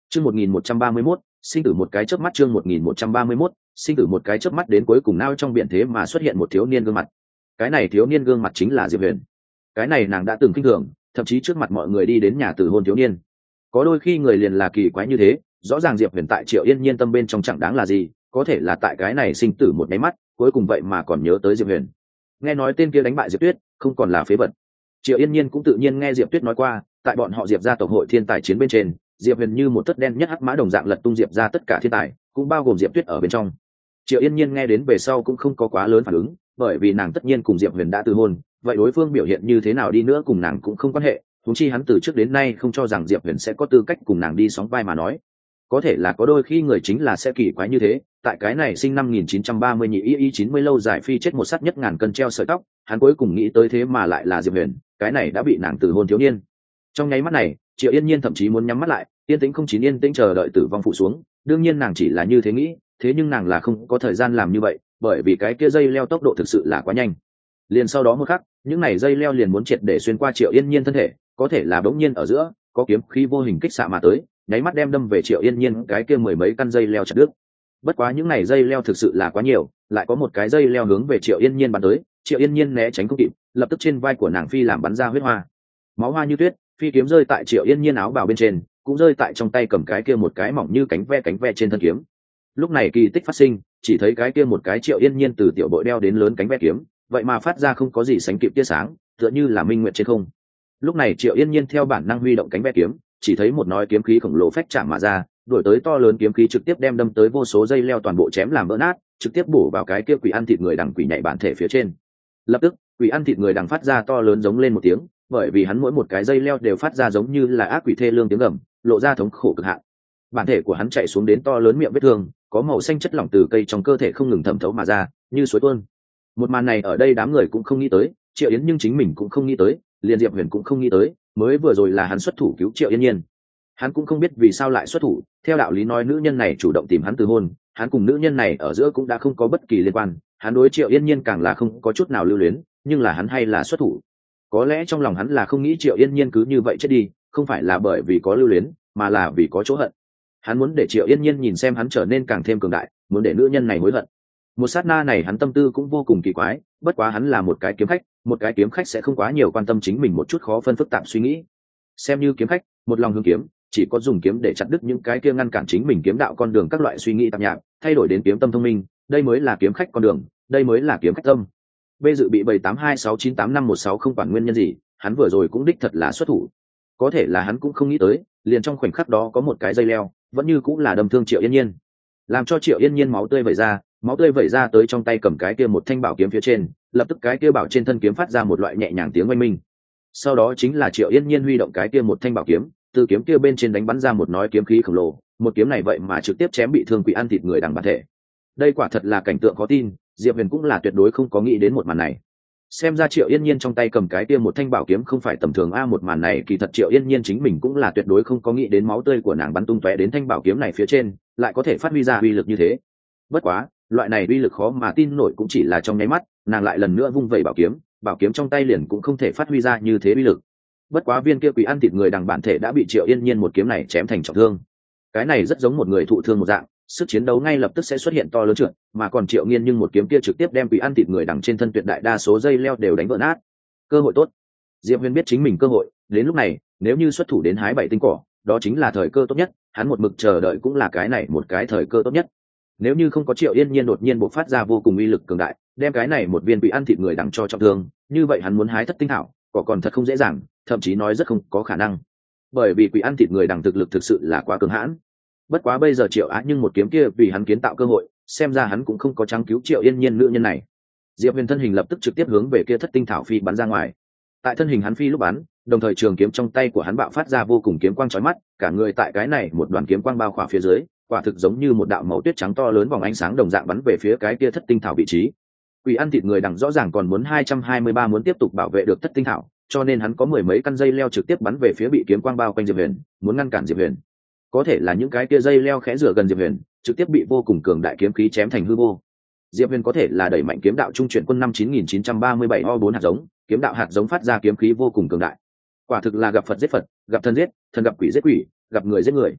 chương một nghìn một trăm ba mươi mốt sinh tử một cái chớp mắt. Chương một nghìn một trăm ba mươi mốt sinh tử một cái chớp mắt. Đến cuối cùng nao trong biển thế mà xuất hiện một thiếu niên gương mặt. Cái này thiếu niên gương mặt chính là Diệp Huyền. Cái này nàng đã từng kinh thường, thậm chí trước mặt mọi người đi đến nhà tử hôn thiếu niên. Có đôi khi người liền là kỳ quái như thế, rõ ràng Diệp Huyền tại Triệu Yên Nhiên tâm bên trong chẳng đáng là gì, có thể là tại cái này sinh tử một cái mắt, cuối cùng vậy mà còn nhớ tới Diệp Huyền. Nghe nói tên kia đánh bại Diệp Tuyết, không còn là phế vật. Triệu Yên Nhiên cũng tự nhiên nghe Diệp Tuyết nói qua, tại bọn họ Diệp gia tộc hội thiên tài chiến bên trên, Diệp Huyền như một tất đen nhất hắc mã đồng dạng lật tung Diệp gia tất cả thiên tài, cũng bao gồm Diệp Tuyết ở bên trong. Triệu Yên Nhiên nghe đến về sau cũng không có quá lớn phản ứng, bởi vì nàng tất nhiên cùng Diệp Huyền đã từ hôn, vậy đối phương biểu hiện như thế nào đi nữa cùng nàng cũng không quan hệ, huống chi hắn từ trước đến nay không cho rằng Diệp Huyền sẽ có tư cách cùng nàng đi sóng vai mà nói. Có thể là có đôi khi người chính là sẽ kỳ quái như thế, tại cái này sinh năm nghìn chín trăm ba mươi nhị y y chín mươi lâu dài phi chết một sát nhất ngàn cân treo sợi tóc, hắn cuối cùng nghĩ tới thế mà lại là Diệp Huyền, cái này đã bị nàng từ hôn thiếu niên. Trong nháy mắt này, Triệu Yên Nhiên thậm chí muốn nhắm mắt lại, yên tĩnh không chín yên tĩnh chờ đợi tử vong phụ xuống, đương nhiên nàng chỉ là như thế nghĩ, thế nhưng nàng là không có thời gian làm như vậy, bởi vì cái kia dây leo tốc độ thực sự là quá nhanh. Liền sau đó một khắc, những này dây leo liền muốn triệt để xuyên qua Triệu Yên Nhiên thân thể, có thể là bỗng nhiên ở giữa, có kiếm khí vô hình kích xạ mà tới, nháy mắt đem đâm về Triệu Yên Nhiên cái kia mười mấy căn dây leo chặt đứt. Bất quá những này dây leo thực sự là quá nhiều, lại có một cái dây leo hướng về Triệu Yên Nhiên bắn tới, Triệu Yên Nhiên né tránh không kịp, lập tức trên vai của nàng phi làm bắn ra huyết hoa. Máu hoa như tuyết, phi kiếm rơi tại Triệu Yên Nhiên áo bào bên trên, cũng rơi tại trong tay cầm cái kia một cái mỏng như cánh ve cánh ve trên thân kiếm. Lúc này kỳ tích phát sinh, chỉ thấy cái kia một cái Triệu Yên Nhiên từ tiểu bội đeo đến lớn cánh ve kiếm, vậy mà phát ra không có gì sánh kịp tia sáng, tựa như là minh nguyệt trên không. Lúc này Triệu Yên Nhiên theo bản năng huy động cánh ve kiếm, chỉ thấy một nói kiếm khí khổng lồ phách chạm mà ra, đuổi tới to lớn kiếm khí trực tiếp đem đâm tới vô số dây leo toàn bộ chém làm vỡ nát, trực tiếp bổ vào cái kia quỷ ăn thịt người đằng quỷ nhảy bản thể phía trên. Lập tức, quỷ ăn thịt người đằng phát ra to lớn giống lên một tiếng, bởi vì hắn mỗi một cái dây leo đều phát ra giống như là ác quỷ thê lương tiếng gầm, lộ ra thống khổ cực hạn. Bản thể của hắn chạy xuống đến to lớn miệng vết thương, có màu xanh chất lỏng từ cây trong cơ thể không ngừng thẩm thấu mà ra, như suối tuôn. Một màn này ở đây đám người cũng không nghĩ tới, Triệu Yến nhưng chính mình cũng không nghĩ tới, liền Diệp Huyền cũng không nghĩ tới, mới vừa rồi là hắn xuất thủ cứu Triệu Yên Nhiên. Hắn cũng không biết vì sao lại xuất thủ, theo đạo lý nói nữ nhân này chủ động tìm hắn từ hôn, hắn cùng nữ nhân này ở giữa cũng đã không có bất kỳ liên quan, hắn đối Triệu Yên Nhiên càng là không có chút nào lưu luyến, nhưng là hắn hay là xuất thủ. Có lẽ trong lòng hắn là không nghĩ Triệu Yên Nhiên cứ như vậy chết đi, không phải là bởi vì có lưu luyến, mà là vì có chỗ hận. Hắn muốn để Triệu Yên Nhiên nhìn xem hắn trở nên càng thêm cường đại, muốn để nữ nhân này hối hận. Một sát na này hắn tâm tư cũng vô cùng kỳ quái, bất quá hắn là một cái kiếm khách, một cái kiếm khách sẽ không quá nhiều quan tâm chính mình một chút khó phân phức tạp suy nghĩ. Xem như kiếm khách, một lòng hướng kiếm, chỉ có dùng kiếm để chặt đứt những cái kia ngăn cản chính mình kiếm đạo con đường các loại suy nghĩ tạp nhạp, thay đổi đến kiếm tâm thông minh, đây mới là kiếm khách con đường, đây mới là kiếm khách tâm. Bê dự bị bảy tám hai sáu chín tám năm một sáu không quản nguyên nhân gì, hắn vừa rồi cũng đích thật là xuất thủ. Có thể là hắn cũng không nghĩ tới, liền trong khoảnh khắc đó có một cái dây leo, vẫn như cũng là đâm thương Triệu Yên Nhiên, làm cho Triệu Yên Nhiên máu tươi vẩy ra, máu tươi vẩy ra tới trong tay cầm cái kia một thanh bảo kiếm phía trên, lập tức cái kia bảo trên thân kiếm phát ra một loại nhẹ nhàng tiếng oanh minh. Sau đó chính là Triệu Yên Nhiên huy động cái kia một thanh bảo kiếm, từ kiếm kia bên trên đánh bắn ra một nói kiếm khí khổng lồ, một kiếm này vậy mà trực tiếp chém bị thương quỷ ăn thịt người đằng bản thể. Đây quả thật là cảnh tượng khó tin, Diệp Huyền cũng là tuyệt đối không có nghĩ đến một màn này. Xem ra Triệu Yên Nhiên trong tay cầm cái kia một thanh bảo kiếm không phải tầm thường a, một màn này kỳ thật Triệu Yên Nhiên chính mình cũng là tuyệt đối không có nghĩ đến máu tươi của nàng bắn tung tóe đến thanh bảo kiếm này phía trên, lại có thể phát huy ra uy lực như thế. Bất quá, loại này uy lực khó mà tin nổi cũng chỉ là trong nháy mắt, nàng lại lần nữa vung vẩy bảo kiếm, bảo kiếm trong tay liền cũng không thể phát huy ra như thế uy lực. Bất quá viên kia quỷ ăn thịt người đằng bản thể đã bị Triệu Yên Nhiên một kiếm này chém thành trọng thương. Cái này rất giống một người thụ thương một dạng, sức chiến đấu ngay lập tức sẽ xuất hiện to lớn trượt, mà còn Triệu Nghiên nhưng một kiếm kia trực tiếp đem quỷ ăn thịt người đằng trên thân tuyệt đại đa số dây leo đều đánh vỡ nát. Cơ hội tốt. Diệp Huyền biết chính mình cơ hội, đến lúc này, nếu như xuất thủ đến hái bảy tinh cỏ, đó chính là thời cơ tốt nhất, hắn một mực chờ đợi cũng là cái này một cái thời cơ tốt nhất. Nếu như không có Triệu Yên Nhiên đột nhiên bộc phát ra vô cùng uy lực cường đại, đem cái này một viên quỷ ăn thịt người đằng cho trọng thương, như vậy hắn muốn hái thất tinh thảo, cỏ còn thật không dễ dàng, thậm chí nói rất không có khả năng. Bởi vì quỷ ăn thịt người đằng thực lực thực sự là quá cường hãn. Bất quá bây giờ Triệu Á nhưng một kiếm kia vì hắn kiến tạo cơ hội, xem ra hắn cũng không có trắng cứu Triệu Yên Nhiên nữ nhân này. Diệp Huyền thân hình lập tức trực tiếp hướng về kia thất tinh thảo phi bắn ra ngoài. Tại thân hình hắn phi lúc bắn, đồng thời trường kiếm trong tay của hắn bạo phát ra vô cùng kiếm quang chói mắt, cả người tại cái này một đoàn kiếm quang bao khỏa phía dưới, quả thực giống như một đạo màu tuyết trắng to lớn vòng ánh sáng đồng dạng bắn về phía cái kia thất tinh thảo vị trí. Quỷ ăn thịt người đằng rõ ràng còn muốn hai trăm hai mươi ba muốn tiếp tục bảo vệ được thất tinh thảo, cho nên hắn có mười mấy căn dây leo trực tiếp bắn về phía bị kiếm quang bao quanh Diệp Huyền, muốn ngăn cản Diệp Huyền. Có thể là những cái kia dây leo khẽ rửa gần Diệp Huyền, trực tiếp bị vô cùng cường đại kiếm khí chém thành hư vô. Diệp Huyền có thể là đẩy mạnh kiếm đạo trung chuyển quân năm chín nghìn chín trăm ba mươi bảy o bốn hạt giống, kiếm đạo hạt giống phát ra kiếm khí vô cùng cường đại. Quả thực là gặp Phật giết Phật, gặp thần giết thần, gặp quỷ giết quỷ, gặp người giết người.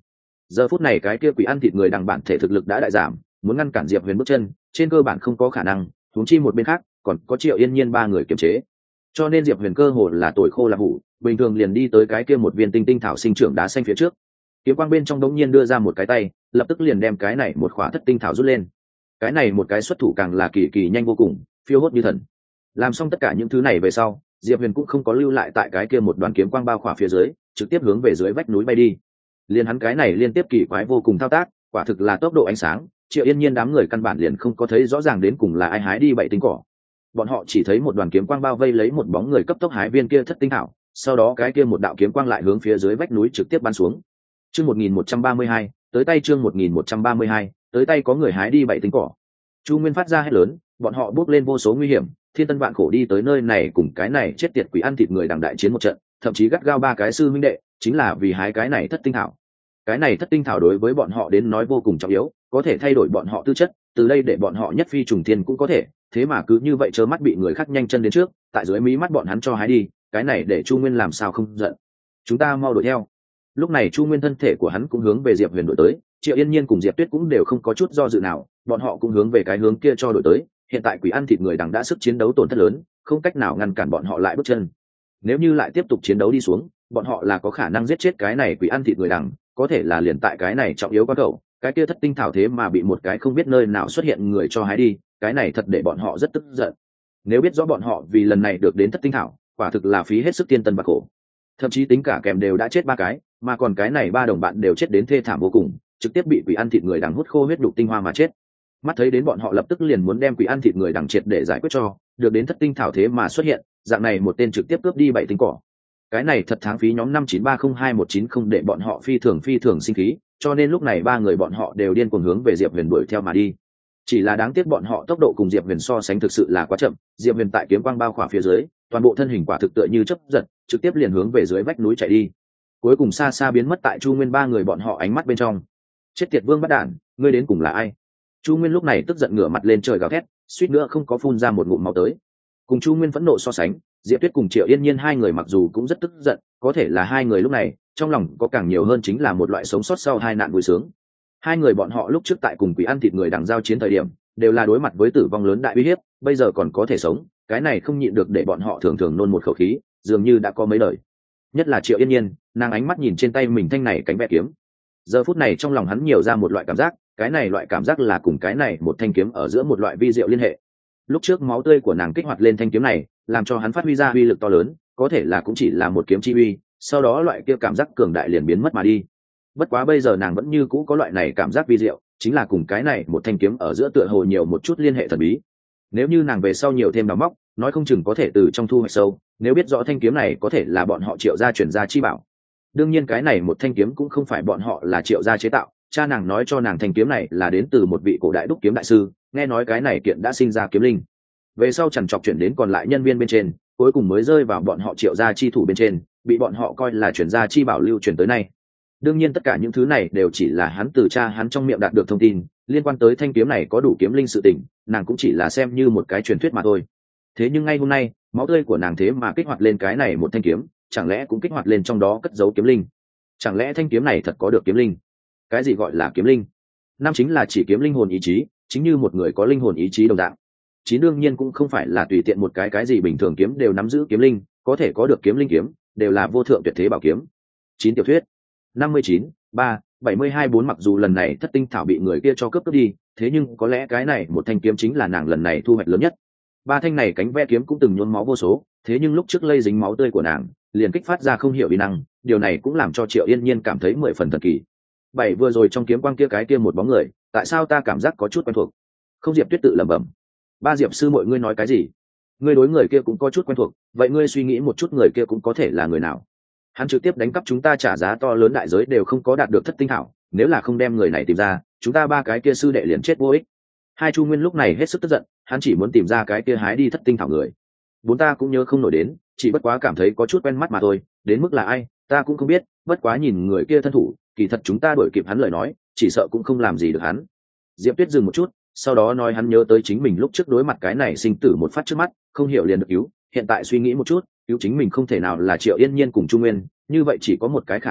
giờ phút này cái kia quỷ ăn thịt người đằng bản thể thực lực đã đại giảm, muốn ngăn cản Diệp Huyền bước chân trên cơ bản không có khả năng, huống chi một bên khác còn có Triệu Yên Nhiên ba người kiềm chế, cho nên Diệp Huyền cơ hồ là tuổi khô là hủ, bình thường liền đi tới cái kia một viên tinh tinh thảo sinh trưởng đá xanh phía trước, kiếm quang bên trong đống nhiên đưa ra một cái tay, lập tức liền đem cái này một khỏa thất tinh thảo rút lên. Cái này một cái xuất thủ càng là kỳ kỳ nhanh vô cùng, phiêu hốt như thần. Làm xong tất cả những thứ này về sau, Diệp Huyền cũng không có lưu lại tại cái kia một đoàn kiếm quang bao khỏa phía dưới, trực tiếp hướng về dưới vách núi bay đi. Liên hắn cái này liên tiếp kỳ quái vô cùng thao tác, quả thực là tốc độ ánh sáng, Triệu Yên Nhiên đám người căn bản liền không có thấy rõ ràng đến cùng là ai hái đi bảy tinh cỏ. Bọn họ chỉ thấy một đoàn kiếm quang bao vây lấy một bóng người cấp tốc hái viên kia thất tinh thảo, sau đó cái kia một đạo kiếm quang lại hướng phía dưới vách núi trực tiếp bắn xuống. Chương một nghìn một trăm ba mươi hai, tới tay chương một nghìn một trăm ba mươi hai, tới tay có người hái đi bảy tinh cỏ. Chu Nguyên phát ra hét lớn, bọn họ bước lên vô số nguy hiểm, thiên tân vạn khổ đi tới nơi này cùng cái này chết tiệt quỷ ăn thịt người đằng đại chiến một trận, thậm chí gắt gao ba cái sư huynh đệ, chính là vì hái cái này thất tinh thảo. Cái này thất tinh thảo đối với bọn họ đến nói vô cùng trọng yếu, có thể thay đổi bọn họ tư chất, từ đây để bọn họ nhất phi trùng thiên cũng có thể, thế mà cứ như vậy trơ mắt bị người khác nhanh chân đến trước, tại dưới mí mắt bọn hắn cho hái đi, cái này để Chu Nguyên làm sao không giận. Chúng ta mau đuổi theo. Lúc này Chu Nguyên thân thể của hắn cũng hướng về Diệp Huyền đuổi tới, Triệu Yên Nhiên cùng Diệp Tuyết cũng đều không có chút do dự nào, bọn họ cũng hướng về cái hướng kia cho đuổi tới. Hiện tại quỷ ăn thịt người đằng đã sức chiến đấu tổn thất lớn, không cách nào ngăn cản bọn họ lại bước chân. Nếu như lại tiếp tục chiến đấu đi xuống, bọn họ là có khả năng giết chết cái này quỷ ăn thịt người đằng, có thể là liền tại cái này trọng yếu quá cầu, cái kia thất tinh thảo thế mà bị một cái không biết nơi nào xuất hiện người cho hái đi, cái này thật để bọn họ rất tức giận. Nếu biết rõ bọn họ vì lần này được đến thất tinh thảo, quả thực là phí hết sức tiên tân và khổ. Thậm chí tính cả kèm đều đã chết ba cái, mà còn cái này ba đồng bạn đều chết đến thê thảm vô cùng, trực tiếp bị quỷ ăn thịt người đằng hút khô huyết đục tinh hoa mà chết. Mắt thấy đến bọn họ lập tức liền muốn đem quỷ ăn thịt người đằng triệt để giải quyết cho, được đến thất tinh thảo thế mà xuất hiện, dạng này một tên trực tiếp cướp đi bảy tinh cỏ. Cái này thật tháng phí nhóm năm chín ba không hai một chín không để bọn họ phi thường phi thường sinh khí, cho nên lúc này ba người bọn họ đều điên cuồng hướng về Diệp Huyền đuổi theo mà đi. Chỉ là đáng tiếc bọn họ tốc độ cùng Diệp Huyền so sánh thực sự là quá chậm, Diệp Huyền tại kiếm quang bao khỏa phía dưới, toàn bộ thân hình quả thực tựa như chớp giật, trực tiếp liền hướng về dưới vách núi chạy đi. Cuối cùng xa xa biến mất tại Chu Nguyên ba người bọn họ ánh mắt bên trong. Chết tiệt vương bắt đản, ngươi đến cùng là ai? Chu Nguyên lúc này tức giận ngửa mặt lên trời gào thét, suýt nữa không có phun ra một ngụm máu tới. Cùng Chu Nguyên phẫn nộ so sánh, Diệp Tuyết cùng Triệu Yên Nhiên hai người mặc dù cũng rất tức giận, có thể là hai người lúc này trong lòng có càng nhiều hơn chính là một loại sống sót sau hai nạn vui sướng. Hai người bọn họ lúc trước tại cùng quỷ ăn thịt người đằng giao chiến thời điểm, đều là đối mặt với tử vong lớn đại uy hiếp, bây giờ còn có thể sống, cái này không nhịn được để bọn họ thường thường nôn một khẩu khí, dường như đã có mấy lời. Nhất là Triệu Yên Nhiên, nàng ánh mắt nhìn trên tay mình thanh này cánh vẽ kiếm. Giờ phút này trong lòng hắn nhiều ra một loại cảm giác, cái này loại cảm giác là cùng cái này một thanh kiếm ở giữa một loại vi diệu liên hệ. Lúc trước máu tươi của nàng kích hoạt lên thanh kiếm này, làm cho hắn phát huy ra uy lực to lớn, có thể là cũng chỉ là một kiếm chi uy, sau đó loại kia cảm giác cường đại liền biến mất mà đi. Bất quá bây giờ nàng vẫn như cũ có loại này cảm giác vi diệu, chính là cùng cái này một thanh kiếm ở giữa tựa hồ nhiều một chút liên hệ thần bí. Nếu như nàng về sau nhiều thêm đào móc, nói không chừng có thể từ trong thu hoạch sâu, nếu biết rõ thanh kiếm này có thể là bọn họ Triệu gia chuyển gia chi bảo. Đương nhiên cái này một thanh kiếm cũng không phải bọn họ là Triệu gia chế tạo, cha nàng nói cho nàng thanh kiếm này là đến từ một vị cổ đại đúc kiếm đại sư, nghe nói cái này kiện đã sinh ra kiếm linh. Về sau chằn chọc chuyển đến còn lại nhân viên bên trên, cuối cùng mới rơi vào bọn họ Triệu gia chi thủ bên trên, bị bọn họ coi là chuyển gia chi bảo lưu truyền tới nay. Đương nhiên tất cả những thứ này đều chỉ là hắn từ cha hắn trong miệng đạt được thông tin, liên quan tới thanh kiếm này có đủ kiếm linh sự tình, nàng cũng chỉ là xem như một cái truyền thuyết mà thôi. Thế nhưng ngay hôm nay, máu tươi của nàng thế mà kích hoạt lên cái này một thanh kiếm, chẳng lẽ cũng kích hoạt lên trong đó cất giấu kiếm linh? Chẳng lẽ thanh kiếm này thật có được kiếm linh? Cái gì gọi là kiếm linh? Năm chính là chỉ kiếm linh hồn ý chí, chính như một người có linh hồn ý chí đồng dạng. Chín đương nhiên cũng không phải là tùy tiện một cái cái gì bình thường kiếm đều nắm giữ kiếm linh, có thể có được kiếm linh kiếm, đều là vô thượng tuyệt thế bảo kiếm. Chín tiểu thuyết. Năm mươi chín, ba, bảy mươi hai bốn mặc dù lần này thất tinh thảo bị người kia cho cướp cướp đi, thế nhưng có lẽ cái này một thanh kiếm chính là nàng lần này thu hoạch lớn nhất. Ba thanh này cánh ve kiếm cũng từng nhuốm máu vô số, thế nhưng lúc trước lây dính máu tươi của nàng, liền kích phát ra không hiểu uy năng, điều này cũng làm cho Triệu Yên Nhiên cảm thấy mười phần thần kỳ. Bảy vừa rồi trong kiếm quang kia cái kia một bóng người, tại sao ta cảm giác có chút quen thuộc? Không, Diệp Tuyết tự lẩm bẩm. Ba Diệp sư mọi ngươi nói cái gì? Ngươi đối người kia cũng có chút quen thuộc, vậy ngươi suy nghĩ một chút người kia cũng có thể là người nào? Hắn trực tiếp đánh cắp chúng ta trả giá to lớn đại giới đều không có đạt được thất tinh thảo, nếu là không đem người này tìm ra, chúng ta ba cái kia sư đệ liền chết vô ích. Hai Chu Nguyên lúc này hết sức tức giận, hắn chỉ muốn tìm ra cái kia hái đi thất tinh thảo người. Bốn ta cũng nhớ không nổi đến, chỉ bất quá cảm thấy có chút quen mắt mà thôi, đến mức là ai, ta cũng không biết, bất quá nhìn người kia thân thủ, kỳ thật chúng ta đuổi kịp hắn lời nói, chỉ sợ cũng không làm gì được hắn. Diệp Tuyết dừng một chút, sau đó nói hắn nhớ tới chính mình lúc trước đối mặt cái này sinh tử một phát trước mắt, không hiểu liền được cứu, hiện tại suy nghĩ một chút, cứu chính mình không thể nào là Triệu Yên Nhiên cùng Chu Nguyên, như vậy chỉ có một cái khả năng,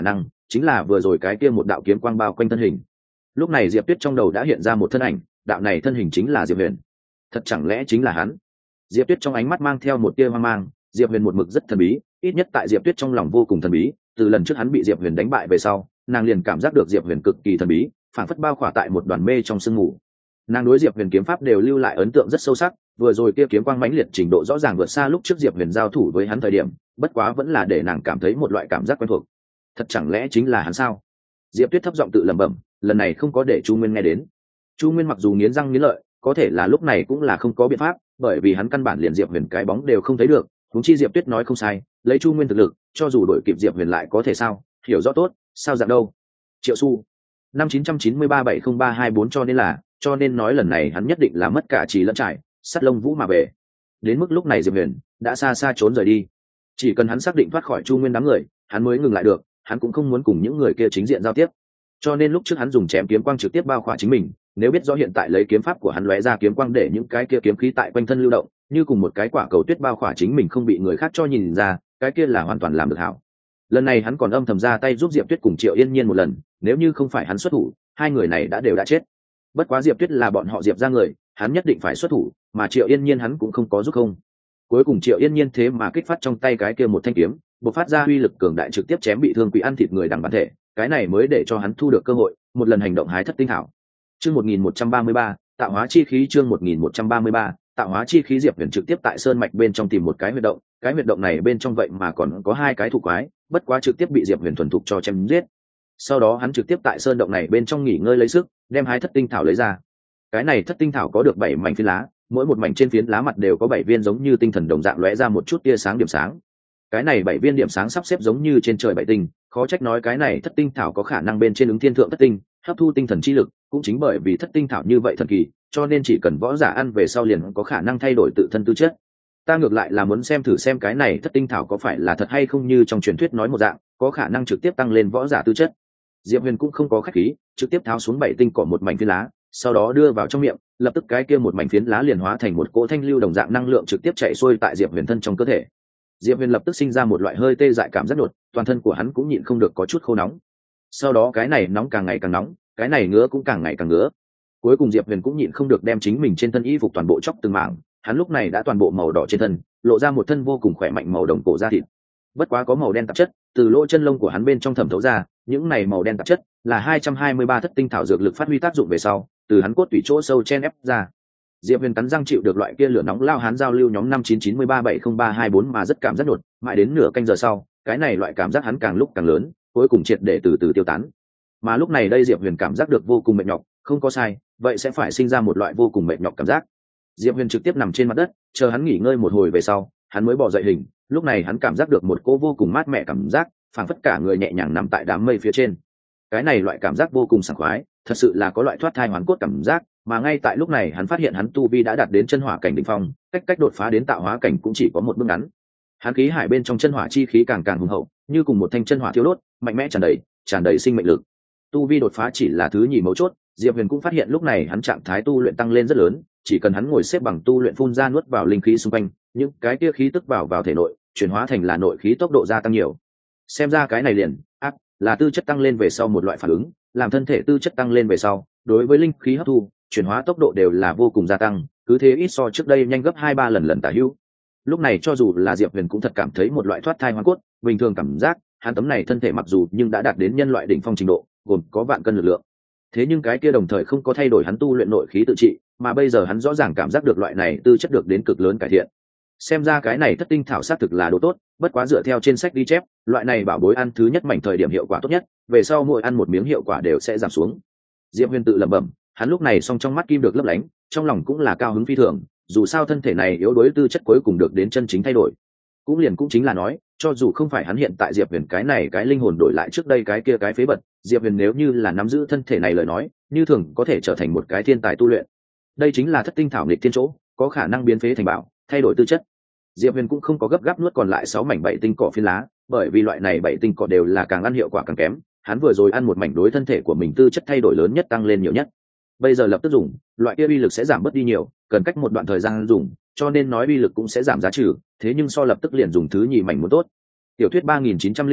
chính là vừa rồi cái kia một đạo kiếm quang bao quanh thân hình. Lúc này Diệp Tuyết trong đầu đã hiện ra một thân ảnh, đạo này thân hình chính là Diệp Huyền. Thật chẳng lẽ chính là hắn? Diệp Tuyết trong ánh mắt mang theo một tia hoang mang. Diệp Huyền một mực rất thần bí, ít nhất tại Diệp Tuyết trong lòng vô cùng thần bí. Từ lần trước hắn bị Diệp Huyền đánh bại về sau, nàng liền cảm giác được Diệp Huyền cực kỳ thần bí, phảng phất bao khỏa tại một đoàn mê trong sương mù. Nàng đối Diệp Huyền kiếm pháp đều lưu lại ấn tượng rất sâu sắc, vừa rồi kia kiếm quang mãnh liệt trình độ rõ ràng vượt xa lúc trước Diệp Huyền giao thủ với hắn thời điểm, bất quá vẫn là để nàng cảm thấy một loại cảm giác quen thuộc. Thật chẳng lẽ chính là hắn sao? Diệp Tuyết thấp giọng tự lẩm bẩm, lần này không có để Chu Nguyên nghe đến. Chu Nguyên mặc dù nghiến răng nghiến lợi, có thể là lúc này cũng là không có biện pháp, bởi vì hắn căn bản liền Diệp Huyền cái bóng đều không thấy được. Huống chi Diệp Tuyết nói không sai, lấy Chu Nguyên thực lực, cho dù đổi kịp Diệp Huyền lại có thể sao? Hiểu rõ tốt, sao dạng đâu? Triệu Xu, năm chín trăm chín mươi ba bảy không ba hai bốn cho nên là, cho nên nói lần này hắn nhất định là mất cả trì lẫn trải, sắt lông vũ mà về. Đến mức lúc này Diệp Huyền đã xa xa trốn rời đi. Chỉ cần hắn xác định thoát khỏi Chu Nguyên đám người, hắn mới ngừng lại được, hắn cũng không muốn cùng những người kia chính diện giao tiếp. Cho nên lúc trước hắn dùng chém kiếm quang trực tiếp bao khỏa chính mình, nếu biết rõ hiện tại lấy kiếm pháp của hắn lóe ra kiếm quang để những cái kia kiếm khí tại quanh thân lưu động, như cùng một cái quả cầu tuyết bao khỏa chính mình không bị người khác cho nhìn ra, cái kia là hoàn toàn làm được hảo. Lần này hắn còn âm thầm ra tay giúp Diệp Tuyết cùng Triệu Yên Nhiên một lần, nếu như không phải hắn xuất thủ, hai người này đã đều đã chết. Bất quá Diệp Tuyết là bọn họ Diệp ra người, hắn nhất định phải xuất thủ, mà Triệu Yên Nhiên hắn cũng không có giúp không. Cuối cùng Triệu Yên Nhiên thế mà kích phát trong tay cái kia một thanh kiếm, bộc phát ra uy lực cường đại trực tiếp chém bị thương quỷ ăn thịt người đằng bản thể, cái này mới để cho hắn thu được cơ hội, một lần hành động hái thất tinh thảo. Chương một nghìn một trăm ba mươi ba, tạo hóa chi khí. Chương một nghìn một trăm ba mươi ba, tạo hóa chi khí. Diệp Huyền trực tiếp tại sơn mạch bên trong tìm một cái huyệt động, cái huyệt động này bên trong vậy mà còn có hai cái thụ quái, bất quá trực tiếp bị Diệp Huyền thuần thục cho chém giết. Sau đó hắn trực tiếp tại sơn động này bên trong nghỉ ngơi lấy sức, đem hái thất tinh thảo lấy ra. Cái này thất tinh thảo có được bảy mảnh phiến lá, mỗi một mảnh trên phiến lá mặt đều có bảy viên giống như tinh thần đồng dạng lóe ra một chút tia sáng điểm sáng. Cái này bảy viên điểm sáng sắp xếp giống như trên trời bảy tinh, khó trách nói cái này thất tinh thảo có khả năng bên trên ứng thiên thượng thất tinh, hấp thu tinh thần chi lực, cũng chính bởi vì thất tinh thảo như vậy thần kỳ, cho nên chỉ cần võ giả ăn về sau liền có khả năng thay đổi tự thân tư chất. Ta ngược lại là muốn xem thử xem cái này thất tinh thảo có phải là thật hay không như trong truyền thuyết nói một dạng, có khả năng trực tiếp tăng lên võ giả tư chất. Diệp Huyền cũng không có khách khí, trực tiếp tháo xuống bảy tinh cỏ một mảnh phiến lá, sau đó đưa vào trong miệng, lập tức cái kia một mảnh phiến lá liền hóa thành một cỗ thanh lưu đồng dạng năng lượng trực tiếp chạy xuôi tại Diệp Huyền thân trong cơ thể. Diệp Huyền lập tức sinh ra một loại hơi tê dại cảm giác đột, toàn thân của hắn cũng nhịn không được có chút khô nóng. Sau đó cái này nóng càng ngày càng nóng, cái này ngứa cũng càng ngày càng ngứa. Cuối cùng Diệp Huyền cũng nhịn không được đem chính mình trên thân y phục toàn bộ chóc từng mảng, hắn lúc này đã toàn bộ màu đỏ trên thân, lộ ra một thân vô cùng khỏe mạnh màu đồng cổ da thịt. Bất quá có màu đen tạp chất từ lỗ chân lông của hắn bên trong thẩm thấu ra, những này màu đen tạp chất là hai trăm hai mươi ba thất tinh thảo dược lực phát huy tác dụng về sau, từ hắn cốt tủy chỗ sâu chen ép ra. Diệp Huyền cắn răng chịu được loại kia lửa nóng lao hán giao lưu nhóm năm chín chín mươi ba bảy không ba hai bốn mà rất cảm giác đột, mãi đến nửa canh giờ sau, cái này loại cảm giác hắn càng lúc càng lớn, cuối cùng triệt để từ từ tiêu tán. Mà lúc này đây Diệp Huyền cảm giác được vô cùng mệt nhọc, không có sai, vậy sẽ phải sinh ra một loại vô cùng mệt nhọc cảm giác. Diệp Huyền trực tiếp nằm trên mặt đất, chờ hắn nghỉ ngơi một hồi về sau, hắn mới bò dậy hình, lúc này hắn cảm giác được một cô vô cùng mát mẻ cảm giác, phảng phất cả người nhẹ nhàng nằm tại đám mây phía trên. Cái này loại cảm giác vô cùng sảng khoái, thật sự là có loại thoát thai hoàn cốt cảm giác, mà ngay tại lúc này hắn phát hiện hắn tu vi đã đạt đến chân hỏa cảnh đỉnh phong, cách cách đột phá đến tạo hóa cảnh cũng chỉ có một bước ngắn. Hắn khí hải bên trong chân hỏa chi khí càng càng hùng hậu, như cùng một thanh chân hỏa thiêu đốt, mạnh mẽ tràn đầy, tràn đầy sinh mệnh lực. Tu vi đột phá chỉ là thứ nhì mấu chốt, Diệp Huyền cũng phát hiện lúc này hắn trạng thái tu luyện tăng lên rất lớn, chỉ cần hắn ngồi xếp bằng tu luyện phun ra nuốt vào linh khí xung quanh, những cái kia khí tức vào vào thể nội, chuyển hóa thành là nội khí tốc độ gia tăng nhiều. Xem ra cái này liền, ác, là tư chất tăng lên về sau một loại phản ứng, làm thân thể tư chất tăng lên về sau, đối với linh khí hấp thu, chuyển hóa tốc độ đều là vô cùng gia tăng, cứ thế ít so trước đây nhanh gấp hai ba lần lần tả hữu. Lúc này cho dù là Diệp Huyền cũng thật cảm thấy một loại thoát thai hoàn cốt, bình thường cảm giác, hắn tấm này thân thể mặc dù nhưng đã đạt đến nhân loại đỉnh phong trình độ, gồm có vạn cân lực lượng. Thế nhưng cái kia đồng thời không có thay đổi hắn tu luyện nội khí tự trị, mà bây giờ hắn rõ ràng cảm giác được loại này tư chất được đến cực lớn cải thiện. Xem ra cái này thất tinh thảo sát thực là đồ tốt, bất quá dựa theo trên sách ghi chép, loại này bảo bối ăn thứ nhất mảnh thời điểm hiệu quả tốt nhất, về sau mỗi ăn một miếng hiệu quả đều sẽ giảm xuống. Diệp Huyền tự lẩm bẩm, hắn lúc này song trong mắt kim được lấp lánh, trong lòng cũng là cao hứng phi thường, dù sao thân thể này yếu đuối tư chất cuối cùng được đến chân chính thay đổi. Cũng liền cũng chính là nói, cho dù không phải hắn hiện tại Diệp Huyền cái này cái linh hồn đổi lại trước đây cái kia cái phế vật, Diệp Huyền nếu như là nắm giữ thân thể này lời nói, như thường có thể trở thành một cái thiên tài tu luyện. Đây chính là thất tinh thảo nghịch thiên chỗ, có khả năng biến phế thành bảo, thay đổi tư chất. Diệp Huyền cũng không có gấp gáp nuốt còn lại sáu mảnh bảy tinh cỏ phiến lá, bởi vì loại này bảy tinh cỏ đều là càng ăn hiệu quả càng kém, hắn vừa rồi ăn một mảnh đối thân thể của mình tư chất thay đổi lớn nhất tăng lên nhiều nhất. Bây giờ lập tức dùng, loại kia uy lực sẽ giảm bớt đi nhiều, cần cách một đoạn thời gian dùng, cho nên nói uy lực cũng sẽ giảm giá trừ, thế nhưng so lập tức liền dùng thứ nhì mảnh muốn tốt. Tiểu thuyết ba nghìn chín trăm linh bảy,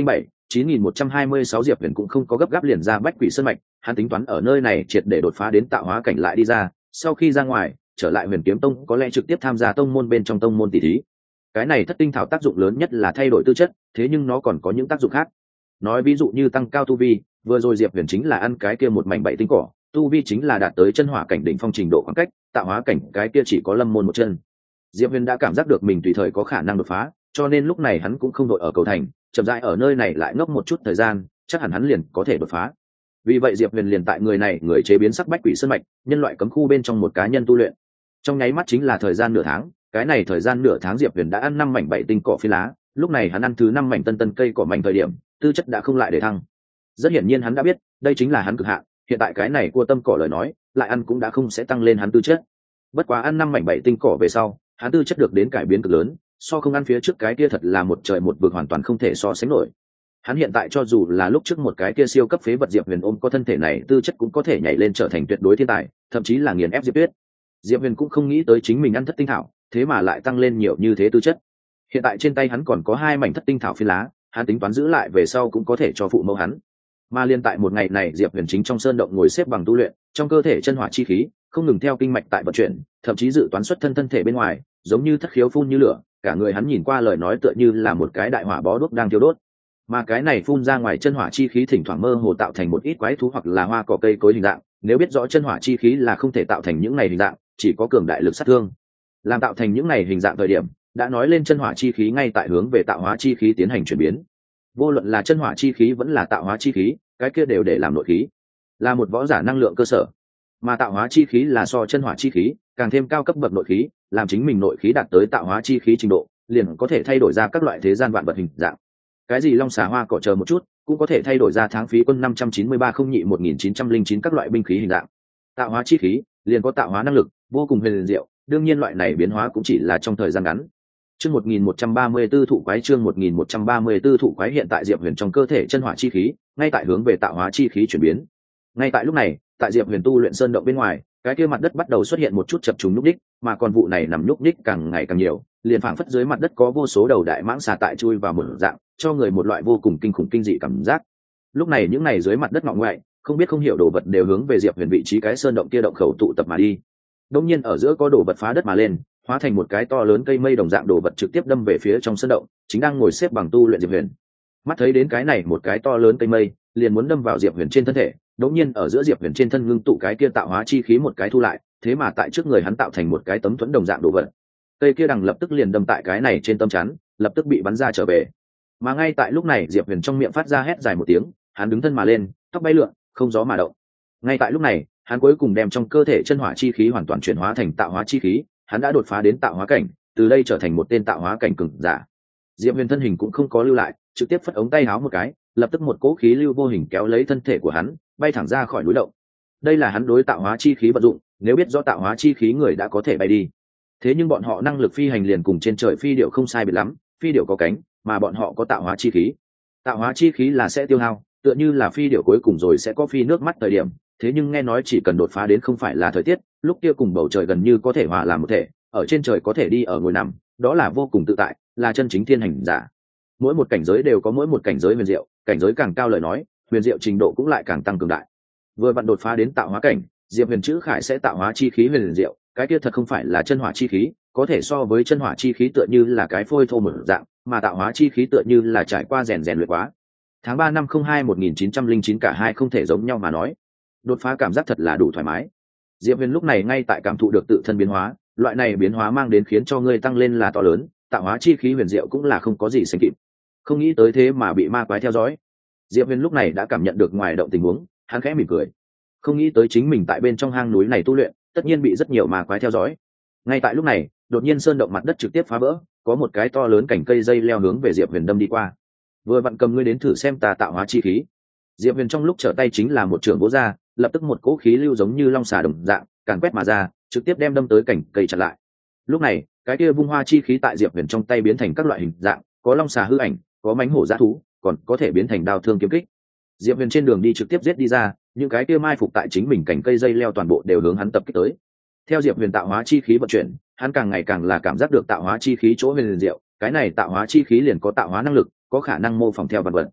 chín nghìn một trăm hai mươi sáu Diệp Huyền cũng không có gấp gáp liền ra Bách Quỷ Sơn mạch, hắn tính toán ở nơi này triệt để đột phá đến tạo hóa cảnh lại đi ra, sau khi ra ngoài, trở lại Huyền Kiếm Tông có lẽ trực tiếp tham gia tông môn bên trong tông môn tỷ thí. Cái này thất tinh thảo tác dụng lớn nhất là thay đổi tư chất, thế nhưng nó còn có những tác dụng khác. Nói ví dụ như tăng cao tu vi, vừa rồi Diệp Huyền chính là ăn cái kia một mảnh bảy tinh cỏ, tu vi chính là đạt tới chân hỏa cảnh đỉnh phong trình độ khoảng cách, tạo hóa cảnh cái kia chỉ có lâm môn một chân. Diệp Huyền đã cảm giác được mình tùy thời có khả năng đột phá, cho nên lúc này hắn cũng không đội ở cầu thành, chậm rãi ở nơi này lại ngốc một chút thời gian, chắc hẳn hắn liền có thể đột phá. Vì vậy Diệp Huyền liền tại người này người chế biến sắc Bách Quỷ Sơn mạch, nhân loại cấm khu bên trong một cá nhân tu luyện. Trong nháy mắt chính là thời gian nửa tháng, cái này thời gian nửa tháng Diệp Huyền đã ăn năm mảnh bảy tinh cỏ phi lá, lúc này hắn ăn thứ năm mảnh tân tân cây cỏ mảnh thời điểm, tư chất đã không lại để thăng. Rất hiển nhiên hắn đã biết, đây chính là hắn cực hạn, hiện tại cái này cua tâm cỏ lời nói, lại ăn cũng đã không sẽ tăng lên hắn tư chất. Bất quá ăn năm mảnh bảy tinh cỏ về sau, hắn tư chất được đến cải biến cực lớn, so không ăn phía trước cái kia thật là một trời một vực hoàn toàn không thể so sánh nổi. Hắn hiện tại cho dù là lúc trước một cái kia siêu cấp phế vật Diệp Huyền ôm có thân thể này tư chất cũng có thể nhảy lên trở thành tuyệt đối thiên tài, thậm chí là nghiền ép Diệp Tuyết. Diệp Huyền cũng không nghĩ tới chính mình ăn thất tinh thảo, thế mà lại tăng lên nhiều như thế tư chất. Hiện tại trên tay hắn còn có hai mảnh thất tinh thảo phi lá, hắn tính toán giữ lại về sau cũng có thể cho phụ mẫu hắn. Mà liên tại một ngày này Diệp Huyền chính trong sơn động ngồi xếp bằng tu luyện, trong cơ thể chân hỏa chi khí không ngừng theo kinh mạch tại vận chuyển, thậm chí dự toán xuất thân thân thể bên ngoài, giống như thất khiếu phun như lửa, cả người hắn nhìn qua lời nói tựa như là một cái đại hỏa bó đuốc đang thiêu đốt. Mà cái này phun ra ngoài chân hỏa chi khí thỉnh thoảng mơ hồ tạo thành một ít quái thú hoặc là hoa cỏ cây cối hình dạng, nếu biết rõ chân hỏa chi khí là không thể tạo thành những này hình dạng, chỉ có cường đại lực sát thương. Làm tạo thành những này hình dạng thời điểm, đã nói lên chân hỏa chi khí ngay tại hướng về tạo hóa chi khí tiến hành chuyển biến. Vô luận là chân hỏa chi khí vẫn là tạo hóa chi khí, cái kia đều để làm nội khí, là một võ giả năng lượng cơ sở. Mà tạo hóa chi khí là so chân hỏa chi khí càng thêm cao cấp bậc nội khí, làm chính mình nội khí đạt tới tạo hóa chi khí trình độ, liền có thể thay đổi ra các loại thế gian vạn vật hình dạng. Cái gì long xà hoa cỏ chờ một chút, cũng có thể thay đổi ra tháng phí quân năm trăm chín mươi ba không nhị một nghìn chín trăm linh chín các loại binh khí hình dạng. Tạo hóa chi khí liền có tạo hóa năng lực, vô cùng huyền diệu, đương nhiên loại này biến hóa cũng chỉ là trong thời gian ngắn. Chương một nghìn một trăm ba mươi tư thụ quái chương một nghìn một trăm ba mươi tư thụ quái hiện tại Diệp Huyền trong cơ thể chân hỏa chi khí, ngay tại hướng về tạo hóa chi khí chuyển biến. Ngay tại lúc này, tại Diệp Huyền tu luyện sơn động bên ngoài, cái kia mặt đất bắt đầu xuất hiện một chút chập trùng nhúc nhích, mà còn vụ này nằm nhúc nhích càng ngày càng nhiều, liền phảng phất dưới mặt đất có vô số đầu đại mãng xà tại chui vào một dạng, cho người một loại vô cùng kinh khủng kinh dị cảm giác. Lúc này những này dưới mặt đất ngọ ngoại, không biết không hiểu đồ vật đều hướng về Diệp Huyền vị trí cái sơn động kia động khẩu tụ tập mà đi. Đột nhiên ở giữa có đồ vật phá đất mà lên, hóa thành một cái to lớn cây mây đồng dạng đồ vật trực tiếp đâm về phía trong sơn động, chính đang ngồi xếp bằng tu luyện Diệp Huyền. Mắt thấy đến cái này một cái to lớn cây mây, liền muốn đâm vào Diệp Huyền trên thân thể, đột nhiên ở giữa Diệp Huyền trên thân ngưng tụ cái kia tạo hóa chi khí một cái thu lại, thế mà tại trước người hắn tạo thành một cái tấm thuẫn đồng dạng đồ vật. Cây kia đằng lập tức liền đâm tại cái này trên tâm chắn, lập tức bị bắn ra trở về. Mà ngay tại lúc này Diệp Huyền trong miệng phát ra hét dài một tiếng, hắn đứng thân mà lên, tóc bay lượn, không gió mà động. Ngay tại lúc này, hắn cuối cùng đem trong cơ thể chân hỏa chi khí hoàn toàn chuyển hóa thành tạo hóa chi khí, hắn đã đột phá đến tạo hóa cảnh, từ đây trở thành một tên tạo hóa cảnh cường giả. Diệp Huyền thân hình cũng không có lưu lại, trực tiếp phất ống tay áo một cái, lập tức một cỗ khí lưu vô hình kéo lấy thân thể của hắn, bay thẳng ra khỏi núi động. Đây là hắn đối tạo hóa chi khí vận dụng, nếu biết rõ tạo hóa chi khí người đã có thể bay đi. Thế nhưng bọn họ năng lực phi hành liền cùng trên trời phi điệu không sai biệt lắm, phi điệu có cánh, mà bọn họ có tạo hóa chi khí. Tạo hóa chi khí là sẽ tiêu hao, tựa như là phi điệu cuối cùng rồi sẽ có phi nước mắt thời điểm, thế nhưng nghe nói chỉ cần đột phá đến không phải là thời tiết, lúc kia cùng bầu trời gần như có thể hòa làm một thể, ở trên trời có thể đi ở ngồi nằm, đó là vô cùng tự tại, là chân chính thiên hành giả. Mỗi một cảnh giới đều có mỗi một cảnh giới huyền diệu, cảnh giới càng cao lời nói, huyền diệu trình độ cũng lại càng tăng cường đại. Vừa vặn đột phá đến tạo hóa cảnh, Diệp Huyền chữ khải sẽ tạo hóa chi khí huyền diệu, cái kia thật không phải là chân hỏa chi khí, có thể so với chân hỏa chi khí tựa như là cái phôi thô một dạng, mà tạo hóa chi khí tựa như là trải qua rèn rèn luyện quá. Tháng ba năm không hai một nghìn chín trăm linh chín cả hai không thể giống nhau mà nói. Đột phá cảm giác thật là đủ thoải mái. Diệp Huyền lúc này ngay tại cảm thụ được tự thân biến hóa, loại này biến hóa mang đến khiến cho ngươi tăng lên là to lớn, tạo hóa chi khí huyền diệu cũng là không có gì sánh kịp. Không nghĩ tới thế mà bị ma quái theo dõi. Diệp Huyền lúc này đã cảm nhận được ngoài động tình huống, hắn khẽ mỉm cười. Không nghĩ tới chính mình tại bên trong hang núi này tu luyện, tất nhiên bị rất nhiều ma quái theo dõi. Ngay tại lúc này, đột nhiên sơn động mặt đất trực tiếp phá vỡ, có một cái to lớn cành cây dây leo hướng về Diệp Huyền đâm đi qua. Vừa vặn cầm ngươi đến thử xem ta tạo hóa chi khí. Diệp Huyền trong lúc trở tay chính là một trường vỗ ra, lập tức một cỗ khí lưu giống như long xà đồng dạng, càn quét mà ra, trực tiếp đem đâm tới cành cây chặn lại. Lúc này, cái kia vung hoa chi khí tại Diệp Huyền trong tay biến thành các loại hình dạng, có long xà hư ảnh, có mãnh hổ dã thú, còn có thể biến thành đao thương kiếm kích. Diệp Huyền trên đường đi trực tiếp giết đi ra, những cái kia mai phục tại chính mình cành cây dây leo toàn bộ đều hướng hắn tập kích tới. Theo Diệp Huyền tạo hóa chi khí vận chuyển, hắn càng ngày càng là cảm giác được tạo hóa chi khí chỗ huyền diệu, cái này tạo hóa chi khí liền có tạo hóa năng lực, có khả năng mô phỏng theo vật vật.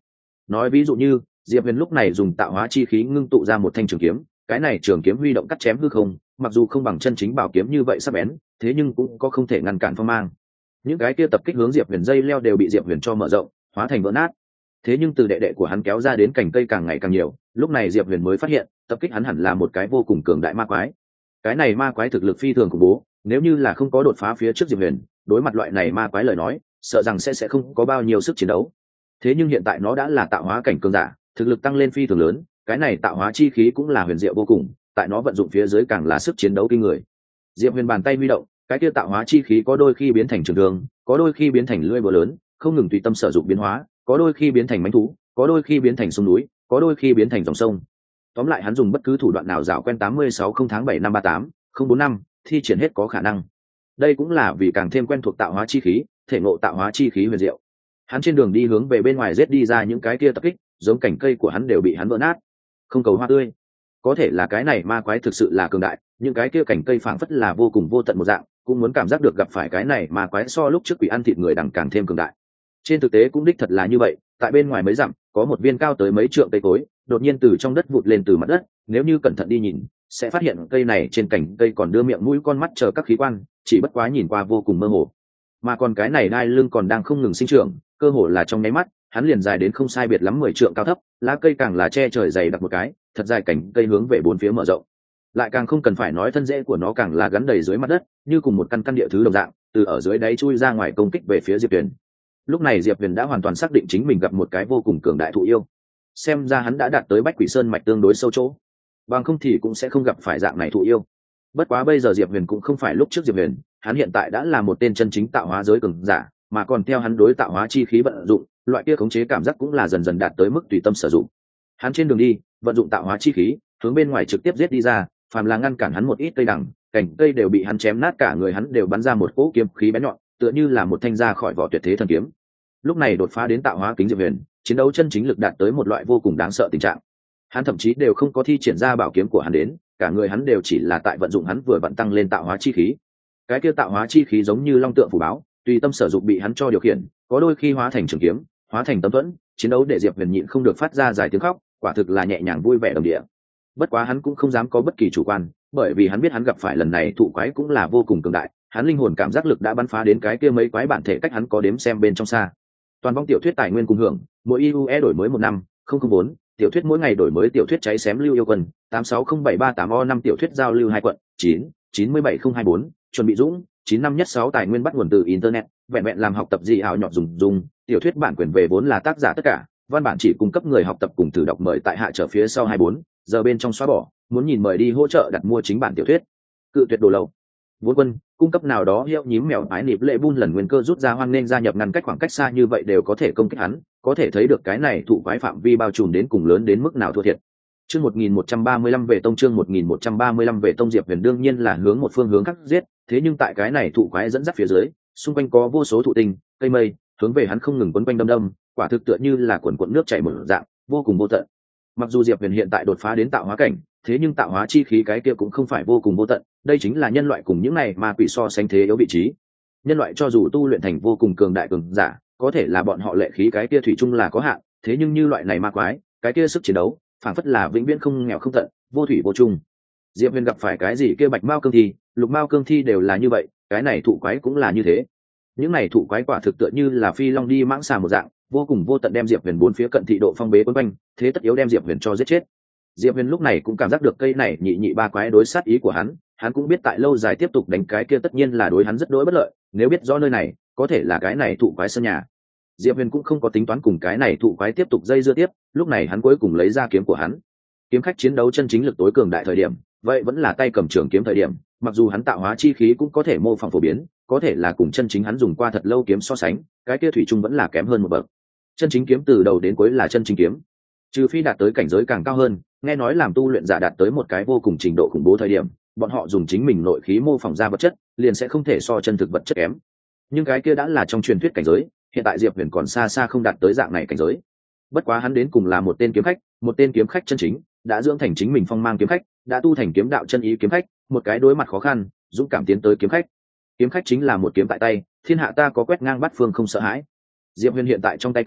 nói ví dụ như Diệp Huyền lúc này dùng tạo hóa chi khí ngưng tụ ra một thanh trường kiếm, cái này trường kiếm huy động cắt chém hư không, mặc dù không bằng chân chính bảo kiếm như vậy sắc bén, thế nhưng cũng có không thể ngăn cản phong mang. Những cái kia tập kích hướng Diệp Huyền dây leo đều bị Diệp Huyền cho mở rộng, hóa thành vỡ nát. Thế nhưng từ đệ đệ của hắn kéo ra đến cành cây càng ngày càng nhiều, lúc này Diệp Huyền mới phát hiện, tập kích hắn hẳn là một cái vô cùng cường đại ma quái. Cái này ma quái thực lực phi thường khủng bố, nếu như là không có đột phá phía trước Diệp Huyền, đối mặt loại này ma quái lời nói, sợ rằng sẽ sẽ không có bao nhiêu sức chiến đấu. Thế nhưng hiện tại nó đã là tạo hóa cảnh cường giả, thực lực tăng lên phi thường lớn, cái này tạo hóa chi khí cũng là huyền diệu vô cùng, tại nó vận dụng phía dưới càng là sức chiến đấu kinh người. Diệp Huyền bàn tay huy động, cái kia tạo hóa chi khí có đôi khi biến thành trường thương, có đôi khi biến thành lưỡi búa lớn, không ngừng tùy tâm sử dụng biến hóa, có đôi khi biến thành mãnh thú, có đôi khi biến thành sông núi, có đôi khi biến thành dòng sông. Tóm lại hắn dùng bất cứ thủ đoạn nào dạo quen tám mươi sáu không tháng bảy năm ba tám không bốn năm, thi triển hết có khả năng. Đây cũng là vì càng thêm quen thuộc tạo hóa chi khí, thể ngộ tạo hóa chi khí huyền diệu. Hắn trên đường đi hướng về bên ngoài giết đi ra những cái kia tập kích, giống cảnh cây của hắn đều bị hắn vỡ nát. Không cầu hoa tươi, có thể là cái này ma quái thực sự là cường đại, những cái kia cảnh cây phảng phất là vô cùng vô tận một dạng, cũng muốn cảm giác được gặp phải cái này ma quái so lúc trước quỷ ăn thịt người đằng càng thêm cường đại. Trên thực tế cũng đích thật là như vậy, tại bên ngoài mấy dặm có một viên cao tới mấy trượng cây cối, đột nhiên từ trong đất vụt lên từ mặt đất, nếu như cẩn thận đi nhìn, sẽ phát hiện cây này trên cành cây còn đưa miệng mũi con mắt chờ các khí quan, chỉ bất quá nhìn qua vô cùng mơ hồ. Mà còn cái này đai lưng còn đang không ngừng sinh trưởng, cơ hồ là trong nháy mắt, hắn liền dài đến không sai biệt lắm mười trượng cao thấp, lá cây càng là che trời dày đặc một cái, thật dài cảnh cây hướng về bốn phía mở rộng. Lại càng không cần phải nói thân rễ của nó càng là gắn đầy dưới mặt đất, như cùng một căn căn địa thứ đồng dạng, từ ở dưới đáy chui ra ngoài công kích về phía Diệp Huyền. Lúc này Diệp Huyền đã hoàn toàn xác định chính mình gặp một cái vô cùng cường đại thụ yêu. Xem ra hắn đã đạt tới Bách Quỷ Sơn mạch tương đối sâu chỗ, bằng không thì cũng sẽ không gặp phải dạng này thụ yêu. Bất quá bây giờ Diệp Huyền cũng không phải lúc trước Diệp Huyền, hắn hiện tại đã là một tên chân chính tạo hóa giới cường giả, mà còn theo hắn đối tạo hóa chi khí vận dụng, loại kia khống chế cảm giác cũng là dần dần đạt tới mức tùy tâm sử dụng. Hắn trên đường đi, vận dụng tạo hóa chi khí, hướng bên ngoài trực tiếp giết đi ra, phàm là ngăn cản hắn một ít cây đằng, cành cây đều bị hắn chém nát, cả người hắn đều bắn ra một cỗ kiếm khí bén nhọn, tựa như là một thanh ra khỏi vỏ tuyệt thế thần kiếm. Lúc này đột phá đến tạo hóa kính Diệp Huyền, chiến đấu chân chính lực đạt tới một loại vô cùng đáng sợ tình trạng. Hắn thậm chí đều không có thi triển ra bảo kiếm của hắn đến, cả người hắn đều chỉ là tại vận dụng hắn vừa vận tăng lên tạo hóa chi khí. Cái kia tạo hóa chi khí giống như long tượng phù báo, tùy tâm sử dụng bị hắn cho điều khiển, có đôi khi hóa thành trường kiếm, hóa thành tấm thuẫn, chiến đấu để Diệp Huyền nhịn không được phát ra dài tiếng khóc, quả thực là nhẹ nhàng vui vẻ đồng địa. Bất quá hắn cũng không dám có bất kỳ chủ quan, bởi vì hắn biết hắn gặp phải lần này thụ quái cũng là vô cùng cường đại, hắn linh hồn cảm giác lực đã bắn phá đến cái kia mấy quái bản thể cách hắn có đếm xem bên trong xa. Toàn vong tiểu thuyết tài nguyên cùng hưởng, mỗi i u e đổi mới một năm, không không bốn, tiểu thuyết mỗi ngày đổi mới tiểu thuyết cháy xém lưu yêu quân, tám sáu không bảy ba tám o năm tiểu thuyết giao lưu hai quận, chín, chín mươi bảy không hai bốn, chuẩn bị dũng, chín năm nhất sáu tài nguyên bắt nguồn từ internet, vẹn vẹn làm học tập gì ảo nhọt dùng dùng, tiểu thuyết bản quyền về vốn là tác giả tất cả, văn bản chỉ cung cấp người học tập cùng thử đọc, mời tại hạ trở phía sau hai bốn, giờ bên trong xóa bỏ, muốn nhìn mời đi hỗ trợ đặt mua chính bản tiểu thuyết. Cự tuyệt đồ lậu. Vốn quân, cung cấp nào đó hiệu nhím mèo ái nịp lệ bun lần nguyên cơ rút ra hoang nên gia nhập ngăn cách khoảng cách xa như vậy đều có thể công kích hắn, có thể thấy được cái này thụ quái phạm vi bao trùm đến cùng lớn đến mức nào thua thiệt. Chương một nghìn một trăm ba mươi lăm về tông chương một nghìn một trăm ba mươi lăm về tông Diệp Huyền đương nhiên là hướng một phương hướng khác giết, thế nhưng tại cái này thụ quái dẫn dắt phía dưới, xung quanh có vô số thụ tinh, cây mây, hướng về hắn không ngừng quấn quanh đâm đâm, quả thực tựa như là cuộn cuộn nước chảy mở dạng, vô cùng vô tận. Mặc dù Diệp Huyền hiện tại đột phá đến tạo hóa cảnh, thế nhưng tạo hóa chi khí cái kia cũng không phải vô cùng vô tận, đây chính là nhân loại cùng những này ma quỷ so sánh thế yếu vị trí. Nhân loại cho dù tu luyện thành vô cùng cường đại cường giả, có thể là bọn họ lệ khí cái kia thủy chung là có hạn, thế nhưng như loại này ma quái, cái kia sức chiến đấu, phản phất là vĩnh viễn không nghèo không tận, vô thủy vô chung. Diệp Huyền gặp phải cái gì kia bạch mao cương thi, lục mao cương thi đều là như vậy, cái này thụ quái cũng là như thế. Những này thụ quái quả thực tựa như là phi long đi mãng xà một dạng, vô cùng vô tận đem Diệp Huyền bốn phía cận thị độ phong bế quấn quanh, thế tất yếu đem Diệp Huyền cho giết chết. Diệp Huyền lúc này cũng cảm giác được cây này nhị nhị ba quái đối sát ý của hắn, hắn cũng biết tại lâu dài tiếp tục đánh cái kia tất nhiên là đối hắn rất đối bất lợi, nếu biết rõ nơi này, có thể là cái này thụ quái sân nhà. Diệp Huyền cũng không có tính toán cùng cái này thụ quái tiếp tục dây dưa tiếp, lúc này hắn cuối cùng lấy ra kiếm của hắn. Kiếm khách chiến đấu chân chính lực tối cường đại thời điểm, vậy vẫn là tay cầm trường kiếm thời điểm, mặc dù hắn tạo hóa chi khí cũng có thể mô phỏng phổ biến, có thể là cùng chân chính hắn dùng qua thật lâu kiếm so sánh, cái kia thủy chung vẫn là kém hơn một bậc. Chân chính kiếm từ đầu đến cuối là chân chính kiếm, trừ phi đạt tới cảnh giới càng cao hơn, nghe nói làm tu luyện giả đạt tới một cái vô cùng trình độ khủng bố thời điểm, bọn họ dùng chính mình nội khí mô phỏng ra vật chất, liền sẽ không thể so chân thực vật chất kém. Nhưng cái kia đã là trong truyền thuyết cảnh giới, hiện tại Diệp Huyền còn xa xa không đạt tới dạng này cảnh giới. Bất quá hắn đến cùng là một tên kiếm khách, một tên kiếm khách chân chính, đã dưỡng thành chính mình phong mang kiếm khách, đã tu thành kiếm đạo chân ý kiếm khách, một cái đối mặt khó khăn, dũng cảm tiến tới kiếm khách. Kiếm khách chính là một kiếm tại tay, thiên hạ ta có quét ngang bát phương không sợ hãi. Diệp Huyền hiện tại trong tay cầm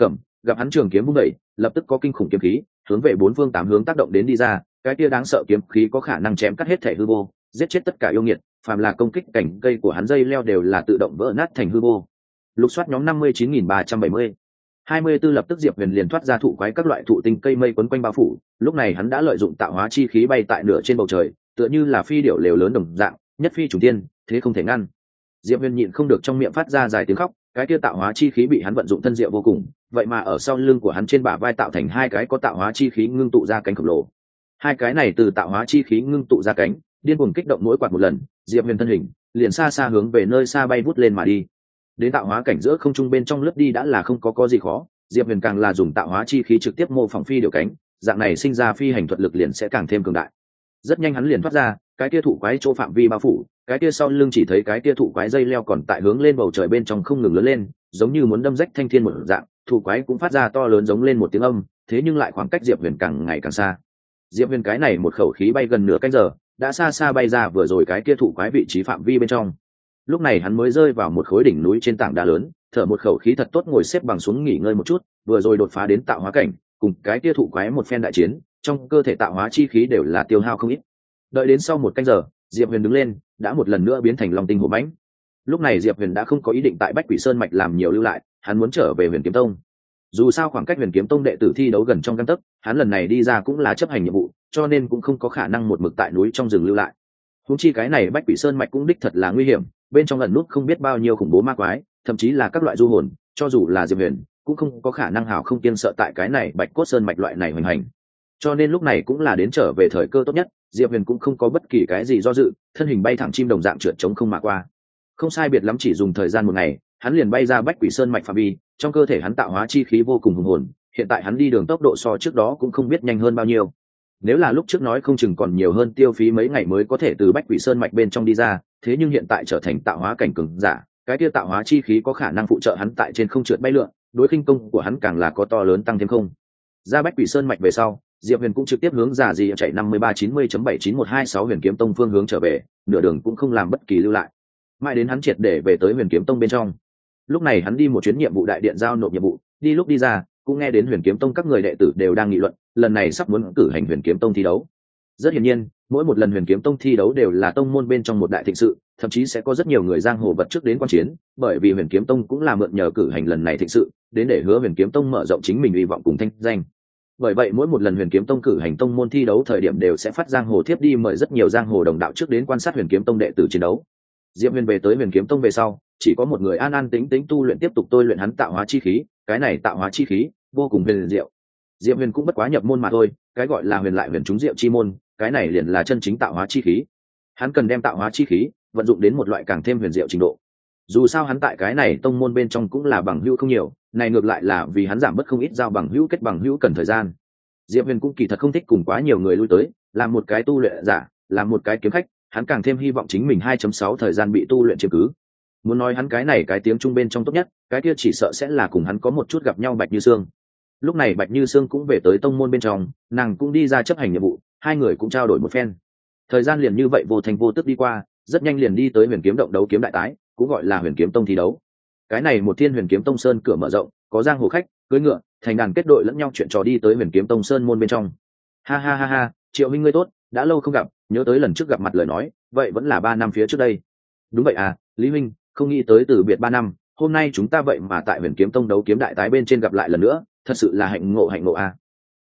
gặp hắn trường kiếm vung đẩy, lập tức có kinh khủng kiếm khí hướng về bốn phương tám hướng tác động đến đi ra, cái kia đáng sợ kiếm khí có khả năng chém cắt hết thể hư vô, giết chết tất cả yêu nghiệt, phàm là công kích cảnh cây của hắn dây leo đều là tự động vỡ nát thành hư vô. Lục soát nhóm năm mươi chín nghìn ba trăm bảy mươi, hai mươi tư lập tức Diệp Huyền liền thoát ra thụ quái các loại thụ tinh cây mây quấn quanh bao phủ, lúc này hắn đã lợi dụng tạo hóa chi khí bay tại nửa trên bầu trời, tựa như là phi điểu lều lớn đồng dạng, nhất phi trùng tiên, thế không thể ngăn. Diệp Huyền nhịn không được trong miệng phát ra dài tiếng khóc, cái kia tạo hóa chi khí bị hắn vận dụng thân diệu vô cùng, vậy mà ở sau lưng của hắn trên bả vai tạo thành hai cái có tạo hóa chi khí ngưng tụ ra cánh khổng lồ. Hai cái này từ tạo hóa chi khí ngưng tụ ra cánh, điên cuồng kích động mỗi quạt một lần, Diệp Huyền thân hình liền xa xa hướng về nơi xa bay vút lên mà đi. Đến tạo hóa cảnh giữa không trung bên trong lướt đi đã là không có có gì khó, Diệp Huyền càng là dùng tạo hóa chi khí trực tiếp mô phỏng phi điều cánh, dạng này sinh ra phi hành thuật lực liền sẽ càng thêm cường đại. Rất nhanh hắn liền thoát ra, cái kia thụ quái chỗ phạm vi bao phủ, cái kia sau lưng chỉ thấy cái kia thụ quái dây leo còn tại hướng lên bầu trời bên trong không ngừng lớn lên, giống như muốn đâm rách thanh thiên một dạng, thụ quái cũng phát ra to lớn giống lên một tiếng âm, thế nhưng lại khoảng cách Diệp Huyền càng ngày càng xa. Diệp Huyền cái này một khẩu khí bay gần nửa canh giờ, đã xa xa bay ra vừa rồi cái kia thụ quái vị trí phạm vi bên trong. Lúc này hắn mới rơi vào một khối đỉnh núi trên tảng đá lớn, thở một khẩu khí thật tốt ngồi xếp bằng xuống nghỉ ngơi một chút, vừa rồi đột phá đến tạo hóa cảnh, cùng cái kia thụ quái một phen đại chiến, trong cơ thể tạo hóa chi khí đều là tiêu hao không ít. Đợi đến sau một canh giờ, Diệp Huyền đứng lên, đã một lần nữa biến thành long tinh hổ mãnh. Lúc này Diệp Huyền đã không có ý định tại Bách Quỷ Sơn mạch làm nhiều lưu lại, hắn muốn trở về Huyền Kiếm Tông. Dù sao khoảng cách Huyền Kiếm Tông đệ tử thi đấu gần trong gang tấc, hắn lần này đi ra cũng là chấp hành nhiệm vụ, cho nên cũng không có khả năng một mực tại núi trong rừng lưu lại. Huống chi cái này Bách Quỷ Sơn mạch cũng đích thật là nguy hiểm, bên trong ẩn nút không biết bao nhiêu khủng bố ma quái, thậm chí là các loại du hồn, cho dù là Diệp Huyền cũng không có khả năng hào không kiêng sợ tại cái này Bạch Cốt Sơn mạch loại này hoành hành. Cho nên lúc này cũng là đến trở về thời cơ tốt nhất, Diệp Huyền cũng không có bất kỳ cái gì do dự, thân hình bay thẳng chim đồng dạng trượt chống không mà qua. Không sai biệt lắm chỉ dùng thời gian một ngày, hắn liền bay ra Bách Quỷ Sơn mạch phạm vi, trong cơ thể hắn tạo hóa chi khí vô cùng hùng hồn, hiện tại hắn đi đường tốc độ so trước đó cũng không biết nhanh hơn bao nhiêu. Nếu là lúc trước nói không chừng còn nhiều hơn tiêu phí mấy ngày mới có thể từ Bách Quỷ Sơn mạch bên trong đi ra, thế nhưng hiện tại trở thành tạo hóa cảnh cường giả, cái kia tạo hóa chi khí có khả năng phụ trợ hắn tại trên không trượt bay lượn, đối khinh công của hắn càng là có to lớn tăng thêm không. Ra Bách Quỷ Sơn mạch về sau, Diệp Huyền cũng trực tiếp hướng giả gì chạy năm mươi ba chín mươi chấm bảy chín một hai sáu Huyền Kiếm Tông phương hướng trở về, nửa đường cũng không làm bất kỳ lưu lại. Mãi đến hắn triệt để về tới Huyền Kiếm Tông bên trong. Lúc này hắn đi một chuyến nhiệm vụ đại điện giao nộp nhiệm vụ, đi lúc đi ra, cũng nghe đến Huyền Kiếm Tông các người đệ tử đều đang nghị luận, lần này sắp muốn cử hành Huyền Kiếm Tông thi đấu. Rất hiển nhiên, mỗi một lần Huyền Kiếm Tông thi đấu đều là tông môn bên trong một đại thịnh sự, thậm chí sẽ có rất nhiều người giang hồ vật trước đến quan chiến, bởi vì Huyền Kiếm Tông cũng là mượn nhờ cử hành lần này thịnh sự, đến để hứa Huyền Kiếm Tông mở rộng chính mình hy vọng cùng thanh danh. Bởi vậy mỗi một lần Huyền Kiếm Tông cử hành tông môn thi đấu thời điểm đều sẽ phát giang hồ thiếp đi mời rất nhiều giang hồ đồng đạo trước đến quan sát Huyền Kiếm Tông đệ tử chiến đấu. Diệp Huyền về tới Huyền Kiếm Tông về sau, chỉ có một người an an tĩnh tĩnh tu luyện tiếp tục tôi luyện hắn tạo hóa chi khí, cái này tạo hóa chi khí vô cùng huyền diệu. Diệp Huyền cũng bất quá nhập môn mà thôi, cái gọi là huyền lại huyền trúng diệu chi môn, cái này liền là chân chính tạo hóa chi khí. Hắn cần đem tạo hóa chi khí vận dụng đến một loại càng thêm huyền diệu trình độ. Dù sao hắn tại cái này tông môn bên trong cũng là bằng hữu không nhiều, này ngược lại là vì hắn giảm bớt không ít giao bằng hữu kết bằng hữu cần thời gian. Diệp Huyền cũng kỳ thật không thích cùng quá nhiều người lui tới, làm một cái tu luyện giả, làm một cái kiếm khách, hắn càng thêm hy vọng chính mình hai chấm sáu thời gian bị tu luyện chiếm cứ. Muốn nói hắn cái này cái tiếng trung bên trong tốt nhất, cái kia chỉ sợ sẽ là cùng hắn có một chút gặp nhau Bạch Như Sương. Lúc này Bạch Như Sương cũng về tới tông môn bên trong, nàng cũng đi ra chấp hành nhiệm vụ, hai người cũng trao đổi một phen. Thời gian liền như vậy vô thành vô tức đi qua, rất nhanh liền đi tới Huyền Kiếm động đấu kiếm đại tái, cũng gọi là Huyền Kiếm Tông thi đấu. Cái này một thiên Huyền Kiếm Tông sơn cửa mở rộng, có giang hồ khách cưỡi ngựa thành đàn kết đội lẫn nhau chuyện trò đi tới Huyền Kiếm Tông sơn môn bên trong. Ha ha ha ha, Triệu huynh ngươi tốt, đã lâu không gặp, nhớ tới lần trước gặp mặt lời nói, vậy vẫn là ba năm phía trước đây. Đúng vậy à, Lý huynh, không nghĩ tới từ biệt ba năm, hôm nay chúng ta vậy mà tại Huyền Kiếm Tông đấu kiếm đại tái bên trên gặp lại lần nữa, thật sự là hạnh ngộ hạnh ngộ à.